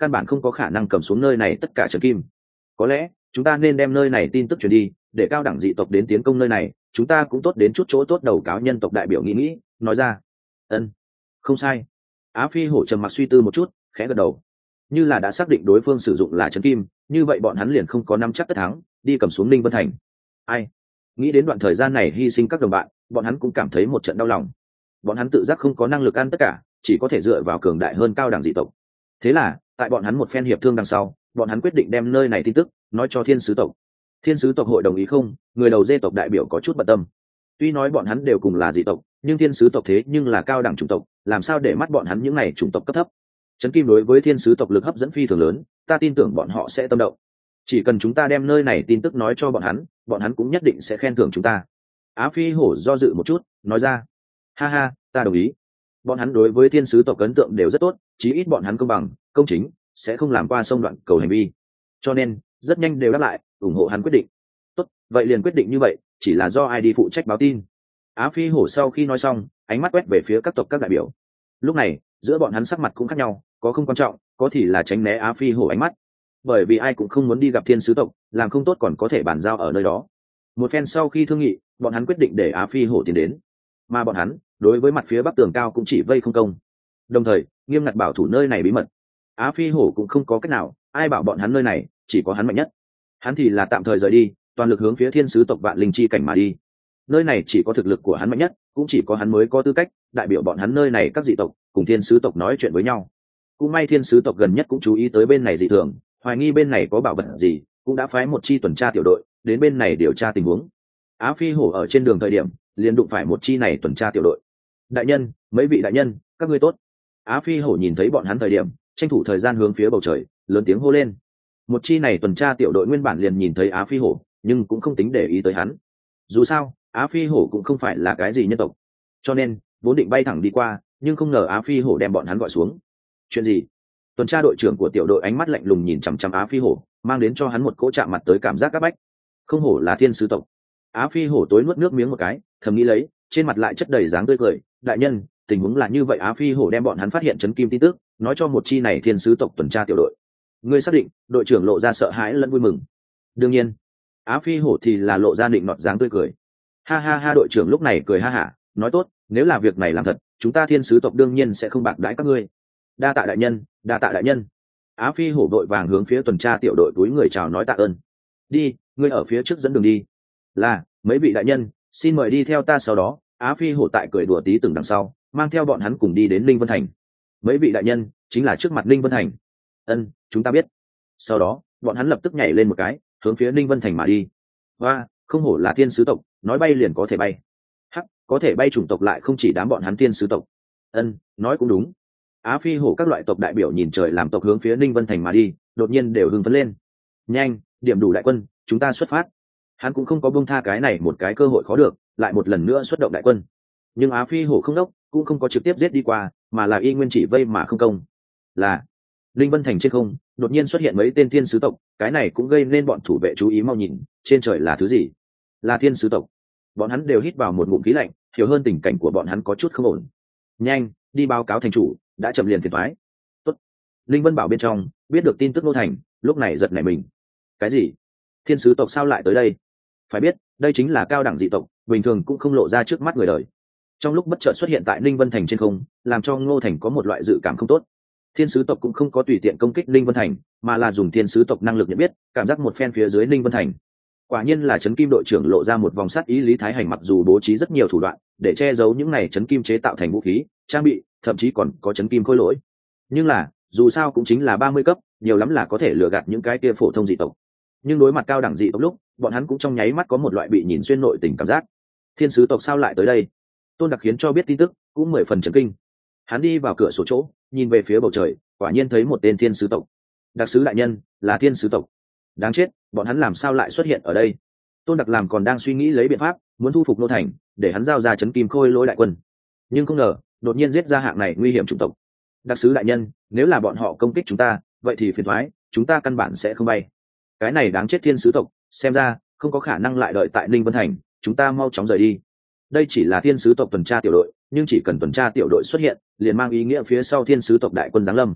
căn bản không có khả năng cầm xuống nơi này tất cả trấn kim. Có lẽ chúng ta nên đem nơi này tin tức truyền đi, để cao đẳng dị tộc đến tiến công nơi này, chúng ta cũng tốt đến chút chỗ tốt. Đầu cáo nhân tộc đại biểu nghĩ nói ra. Ân, không sai. Á Phi Hổ trầm mặc suy tư một chút, khẽ gật đầu. Như là đã xác định đối phương sử dụng là trấn kim, như vậy bọn hắn liền không có nắm chắc tất thắng, đi cầm xuống Ninh Vân Thành. Ai? Nghĩ đến đoạn thời gian này hy sinh các đồng bạn, bọn hắn cũng cảm thấy một trận đau lòng. Bọn hắn tự giác không có năng lực ăn tất cả, chỉ có thể dựa vào cường đại hơn cao đẳng dị tộc. Thế là, tại bọn hắn một phen hiệp thương đằng sau, bọn hắn quyết định đem nơi này tin tức nói cho Thiên Sứ tộc. Thiên Sứ tộc hội đồng ý không? Người đầu dê tộc đại biểu có chút bận tâm. Tuy nói bọn hắn đều cùng là dị tộc, nhưng Thiên Sứ tộc thế nhưng là cao đẳng chủng tộc, làm sao để mắt bọn hắn những này chủng tộc cấp thấp? Trấn kim đối với Thiên Sứ tộc lực hấp dẫn phi thường lớn, ta tin tưởng bọn họ sẽ tâm động. Chỉ cần chúng ta đem nơi này tin tức nói cho bọn hắn cũng nhất định sẽ khen thưởng chúng ta. Á Phi Hổ do dự một chút, nói ra. Ha ha, ta đồng ý. Bọn hắn đối với Thiên Sứ tộc ấn tượng đều rất tốt, chí ít bọn hắn công bằng, công chính, sẽ không làm qua sông đoạn cầu hành vi. Cho nên, rất nhanh đều đáp lại, ủng hộ hắn quyết định. Tốt, vậy liền quyết định như vậy, chỉ là do ai đi phụ trách báo tin. Á Phi Hổ sau khi nói xong, ánh mắt quét về phía các tộc các đại biểu. Lúc này, giữa bọn hắn sắc mặt cũng khác nhau, có không quan trọng, có thì là tránh né Á Phi Hổ ánh mắt. Bởi vì ai cũng không muốn đi gặp Thiên Sứ tộc, làm không tốt còn có thể bàn giao ở nơi đó. Một phen sau khi thương nghị, bọn hắn quyết định để Á Phi Hổ tiến đến. Mà bọn hắn, đối với mặt phía bắc tường cao cũng chỉ vây không công. Đồng thời, nghiêm ngặt bảo thủ nơi này bí mật. Á Phi Hổ cũng không có cách nào, ai bảo bọn hắn nơi này, chỉ có hắn mạnh nhất. Hắn thì là tạm thời rời đi, toàn lực hướng phía Thiên Sứ tộc Vạn Linh chi cảnh mà đi. Nơi này chỉ có thực lực của hắn mạnh nhất, cũng chỉ có hắn mới có tư cách đại biểu bọn hắn nơi này các dị tộc cùng Thiên Sứ tộc nói chuyện với nhau. Cũng may Thiên Sứ tộc gần nhất cũng chú ý tới bên này dị thường, hoài nghi bên này có bảo vật gì, cũng đã phái một chi tuần tra tiểu đội đến bên này điều tra tình huống. Á Phi Hổ ở trên đường thời điểm liền đụng phải một chi này tuần tra tiểu đội. Đại nhân, mấy vị đại nhân, các ngươi tốt. Á Phi Hổ nhìn thấy bọn hắn thời điểm, tranh thủ thời gian hướng phía bầu trời lớn tiếng hô lên. Một chi này tuần tra tiểu đội nguyên bản liền nhìn thấy Á Phi Hổ, nhưng cũng không tính để ý tới hắn. Dù sao, Á Phi Hổ cũng không phải là cái gì nhân tộc, cho nên vốn định bay thẳng đi qua, nhưng không ngờ Á Phi Hổ đem bọn hắn gọi xuống. Chuyện gì? Tuần tra đội trưởng của tiểu đội ánh mắt lạnh lùng nhìn chằm chằm Á Phi Hổ, mang đến cho hắn một cỗ chạm mặt tới cảm giác áp bách. Không hổ là Thiên Sứ tộc. Á Phi Hổ tối nuốt nước miếng một cái, thầm nghĩ lấy, trên mặt lại chất đầy dáng tươi cười. Đại nhân, tình huống là như vậy. Á Phi Hổ đem bọn hắn phát hiện chấn kim tin tức nói cho một chi này Thiên Sứ tộc tuần tra tiểu đội. Ngươi xác định? Đội trưởng lộ ra sợ hãi lẫn vui mừng. Đương nhiên. Á Phi Hổ thì là lộ ra định nọt dáng tươi cười. Ha ha ha, đội trưởng lúc này cười ha hả, nói tốt, nếu là việc này làm thật, chúng ta Thiên Sứ tộc đương nhiên sẽ không bạc đãi các ngươi. Đa tạ đại nhân, đa tạ đại nhân. Á Phi Hổ vội vàng hướng phía tuần tra tiểu đội túi người chào nói tạ ơn. Đi, ngươi ở phía trước dẫn đường đi. Là, mấy vị đại nhân, xin mời đi theo ta. Sau đó, Á Phi Hổ tại cười đùa tí từng đằng sau, mang theo bọn hắn cùng đi đến Linh Vân Thành. Mấy vị đại nhân, chính là trước mặt Linh Vân Thành. Ân, chúng ta biết. Sau đó, bọn hắn lập tức nhảy lên một cái, hướng phía Linh Vân Thành mà đi. Hoa, không hổ là Thiên Sứ tộc, nói bay liền có thể bay. Hắc, có thể bay chủng tộc lại không chỉ đám bọn hắn Thiên Sứ tộc. Ân, nói cũng đúng. Á Phi Hổ các loại tộc đại biểu nhìn trời làm tộc hướng phía Ninh Vân Thành mà đi, đột nhiên đều hưng phấn lên. Nhanh, điểm đủ đại quân, chúng ta xuất phát. Hắn cũng không có buông tha cái này một cái cơ hội khó được, lại một lần nữa xuất động đại quân. Nhưng Á Phi Hổ không đốc, cũng không có trực tiếp giết đi qua, mà là y nguyên chỉ vây mà không công. Là Ninh Vân Thành trên không, đột nhiên xuất hiện mấy tên Thiên Sứ tộc, cái này cũng gây nên bọn thủ vệ chú ý mau nhìn, trên trời là thứ gì? Là Thiên Sứ tộc. Bọn hắn đều hít vào một ngụm khí lạnh, hiểu hơn tình cảnh của bọn hắn có chút không ổn. Nhanh, đi báo cáo thành chủ, đã chậm liền phiền thoái. Tốt. Linh Vân Bảo bên trong biết được tin tức Ngô Thành, lúc này giật nảy mình. Cái gì? Thiên Sứ tộc sao lại tới đây? Phải biết, đây chính là cao đẳng dị tộc, bình thường cũng không lộ ra trước mắt người đời. Trong lúc bất chợt xuất hiện tại Linh Vân Thành trên không, làm cho Ngô Thành có một loại dự cảm không tốt. Thiên Sứ tộc cũng không có tùy tiện công kích Linh Vân Thành, mà là dùng Thiên Sứ tộc năng lực nhận biết, cảm giác một phen phía dưới Linh Vân Thành. Quả nhiên là Trấn Kim đội trưởng lộ ra một vòng sát ý. Lý Thái Hành mặc dù bố trí rất nhiều thủ đoạn để che giấu những này Trấn Kim chế tạo thành vũ khí, trang bị, thậm chí còn có Trấn Kim khôi lỗi, nhưng là dù sao cũng chính là 30 cấp, nhiều lắm là có thể lừa gạt những cái kia phổ thông dị tộc. Nhưng đối mặt cao đẳng dị tộc lúc, bọn hắn cũng trong nháy mắt có một loại bị nhìn xuyên nội tình cảm giác. Thiên Sứ tộc sao lại tới đây? Tôn Đặc khiến cho biết tin tức, cũng 10 phần chấn kinh. Hắn đi vào cửa sổ chỗ, nhìn về phía bầu trời, quả nhiên thấy một tên Thiên Sứ tộc. Đặc sứ đại nhân, là Thiên Sứ tộc. Đáng chết, bọn hắn làm sao lại xuất hiện ở đây? Tôn Đặc làm còn đang suy nghĩ lấy biện pháp muốn thu phục Nô Thành, để hắn giao ra Trấn Kim khôi lỗi đại quân, nhưng không ngờ đột nhiên giết ra hạng này nguy hiểm chủng tộc. Đặc sứ đại nhân, nếu là bọn họ công kích chúng ta, vậy thì phiền thoái, chúng ta căn bản sẽ không bay. Cái này đáng chết Thiên Sứ tộc, xem ra không có khả năng lại đợi tại Ninh Vân Thành, chúng ta mau chóng rời đi. Đây chỉ là Thiên Sứ tộc tuần tra tiểu đội, nhưng chỉ cần tuần tra tiểu đội xuất hiện, liền mang ý nghĩa phía sau Thiên Sứ tộc đại quân giáng lâm.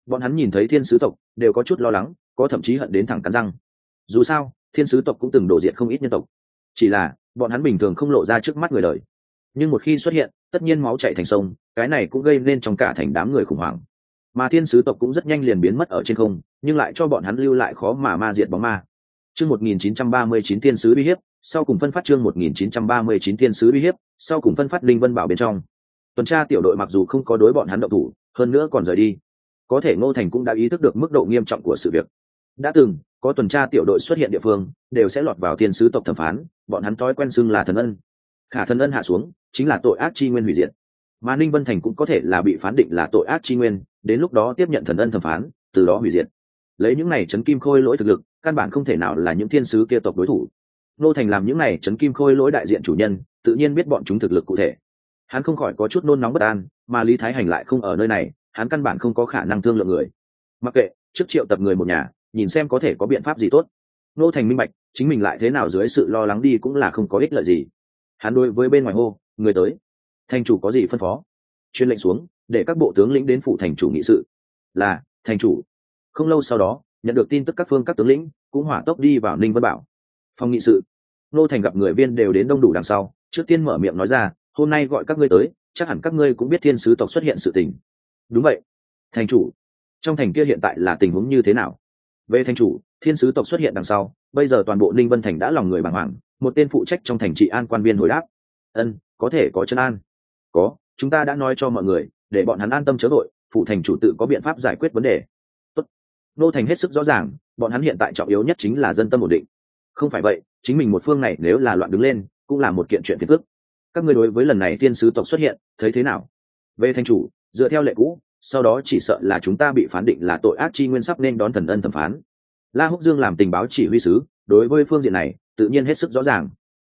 Bọn hắn nhìn thấy thiên sứ tộc đều có chút lo lắng, có thậm chí hận đến thẳng cắn răng. Dù sao thiên sứ tộc cũng từng đổ diệt không ít nhân tộc, chỉ là bọn hắn bình thường không lộ ra trước mắt người đời, nhưng một khi xuất hiện tất nhiên máu chảy thành sông, cái này cũng gây nên trong cả thành đám người khủng hoảng. Mà thiên sứ tộc cũng rất nhanh liền biến mất ở trên không, nhưng lại cho bọn hắn lưu lại khó mà ma diệt bóng ma. Chương 1939 thiên sứ uy hiếp, sau cùng phân phát chương 1939 thiên sứ uy hiếp, sau cùng phân phát Linh Vân Bảo bên trong. Tuần tra tiểu đội mặc dù không có đối bọn hắn động thủ, hơn nữa còn rời đi, có thể Ngô Thành cũng đã ý thức được mức độ nghiêm trọng của sự việc. Đã từng có tuần tra tiểu đội xuất hiện địa phương, đều sẽ lọt vào thiên sứ tộc thẩm phán, bọn hắn thói quen xưng là thần ân. Khả thần ân hạ xuống, chính là tội ác chi nguyên hủy diệt. Mà Ninh Vân Thành cũng có thể là bị phán định là tội ác chi nguyên, đến lúc đó tiếp nhận thần ân thẩm phán, từ đó hủy diệt. Lấy những này chấn kim khôi lỗi thực lực, căn bản không thể nào là những thiên sứ kia tộc đối thủ. Ngô Thành làm những này chấn kim khôi lỗi đại diện chủ nhân, tự nhiên biết bọn chúng thực lực cụ thể. Hắn không khỏi có chút nôn nóng bất an, mà Lý Thái Hành lại không ở nơi này, hắn căn bản không có khả năng thương lượng người. Mặc kệ, trước triệu tập người một nhà, nhìn xem có thể có biện pháp gì tốt. Ngô Thành minh bạch, chính mình lại thế nào dưới sự lo lắng đi cũng là không có ích lợi gì. Hắn đối với bên ngoài hô, người tới. Thành chủ có gì phân phó? Truyền lệnh xuống, để các bộ tướng lĩnh đến phụ thành chủ nghị sự. Là, thành chủ. Không lâu sau đó, nhận được tin tức các phương các tướng lĩnh cũng hỏa tốc đi vào Ninh Vân Bảo. Phòng nghị sự. Ngô Thành gặp người viên đều đến đông đủ đằng sau, trước tiên mở miệng nói ra, hôm nay gọi các ngươi tới, chắc hẳn các ngươi cũng biết thiên sứ tộc xuất hiện sự tình. Đúng vậy. Thành chủ, trong thành kia hiện tại là tình huống như thế nào? Về thành chủ, thiên sứ tộc xuất hiện đằng sau, bây giờ toàn bộ Ninh Vân Thành đã lòng người bàng hoàng. Một tên phụ trách trong thành trị an quan viên hồi đáp, ân, có thể có chân an. Có, chúng ta đã nói cho mọi người, để bọn hắn an tâm chớ vội, phụ thành chủ tự có biện pháp giải quyết vấn đề. Tốt. Nô Thành hết sức rõ ràng, bọn hắn hiện tại trọng yếu nhất chính là dân tâm ổn định. Không phải vậy, chính mình một phương này nếu là loạn đứng lên, cũng là một kiện chuyện phiền phức. Các ngươi đối với lần này thiên sứ tộc xuất hiện, thấy thế nào? Về thành chủ, dựa theo lệ cũ, sau đó chỉ sợ là chúng ta bị phán định là tội ác chi nguyên sắp nên đón thần ân thẩm phán. La Húc Dương làm tình báo chỉ huy sứ, đối với phương diện này tự nhiên hết sức rõ ràng.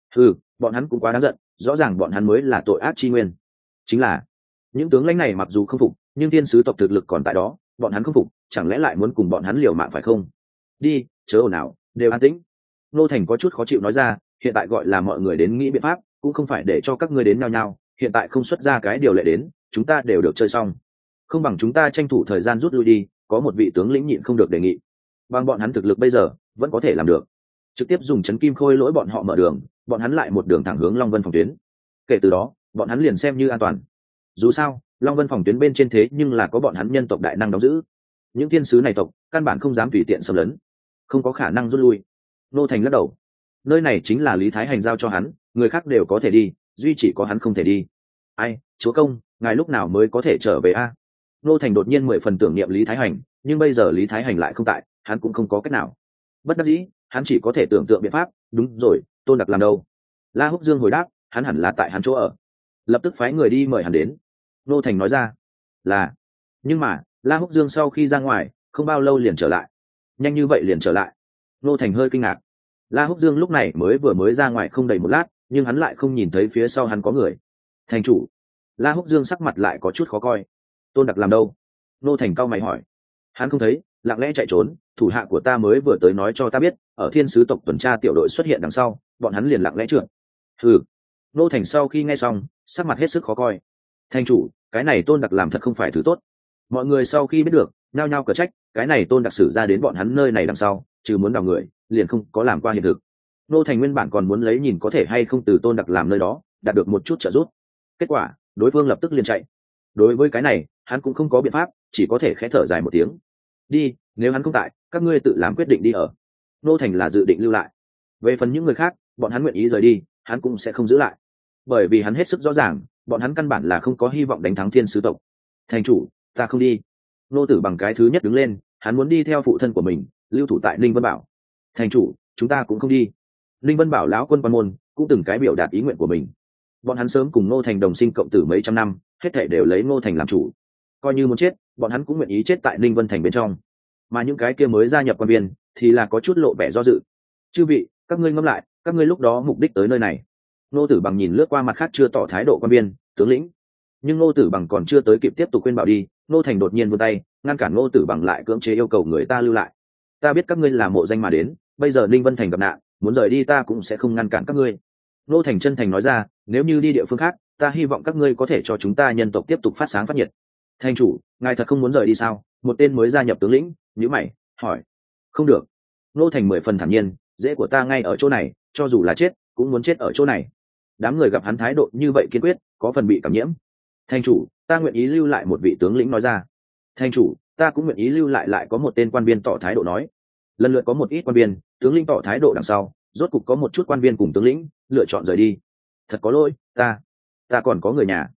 Bọn hắn cũng quá đáng giận, rõ ràng bọn hắn mới là tội ác chi nguyên. Chính là những tướng lãnh này mặc dù không phục, nhưng thiên sứ tộc thực lực còn tại đó, bọn hắn không phục, chẳng lẽ lại muốn cùng bọn hắn liều mạng phải không? Đi, chớ ồn ào, đều an tĩnh. Nô Thành có chút khó chịu nói ra, hiện tại gọi là mọi người đến nghĩ biện pháp, cũng không phải để cho các ngươi đến nhau nhau, hiện tại không xuất ra cái điều lệ đến, chúng ta đều được chơi xong. Không bằng chúng ta tranh thủ thời gian rút lui đi, có một vị tướng lĩnh nhịn không được đề nghị. Bằng bọn hắn thực lực bây giờ, vẫn có thể làm được. Trực tiếp dùng chấn kim khôi lỗi bọn họ mở đường, bọn hắn lại một đường thẳng hướng Long Vân phòng tuyến. Kể từ đó, bọn hắn liền xem như an toàn. Dù sao, Long Vân phòng tuyến bên trên thế nhưng là có bọn hắn nhân tộc đại năng đóng giữ. Những thiên sứ này tộc, căn bản không dám tùy tiện xâm lấn, không có khả năng rút lui. Nô Thành lắc đầu. Nơi này chính là Lý Thái Hành giao cho hắn, người khác đều có thể đi, duy chỉ có hắn không thể đi. Ai, chúa công, ngài lúc nào mới có thể trở về a? Nô Thành đột nhiên 10 phần tưởng niệm Lý Thái Hành, nhưng bây giờ Lý Thái Hành lại không tại, hắn cũng không có cách nào. Bất đắc dĩ, hắn chỉ có thể tưởng tượng biện pháp. Đúng rồi, Tôn Đặc làm đâu? La Húc Dương hồi đáp, hắn hẳn là tại hắn chỗ ở. Lập tức phái người đi mời hắn đến. Nô Thành nói ra, là. Nhưng mà La Húc Dương sau khi ra ngoài, không bao lâu liền trở lại. Nhanh như vậy liền trở lại? Nô Thành hơi kinh ngạc. La Húc Dương lúc này mới ra ngoài không đầy một lát, nhưng hắn lại không nhìn thấy phía sau hắn có người. Thành chủ. La Húc Dương sắc mặt lại có chút khó coi. Tôn Đặc làm đâu? Nô Thành cau mày hỏi. Hắn không thấy, lặng lẽ chạy trốn, thủ hạ của ta mới vừa tới nói cho ta biết, ở thiên sứ tộc tuần tra tiểu đội xuất hiện đằng sau, bọn hắn liền lặng lẽ trượt. Nô Thành sau khi nghe xong, sắc mặt hết sức khó coi. Thành chủ, cái này Tôn Đặc làm thật không phải thứ tốt. Mọi người sau khi biết được, nhao nhao cở trách, cái này Tôn Đặc xử ra đến bọn hắn nơi này đằng sau, trừ muốn đào người, liền không có làm qua hiện thực. Nô Thành nguyên bản còn muốn lấy nhìn có thể hay không từ Tôn Đặc làm nơi đó, đạt được một chút trợ giúp. Kết quả, đối phương lập tức liền chạy. Đối với cái này, hắn cũng không có biện pháp, chỉ có thể khẽ thở dài một tiếng. Đi, nếu hắn không tại, các ngươi tự làm quyết định đi ở. Nô Thành là dự định lưu lại. Về phần những người khác, bọn hắn nguyện ý rời đi, hắn cũng sẽ không giữ lại. Bởi vì hắn hết sức rõ ràng, bọn hắn căn bản là không có hy vọng đánh thắng thiên sứ tộc. Thành chủ, ta không đi. Nô Tử bằng cái thứ nhất đứng lên, hắn muốn đi theo phụ thân của mình, lưu thủ tại Ninh Vân Bảo. Thành chủ, chúng ta cũng không đi. Ninh Vân Bảo lão quân quan môn cũng từng cái biểu đạt ý nguyện của mình. Bọn hắn sớm cùng Ngô Thành đồng sinh cộng tử mấy trăm năm, hết thảy đều lấy Ngô Thành làm chủ. Coi như muốn chết, bọn hắn cũng nguyện ý chết tại Ninh Vân Thành bên trong. Mà những cái kia mới gia nhập quan viên thì là có chút lộ vẻ do dự. Chư vị, các ngươi ngẫm lại, các ngươi lúc đó mục đích tới nơi này. Ngô Tử Bằng nhìn lướt qua mặt khác chưa tỏ thái độ quan viên, tướng lĩnh. Nhưng Ngô Tử Bằng còn chưa tới kịp tiếp tục khuyên bảo đi, Ngô Thành đột nhiên vươn tay, ngăn cản Ngô Tử Bằng lại cưỡng chế yêu cầu người ta lưu lại. Ta biết các ngươi là mộ danh mà đến, bây giờ Ninh Vân Thành gặp nạn, muốn rời đi ta cũng sẽ không ngăn cản các ngươi. Ngô Thành chân thành nói ra, nếu như đi địa phương khác, ta hy vọng các ngươi có thể cho chúng ta nhân tộc tiếp tục phát sáng phát nhiệt. Thành chủ, ngài thật không muốn rời đi sao? Một tên mới gia nhập tướng lĩnh nhíu mày hỏi. Không được. Ngô Thành 10 phần thản nhiên, dễ của ta ngay ở chỗ này, cho dù là chết cũng muốn chết ở chỗ này. Đám người gặp hắn thái độ như vậy kiên quyết, có phần bị cảm nhiễm. Thành chủ, ta nguyện ý lưu lại, một vị tướng lĩnh nói ra. Thành chủ, ta cũng nguyện ý lưu lại, lại có một tên quan viên tỏ thái độ nói. Lần lượt có một ít quan viên tướng lĩnh tỏ thái độ đằng sau, rốt cục có một chút quan viên cùng tướng lĩnh lựa chọn rời đi. Thật có lỗi, ta còn có người nhà,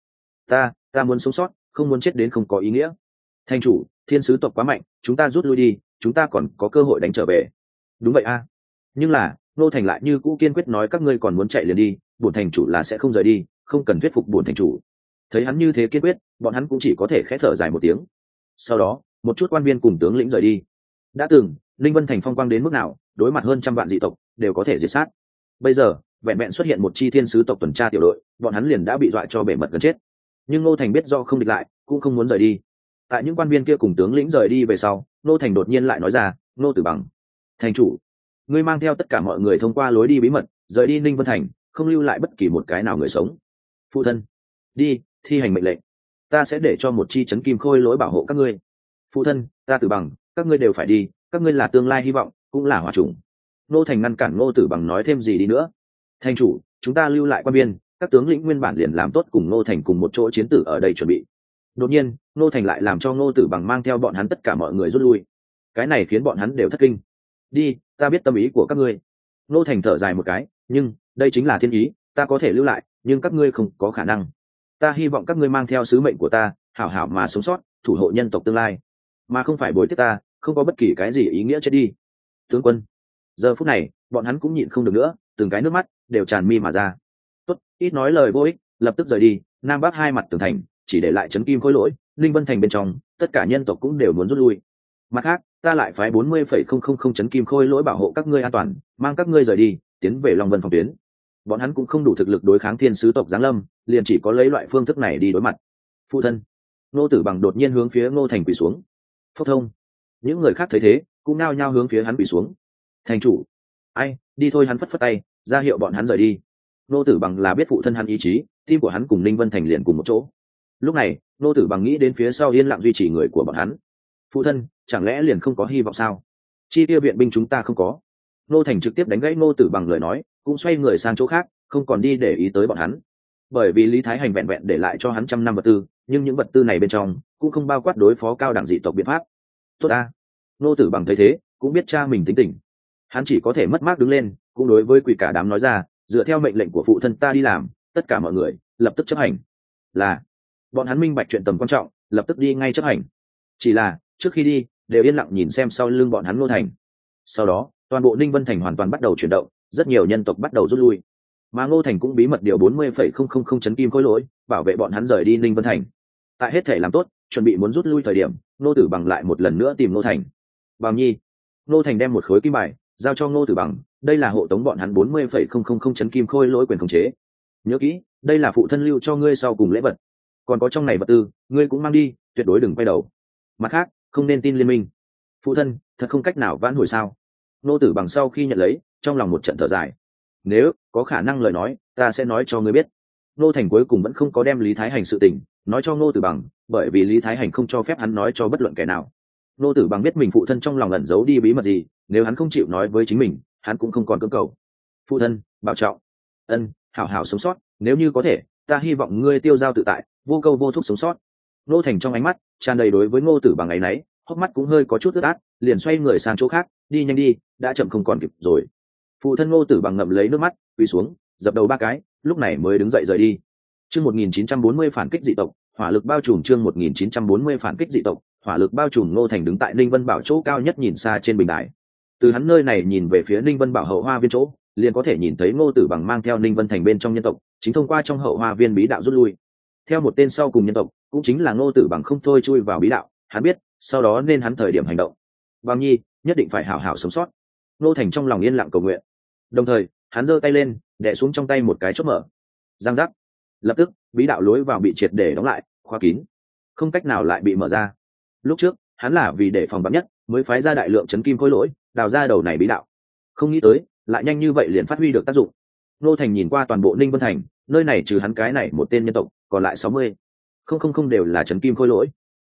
ta muốn sống sót, không muốn chết đến không có ý nghĩa. Thành chủ, thiên sứ tộc quá mạnh, chúng ta rút lui đi, chúng ta còn có cơ hội đánh trở về. Đúng vậy a. Nhưng là Ngô Thành lại như cũ kiên quyết nói các ngươi còn muốn chạy liền đi, bổn thành chủ là sẽ không rời đi, không cần thuyết phục bổn thành chủ. Thấy hắn như thế kiên quyết, bọn hắn cũng chỉ có thể khẽ thở dài một tiếng. Sau đó một chút quan viên cùng tướng lĩnh rời đi. Đã từng Linh Vân Thành phong quang đến mức nào, đối mặt hơn trăm vạn dị tộc đều có thể diệt sát. Bây giờ vẹn vẹn xuất hiện một chi thiên sứ tộc tuần tra tiểu đội, bọn hắn liền đã bị dọa cho bể mật gần chết. Nhưng Ngô Thành biết do không địch lại, cũng không muốn rời đi. Tại những quan viên kia cùng tướng lĩnh rời đi về sau, Ngô Thành đột nhiên lại nói ra, Ngô Tử Bằng, thành chủ, ngươi mang theo tất cả mọi người thông qua lối đi bí mật rời đi Ninh Vân Thành, không lưu lại bất kỳ một cái nào người sống. Phụ thân, đi thi hành mệnh lệnh, ta sẽ để cho một chi trấn kim khôi lỗi bảo hộ các ngươi. Phụ thân, ta Tử Bằng, các ngươi đều phải đi, các ngươi là tương lai hy vọng, cũng là hỏa chủng. Ngô Thành ngăn cản Ngô Tử Bằng nói thêm gì đi nữa. Thành chủ, chúng ta lưu lại quan viên, các tướng lĩnh nguyên bản liền làm tốt cùng Ngô Thành cùng một chỗ chiến tử ở đây chuẩn bị. Đột nhiên Ngô Thành lại làm cho Ngô Tử Bằng mang theo bọn hắn tất cả mọi người rút lui. Cái này khiến bọn hắn đều thất kinh. Đi, ta biết tâm ý của các ngươi. Ngô Thành thở dài một cái, nhưng đây chính là thiên ý, ta có thể lưu lại, nhưng các ngươi không có khả năng. Ta hy vọng các ngươi mang theo sứ mệnh của ta, hảo hảo mà sống sót, thủ hộ nhân tộc tương lai, mà không phải bồi tiếp ta, không có bất kỳ cái gì ý nghĩa chết đi. Tướng quân. Giờ phút này bọn hắn cũng nhịn không được nữa, từng cái nước mắt đều tràn mi mà ra. Tốt, ít nói lời vô ích, lập tức rời đi. Nam Bắc hai mặt tường thành chỉ để lại trấn kim khối lỗi, Linh Vân Thành bên trong tất cả nhân tộc cũng đều muốn rút lui. Mặt khác, ta lại phái 40,000 trấn kim khôi lỗi bảo hộ các ngươi an toàn, mang các ngươi rời đi, tiến về Long Vân phòng tuyến. Bọn hắn cũng không đủ thực lực đối kháng thiên sứ tộc giáng lâm, liền chỉ có lấy loại phương thức này đi đối mặt. Phụ thân. Ngô Tử Bằng đột nhiên hướng phía Ngô Thành quỳ xuống. Phốc thông. Những người khác thấy thế cũng nao nhao hướng phía hắn quỳ xuống. Thành chủ. Ai, đi thôi, hắn phất phất tay ra hiệu bọn hắn rời đi. Ngô Tử Bằng là biết phụ thân hắn ý chí, tim của hắn cùng Ninh Vân Thành liền cùng một chỗ. Lúc này Ngô Tử Bằng nghĩ đến phía sau yên lặng duy trì người của bọn hắn. Phụ thân, chẳng lẽ liền không có hy vọng sao? Chi tiêu viện binh chúng ta không có. Ngô Thành trực tiếp đánh gãy Ngô Tử Bằng lời nói, cũng xoay người sang chỗ khác, không còn đi để ý tới bọn hắn. Bởi vì Lý Thái Hành vẹn vẹn để lại cho hắn 100 năm vật tư, nhưng những vật tư này bên trong cũng không bao quát đối phó cao đẳng dị tộc biện pháp. Tốt a. Ngô Tử Bằng thấy thế cũng biết cha mình tính tình, hắn chỉ có thể mất mát đứng lên, cũng đối với quỷ cả đám nói ra, dựa theo mệnh lệnh của phụ thân ta đi làm, tất cả mọi người lập tức chấp hành. Là. Bọn hắn minh bạch chuyện tầm quan trọng, lập tức đi ngay chấp hành. Chỉ là trước khi đi đều yên lặng nhìn xem sau lưng bọn hắn Ngô Thành. Sau đó toàn bộ Ninh Vân Thành hoàn toàn bắt đầu chuyển động, rất nhiều nhân tộc bắt đầu rút lui, mà Ngô Thành cũng bí mật điều 40,000 trấn kim khối lỗi bảo vệ bọn hắn rời đi Ninh Vân Thành. Tại hết thể làm tốt chuẩn bị muốn rút lui thời điểm, Ngô Tử Bằng lại một lần nữa tìm Ngô Thành. Bằng nhi. Ngô Thành đem một khối kim bài giao cho Ngô Tử Bằng, đây là hộ tống bọn hắn 40,000 trấn kim khôi lỗi quyền khống chế. Nhớ kỹ, đây là phụ thân lưu cho ngươi sau cùng lễ vật, còn có trong này vật tư ngươi cũng mang đi, tuyệt đối đừng quay đầu. Mặt khác không nên tin liên minh. Phụ thân, thật không cách nào vãn hồi sao? Ngô Tử Bằng sau khi nhận lấy, trong lòng một trận thở dài. Nếu có khả năng lời nói, ta sẽ nói cho ngươi biết. Ngô Thành cuối cùng vẫn không có đem Lý Thái Hành sự tình nói cho Ngô Tử Bằng, bởi vì Lý Thái Hành không cho phép hắn nói cho bất luận kẻ nào. Ngô Tử Bằng biết mình phụ thân trong lòng ẩn giấu đi bí mật gì, nếu hắn không chịu nói với chính mình, hắn cũng không còn cưỡng cầu. Phụ thân bảo trọng. Ân, hảo hảo sống sót, nếu như có thể, ta hy vọng ngươi tiêu dao tự tại, vô câu vô thúc sống sót. Ngô Thành trong ánh mắt tràn đầy đối với Ngô Tử Bằng ấy nấy, hốc mắt cũng hơi có chút ướt át, liền xoay người sang chỗ khác, đi nhanh đi, đã chậm không còn kịp rồi. Phụ thân Ngô Tử Bằng ngậm lấy nước mắt, quỳ xuống, dập đầu 3 cái, lúc này mới đứng dậy rời đi. Chương 1940 phản kích dị tộc, hỏa lực bao trùm. Chương 1940 phản kích dị tộc, hỏa lực bao trùm. Ngô Thành đứng tại Ninh Vân Bảo chỗ cao nhất nhìn xa trên bình đài. Từ hắn nơi này nhìn về phía Ninh Vân Bảo hậu hoa viên chỗ, liền có thể nhìn thấy Ngô Tử Bằng mang theo Ninh Vân Thành bên trong nhân tộc, chính thông qua trong hậu hoa viên bí đạo rút lui. Theo một tên sau cùng nhân tộc, cũng chính là Ngô Tử Bằng không thôi chui vào bí đạo, hắn biết, sau đó nên hắn thời điểm hành động. Bằng nhi, nhất định phải hảo hảo sống sót. Ngô Thành trong lòng yên lặng cầu nguyện. Đồng thời hắn giơ tay lên, đè xuống trong tay một cái chốt mở. Giang giác. Lập tức bí đạo lối vào bị triệt để đóng lại, khóa kín, không cách nào lại bị mở ra. Lúc trước hắn là vì để phòng vắn nhất mới phái ra đại lượng chấn kim khối lỗi đào ra đầu này bí đạo, không nghĩ tới lại nhanh như vậy liền phát huy được tác dụng. Ngô Thành nhìn qua toàn bộ Ninh Vân Thành, nơi này trừ hắn cái này một tên nhân tộc, còn lại 60,000 đều là chấn kim khối lỗi.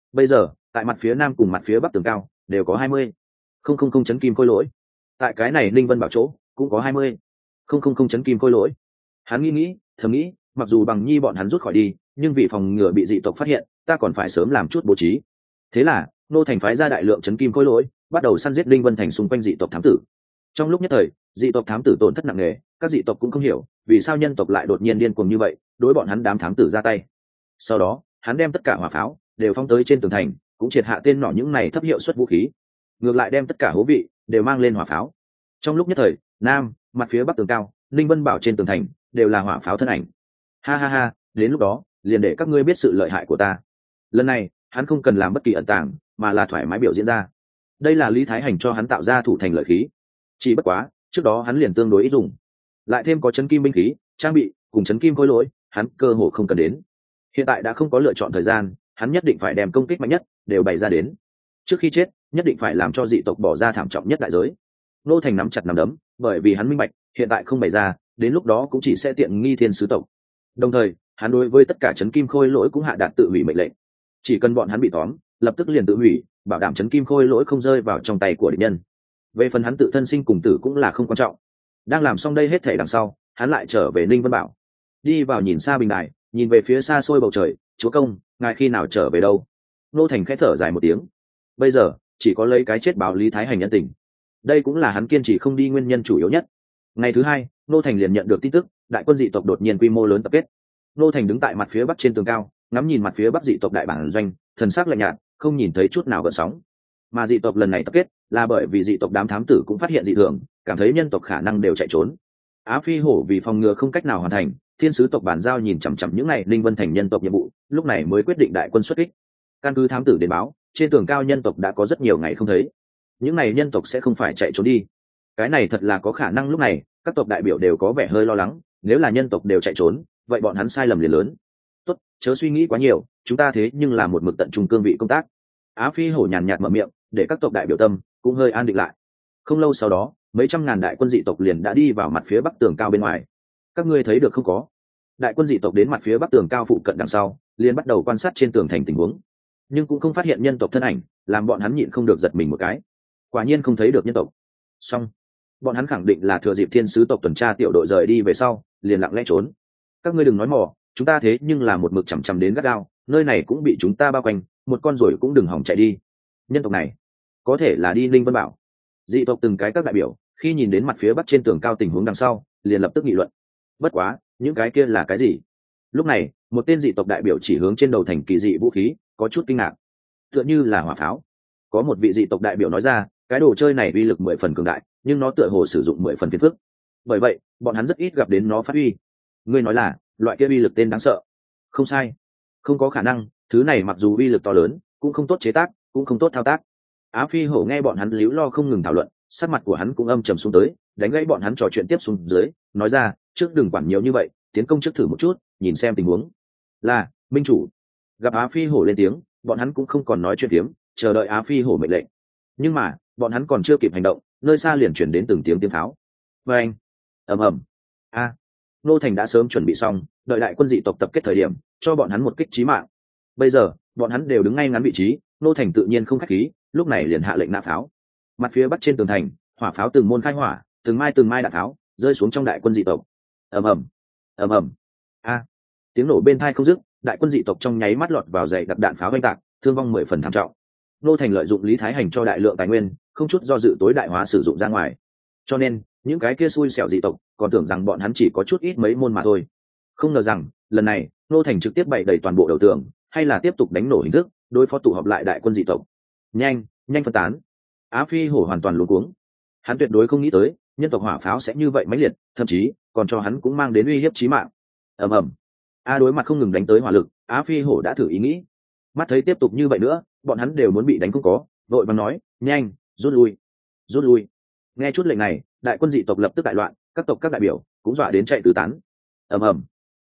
Bây giờ tại mặt phía nam cùng mặt phía bắc tường cao đều có 20,000 chấn kim khôi lỗi. Tại cái này Ninh Vân Bảo chỗ cũng có 20,000 chấn kim khôi lỗi. Hắn nghĩ thầm nghĩ, mặc dù Bằng Nhi bọn hắn rút khỏi đi, nhưng vì phòng ngừa bị dị tộc phát hiện, ta còn phải sớm làm chút bố trí. Thế là Ngô Thành phái ra đại lượng chấn kim khôi lỗi, bắt đầu săn giết Ninh Vân thành xung quanh dị tộc thám tử. Trong lúc nhất thời, dị tộc thám tử tổn thất nặng nề, các dị tộc cũng không hiểu vì sao nhân tộc lại đột nhiên điên cuồng như vậy, đối bọn hắn đám thám tử ra tay. Sau đó hắn đem tất cả hỏa pháo đều phóng tới trên tường thành, cũng triệt hạ tên nỏ những này thấp hiệu suất vũ khí, ngược lại đem tất cả hố vị đều mang lên hỏa pháo. Trong lúc nhất thời, nam mặt phía bắc tường cao, Ninh Vân Bảo trên tường thành đều là hỏa pháo thân ảnh. Ha ha ha, đến lúc đó liền để các ngươi biết sự lợi hại của ta. Lần này hắn không cần làm bất kỳ ẩn tàng, mà là thoải mái biểu diễn ra. Đây là Lý Thái Hành cho hắn tạo ra thủ thành lợi khí. Chỉ bất quá trước đó hắn liền tương đối ít dùng, lại thêm có chấn kim binh khí trang bị cùng chấn kim khối lỗi, hắn cơ hồ không cần đến. Hiện tại đã không có lựa chọn thời gian, hắn nhất định phải đem công kích mạnh nhất đều bày ra đến. Trước khi chết nhất định phải làm cho dị tộc bỏ ra thảm trọng nhất đại giới. Nô Thành nắm chặt nắm đấm, bởi vì hắn minh bạch hiện tại không bày ra, đến lúc đó cũng chỉ sẽ tiện nghi thiên sứ tộc. Đồng thời hắn đối với tất cả chấn kim khôi lỗi cũng hạ đạt tự hủy mệnh lệnh, chỉ cần bọn hắn bị tóm lập tức liền tự hủy, bảo đảm chấn kim khôi lỗi không rơi vào trong tay của địch nhân. Về phần hắn tự thân sinh cùng tử cũng là không quan trọng. Đang làm xong đây hết thể đằng sau, hắn lại trở về Ninh Vân Bảo, đi vào nhìn xa bình đài, nhìn về phía xa xôi bầu trời. Chúa công, ngài khi nào trở về đâu? Nô Thành khẽ thở dài một tiếng. Bây giờ chỉ có lấy cái chết báo Lý Thái Hành nhân tình, đây cũng là hắn kiên trì không đi nguyên nhân chủ yếu nhất. Ngày thứ hai, Nô Thành liền nhận được tin tức đại quân dị tộc đột nhiên quy mô lớn tập kết. Nô Thành đứng tại mặt phía bắc trên tường cao, ngắm nhìn mặt phía bắc dị tộc đại bản doanh, thần sắc lạnh nhạt, không nhìn thấy chút nào gợn sóng. Mà dị tộc lần này tập kết là bởi vì dị tộc đám thám tử cũng phát hiện dị thường, cảm thấy nhân tộc khả năng đều chạy trốn. Á Phi Hổ vì phòng ngừa không cách nào hoàn thành, thiên sứ tộc bản giao nhìn chằm chằm những ngày Linh Vân thành nhân tộc nhiệm vụ, lúc này mới quyết định đại quân xuất kích. Căn cứ thám tử đến báo, trên tường cao nhân tộc đã có rất nhiều ngày không thấy, những này nhân tộc sẽ không phải chạy trốn đi. Cái này thật là có khả năng. Lúc này các tộc đại biểu đều có vẻ hơi lo lắng, nếu là nhân tộc đều chạy trốn, vậy bọn hắn sai lầm liền lớn. Tốt, chớ suy nghĩ quá nhiều, chúng ta thế nhưng là một mực tận trung cương vị công tác. Á Phi Hổ nhàn nhạt mở miệng, để các tộc đại biểu tâm cũng hơi an định lại. Không lâu sau đó, mấy trăm ngàn đại quân dị tộc liền đã đi vào mặt phía bắc tường cao bên ngoài. Các ngươi thấy được không có? Đại quân dị tộc đến mặt phía bắc tường cao phụ cận đằng sau, liền bắt đầu quan sát trên tường thành tình huống, nhưng cũng không phát hiện nhân tộc thân ảnh, làm bọn hắn nhịn không được giật mình một cái. Quả nhiên không thấy được nhân tộc. Xong, bọn hắn khẳng định là thừa dịp thiên sứ tộc tuần tra tiểu đội rời đi về sau, liền lặng lẽ trốn. Các ngươi đừng nói mò, chúng ta thế nhưng là một mực chằm chằm đến gắt gao, nơi này cũng bị chúng ta bao quanh, một con ruồi cũng đừng hỏng chạy đi. Nhân tộc này có thể là đi Linh Vân Bảo. Dị tộc từng cái các đại biểu khi nhìn đến mặt phía bắc trên tường cao tình huống đằng sau, liền lập tức nghị luận. Bất quá, những cái kia là cái gì? Lúc này, một tên dị tộc đại biểu chỉ hướng trên đầu thành kỳ dị vũ khí, có chút kinh ngạc. Tựa như là hỏa pháo. Có một vị dị tộc đại biểu nói ra, cái đồ chơi này uy lực 10 phần cường đại, nhưng nó tựa hồ sử dụng 10 phần phiền phức. Bởi vậy, bọn hắn rất ít gặp đến nó phát huy. Ngươi nói là loại kia uy lực tên đáng sợ? Không sai, không có khả năng, thứ này mặc dù uy lực to lớn, cũng không tốt chế tác, cũng không tốt thao tác. Á Phi Hổ nghe bọn hắn líu lo không ngừng thảo luận, sắc mặt của hắn cũng âm trầm xuống tới, đánh gãy bọn hắn trò chuyện tiếp xuống dưới, nói ra, trước đừng quản nhiều như vậy, tiến công trước thử một chút, nhìn xem tình huống. Là, minh chủ. Gặp Á Phi Hổ lên tiếng, bọn hắn cũng không còn nói chuyện tiếm, chờ đợi Á Phi Hổ mệnh lệnh. Nhưng mà bọn hắn còn chưa kịp hành động, nơi xa liền chuyển đến từng tiếng pháo. Và anh, ầm ầm. A, Nô Thành đã sớm chuẩn bị xong, đợi đại quân dị tộc tập kết thời điểm, cho bọn hắn một kích chí mạng. Bây giờ bọn hắn đều đứng ngay ngắn vị trí, Nô Thành tự nhiên không khách khí, lúc này liền hạ lệnh nã pháo. Mặt phía bắc trên tường thành, hỏa pháo từng môn khai hỏa, từng mai đạn pháo rơi xuống trong đại quân dị tộc. Ầm ầm, ầm ầm. A, tiếng nổ bên tai không dứt, đại quân dị tộc trong nháy mắt lọt vào dày đặc đạn pháo oanh tạc, thương vong 10 phần thảm trọng. Nô Thành lợi dụng Lý Thái Hành cho đại lượng tài nguyên, không chút do dự tối đại hóa sử dụng ra ngoài. Cho nên những cái kia xui xẻo dị tộc còn tưởng rằng bọn hắn chỉ có chút ít mấy môn mà thôi. Không ngờ rằng lần này Nô Thành trực tiếp bày đầy toàn bộ đầu tường, hay là tiếp tục đánh nổ hình thức đối phó tụ họp lại đại quân dị tộc. Nhanh phân tán. Á Phi Hổ hoàn toàn luống cuống. Hắn tuyệt đối không nghĩ tới nhân tộc hỏa pháo sẽ như vậy mãnh liệt, thậm chí còn cho hắn cũng mang đến uy hiếp chí mạng. Ầm ầm. Đối mặt không ngừng đánh tới hỏa lực, Á Phi Hổ đã thử ý nghĩ. Mắt thấy tiếp tục như vậy nữa, bọn hắn đều muốn bị đánh không có, vội vàng nói, nhanh, rút lui. Nghe chút lệnh này, đại quân dị tộc lập tức đại loạn, các tộc các đại biểu cũng dọa đến chạy tứ tán. Ầm ầm.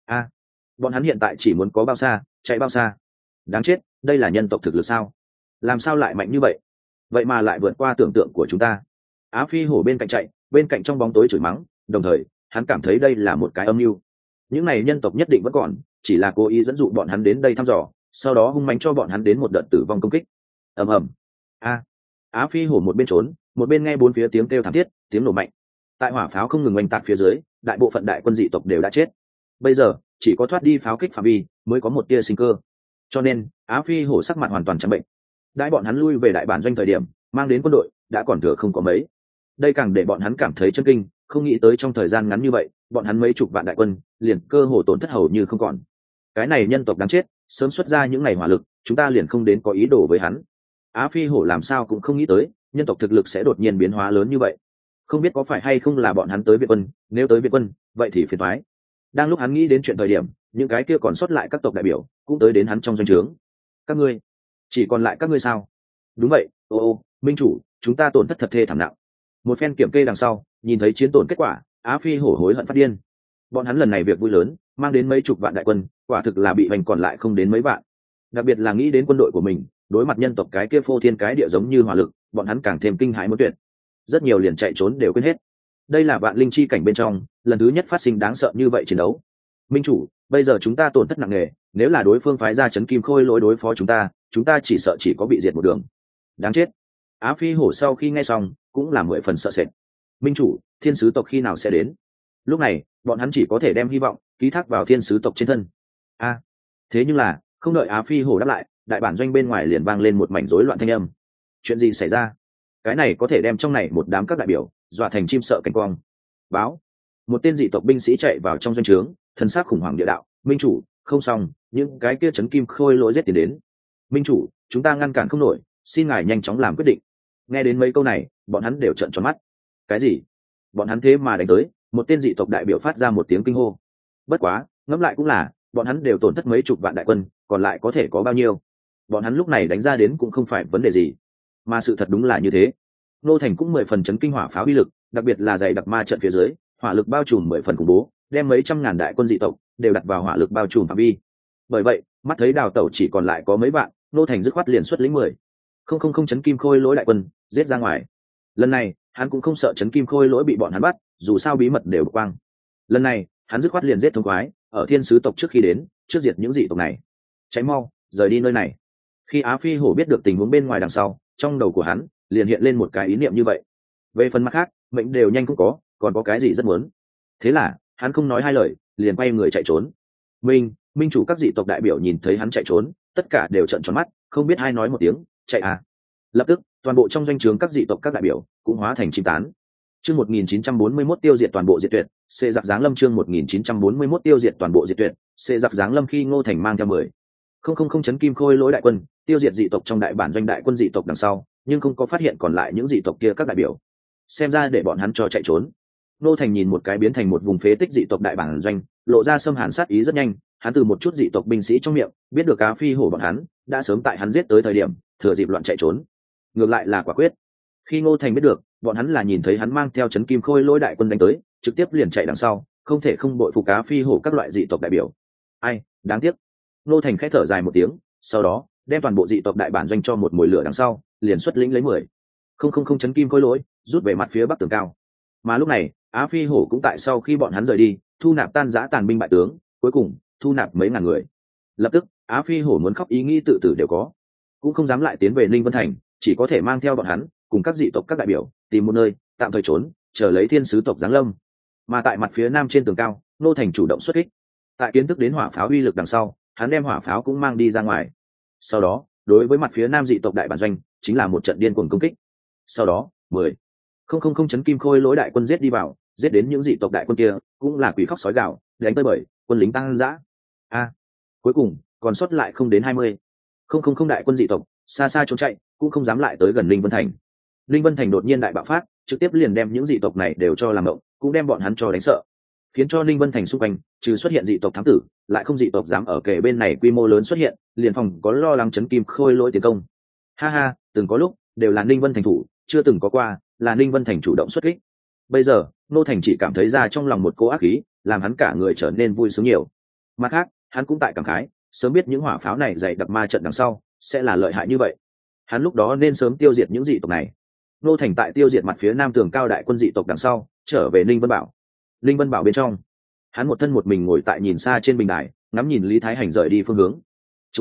Bọn hắn hiện tại chỉ muốn có bao xa chạy bao xa. Đáng chết, đây là nhân tộc thực lực sao? Làm sao lại mạnh như vậy? Vậy mà lại vượt qua tưởng tượng của chúng ta. Á Phi Hổ bên cạnh chạy, bên cạnh trong bóng tối chửi mắng, đồng thời hắn cảm thấy đây là một cái âm mưu. Những này nhân tộc nhất định vẫn còn, chỉ là cố ý dẫn dụ bọn hắn đến đây thăm dò, sau đó hung mãnh cho bọn hắn đến một đợt tử vong công kích. ầm ầm. Á Phi hổ một bên trốn một bên nghe bốn phía tiếng kêu thảm thiết, tiếng nổ mạnh. Tại hỏa pháo không ngừng oanh tạc phía dưới, đại bộ phận đại quân dị tộc đều đã chết. Bây giờ chỉ có thoát đi pháo kích phạm vi mới có một tia sinh cơ, cho nên Á Phi hổ sắc mặt hoàn toàn trắng bệnh. Đãi bọn hắn lui về đại bản doanh thời điểm, mang đến quân đội đã còn thừa không có mấy. Đây càng để bọn hắn cảm thấy chấn kinh, không nghĩ tới trong thời gian ngắn như vậy, bọn hắn mấy chục vạn đại quân liền cơ hồ tổn thất hầu như không còn. Cái này nhân tộc đáng chết, sớm xuất ra những ngày hỏa lực, chúng ta liền không đến có ý đồ với hắn. Á Phi hổ làm sao cũng không nghĩ tới, nhân tộc thực lực sẽ đột nhiên biến hóa lớn như vậy. Không biết có phải hay không là bọn hắn tới viện quân, nếu tới viện quân, vậy thì phiền toái. Đang lúc hắn nghĩ đến chuyện thời điểm, những cái kia còn sót lại các tộc đại biểu cũng tới đến hắn trong doanh trướng. Các ngươi, chỉ còn lại các ngươi sao? Đúng vậy, minh chủ, chúng ta tổn thất thật thê thảm nặng. Một phen kiểm kê đằng sau, nhìn thấy chiến tổn kết quả, Á Phi hổ hối hận phát điên. Bọn hắn lần này việc vui lớn, mang đến mấy chục vạn đại quân, quả thực là bị hoành còn lại không đến mấy vạn. Đặc biệt là nghĩ đến quân đội của mình, đối mặt nhân tộc cái kia phô thiên cái địa giống như hỏa lực, bọn hắn càng thêm kinh hãi muốn tuyệt. Rất nhiều liền chạy trốn đều quên hết. Đây là vạn linh chi cảnh bên trong, lần thứ nhất phát sinh đáng sợ như vậy chiến đấu. Minh chủ, bây giờ chúng ta tổn thất nặng nề, nếu là đối phương phái ra chấn kim khôi lỗi đối phó chúng ta chỉ sợ chỉ có bị diệt một đường. Đáng chết. Á Phi hổ sau khi nghe xong, cũng là 10 phần sợ sệt. Minh chủ, thiên sứ tộc khi nào sẽ đến? Lúc này, bọn hắn chỉ có thể đem hy vọng ký thác vào thiên sứ tộc trên thân. Thế nhưng là, không đợi Á Phi hổ đáp lại, đại bản doanh bên ngoài liền vang lên một mảnh rối loạn thanh âm. Chuyện gì xảy ra? Cái này có thể đem trong này một đám các đại biểu dọa thành chim sợ cánh quang. Báo. Một tên dị tộc binh sĩ chạy vào trong doanh trướng, thân xác khủng hoảng địa đạo. Minh chủ, không xong, những cái kia chấn kim khôi lỗi giết tiền đến. Minh chủ, chúng ta ngăn cản không nổi, xin ngài nhanh chóng làm quyết định. Nghe đến mấy câu này, bọn hắn đều trợn tròn mắt. Cái gì? Bọn hắn thế mà đánh tới? Một tên dị tộc đại biểu phát ra một tiếng kinh hô. Bất quá, ngẫm lại cũng là, bọn hắn đều tổn thất mấy chục vạn đại quân, còn lại có thể có bao nhiêu? Bọn hắn lúc này đánh ra đến cũng không phải vấn đề gì, mà sự thật đúng là như thế. Nô Thành cũng 10 phần chấn kinh hỏa pháo uy lực, đặc biệt là dày đặc ma trận phía dưới, hỏa lực bao trùm 10 phần khủng bố, đem mấy trăm ngàn đại quân dị tộc đều đặt vào hỏa lực bao trùm phạm vi. Bởi vậy, mắt thấy đào tẩu chỉ còn lại có mấy vạn, Nô Thành dứt khoát liền xuất lĩnh 10 chấn kim khôi lỗi đại quân giết ra ngoài. Lần này, hắn cũng không sợ chấn kim khôi lỗi bị bọn hắn bắt, dù sao bí mật đều quang. Lần này, hắn dứt khoát liền giết thông khoái, ở thiên sứ tộc trước khi đến, trước diệt những dị tộc này. Cháy mau, rời đi nơi này. Khi Á Phi hổ biết được tình huống bên ngoài đằng sau, trong đầu của hắn liền hiện lên một cái ý niệm như vậy. Về phần mặt khác, mệnh đều nhanh cũng có, còn có cái gì rất muốn. Thế là, hắn không nói hai lời, liền quay người chạy trốn. Minh chủ các dị tộc đại biểu nhìn thấy hắn chạy trốn, tất cả đều trợn tròn mắt, không biết ai nói một tiếng, chạy à. Lập tức, toàn bộ trong doanh trướng các dị tộc các đại biểu cũng hóa thành chim tán. Chương 1941 tiêu diệt toàn bộ diệt tuyệt, xê giặc giáng lâm chương 1941 tiêu diệt toàn bộ diệt tuyệt, xê giặc giáng lâm khi Ngô Thành mang theo 10 chấn kim khôi lỗi đại quân, tiêu diệt dị tộc trong đại bản doanh đại quân dị tộc đằng sau, nhưng không có phát hiện còn lại những dị tộc kia các đại biểu. Xem ra để bọn hắn cho chạy trốn. Ngô Thành nhìn một cái biến thành một vùng phế tích dị tộc đại bản doanh, lộ ra xâm hàn sát ý rất nhanh, hắn từ một chút dị tộc binh sĩ trong miệng, biết được Á Phi hổ bọn hắn đã sớm tại hắn giết tới thời điểm, thừa dịp loạn chạy trốn. Ngược lại là quả quyết. Khi Ngô Thành biết được, bọn hắn là nhìn thấy hắn mang theo chấn kim khôi lỗi đại quân đánh tới, trực tiếp liền chạy đằng sau, không thể không bội phục Á Phi hổ các loại dị tộc đại biểu. Ai, đáng tiếc. Ngô Thành khẽ thở dài một tiếng, sau đó đem toàn bộ dị tộc đại bản doanh cho một mùi lửa đằng sau, liền xuất lĩnh lấy 10 chấn kim khôi lỗi, rút về mặt phía bắc tường cao. Mà lúc này, Á Phi hổ cũng tại sau khi bọn hắn rời đi, thu nạp tan rã tàn binh bại tướng, cuối cùng thu nạp mấy ngàn người. Lập tức, Á Phi hổ muốn khóc ý nghĩ tự tử đều có, cũng không dám lại tiến về Ninh Vân Thành, chỉ có thể mang theo bọn hắn cùng các dị tộc các đại biểu tìm một nơi tạm thời trốn, chờ lấy thiên sứ tộc giáng lâm. Mà tại mặt phía nam trên tường cao, Ngô Thành chủ động xuất kích. Tại kiến thức đến hỏa pháo uy lực đằng sau, hắn đem hỏa pháo cũng mang đi ra ngoài. Sau đó, đối với mặt phía nam dị tộc đại bản doanh, chính là một trận điên cuồng công kích. Sau đó, 10 chấn kim khôi lỗi đại quân giết đi vào, giết đến những dị tộc đại quân kia, cũng là quỷ khóc sói gào, đánh tới bởi quân lính tăng dã. Cuối cùng, còn sót lại không đến 20 đại quân dị tộc, xa xa trốn chạy, cũng không dám lại tới gần Linh Vân Thành. Linh Vân Thành đột nhiên đại bạo phát, trực tiếp liền đem những dị tộc này đều cho làm động, cũng đem bọn hắn cho đánh sợ, khiến cho Linh Vân Thành xung quanh trừ xuất hiện dị tộc thám tử, lại không dị tộc dám ở kề bên này quy mô lớn xuất hiện, liền phòng có lo lắng chấn kim khôi lỗi tiến công. Ha, từng có lúc đều là Linh Vân Thành thủ, chưa từng có qua là Linh Vân Thành chủ động xuất kích. Bây giờ, Ngô Thành chỉ cảm thấy ra trong lòng một cỗ ác khí, làm hắn cả người trở nên vui sướng nhiều. Mặt khác, hắn cũng tại cảm khái, sớm biết những hỏa pháo này dày đặc ma trận đằng sau sẽ là lợi hại như vậy, hắn lúc đó nên sớm tiêu diệt những dị tộc này. Ngô Thành tại tiêu diệt mặt phía nam tường cao đại quân dị tộc đằng sau, trở về Ninh Vân Bảo. Ninh Vân Bảo bên trong, hắn một thân một mình ngồi tại nhìn xa trên bình đài, ngắm nhìn Lý Thái Hành rời đi phương hướng. Chúa công,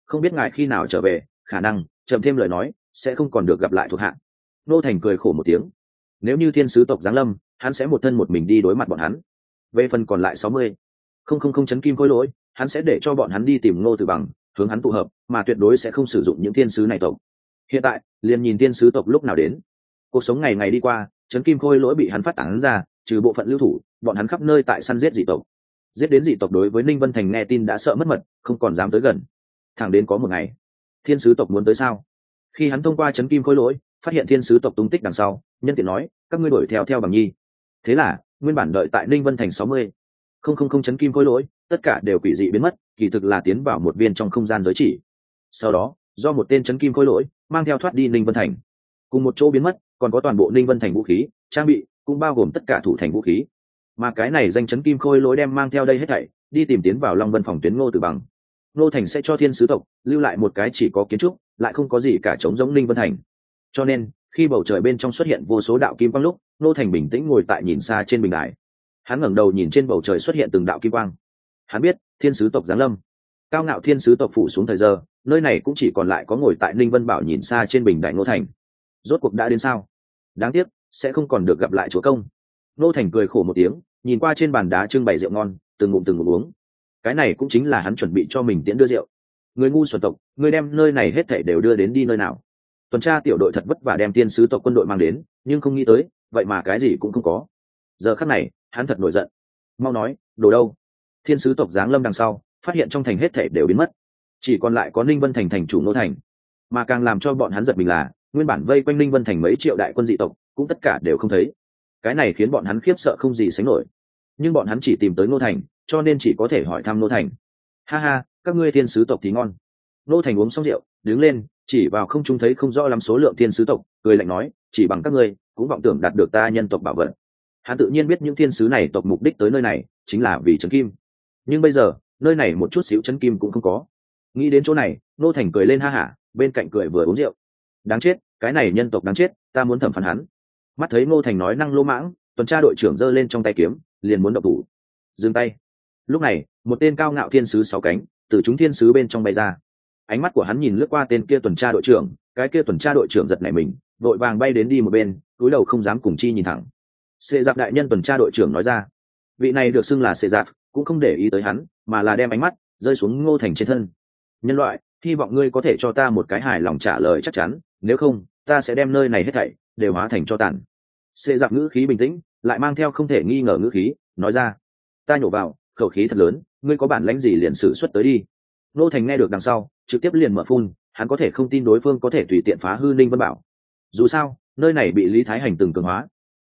không biết ngài khi nào trở về, khả năng chậm thêm lời nói sẽ không còn được gặp lại thuộc hạ. Ngô Thành cười khổ một tiếng. Nếu như thiên sứ tộc giáng lâm, hắn sẽ một thân một mình đi đối mặt bọn hắn. Về phần còn lại 60 không chấn kim khối lỗi, hắn sẽ để cho bọn hắn đi tìm Ngô Tử Bằng, hướng hắn tụ hợp, mà tuyệt đối sẽ không sử dụng những thiên sứ này tộc. Hiện tại liền nhìn thiên sứ tộc lúc nào đến. Cuộc sống ngày ngày đi qua, chấn kim khôi lỗi bị hắn phát tán ra, trừ bộ phận lưu thủ, bọn hắn khắp nơi tại săn giết dị tộc. Giết đến dị tộc đối với Ninh Vân Thành nghe tin đã sợ mất mật, không còn dám tới gần. Thẳng đến có một ngày, thiên sứ tộc muốn tới sao? Khi hắn thông qua chấn kim khôi lỗi, phát hiện thiên sứ tộc tung tích đằng sau, nhân tiện nói, các ngươi đuổi theo Bằng Nhi. Thế là, nguyên bản đợi tại Ninh Vân Thành 60 không chấn kim khôi lỗi, tất cả đều quỷ dị biến mất, kỳ thực là tiến vào một viên trong không gian giới chỉ. Sau đó, do một tên chấn kim khôi lỗi mang theo thoát đi Ninh Vân Thành. Cùng một chỗ biến mất, còn có toàn bộ Ninh Vân Thành vũ khí, trang bị, cũng bao gồm tất cả thủ thành vũ khí. Mà cái này danh chấn kim khôi lỗi đem mang theo đây hết thảy, đi tìm tiến vào Long Vân phòng tuyến Ngô Tử Bằng. Ngô Thành sẽ cho thiên sứ tộc lưu lại một cái chỉ có kiến trúc, lại không có gì cả chống giống Ninh Vân Thành. Cho nên, khi bầu trời bên trong xuất hiện vô số đạo kim quang lúc, Ngô Thành bình tĩnh ngồi tại nhìn xa trên bình đài. Hắn ngẩng đầu nhìn trên bầu trời xuất hiện từng đạo kim quang. Hắn biết, thiên sứ tộc giáng lâm. Cao ngạo thiên sứ tộc phủ xuống thời giờ, nơi này cũng chỉ còn lại có ngồi tại Ninh Vân Bảo nhìn xa trên bình đài Ngô Thành. Rốt cuộc đã đến sao? Đáng tiếc, sẽ không còn được gặp lại chúa công. Ngô Thành cười khổ một tiếng, nhìn qua trên bàn đá trưng bày rượu ngon, từng ngụm uống. Cái này cũng chính là hắn chuẩn bị cho mình tiễn đưa rượu. Người ngu xuẩn tộc, người đem nơi này hết thảy đều đưa đến đi nơi nào? Tuần tra tiểu đội thật vất vả đem thiên sứ tộc quân đội mang đến, nhưng không nghĩ tới, vậy mà cái gì cũng không có. Giờ khắc này, hắn thật nổi giận. Mau nói, đồ đâu? Thiên sứ tộc giáng lâm đằng sau, phát hiện trong thành hết thảy đều biến mất, chỉ còn lại có Ninh Vân Thành thành chủ Ngô Thành. Mà càng làm cho bọn hắn giật mình là, nguyên bản vây quanh Ninh Vân Thành mấy triệu đại quân dị tộc, cũng tất cả đều không thấy. Cái này khiến bọn hắn khiếp sợ không gì sánh nổi. Nhưng bọn hắn chỉ tìm tới Ngô Thành, cho nên chỉ có thể hỏi thăm Ngô Thành. Ha ha, các ngươi thiên sứ tộc thì ngon. Ngô Thành uống xong rượu, đứng lên, chỉ vào không trung thấy không rõ lắm số lượng thiên sứ tộc, cười lạnh nói, chỉ bằng các ngươi cũng vọng tưởng đạt được ta nhân tộc bảo vật. Hắn tự nhiên biết những thiên sứ này tộc mục đích tới nơi này chính là vì trấn kim, nhưng bây giờ nơi này một chút xíu trấn kim cũng không có. Nghĩ đến chỗ này, Ngô Thành cười lên ha hả, bên cạnh cười vừa uống rượu. Đáng chết, cái này nhân tộc đáng chết, ta muốn thẩm phán hắn. Mắt thấy Ngô Thành nói năng lô mãng, tuần tra đội trưởng giơ lên trong tay kiếm, liền muốn động thủ. Dừng tay. Lúc này, một tên cao ngạo thiên sứ 6 cánh từ chúng thiên sứ bên trong bay ra. Ánh mắt của hắn nhìn lướt qua tên kia tuần tra đội trưởng, cái kia tuần tra đội trưởng giật nảy mình, vội vàng bay đến đi một bên, cúi đầu không dám cùng chi nhìn thẳng. Xê Giáp đại nhân tuần tra đội trưởng nói ra. Vị này được xưng là Xê Giáp, cũng không để ý tới hắn, mà là đem ánh mắt rơi xuống Ngô Thành trên thân. Nhân loại, hy vọng ngươi có thể cho ta một cái hài lòng trả lời chắc chắn, nếu không, ta sẽ đem nơi này hết thảy đều hóa thành tro tàn. Xê Giáp ngữ khí bình tĩnh, lại mang theo không thể nghi ngờ ngữ khí, nói ra. Ta nhổ vào, khẩu khí thật lớn, ngươi có bản lãnh gì liền sử xuất tới đi. Ngô Thành nghe được đằng sau, trực tiếp liền mở phun, hắn có thể không tin đối phương có thể tùy tiện phá hư Ninh Vân Bảo. Dù sao, nơi này bị Lý Thái Hành từng cường hóa.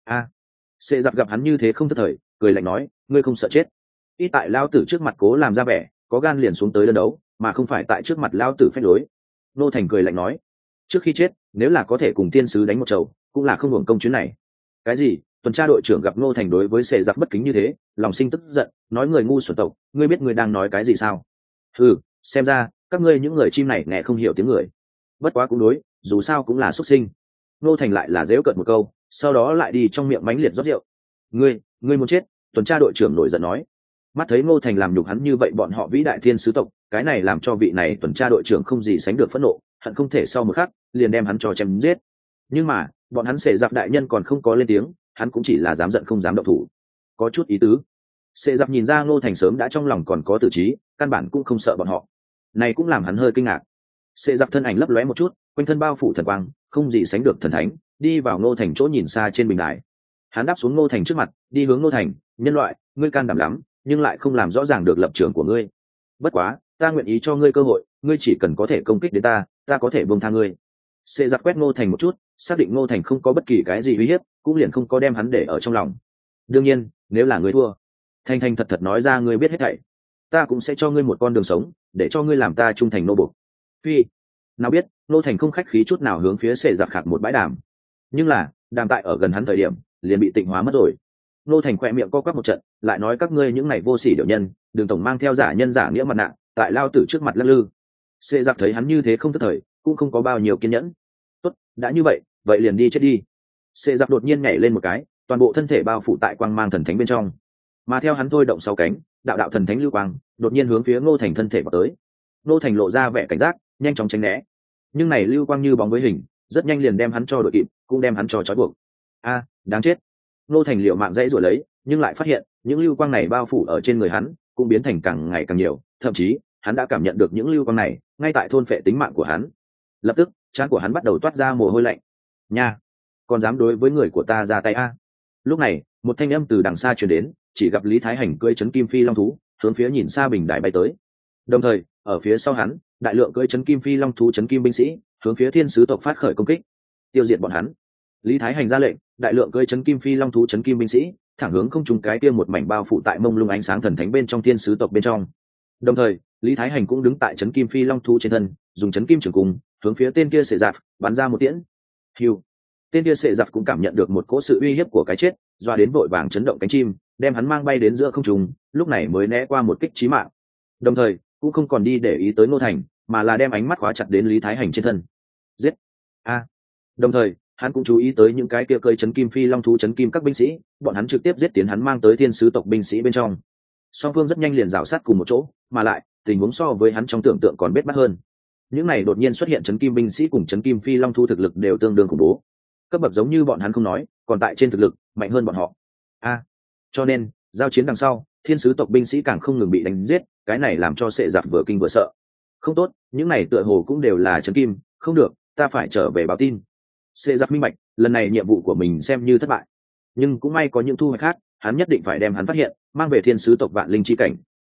Xê Giặc gặp hắn như thế không thất thời, cười lạnh nói, ngươi không sợ chết? Ít tại lao tử trước mặt cố làm ra vẻ, có gan liền xuống tới đơn đấu, mà không phải tại trước mặt lao tử phép lối. Ngô Thành cười lạnh nói, trước khi chết, nếu là có thể cùng tiên sứ đánh một trầu, cũng là không hưởng công chuyến này. Cái gì? Tuần tra đội trưởng gặp Ngô Thành đối với Xê Giặc bất kính như thế, lòng sinh tức giận, nói người ngu xuẩn tộc, ngươi biết ngươi đang nói cái gì sao? Ừ, xem ra các ngươi những người chim này nghe không hiểu tiếng người. Bất quá cũng đối, dù sao cũng là xuất sinh. Ngô Thành lại là dễu cợt một câu, sau đó lại đi trong miệng mánh liệt rót rượu. Ngươi muốn chết? Tuần tra đội trưởng nổi giận nói. Mắt thấy Ngô Thành làm nhục hắn như vậy, bọn họ vĩ đại thiên sứ tộc, cái này làm cho vị này tuần tra đội trưởng không gì sánh được phẫn nộ, hận không thể sau một khắc liền đem hắn cho chém giết. Nhưng mà bọn hắn Xê Giáp đại nhân còn không có lên tiếng, hắn cũng chỉ là dám giận không dám động thủ, có chút ý tứ. Xê Giáp nhìn ra Ngô Thành sớm đã trong lòng còn có tử trí, căn bản cũng không sợ bọn họ, này cũng làm hắn hơi kinh ngạc. Xê Giáp thân ảnh lấp lóe một chút, quanh thân bao phủ thần quang, không gì sánh được thần thánh, đi vào Ngô Thành chỗ nhìn xa trên bình đài. Hắn đáp xuống Ngô Thành trước mặt, đi hướng Ngô Thành, nhân loại, ngươi can đảm lắm, nhưng lại không làm rõ ràng được lập trường của ngươi. Bất quá, ta nguyện ý cho ngươi cơ hội, ngươi chỉ cần có thể công kích đến ta, ta có thể buông tha ngươi. Xê Giặc quét Ngô Thành một chút, xác định Ngô Thành không có bất kỳ cái gì uy hiếp, cũng liền không có đem hắn để ở trong lòng. Đương nhiên, nếu là ngươi thua, thành thành thật thật nói ra ngươi biết hết thảy, ta cũng sẽ cho ngươi một con đường sống, để cho ngươi làm ta trung thành nô bộc. Phi, nào biết, Ngô Thành không khách khí chút nào hướng phía Xê Giặc khạc một bãi đàm. Nhưng là, đàm tại ở gần hắn thời điểm, liền bị tịnh hóa mất rồi. Ngô Thành khỏe miệng co quắp một trận, lại nói các ngươi những này vô sỉ điệu nhân, đừng tổng mang theo giả nhân giả nghĩa mặt nạ, tại lao tử trước mặt lắc lư. Xê Giặc thấy hắn như thế không thất thời, cũng không có bao nhiêu kiên nhẫn. Tốt, đã như vậy, vậy liền đi chết đi. Xê Giặc đột nhiên nhảy lên một cái, toàn bộ thân thể bao phủ tại quang mang thần thánh bên trong, mà theo hắn thôi động 6 cánh, đạo đạo thần thánh lưu quang đột nhiên hướng phía Ngô Thành thân thể vào tới. Ngô Thành lộ ra vẻ cảnh giác, nhanh chóng tránh né, nhưng này lưu quang như bóng với hình, rất nhanh liền đem hắn cho đội kịp, cũng đem hắn cho trói buộc. Đáng chết. Ngô Thành liều mạng dãy rồi lấy, nhưng lại phát hiện những lưu quang này bao phủ ở trên người hắn cũng biến thành càng ngày càng nhiều, thậm chí hắn đã cảm nhận được những lưu quang này ngay tại thôn phệ tính mạng của hắn. Lập tức trán của hắn bắt đầu toát ra mồ hôi lạnh. Nha, còn dám đối với người của ta ra tay a? Lúc này một thanh âm từ đằng xa truyền đến, chỉ gặp Lý Thái Hành cưỡi chấn kim phi long thú hướng phía nhìn xa bình đài bay tới. Đồng thời ở phía sau hắn, đại lượng cưỡi chấn kim phi long thú chấn kim binh sĩ hướng phía thiên sứ tộc phát khởi công kích, tiêu diệt bọn hắn. Lý Thái Hành ra lệnh, đại lượng cưỡi chấn kim phi long thú chấn kim binh sĩ thẳng hướng không trùng cái kia một mảnh bao phủ tại mông lung ánh sáng thần thánh bên trong thiên sứ tộc bên trong. Đồng thời Lý Thái Hành cũng đứng tại chấn kim phi long thú trên thân, dùng chấn kim trường cung hướng phía tên kia sệ giặc bắn ra một tiễn. Hiu, tên kia sệ giặc cũng cảm nhận được một cỗ sự uy hiếp của cái chết, doa đến vội vàng chấn động cánh chim, đem hắn mang bay đến giữa không trung, lúc này mới né qua một kích chí mạng. Đồng thời cũng không còn đi để ý tới Ngô Thành, mà là đem ánh mắt khóa chặt đến Lý Thái Hành trên thân. Giết! Đồng thời hắn cũng chú ý tới những cái kia cơi chấn kim phi long thú chấn kim các binh sĩ, bọn hắn trực tiếp giết tiến hắn mang tới thiên sứ tộc binh sĩ bên trong. Song phương rất nhanh liền rào sát cùng một chỗ, mà lại tình huống so với hắn trong tưởng tượng còn bết bát hơn. Những này đột nhiên xuất hiện chấn kim binh sĩ cùng chấn kim phi long thú thực lực đều tương đương khủng bố, cấp bậc giống như bọn hắn không nói, còn tại trên thực lực mạnh hơn bọn họ. Cho nên giao chiến đằng sau, thiên sứ tộc binh sĩ càng không ngừng bị đánh giết, cái này làm cho sệ giặc vừa kinh vừa sợ. Không tốt, những này tựa hồ cũng đều là chấn kim, không được, ta phải trở về báo tin. Sệ giặc minh bạch, lần này nhiệm vụ của mình xem như thất bại, nhưng cũng may có những thu hoạch khác, hắn nhất định phải đem hắn phát hiện, mang về thiên sứ tộc vạn linh chi cảnh,